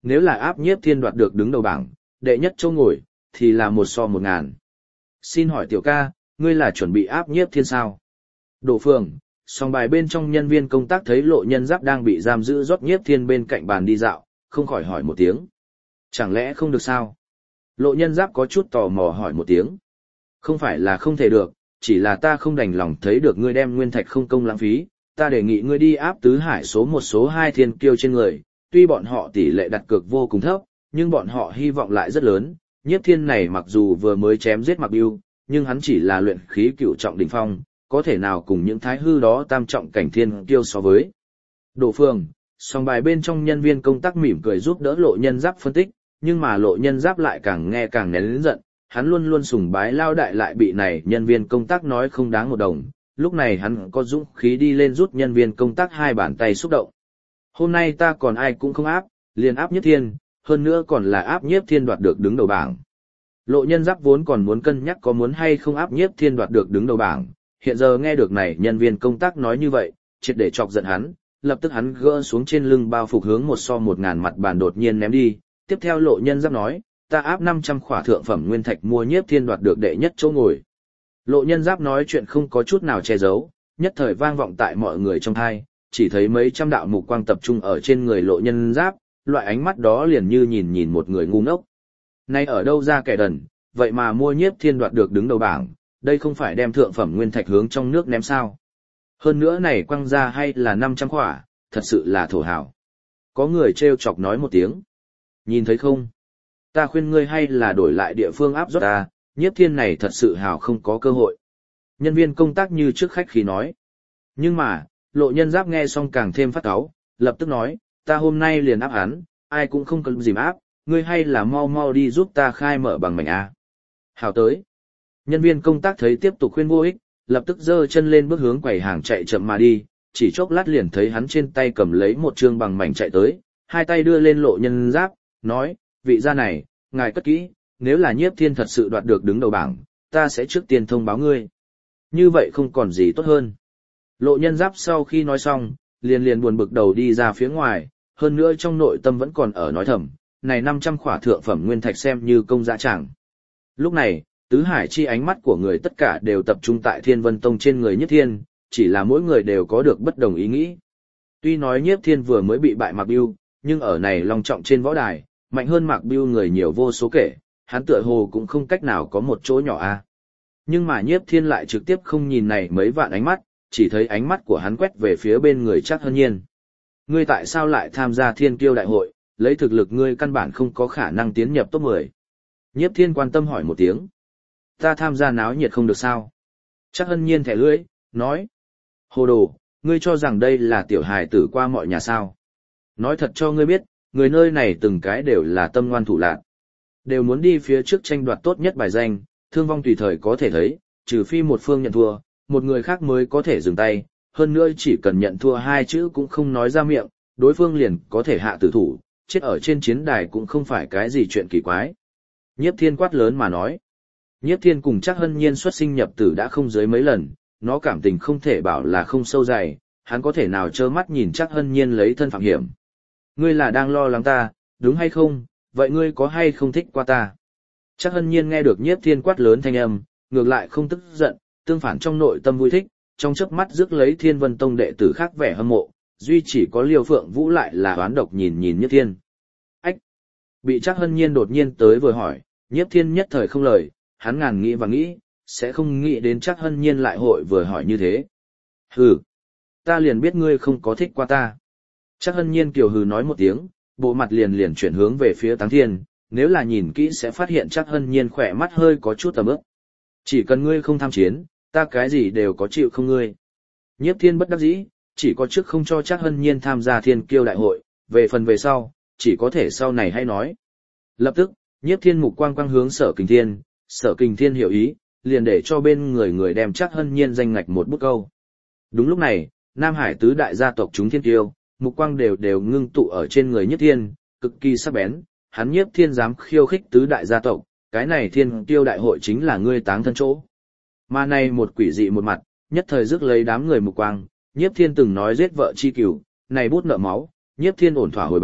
nếu là áp Nhiếp Thiên đoạt được đứng đầu bảng, đệ nhất chỗ ngồi, thì là 1 so 1000. Xin hỏi tiểu ca, ngươi là chuẩn bị áp Nhiếp Thiên sao? Đỗ Phường, song bài bên trong nhân viên công tác thấy Lộ Nhân Giáp đang bị giam giữ rót Nhiếp Thiên bên cạnh bàn đi dạo, không khỏi hỏi một tiếng. Chẳng lẽ không được sao? Lộ Nhân Giáp có chút tò mò hỏi một tiếng. Không phải là không thể được, chỉ là ta không đành lòng thấy được ngươi đem nguyên thạch không công lãng phí, ta đề nghị ngươi đi áp tứ hải số 1 số 2 thiên kiêu trên người, tuy bọn họ tỷ lệ đặt cược vô cùng thấp, nhưng bọn họ hy vọng lại rất lớn. Nhiếp Thiên này mặc dù vừa mới chém giết Mạc Bưu, nhưng hắn chỉ là luyện khí cửu trọng đỉnh phong, có thể nào cùng những thái hư đó tam trọng cảnh thiên kiêu so với. Đỗ Phương, song bài bên trong nhân viên công tác mỉm cười giúp đỡ Lộ Nhân Giáp phân tích, nhưng mà Lộ Nhân Giáp lại càng nghe càng nén giận, hắn luôn luôn sùng bái lao đại lại bị này nhân viên công tác nói không đáng một đồng, lúc này hắn có dũng khí đi lên rút nhân viên công tác 2 bàn tay xúc động. Hôm nay ta còn ai cũng không áp, liền áp Nhiếp Thiên, hơn nữa còn là áp Nhiếp Thiên đoạt được đứng đầu bảng. Lộ Nhân Giáp vốn còn muốn cân nhắc có muốn hay không áp Nhiếp Thiên đoạt được đứng đầu bảng, hiện giờ nghe được này nhân viên công tác nói như vậy, triệt để chọc giận hắn, lập tức hắn gỡ xuống trên lưng bao phục hướng 1 so 1000 mặt bàn đột nhiên ném đi, tiếp theo Lộ Nhân Giáp nói, ta áp 500 khỏa thượng phẩm nguyên thạch mua Nhiếp Thiên đoạt được đệ nhất chỗ ngồi. Lộ Nhân Giáp nói chuyện không có chút nào che giấu, nhất thời vang vọng tại mọi người trong tai, chỉ thấy mấy trăm đạo mục quang tập trung ở trên người Lộ Nhân Giáp, loại ánh mắt đó liền như nhìn một người ngu ngốc. Nay ở đâu ra kẻ đần, vậy mà mua Nhiếp Thiên đoạt được đứng đầu bảng, đây không phải đem thượng phẩm nguyên thạch hướng trong nước ném sao? Hơn nữa này quăng ra hay là 500 khỏa, thật sự là thổ hào. Có người trêu chọc nói một tiếng. Nhìn thấy không? Ta khuyên ngươi hay là đổi lại địa phương áp rót ta, Nhiếp Thiên này thật sự hào không có cơ hội. Nhân viên công tác như trước khách khí nói. Nhưng mà, Lộ Nhân Giáp nghe xong càng thêm phát cáu, lập tức nói, ta hôm nay liền áp hắn, ai cũng không cần dìm áp, ngươi hay là mau mau đi giúp ta khai mở bằng mảnh A. Hào tới. Nhân viên công tác thấy tiếp tục khuyên vô ích, lập tức giơ chân lên bước hướng quầy hàng chạy chậm mà đi, chỉ chốc lát liền thấy hắn trên tay cầm lấy một trương bằng mảnh chạy tới, hai tay đưa lên Lộ Nhân Giáp, nói, vị gia này, ngài cất kỹ, nếu là Nhiếp Thiên thật sự đoạt được đứng đầu bảng, ta sẽ trước tiên thông báo ngươi. Như vậy không còn gì tốt hơn. Lộ Nhân Giáp sau khi nói xong, liền buồn bực đầu đi ra phía ngoài, hơn nữa trong nội tâm vẫn còn ở nói thầm, này 500 khỏa thượng phẩm nguyên thạch xem như công dã tràng. Lúc này, tứ hải chi ánh mắt của người tất cả đều tập trung tại Thiên Vân Tông trên người Nhiếp Thiên, chỉ là mỗi người đều có được bất đồng ý nghĩ. Tuy nói Nhiếp Thiên vừa mới bị bại Mạc Bưu, nhưng ở này long trọng trên võ đài, mạnh hơn Mạc Bưu người nhiều vô số kể, hắn tựa hồ cũng không cách nào có một chỗ nhỏ a. Nhưng mà Nhiếp Thiên lại trực tiếp không nhìn này mấy vạn ánh mắt, chỉ thấy ánh mắt của hắn quét về phía bên người Trác Hân Nhiên. Ngươi tại sao lại tham gia Thiên Kiêu đại hội, lấy thực lực ngươi căn bản không có khả năng tiến nhập top 10. Nhiếp Thiên quan tâm hỏi một tiếng. Ta tham gia náo nhiệt không được sao? Trác Hân Nhiên thẻ lưỡi, nói. Hồ đồ, ngươi cho rằng đây là tiểu hài tử qua mọi nhà sao? Nói thật cho ngươi biết, người nơi này từng cái đều là tâm ngoan thủ lạn. Đều muốn đi phía trước tranh đoạt tốt nhất bài danh, thương vong tùy thời có thể thấy, trừ phi một phương nhận thua, một người khác mới có thể dừng tay, hơn nữa chỉ cần nhận thua 2 chữ cũng không nói ra miệng, đối phương liền có thể hạ tử thủ, chết ở trên chiến đài cũng không phải cái gì chuyện kỳ quái. Nhiếp Thiên quát lớn mà nói. Nhiếp Thiên cùng Trác Hân Nhiên xuất sinh nhập tử đã không dưới mấy lần, nó cảm tình không thể bảo là không sâu dày, hắn có thể nào trơ mắt nhìn Trác Hân Nhiên lấy thân phạm hiểm. Ngươi là đang lo lắng ta, đúng hay không, vậy ngươi có hay không thích qua ta? Trác Hân Nhiên nghe được Nhiếp Thiên quát lớn thanh âm, ngược lại không tức giận, tương phản trong nội tâm vui thích, trong chớp mắt rước lấy Thiên Vân Tông đệ tử khác vẻ hâm mộ, duy chỉ có Liêu Phượng Vũ lại là oán độc nhìn Nhiếp Thiên. Ách! Bị Trác Hân Nhiên đột nhiên tới vừa hỏi, Nhiếp Thiên nhất thời không lời, hắn ngàn nghĩ và nghĩ, sẽ không nghĩ đến Trác Hân Nhiên lại hội vừa hỏi như thế. Hừ! Ta liền biết ngươi không có thích qua ta. Trác Hân Nhiên kiều hừ nói một tiếng, bộ mặt liền chuyển hướng về phía Táng Thiên, nếu là nhìn kỹ sẽ phát hiện Trác Hân Nhiên khỏe mắt hơi có chút tầm ướp. Chỉ cần ngươi không tham chiến, ta cái gì đều có chịu không ngươi. Nhiếp Thiên bất đắc dĩ, chỉ có trước không cho Trác Hân Nhiên tham gia Thiên Kiêu đại hội, về phần về sau, chỉ có thể sau này hay nói. Lập tức, Nhiếp Thiên mục quang quang hướng Sở Kình Thiên hiểu ý, liền để cho bên người đem Trác Hân Nhiên danh ngạch một bút câu. Đúng lúc này, Nam Hải tứ đại gia tộc chúng Thiên Kiêu, mục quang đều ngưng tụ ở trên người Nhiếp Thiên, cực kỳ sắc bén, hắn Nhiếp Thiên dám khiêu khích tứ đại gia tộc, cái này Thiên Kiêu đại hội chính là ngươi táng thân chỗ. Mà này một quỷ dị một mặt, nhất thời rước lấy đám người mục quang, Nhiếp Thiên từng nói giết vợ chi cửu, này bút nợ máu, Nhiếp Thiên ổn thỏa hồi báo,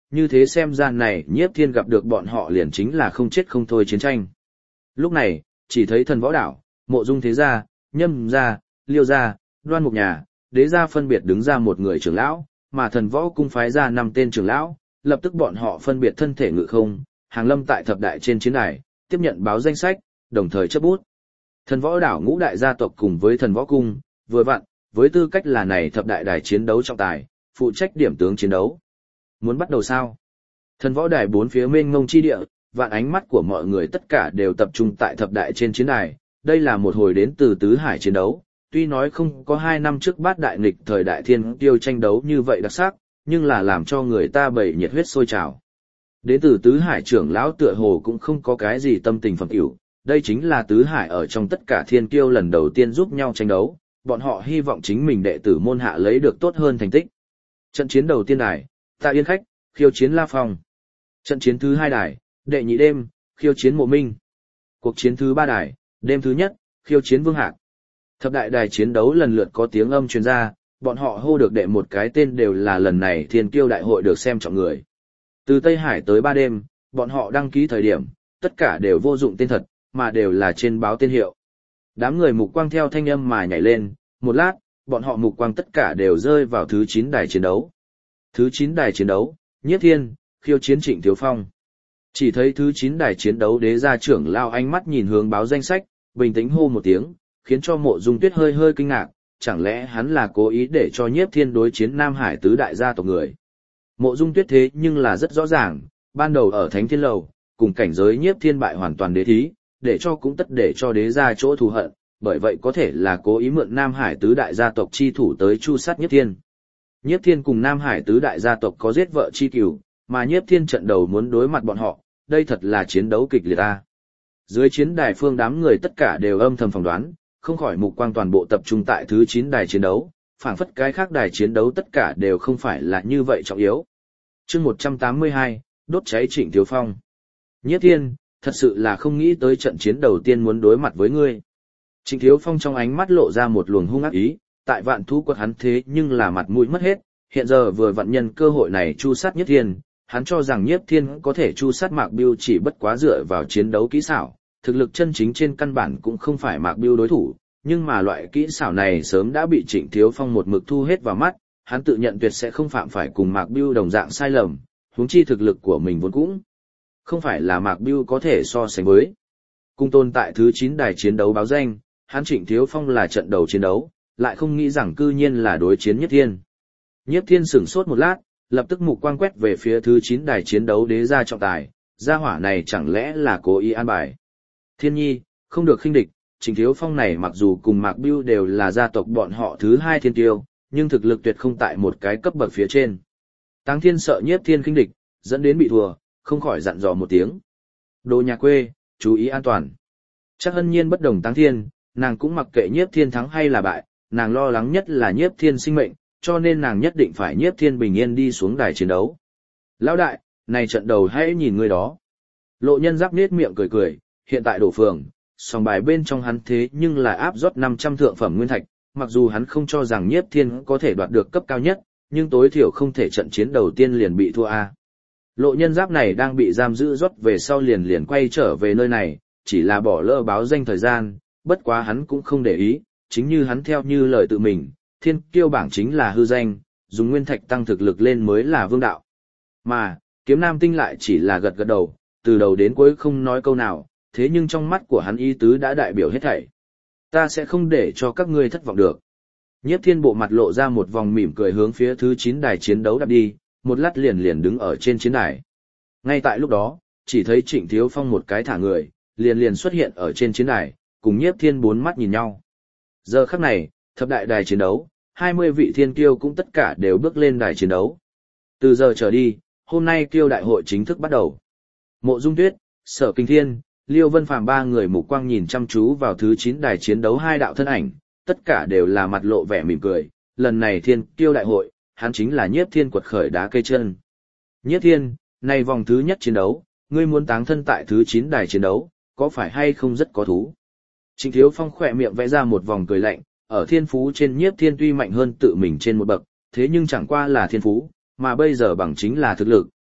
như thế xem ra này Nhiếp Thiên gặp được bọn họ liền chính là không chết không thôi chiến tranh. Lúc này, chỉ thấy Thần Võ Đảo, Mộ Dung Thế Gia, Nhâm Gia, Liêu Gia, Đoan Mục Nhà, Đế Gia phân biệt đứng ra một người trưởng lão, mà Thần Võ Cung phái ra 5 tên trưởng lão, lập tức bọn họ phân biệt thân thể ngự không, hàng lâm tại thập đại trên chiến đài, tiếp nhận báo danh sách, đồng thời chấp bút. Thần Võ Đảo ngũ đại gia tộc cùng với Thần Võ Cung, vừa vặn, với tư cách là này thập đại đài chiến đấu trọng tài, phụ trách điểm tướng chiến đấu. Muốn bắt đầu sao? Thần Võ Đài bốn phía mênh mông chi địa, vạn ánh mắt của mọi người tất cả đều tập trung tại thập đại trên chiến đài. Đây là một hồi đến từ tứ hải chiến đấu, tuy nói không có 2 năm trước bát đại nghịch thời đại thiên tiêu tranh đấu như vậy đặc sắc, nhưng là làm cho người ta bầy nhiệt huyết sôi trào. Đến từ tứ hải trưởng lão tựa hồ cũng không có cái gì tâm tình phẩm hữu, đây chính là tứ hải ở trong tất cả thiên kiêu lần đầu tiên giúp nhau tranh đấu, bọn họ hy vọng chính mình đệ tử môn hạ lấy được tốt hơn thành tích. Trận chiến đầu tiên đài, Tạ Yên Khách, khiêu chiến La Phong. Trận chiến thứ 2 đài, đệ nhị đêm, khiêu chiến Mộ Minh. Cuộc chiến thứ 3 đài, đêm thứ nhất, khiêu chiến Vương Hạc. Thập đại đài chiến đấu lần lượt có tiếng âm truyền ra, bọn họ hô được đệ một cái tên đều là lần này thiên kiêu đại hội được xem trọng người. Từ Tây Hải tới 3 đêm, bọn họ đăng ký thời điểm, tất cả đều vô dụng tên thật, mà đều là trên báo tên hiệu. Đám người mục quang theo thanh âm mà nhảy lên, một lát, bọn họ mục quang tất cả đều rơi vào thứ 9 đài chiến đấu. Thứ 9 đài chiến đấu, Nhiếp Thiên, khiêu chiến Trịnh Thiếu Phong. Chỉ thấy thứ 9 đài chiến đấu Đế gia trưởng lao ánh mắt nhìn hướng báo danh sách, bình tĩnh hô một tiếng, khiến cho Mộ Dung Tuyết hơi hơi kinh ngạc, chẳng lẽ hắn là cố ý để cho Nhiếp Thiên đối chiến Nam Hải tứ đại gia tộc người. Mộ Dung Tuyết thế nhưng là rất rõ ràng, ban đầu ở Thánh Thiên Lầu, cùng cảnh giới Nhiếp Thiên bại hoàn toàn đế thí, để cho Đế gia chỗ thù hận, bởi vậy có thể là cố ý mượn Nam Hải tứ đại gia tộc chi thủ tới chu sát Nhiếp Thiên. Nhiếp Thiên cùng Nam Hải tứ đại gia tộc có giết vợ chi cửu, mà Nhiếp Thiên trận đầu muốn đối mặt bọn họ, đây thật là chiến đấu kịch liệt a. Dưới chiến đài phương đám người tất cả đều âm thầm phỏng đoán, không khỏi mục quang toàn bộ tập trung tại thứ 9 đài chiến đấu, phảng phất cái khác đài chiến đấu tất cả đều không phải là như vậy trọng yếu. Chương 182, đốt cháy Trịnh Thiếu Phong. Nhiếp Thiên, thật sự là không nghĩ tới trận chiến đầu tiên muốn đối mặt với ngươi. Trịnh Thiếu Phong trong ánh mắt lộ ra một luồng hung ác ý, tại Vạn Thú Quật hắn thế nhưng là mặt mũi mất hết, hiện giờ vừa vận nhân cơ hội này chu sát Nhiếp Thiên, hắn cho rằng Nhiếp Thiên có thể chu sát Mạc Bưu chỉ bất quá dựa vào chiến đấu kỹ xảo, thực lực chân chính trên căn bản cũng không phải Mạc Bưu đối thủ, nhưng mà loại kỹ xảo này sớm đã bị Trịnh Thiếu Phong một mực thu hết vào mắt, hắn tự nhận tuyệt sẽ không phạm phải cùng Mạc Bưu đồng dạng sai lầm, huống chi thực lực của mình vốn cũng không phải là Mạc Bưu có thể so sánh với. Cung tồn tại thứ 9 đài chiến đấu báo danh, hắn Trịnh Thiếu Phong là trận đầu chiến đấu, lại không nghĩ rằng cư nhiên là đối chiến Nhiếp Thiên. Nhiếp Thiên sửng sốt một lát, lập tức mục quang quét về phía thứ 9 đài chiến đấu Đế gia trọng tài, gia hỏa này chẳng lẽ là cố ý an bài. Thiên nhi, không được khinh địch, Trịnh Thiếu Phong này mặc dù cùng Mạc Bưu đều là gia tộc bọn họ thứ 2 thiên tiêu, nhưng thực lực tuyệt không tại một cái cấp bậc phía trên. Táng Thiên sợ Nhiếp Thiên khinh địch, dẫn đến bị thua, không khỏi dặn dò một tiếng. Đồ nhà quê, chú ý an toàn. Chắc Hân Nhiên bất đồng Táng Thiên, nàng cũng mặc kệ Nhiếp Thiên thắng hay là bại, nàng lo lắng nhất là Nhiếp Thiên sinh mệnh, cho nên nàng nhất định phải Nhiếp Thiên bình yên đi xuống đài chiến đấu. Lão đại, này trận đầu hãy nhìn người đó. Lộ Nhân Giáp nết miệng cười cười, hiện tại đổ phường, sòng bài bên trong hắn thế nhưng là áp rót 500 thượng phẩm nguyên thạch, mặc dù hắn không cho rằng Nhiếp Thiên có thể đoạt được cấp cao nhất, nhưng tối thiểu không thể trận chiến đầu tiên liền bị thua a. Lộ Nhân Giáp này đang bị giam giữ rót về sau liền quay trở về nơi này, chỉ là bỏ lỡ báo danh thời gian, bất quá hắn cũng không để ý, chính như hắn theo như lời tự mình, thiên kiêu bảng chính là hư danh, dùng nguyên thạch tăng thực lực lên mới là vương đạo. Mà, Kiếm Nam Tinh lại chỉ là gật gật đầu, từ đầu đến cuối không nói câu nào, thế nhưng trong mắt của hắn ý tứ đã đại biểu hết thảy. Ta sẽ không để cho các ngươi thất vọng được. Nhiếp Thiên bộ mặt lộ ra một vòng mỉm cười hướng phía thứ 9 đài chiến đấu đạp đi, một lát liền đứng ở trên chiến đài. Ngay tại lúc đó, chỉ thấy Trịnh Thiếu Phong một cái thả người, liền xuất hiện ở trên chiến đài, cùng Nhiếp Thiên bốn mắt nhìn nhau. Giờ khắc này, thập đại đài chiến đấu, 20 vị thiên kiêu cũng tất cả đều bước lên đài chiến đấu. Từ giờ trở đi, hôm nay kiêu đại hội chính thức bắt đầu. Mộ Dung Tuyết, Sở Kinh Thiên, Liêu Vân Phàm ba người mục quang nhìn chăm chú vào thứ 9 đài chiến đấu hai đạo thân ảnh, tất cả đều là mặt lộ vẻ mỉm cười, lần này thiên kiêu đại hội, hắn chính là Nhiếp Thiên quật khởi đá cây chân. Nhiếp Thiên, này vòng thứ nhất chiến đấu, ngươi muốn táng thân tại thứ 9 đài chiến đấu, có phải hay không rất có thú? Trịnh Thiếu Phong khỏe miệng vẽ ra một vòng cười lạnh, ở thiên phú trên Nhiếp Thiên tuy mạnh hơn tự mình trên một bậc, thế nhưng chẳng qua là thiên phú, mà bây giờ bằng chính là thực lực,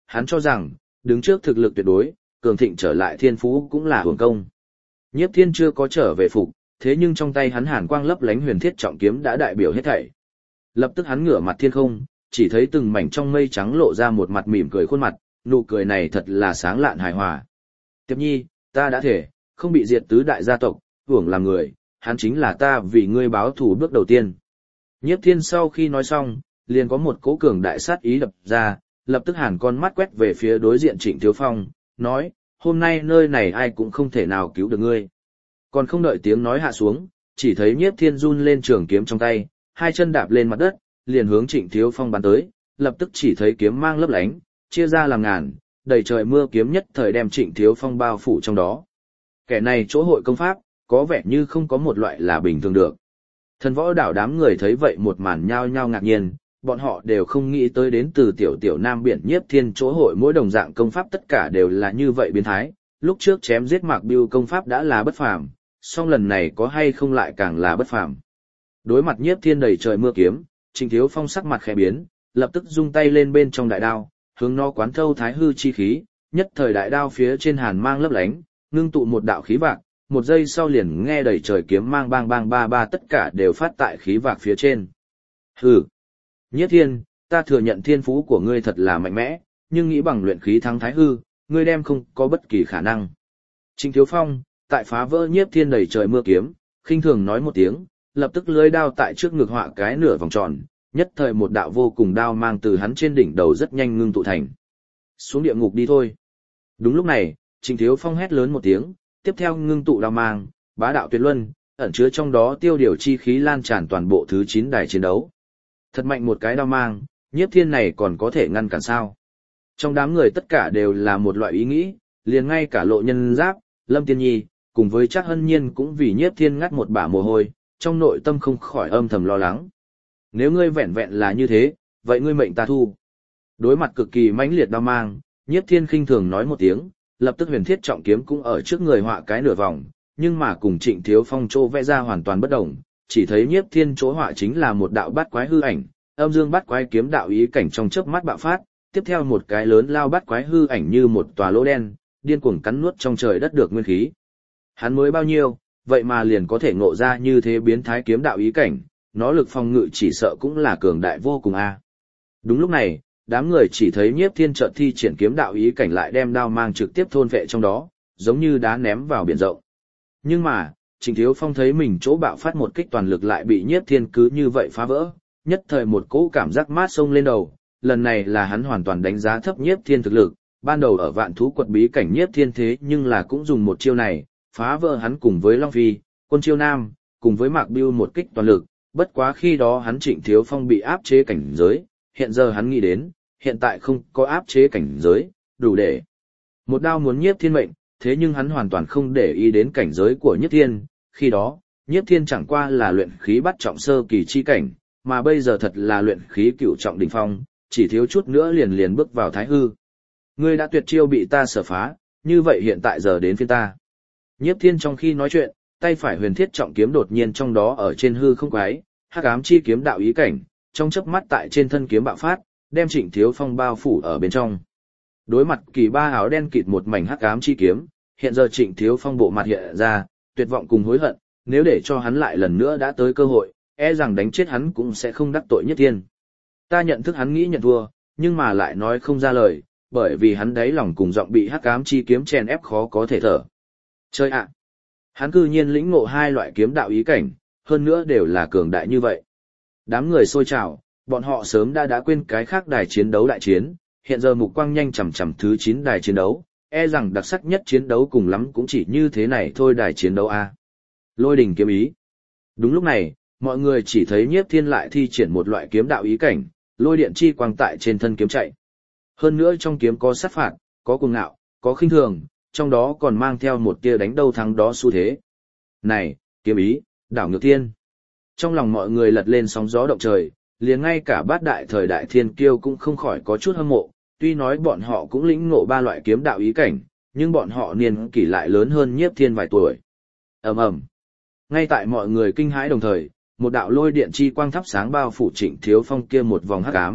hắn cho rằng, đứng trước thực lực tuyệt đối, cường thịnh trở lại thiên phú cũng là hưởng công. Nhiếp Thiên chưa có trở về phục, thế nhưng trong tay hắn hàn quang lấp lánh huyền thiết trọng kiếm đã đại biểu hết thảy. Lập tức hắn ngửa mặt thiên không, chỉ thấy từng mảnh trong mây trắng lộ ra một mặt mỉm cười khuôn mặt, nụ cười này thật là sáng lạn hài hòa. Tiệp Nhi, ta đã thể, không bị diệt tứ đại gia tộc, hưởng làm người, hắn chính là ta vì ngươi báo thù bước đầu tiên. Nhiếp Thiên sau khi nói xong, liền có một cỗ cường đại sát ý đập ra, lập tức hàn con mắt quét về phía đối diện Trịnh Thiếu Phong, nói, hôm nay nơi này ai cũng không thể nào cứu được ngươi. Còn không đợi tiếng nói hạ xuống, chỉ thấy Nhiếp Thiên run lên trường kiếm trong tay, hai chân đạp lên mặt đất, liền hướng Trịnh Thiếu Phong bắn tới, lập tức chỉ thấy kiếm mang lấp lánh, chia ra làm ngàn, đầy trời mưa kiếm nhất thời đem Trịnh Thiếu Phong bao phủ trong đó. Kẻ này chỗ hội công pháp, có vẻ như không có một loại là bình thường được. Thần Võ Đảo đám người thấy vậy một màn nhao nhao ngạc nhiên, bọn họ đều không nghĩ tới đến từ tiểu Nam Biển Nhiếp Thiên chỗ hội mỗi đồng dạng công pháp tất cả đều là như vậy biến thái, lúc trước chém giết Mạc Bưu công pháp đã là bất phàm, song lần này có hay không lại càng là bất phàm. Đối mặt Nhiếp Thiên đầy trời mưa kiếm, Trịnh Thiếu Phong sắc mặt khẽ biến, lập tức rung tay lên bên trong đại đao, hướng nó quán thâu thái hư chi khí, nhất thời đại đao phía trên hàn mang lấp lánh, ngưng tụ một đạo khí vạc, một giây sau liền nghe đầy trời kiếm mang bang bang ba ba tất cả đều phát tại khí vạc phía trên. Hừ, Nhiếp Thiên, ta thừa nhận thiên phú của ngươi thật là mạnh mẽ, nhưng nghĩ bằng luyện khí thắng thái hư, ngươi đem không có bất kỳ khả năng. Trịnh Thiếu Phong, tại phá vỡ Nhiếp Thiên đầy trời mưa kiếm, khinh thường nói một tiếng, lập tức lưỡi đao tại trước ngực họa cái nửa vòng tròn, nhất thời một đạo vô cùng đao mang từ hắn trên đỉnh đầu rất nhanh ngưng tụ thành. Xuống địa ngục đi thôi. Đúng lúc này, Trịnh Thiếu Phong hét lớn một tiếng, tiếp theo ngưng tụ đao mang, bá đạo tuyệt luân, ẩn chứa trong đó tiêu điều chi khí lan tràn toàn bộ thứ 9 đài chiến đấu. Thật mạnh một cái đao mang, Nhiếp Thiên này còn có thể ngăn cản sao? Trong đám người tất cả đều là một loại ý nghĩ, liền ngay cả Lộ Nhân Giáp, Lâm Tiên Nhi, cùng với Trác Hân Nhiên cũng vì Nhiếp Thiên ngắt một bả mồ hôi, trong nội tâm không khỏi âm thầm lo lắng. Nếu ngươi vẹn vẹn là như thế, vậy ngươi mệnh ta thu. Đối mặt cực kỳ mãnh liệt đao mang, Nhiếp Thiên khinh thường nói một tiếng, lập tức huyền thiết trọng kiếm cũng ở trước người họa cái nửa vòng, nhưng mà cùng Trịnh Thiếu Phong chỗ vẽ ra hoàn toàn bất đồng, chỉ thấy Nhiếp Thiên chỗ họa chính là một đạo bát quái hư ảnh, âm dương bát quái kiếm đạo ý cảnh trong chớp mắt bạo phát, tiếp theo một cái lớn lao bát quái hư ảnh như một tòa lỗ đen, điên cuồng cắn nuốt trong trời đất được nguyên khí. Hắn mới bao nhiêu, vậy mà liền có thể ngộ ra như thế biến thái kiếm đạo ý cảnh, nó lực phòng ngự chỉ sợ cũng là cường đại vô cùng a. Đúng lúc này, đám người chỉ thấy Nhiếp Thiên chợt thi triển kiếm đạo ý cảnh lại đem đao mang trực tiếp thôn vệ trong đó, giống như đá ném vào biển rộng. Nhưng mà, Trịnh Thiếu Phong thấy mình chỗ bạo phát một kích toàn lực lại bị Nhiếp Thiên cứ như vậy phá vỡ, nhất thời một cỗ cảm giác mát xông lên đầu, lần này là hắn hoàn toàn đánh giá thấp Nhiếp Thiên thực lực, ban đầu ở Vạn Thú Quật bí cảnh Nhiếp Thiên thế nhưng là cũng dùng một chiêu này, phá vỡ hắn cùng với Long Phi, Quân Chiêu Nam, cùng với Mạc Bưu một kích toàn lực, bất quá khi đó hắn Trịnh Thiếu Phong bị áp chế cảnh giới, hiện giờ hắn nghĩ đến, hiện tại không có áp chế cảnh giới, đủ để một đao muốn Nhiếp Thiên mệnh, thế nhưng hắn hoàn toàn không để ý đến cảnh giới của Nhiếp Thiên, khi đó, Nhiếp Thiên chẳng qua là luyện khí bắt trọng sơ kỳ chi cảnh, mà bây giờ thật là luyện khí cửu trọng đỉnh phong, chỉ thiếu chút nữa liền bước vào thái hư. Ngươi đã tuyệt chiêu bị ta sở phá, như vậy hiện tại giờ đến phiên ta. Nhiếp Thiên trong khi nói chuyện, tay phải huyền thiết trọng kiếm đột nhiên trong đó ở trên hư không quái, hắc ám chi kiếm đạo ý cảnh, trong chớp mắt tại trên thân kiếm bạo phát, đem Trịnh Thiếu Phong bao phủ ở bên trong. Đối mặt kỳ ba áo đen kịt một mảnh hắc ám chi kiếm, hiện giờ Trịnh Thiếu Phong bộ mặt hiện ra, tuyệt vọng cùng hối hận, nếu để cho hắn lại lần nữa đã tới cơ hội, e rằng đánh chết hắn cũng sẽ không đắc tội Nhiếp Thiên. Ta nhận thức hắn nghĩ nhận thua, nhưng mà lại nói không ra lời, bởi vì hắn đáy lòng cùng giọng bị hắc ám chi kiếm chèn ép khó có thể thở. Chơi ạ! Hắn cư nhiên lĩnh ngộ hai loại kiếm đạo ý cảnh, hơn nữa đều là cường đại như vậy. Đám người xôi trào, bọn họ sớm đã quên cái khác đài chiến đấu đại chiến, hiện giờ mục quang nhanh chằm chằm thứ 9 đài chiến đấu, e rằng đặc sắc nhất chiến đấu cùng lắm cũng chỉ như thế này thôi đài chiến đấu a. Lôi đình kiếm ý. Đúng lúc này, mọi người chỉ thấy Nhiếp Thiên lại thi triển một loại kiếm đạo ý cảnh, lôi điện chi quang tại trên thân kiếm chạy. Hơn nữa trong kiếm có sát phạt, có cuồng ngạo, có khinh thường, trong đó còn mang theo một tia đánh đâu thắng đó xu thế. Này, kiếm ý, đảo ngược thiên. Trong lòng mọi người lật lên sóng gió động trời, liền ngay cả bát đại thời đại thiên kiêu cũng không khỏi có chút hâm mộ, tuy nói bọn họ cũng lĩnh ngộ ba loại kiếm đạo ý cảnh, nhưng bọn họ niên kỷ lại lớn hơn Nhiếp Thiên vài tuổi. Ầm ầm. Ngay tại mọi người kinh hãi đồng thời, một đạo lôi điện chi quang thắp sáng bao phủ Trịnh Thiếu Phong kia một vòng hắc ám,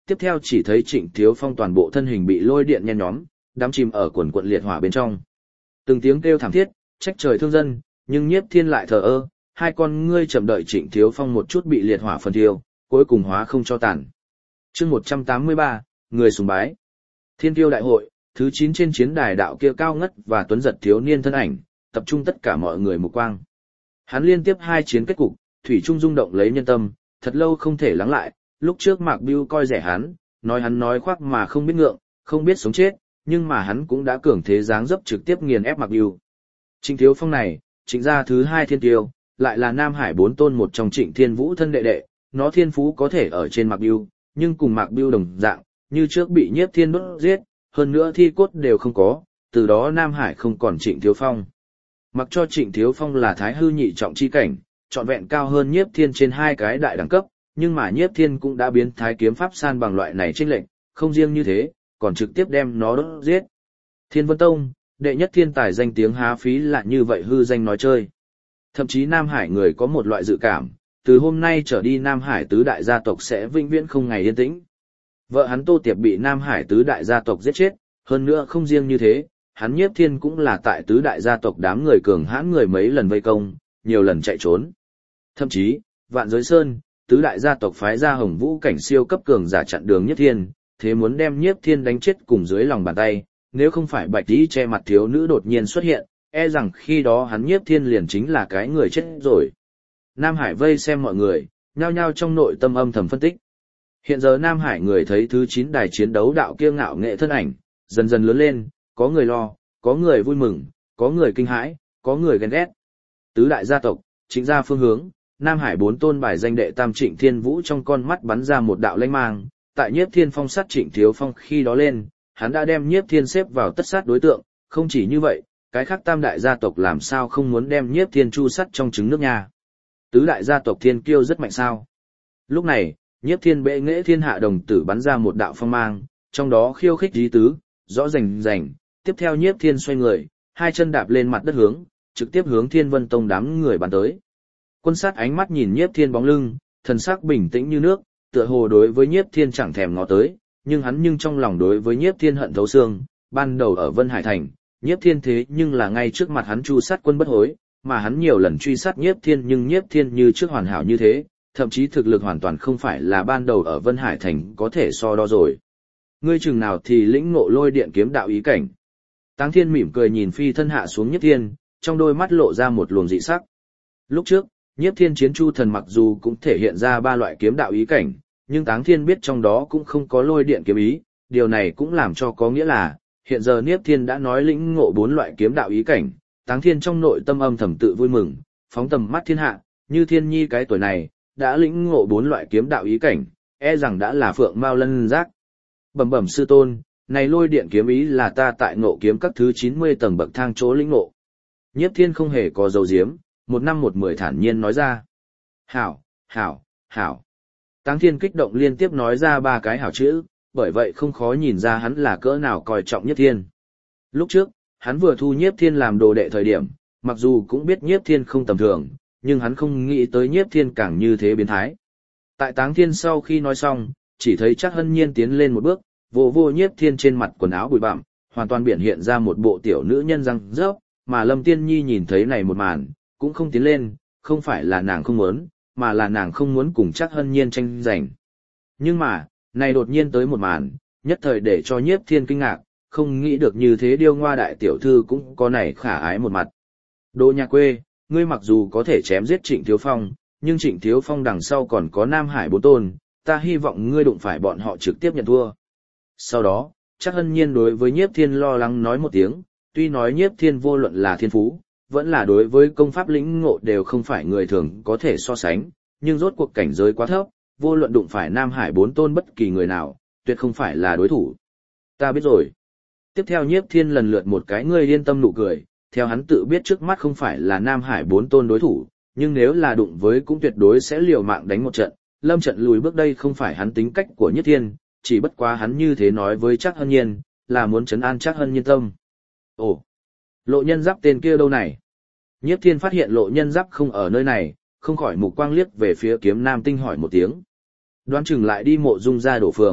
tiếp theo chỉ thấy Trịnh Thiếu Phong toàn bộ thân hình bị lôi điện nhen nhóm, đắm chìm ở quần quận liệt hỏa bên trong. Từng tiếng kêu thảm thiết, trách trời thương dân, nhưng Nhiếp Thiên lại thờ ơ, hai con ngươi chậm đợi Trịnh Thiếu Phong một chút bị liệt hỏa phần thiêu, cuối cùng hóa không cho tàn. Chương 183, người sùng bái. Thiên Kiêu đại hội, thứ 9 trên chiến đài đạo kia cao ngất và tuấn giật thiếu niên thân ảnh, tập trung tất cả mọi người mục quang. Hắn liên tiếp hai chiến kết cục, thủy trung rung động lấy nhân tâm, thật lâu không thể lắng lại, lúc trước Mạc Bưu coi rẻ hắn nói khoác mà không biết ngượng, không biết sống chết, nhưng mà hắn cũng đã cường thế dáng dấp trực tiếp nghiền ép Mạc Bưu. Trịnh Thiếu Phong này, Trịnh gia thứ hai thiên tiêu, lại là Nam Hải 4 tôn một trong Trịnh Thiên Vũ thân đệ đệ, nó thiên phú có thể ở trên Mạc Bưu, nhưng cùng Mạc Bưu đồng dạng, như trước bị Nhiếp Thiên đốt giết, hơn nữa thi cốt đều không có, từ đó Nam Hải không còn Trịnh Thiếu Phong. Mặc cho Trịnh Thiếu Phong là thái hư nhị trọng chi cảnh, trọn vẹn cao hơn Nhiếp Thiên trên hai cái đại đẳng cấp, nhưng mà Nhiếp Thiên cũng đã biến thái kiếm pháp san bằng loại này chênh lệnh, không riêng như thế, còn trực tiếp đem nó đốt giết. Thiên Vân Tông, đệ nhất thiên tài danh tiếng há phí là như vậy hư danh nói chơi. Thậm chí Nam Hải người có một loại dự cảm, từ hôm nay trở đi Nam Hải tứ đại gia tộc sẽ vĩnh viễn không ngày yên tĩnh. Vợ hắn Tô Tiệp bị Nam Hải tứ đại gia tộc giết chết, hơn nữa không riêng như thế, hắn Nhiếp Thiên cũng là tại tứ đại gia tộc đám người cường hãn người mấy lần vây công, nhiều lần chạy trốn. Thậm chí, Vạn Giới Sơn, tứ đại gia tộc phái ra Hồng Vũ cảnh siêu cấp cường giả chặn đường Nhiếp Thiên, thế muốn đem Nhiếp Thiên đánh chết cùng dưới lòng bàn tay, nếu không phải Bạch Y che mặt thiếu nữ đột nhiên xuất hiện, e rằng khi đó hắn Nhiếp Thiên liền chính là cái người chết rồi. Nam Hải vây xem mọi người, nhao nhao trong nội tâm âm thầm phân tích. Hiện giờ Nam Hải người thấy thứ 9 đài chiến đấu đạo kia ngạo nghệ thân ảnh, dần dần lớn lên, có người lo, có người vui mừng, có người kinh hãi, có người ghen ghét. Tứ đại gia tộc, Trịnh gia phương hướng, Nam Hải 4 tôn bài danh đệ tam Trịnh Thiên Vũ trong con mắt bắn ra một đạo lanh mang, tại Nhiếp Thiên phong sát Trịnh Thiếu Phong khi đó lên, hắn đã đem Nhiếp Thiên xếp vào tất sát đối tượng, không chỉ như vậy, cái khác tam đại gia tộc làm sao không muốn đem Nhiếp Thiên chu sắt trong trứng nước nha. Tứ đại gia tộc thiên kiêu rất mạnh sao. Lúc này, Nhiếp Thiên bệ nghệ thiên hạ đồng tử bắn ra một đạo phong mang, trong đó khiêu khích ý tứ, rõ rành rành, tiếp theo Nhiếp Thiên xoay người, hai chân đạp lên mặt đất hướng, trực tiếp hướng Thiên Vân Tông đám người bắn tới. Quân sát ánh mắt nhìn Nhiếp Thiên bóng lưng, thần sắc bình tĩnh như nước, tựa hồ đối với Nhiếp Thiên chẳng thèm ngó tới, nhưng trong lòng đối với Nhiếp Thiên hận thấu xương, ban đầu ở Vân Hải Thành, Nhiếp Thiên thế nhưng là ngay trước mặt hắn chu sát quân bất hối, mà hắn nhiều lần truy sát Nhiếp Thiên nhưng Nhiếp Thiên như trước hoàn hảo như thế, thậm chí thực lực hoàn toàn không phải là ban đầu ở Vân Hải Thành có thể so đo rồi. Ngươi chừng nào thì lĩnh ngộ lôi điện kiếm đạo ý cảnh. Táng Thiên mỉm cười nhìn phi thân hạ xuống Nhiếp Thiên, trong đôi mắt lộ ra một luồng dị sắc. Lúc trước, Nhiếp Thiên chiến chu thần mặc dù cũng thể hiện ra 3 loại kiếm đạo ý cảnh, nhưng Táng Thiên biết trong đó cũng không có lôi điện kiếm ý, điều này cũng làm cho có nghĩa là, hiện giờ Nhiếp Thiên đã nói lĩnh ngộ 4 loại kiếm đạo ý cảnh, Táng Thiên trong nội tâm âm thầm tự vui mừng, phóng tầm mắt thiên hạ, như Thiên Nhi cái tuổi này, đã lĩnh ngộ 4 loại kiếm đạo ý cảnh, e rằng đã là phượng mao lân giác. Bẩm bẩm sư tôn, này lôi điện kiếm ý là ta tại ngộ kiếm các thứ 90 tầng bậc thang chỗ lĩnh ngộ. Nhiếp Thiên không hề có dấu diếm, 1 năm 1 mười thản nhiên nói ra. Hảo, hảo, hảo. Táng Thiên kích động liên tiếp nói ra 3 cái hảo chữ, bởi vậy không khó nhìn ra hắn là cỡ nào coi trọng Nhiếp Thiên. Lúc trước, hắn vừa thu Nhiếp Thiên làm đồ đệ thời điểm, mặc dù cũng biết Nhiếp Thiên không tầm thường, nhưng hắn không nghĩ tới Nhiếp Thiên càng như thế biến thái. Tại Táng Thiên sau khi nói xong, chỉ thấy Trác Hân Nhiên tiến lên một bước, vô Nhiếp Thiên trên mặt quần áo bụi bặm, hoàn toàn biểu hiện ra một bộ tiểu nữ nhân răng rớp, mà Lâm Tiên Nhi nhìn thấy này một màn, cũng không tiến lên, không phải là nàng không muốn, mà là nàng không muốn cùng Trác Hân Nhiên tranh giành. Nhưng mà, này đột nhiên tới một màn, nhất thời để cho Nhiếp Thiên kinh ngạc, không nghĩ được như thế điêu ngoa đại tiểu thư cũng có này khả ái một mặt. Đồ nhà quê, ngươi mặc dù có thể chém giết Trịnh Thiếu Phong, nhưng Trịnh Thiếu Phong đằng sau còn có Nam Hải 4 tôn, ta hy vọng ngươi đụng phải bọn họ trực tiếp nhận thua. Sau đó, Trác Hân Nhiên đối với Nhiếp Thiên lo lắng nói một tiếng, tuy nói Nhiếp Thiên vô luận là thiên phú, vẫn là đối với công pháp lĩnh ngộ đều không phải người thường có thể so sánh, nhưng rốt cuộc cảnh giới quá thấp, vô luận đụng phải Nam Hải 4 tôn bất kỳ người nào, tuyệt không phải là đối thủ. Ta biết rồi. Tiếp theo Nhiếp Thiên lần lượt một cái ngươi yên tâm nụ cười, theo hắn tự biết trước mắt không phải là Nam Hải 4 tôn đối thủ, nhưng nếu là đụng với cũng tuyệt đối sẽ liều mạng đánh một trận, lâm trận lùi bước đây không phải hắn tính cách của Nhiếp Thiên, chỉ bất quá hắn như thế nói với Trác Hân Nhiên, là muốn trấn an Trác Hân Nhiên tâm. Ồ, Lộ Nhân Giáp tên kia đâu này? Nhiếp Thiên phát hiện Lộ Nhân Giáp không ở nơi này, không khỏi mục quang liếc về phía Kiếm Nam Tinh hỏi một tiếng. Đoán chừng lại đi Mộ Dung gia đổ phường,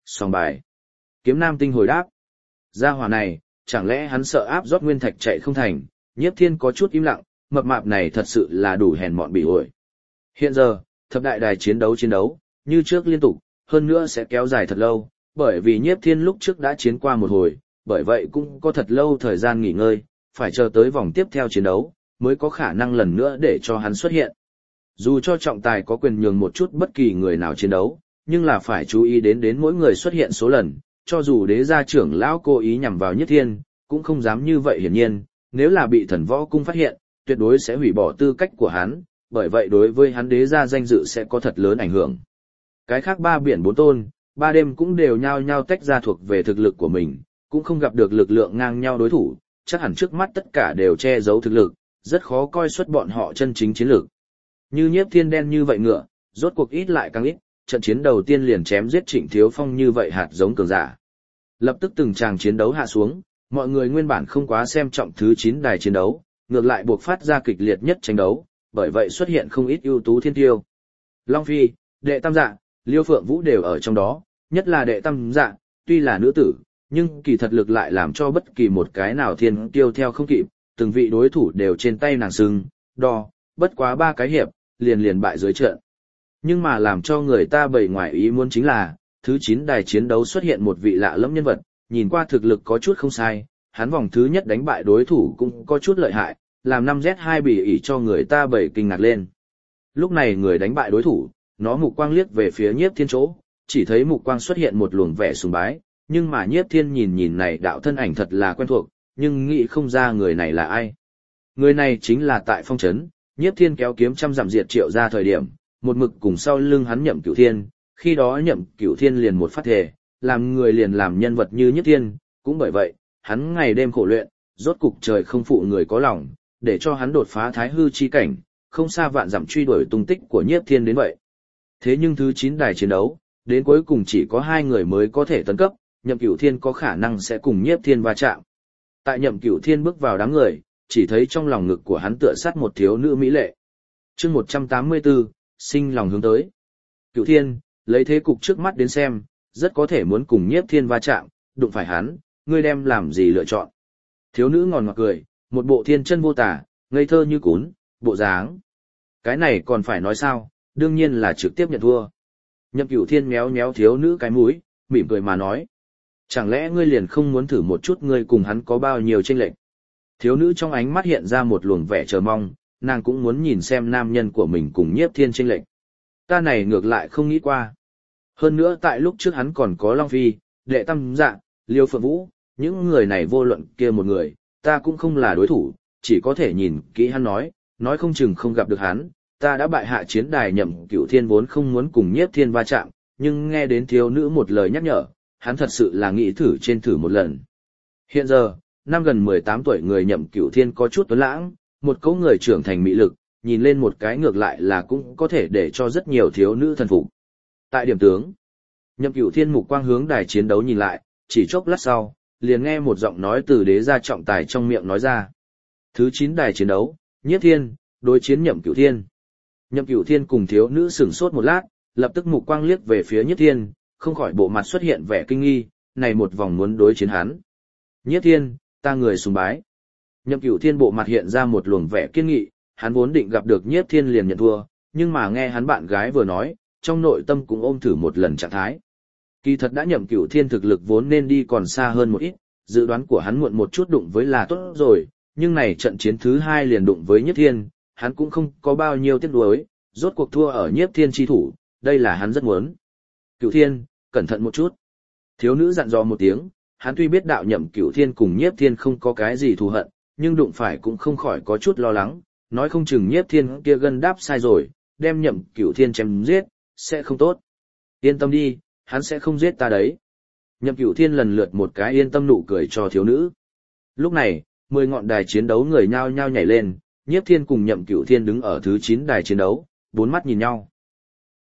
Song bài. Kiếm Nam Tinh hồi đáp. Gia hỏa này, chẳng lẽ hắn sợ áp rót nguyên thạch chạy không thành? Nhiếp Thiên có chút im lặng, mập mạp này thật sự là đủ hèn mọn bị ổi. Hiện giờ, thập đại đài chiến đấu, như trước liên tục, hơn nữa sẽ kéo dài thật lâu, bởi vì Nhiếp Thiên lúc trước đã chiến qua một hồi, bởi vậy cũng có thật lâu thời gian nghỉ ngơi, phải chờ tới vòng tiếp theo chiến đấu, mới có khả năng lần nữa để cho hắn xuất hiện. Dù cho trọng tài có quyền nhường một chút bất kỳ người nào chiến đấu, nhưng là phải chú ý đến mỗi người xuất hiện số lần, cho dù đế gia trưởng lão cố ý nhằm vào Nhiếp Thiên, cũng không dám như vậy hiển nhiên, nếu là bị Thần Võ Cung phát hiện, tuyệt đối sẽ hủy bỏ tư cách của hắn, bởi vậy đối với hắn đế gia danh dự sẽ có thật lớn ảnh hưởng. Cái khác 3 biển 4 tôn, 3 đêm cũng đều nhao nhao tách ra thuộc về thực lực của mình, cũng không gặp được lực lượng ngang nhau đối thủ, chắc hẳn trước mắt tất cả đều che giấu thực lực, rất khó coi xuất bọn họ chân chính chiến lược. Như Nhiếp Thiên đen như vậy ngựa, rốt cuộc ít lại càng ít, trận chiến đầu tiên liền chém giết Trịnh Thiếu Phong như vậy hạt giống cường giả. Lập tức từng tràng chiến đấu hạ xuống, mọi người nguyên bản không quá xem trọng thứ 9 đài chiến đấu, ngược lại buộc phát ra kịch liệt nhất tranh đấu, bởi vậy xuất hiện không ít ưu tú thiên tiêu. Long Phi, Đệ Tam Dạ, Liêu Phượng Vũ đều ở trong đó, nhất là Đệ Tam Dạ, tuy là nữ tử, nhưng kỳ thật lực lại làm cho bất kỳ một cái nào thiên tiêu theo không kịp, từng vị đối thủ đều trên tay nàng sưng, đo, bất quá 3 cái hiệp, liền bại dưới trận. Nhưng mà làm cho người ta bầy ngoài ý muốn chính là, thứ 9 đài chiến đấu xuất hiện một vị lạ lẫm nhân vật, nhìn qua thực lực có chút không sai, hắn vòng thứ nhất đánh bại đối thủ cũng có chút lợi hại, làm 5Z2 bỉ ỉ cho người ta bầy kinh ngạc lên. Lúc này người đánh bại đối thủ, nó mục quang liếc về phía Nhiếp Thiên chỗ, chỉ thấy mục quang xuất hiện một luồng vẻ sùng bái, nhưng mà Nhiếp Thiên nhìn này đạo thân ảnh thật là quen thuộc, nhưng nghĩ không ra người này là ai. Người này chính là tại Phong Trấn, Nhiếp Thiên kéo kiếm trăm dặm diệt Triệu ra thời điểm, một mực cùng sau lưng hắn Nhậm Cửu Thiên, khi đó Nhậm Cửu Thiên liền một phát thề, làm người liền làm nhân vật như Nhiếp Thiên, cũng bởi vậy, hắn ngày đêm khổ luyện, rốt cục trời không phụ người có lòng, để cho hắn đột phá thái hư chi cảnh, không xa vạn dặm truy đuổi tung tích của Nhiếp Thiên đến vậy. Thế nhưng thứ 9 đài chiến đấu, đến cuối cùng chỉ có 2 người mới có thể tấn cấp, Nhậm Cửu Thiên có khả năng sẽ cùng Nhiếp Thiên va chạm. Tại Nhậm Cửu Thiên bước vào đám người, chỉ thấy trong lòng ngực của hắn tựa sát một thiếu nữ mỹ lệ. Chương 184, sinh lòng hướng tới. Cửu Thiên, lấy thế cục trước mắt đến xem, rất có thể muốn cùng Nhiếp Thiên va chạm, đụng phải hắn, ngươi đem làm gì lựa chọn? Thiếu nữ ngòn ngọt cười, một bộ thiên chân vô tả, ngây thơ như cún, bộ dáng. Cái này còn phải nói sao, đương nhiên là trực tiếp nhận thua. Nhậm Cửu Thiên méo méo thiếu nữ cái mũi, mỉm cười mà nói. Chẳng lẽ ngươi liền không muốn thử một chút ngươi cùng hắn có bao nhiêu chênh lệch? Thiếu nữ trong ánh mắt hiện ra một luồng vẻ chờ mong, nàng cũng muốn nhìn xem nam nhân của mình cùng Nhiếp Thiên chênh lệch. Ta này ngược lại không nghĩ qua. Hơn nữa tại lúc trước hắn còn có Long Phi, Đệ Tam Dạ, Liêu Phượng Vũ, những người này vô luận kia một người, ta cũng không là đối thủ, chỉ có thể nhìn kỹ hắn nói không chừng không gặp được hắn, ta đã bại hạ chiến đài. Nhậm Cửu Thiên vốn không muốn cùng Nhiếp Thiên va chạm, nhưng nghe đến thiếu nữ một lời nhắc nhở, hắn thật sự là nghĩ thử một lần. Hiện giờ, năm gần 18 tuổi người Nhậm Cửu Thiên có chút tuấn lãng, một cấu người trưởng thành mỹ lực, nhìn lên một cái ngược lại là cũng có thể để cho rất nhiều thiếu nữ thần phục. Tại điểm tướng, Nhậm Cửu Thiên mục quang hướng đài chiến đấu nhìn lại, chỉ chốc lát sau, liền nghe một giọng nói từ đế gia trọng tài trong miệng nói ra. Thứ 9 đài chiến đấu, Nhiếp Thiên, đối chiến Nhậm Cửu Thiên. Nhậm Cửu Thiên cùng thiếu nữ sửng sốt một lát, lập tức mục quang liếc về phía Nhiếp Thiên, không khỏi bộ mặt xuất hiện vẻ kinh nghi, này một vòng muốn đối chiến hắn. Nhiếp Thiên, ta người sùng bái. Nhậm Cửu Thiên bộ mặt hiện ra một luồng vẻ kiên nghị, hắn vốn định gặp được Nhiếp Thiên liền nhận thua, nhưng mà nghe hắn bạn gái vừa nói, trong nội tâm cũng ôm thử một lần trạng thái. Kỳ thật đã Nhậm Cửu Thiên thực lực vốn nên đi còn xa hơn một ít, dự đoán của hắn muộn một chút đụng với là tốt rồi, nhưng này trận chiến thứ 2 liền đụng với Nhiếp Thiên, hắn cũng không có bao nhiêu tiếc nuối, rốt cuộc thua ở Nhiếp Thiên chi thủ, đây là hắn rất muốn. Cửu Thiên, cẩn thận một chút. Thiếu nữ dặn dò một tiếng, hắn tuy biết đạo Nhậm Cửu Thiên cùng Nhiếp Thiên không có cái gì thù hận, nhưng đụng phải cũng không khỏi có chút lo lắng, nói không chừng Nhiếp Thiên kia gân đáp sai rồi, đem Nhậm Cửu Thiên chém giết, sẽ không tốt. Yên tâm đi, hắn sẽ không giết ta đấy. Nhậm Cửu Thiên lần lượt một cái yên tâm nụ cười cho thiếu nữ. Lúc này, 10 ngọn đài chiến đấu người nhao nhao nhảy lên, Nhiếp Thiên cùng Nhậm Cửu Thiên đứng ở thứ 9 đài chiến đấu, bốn mắt nhìn nhau.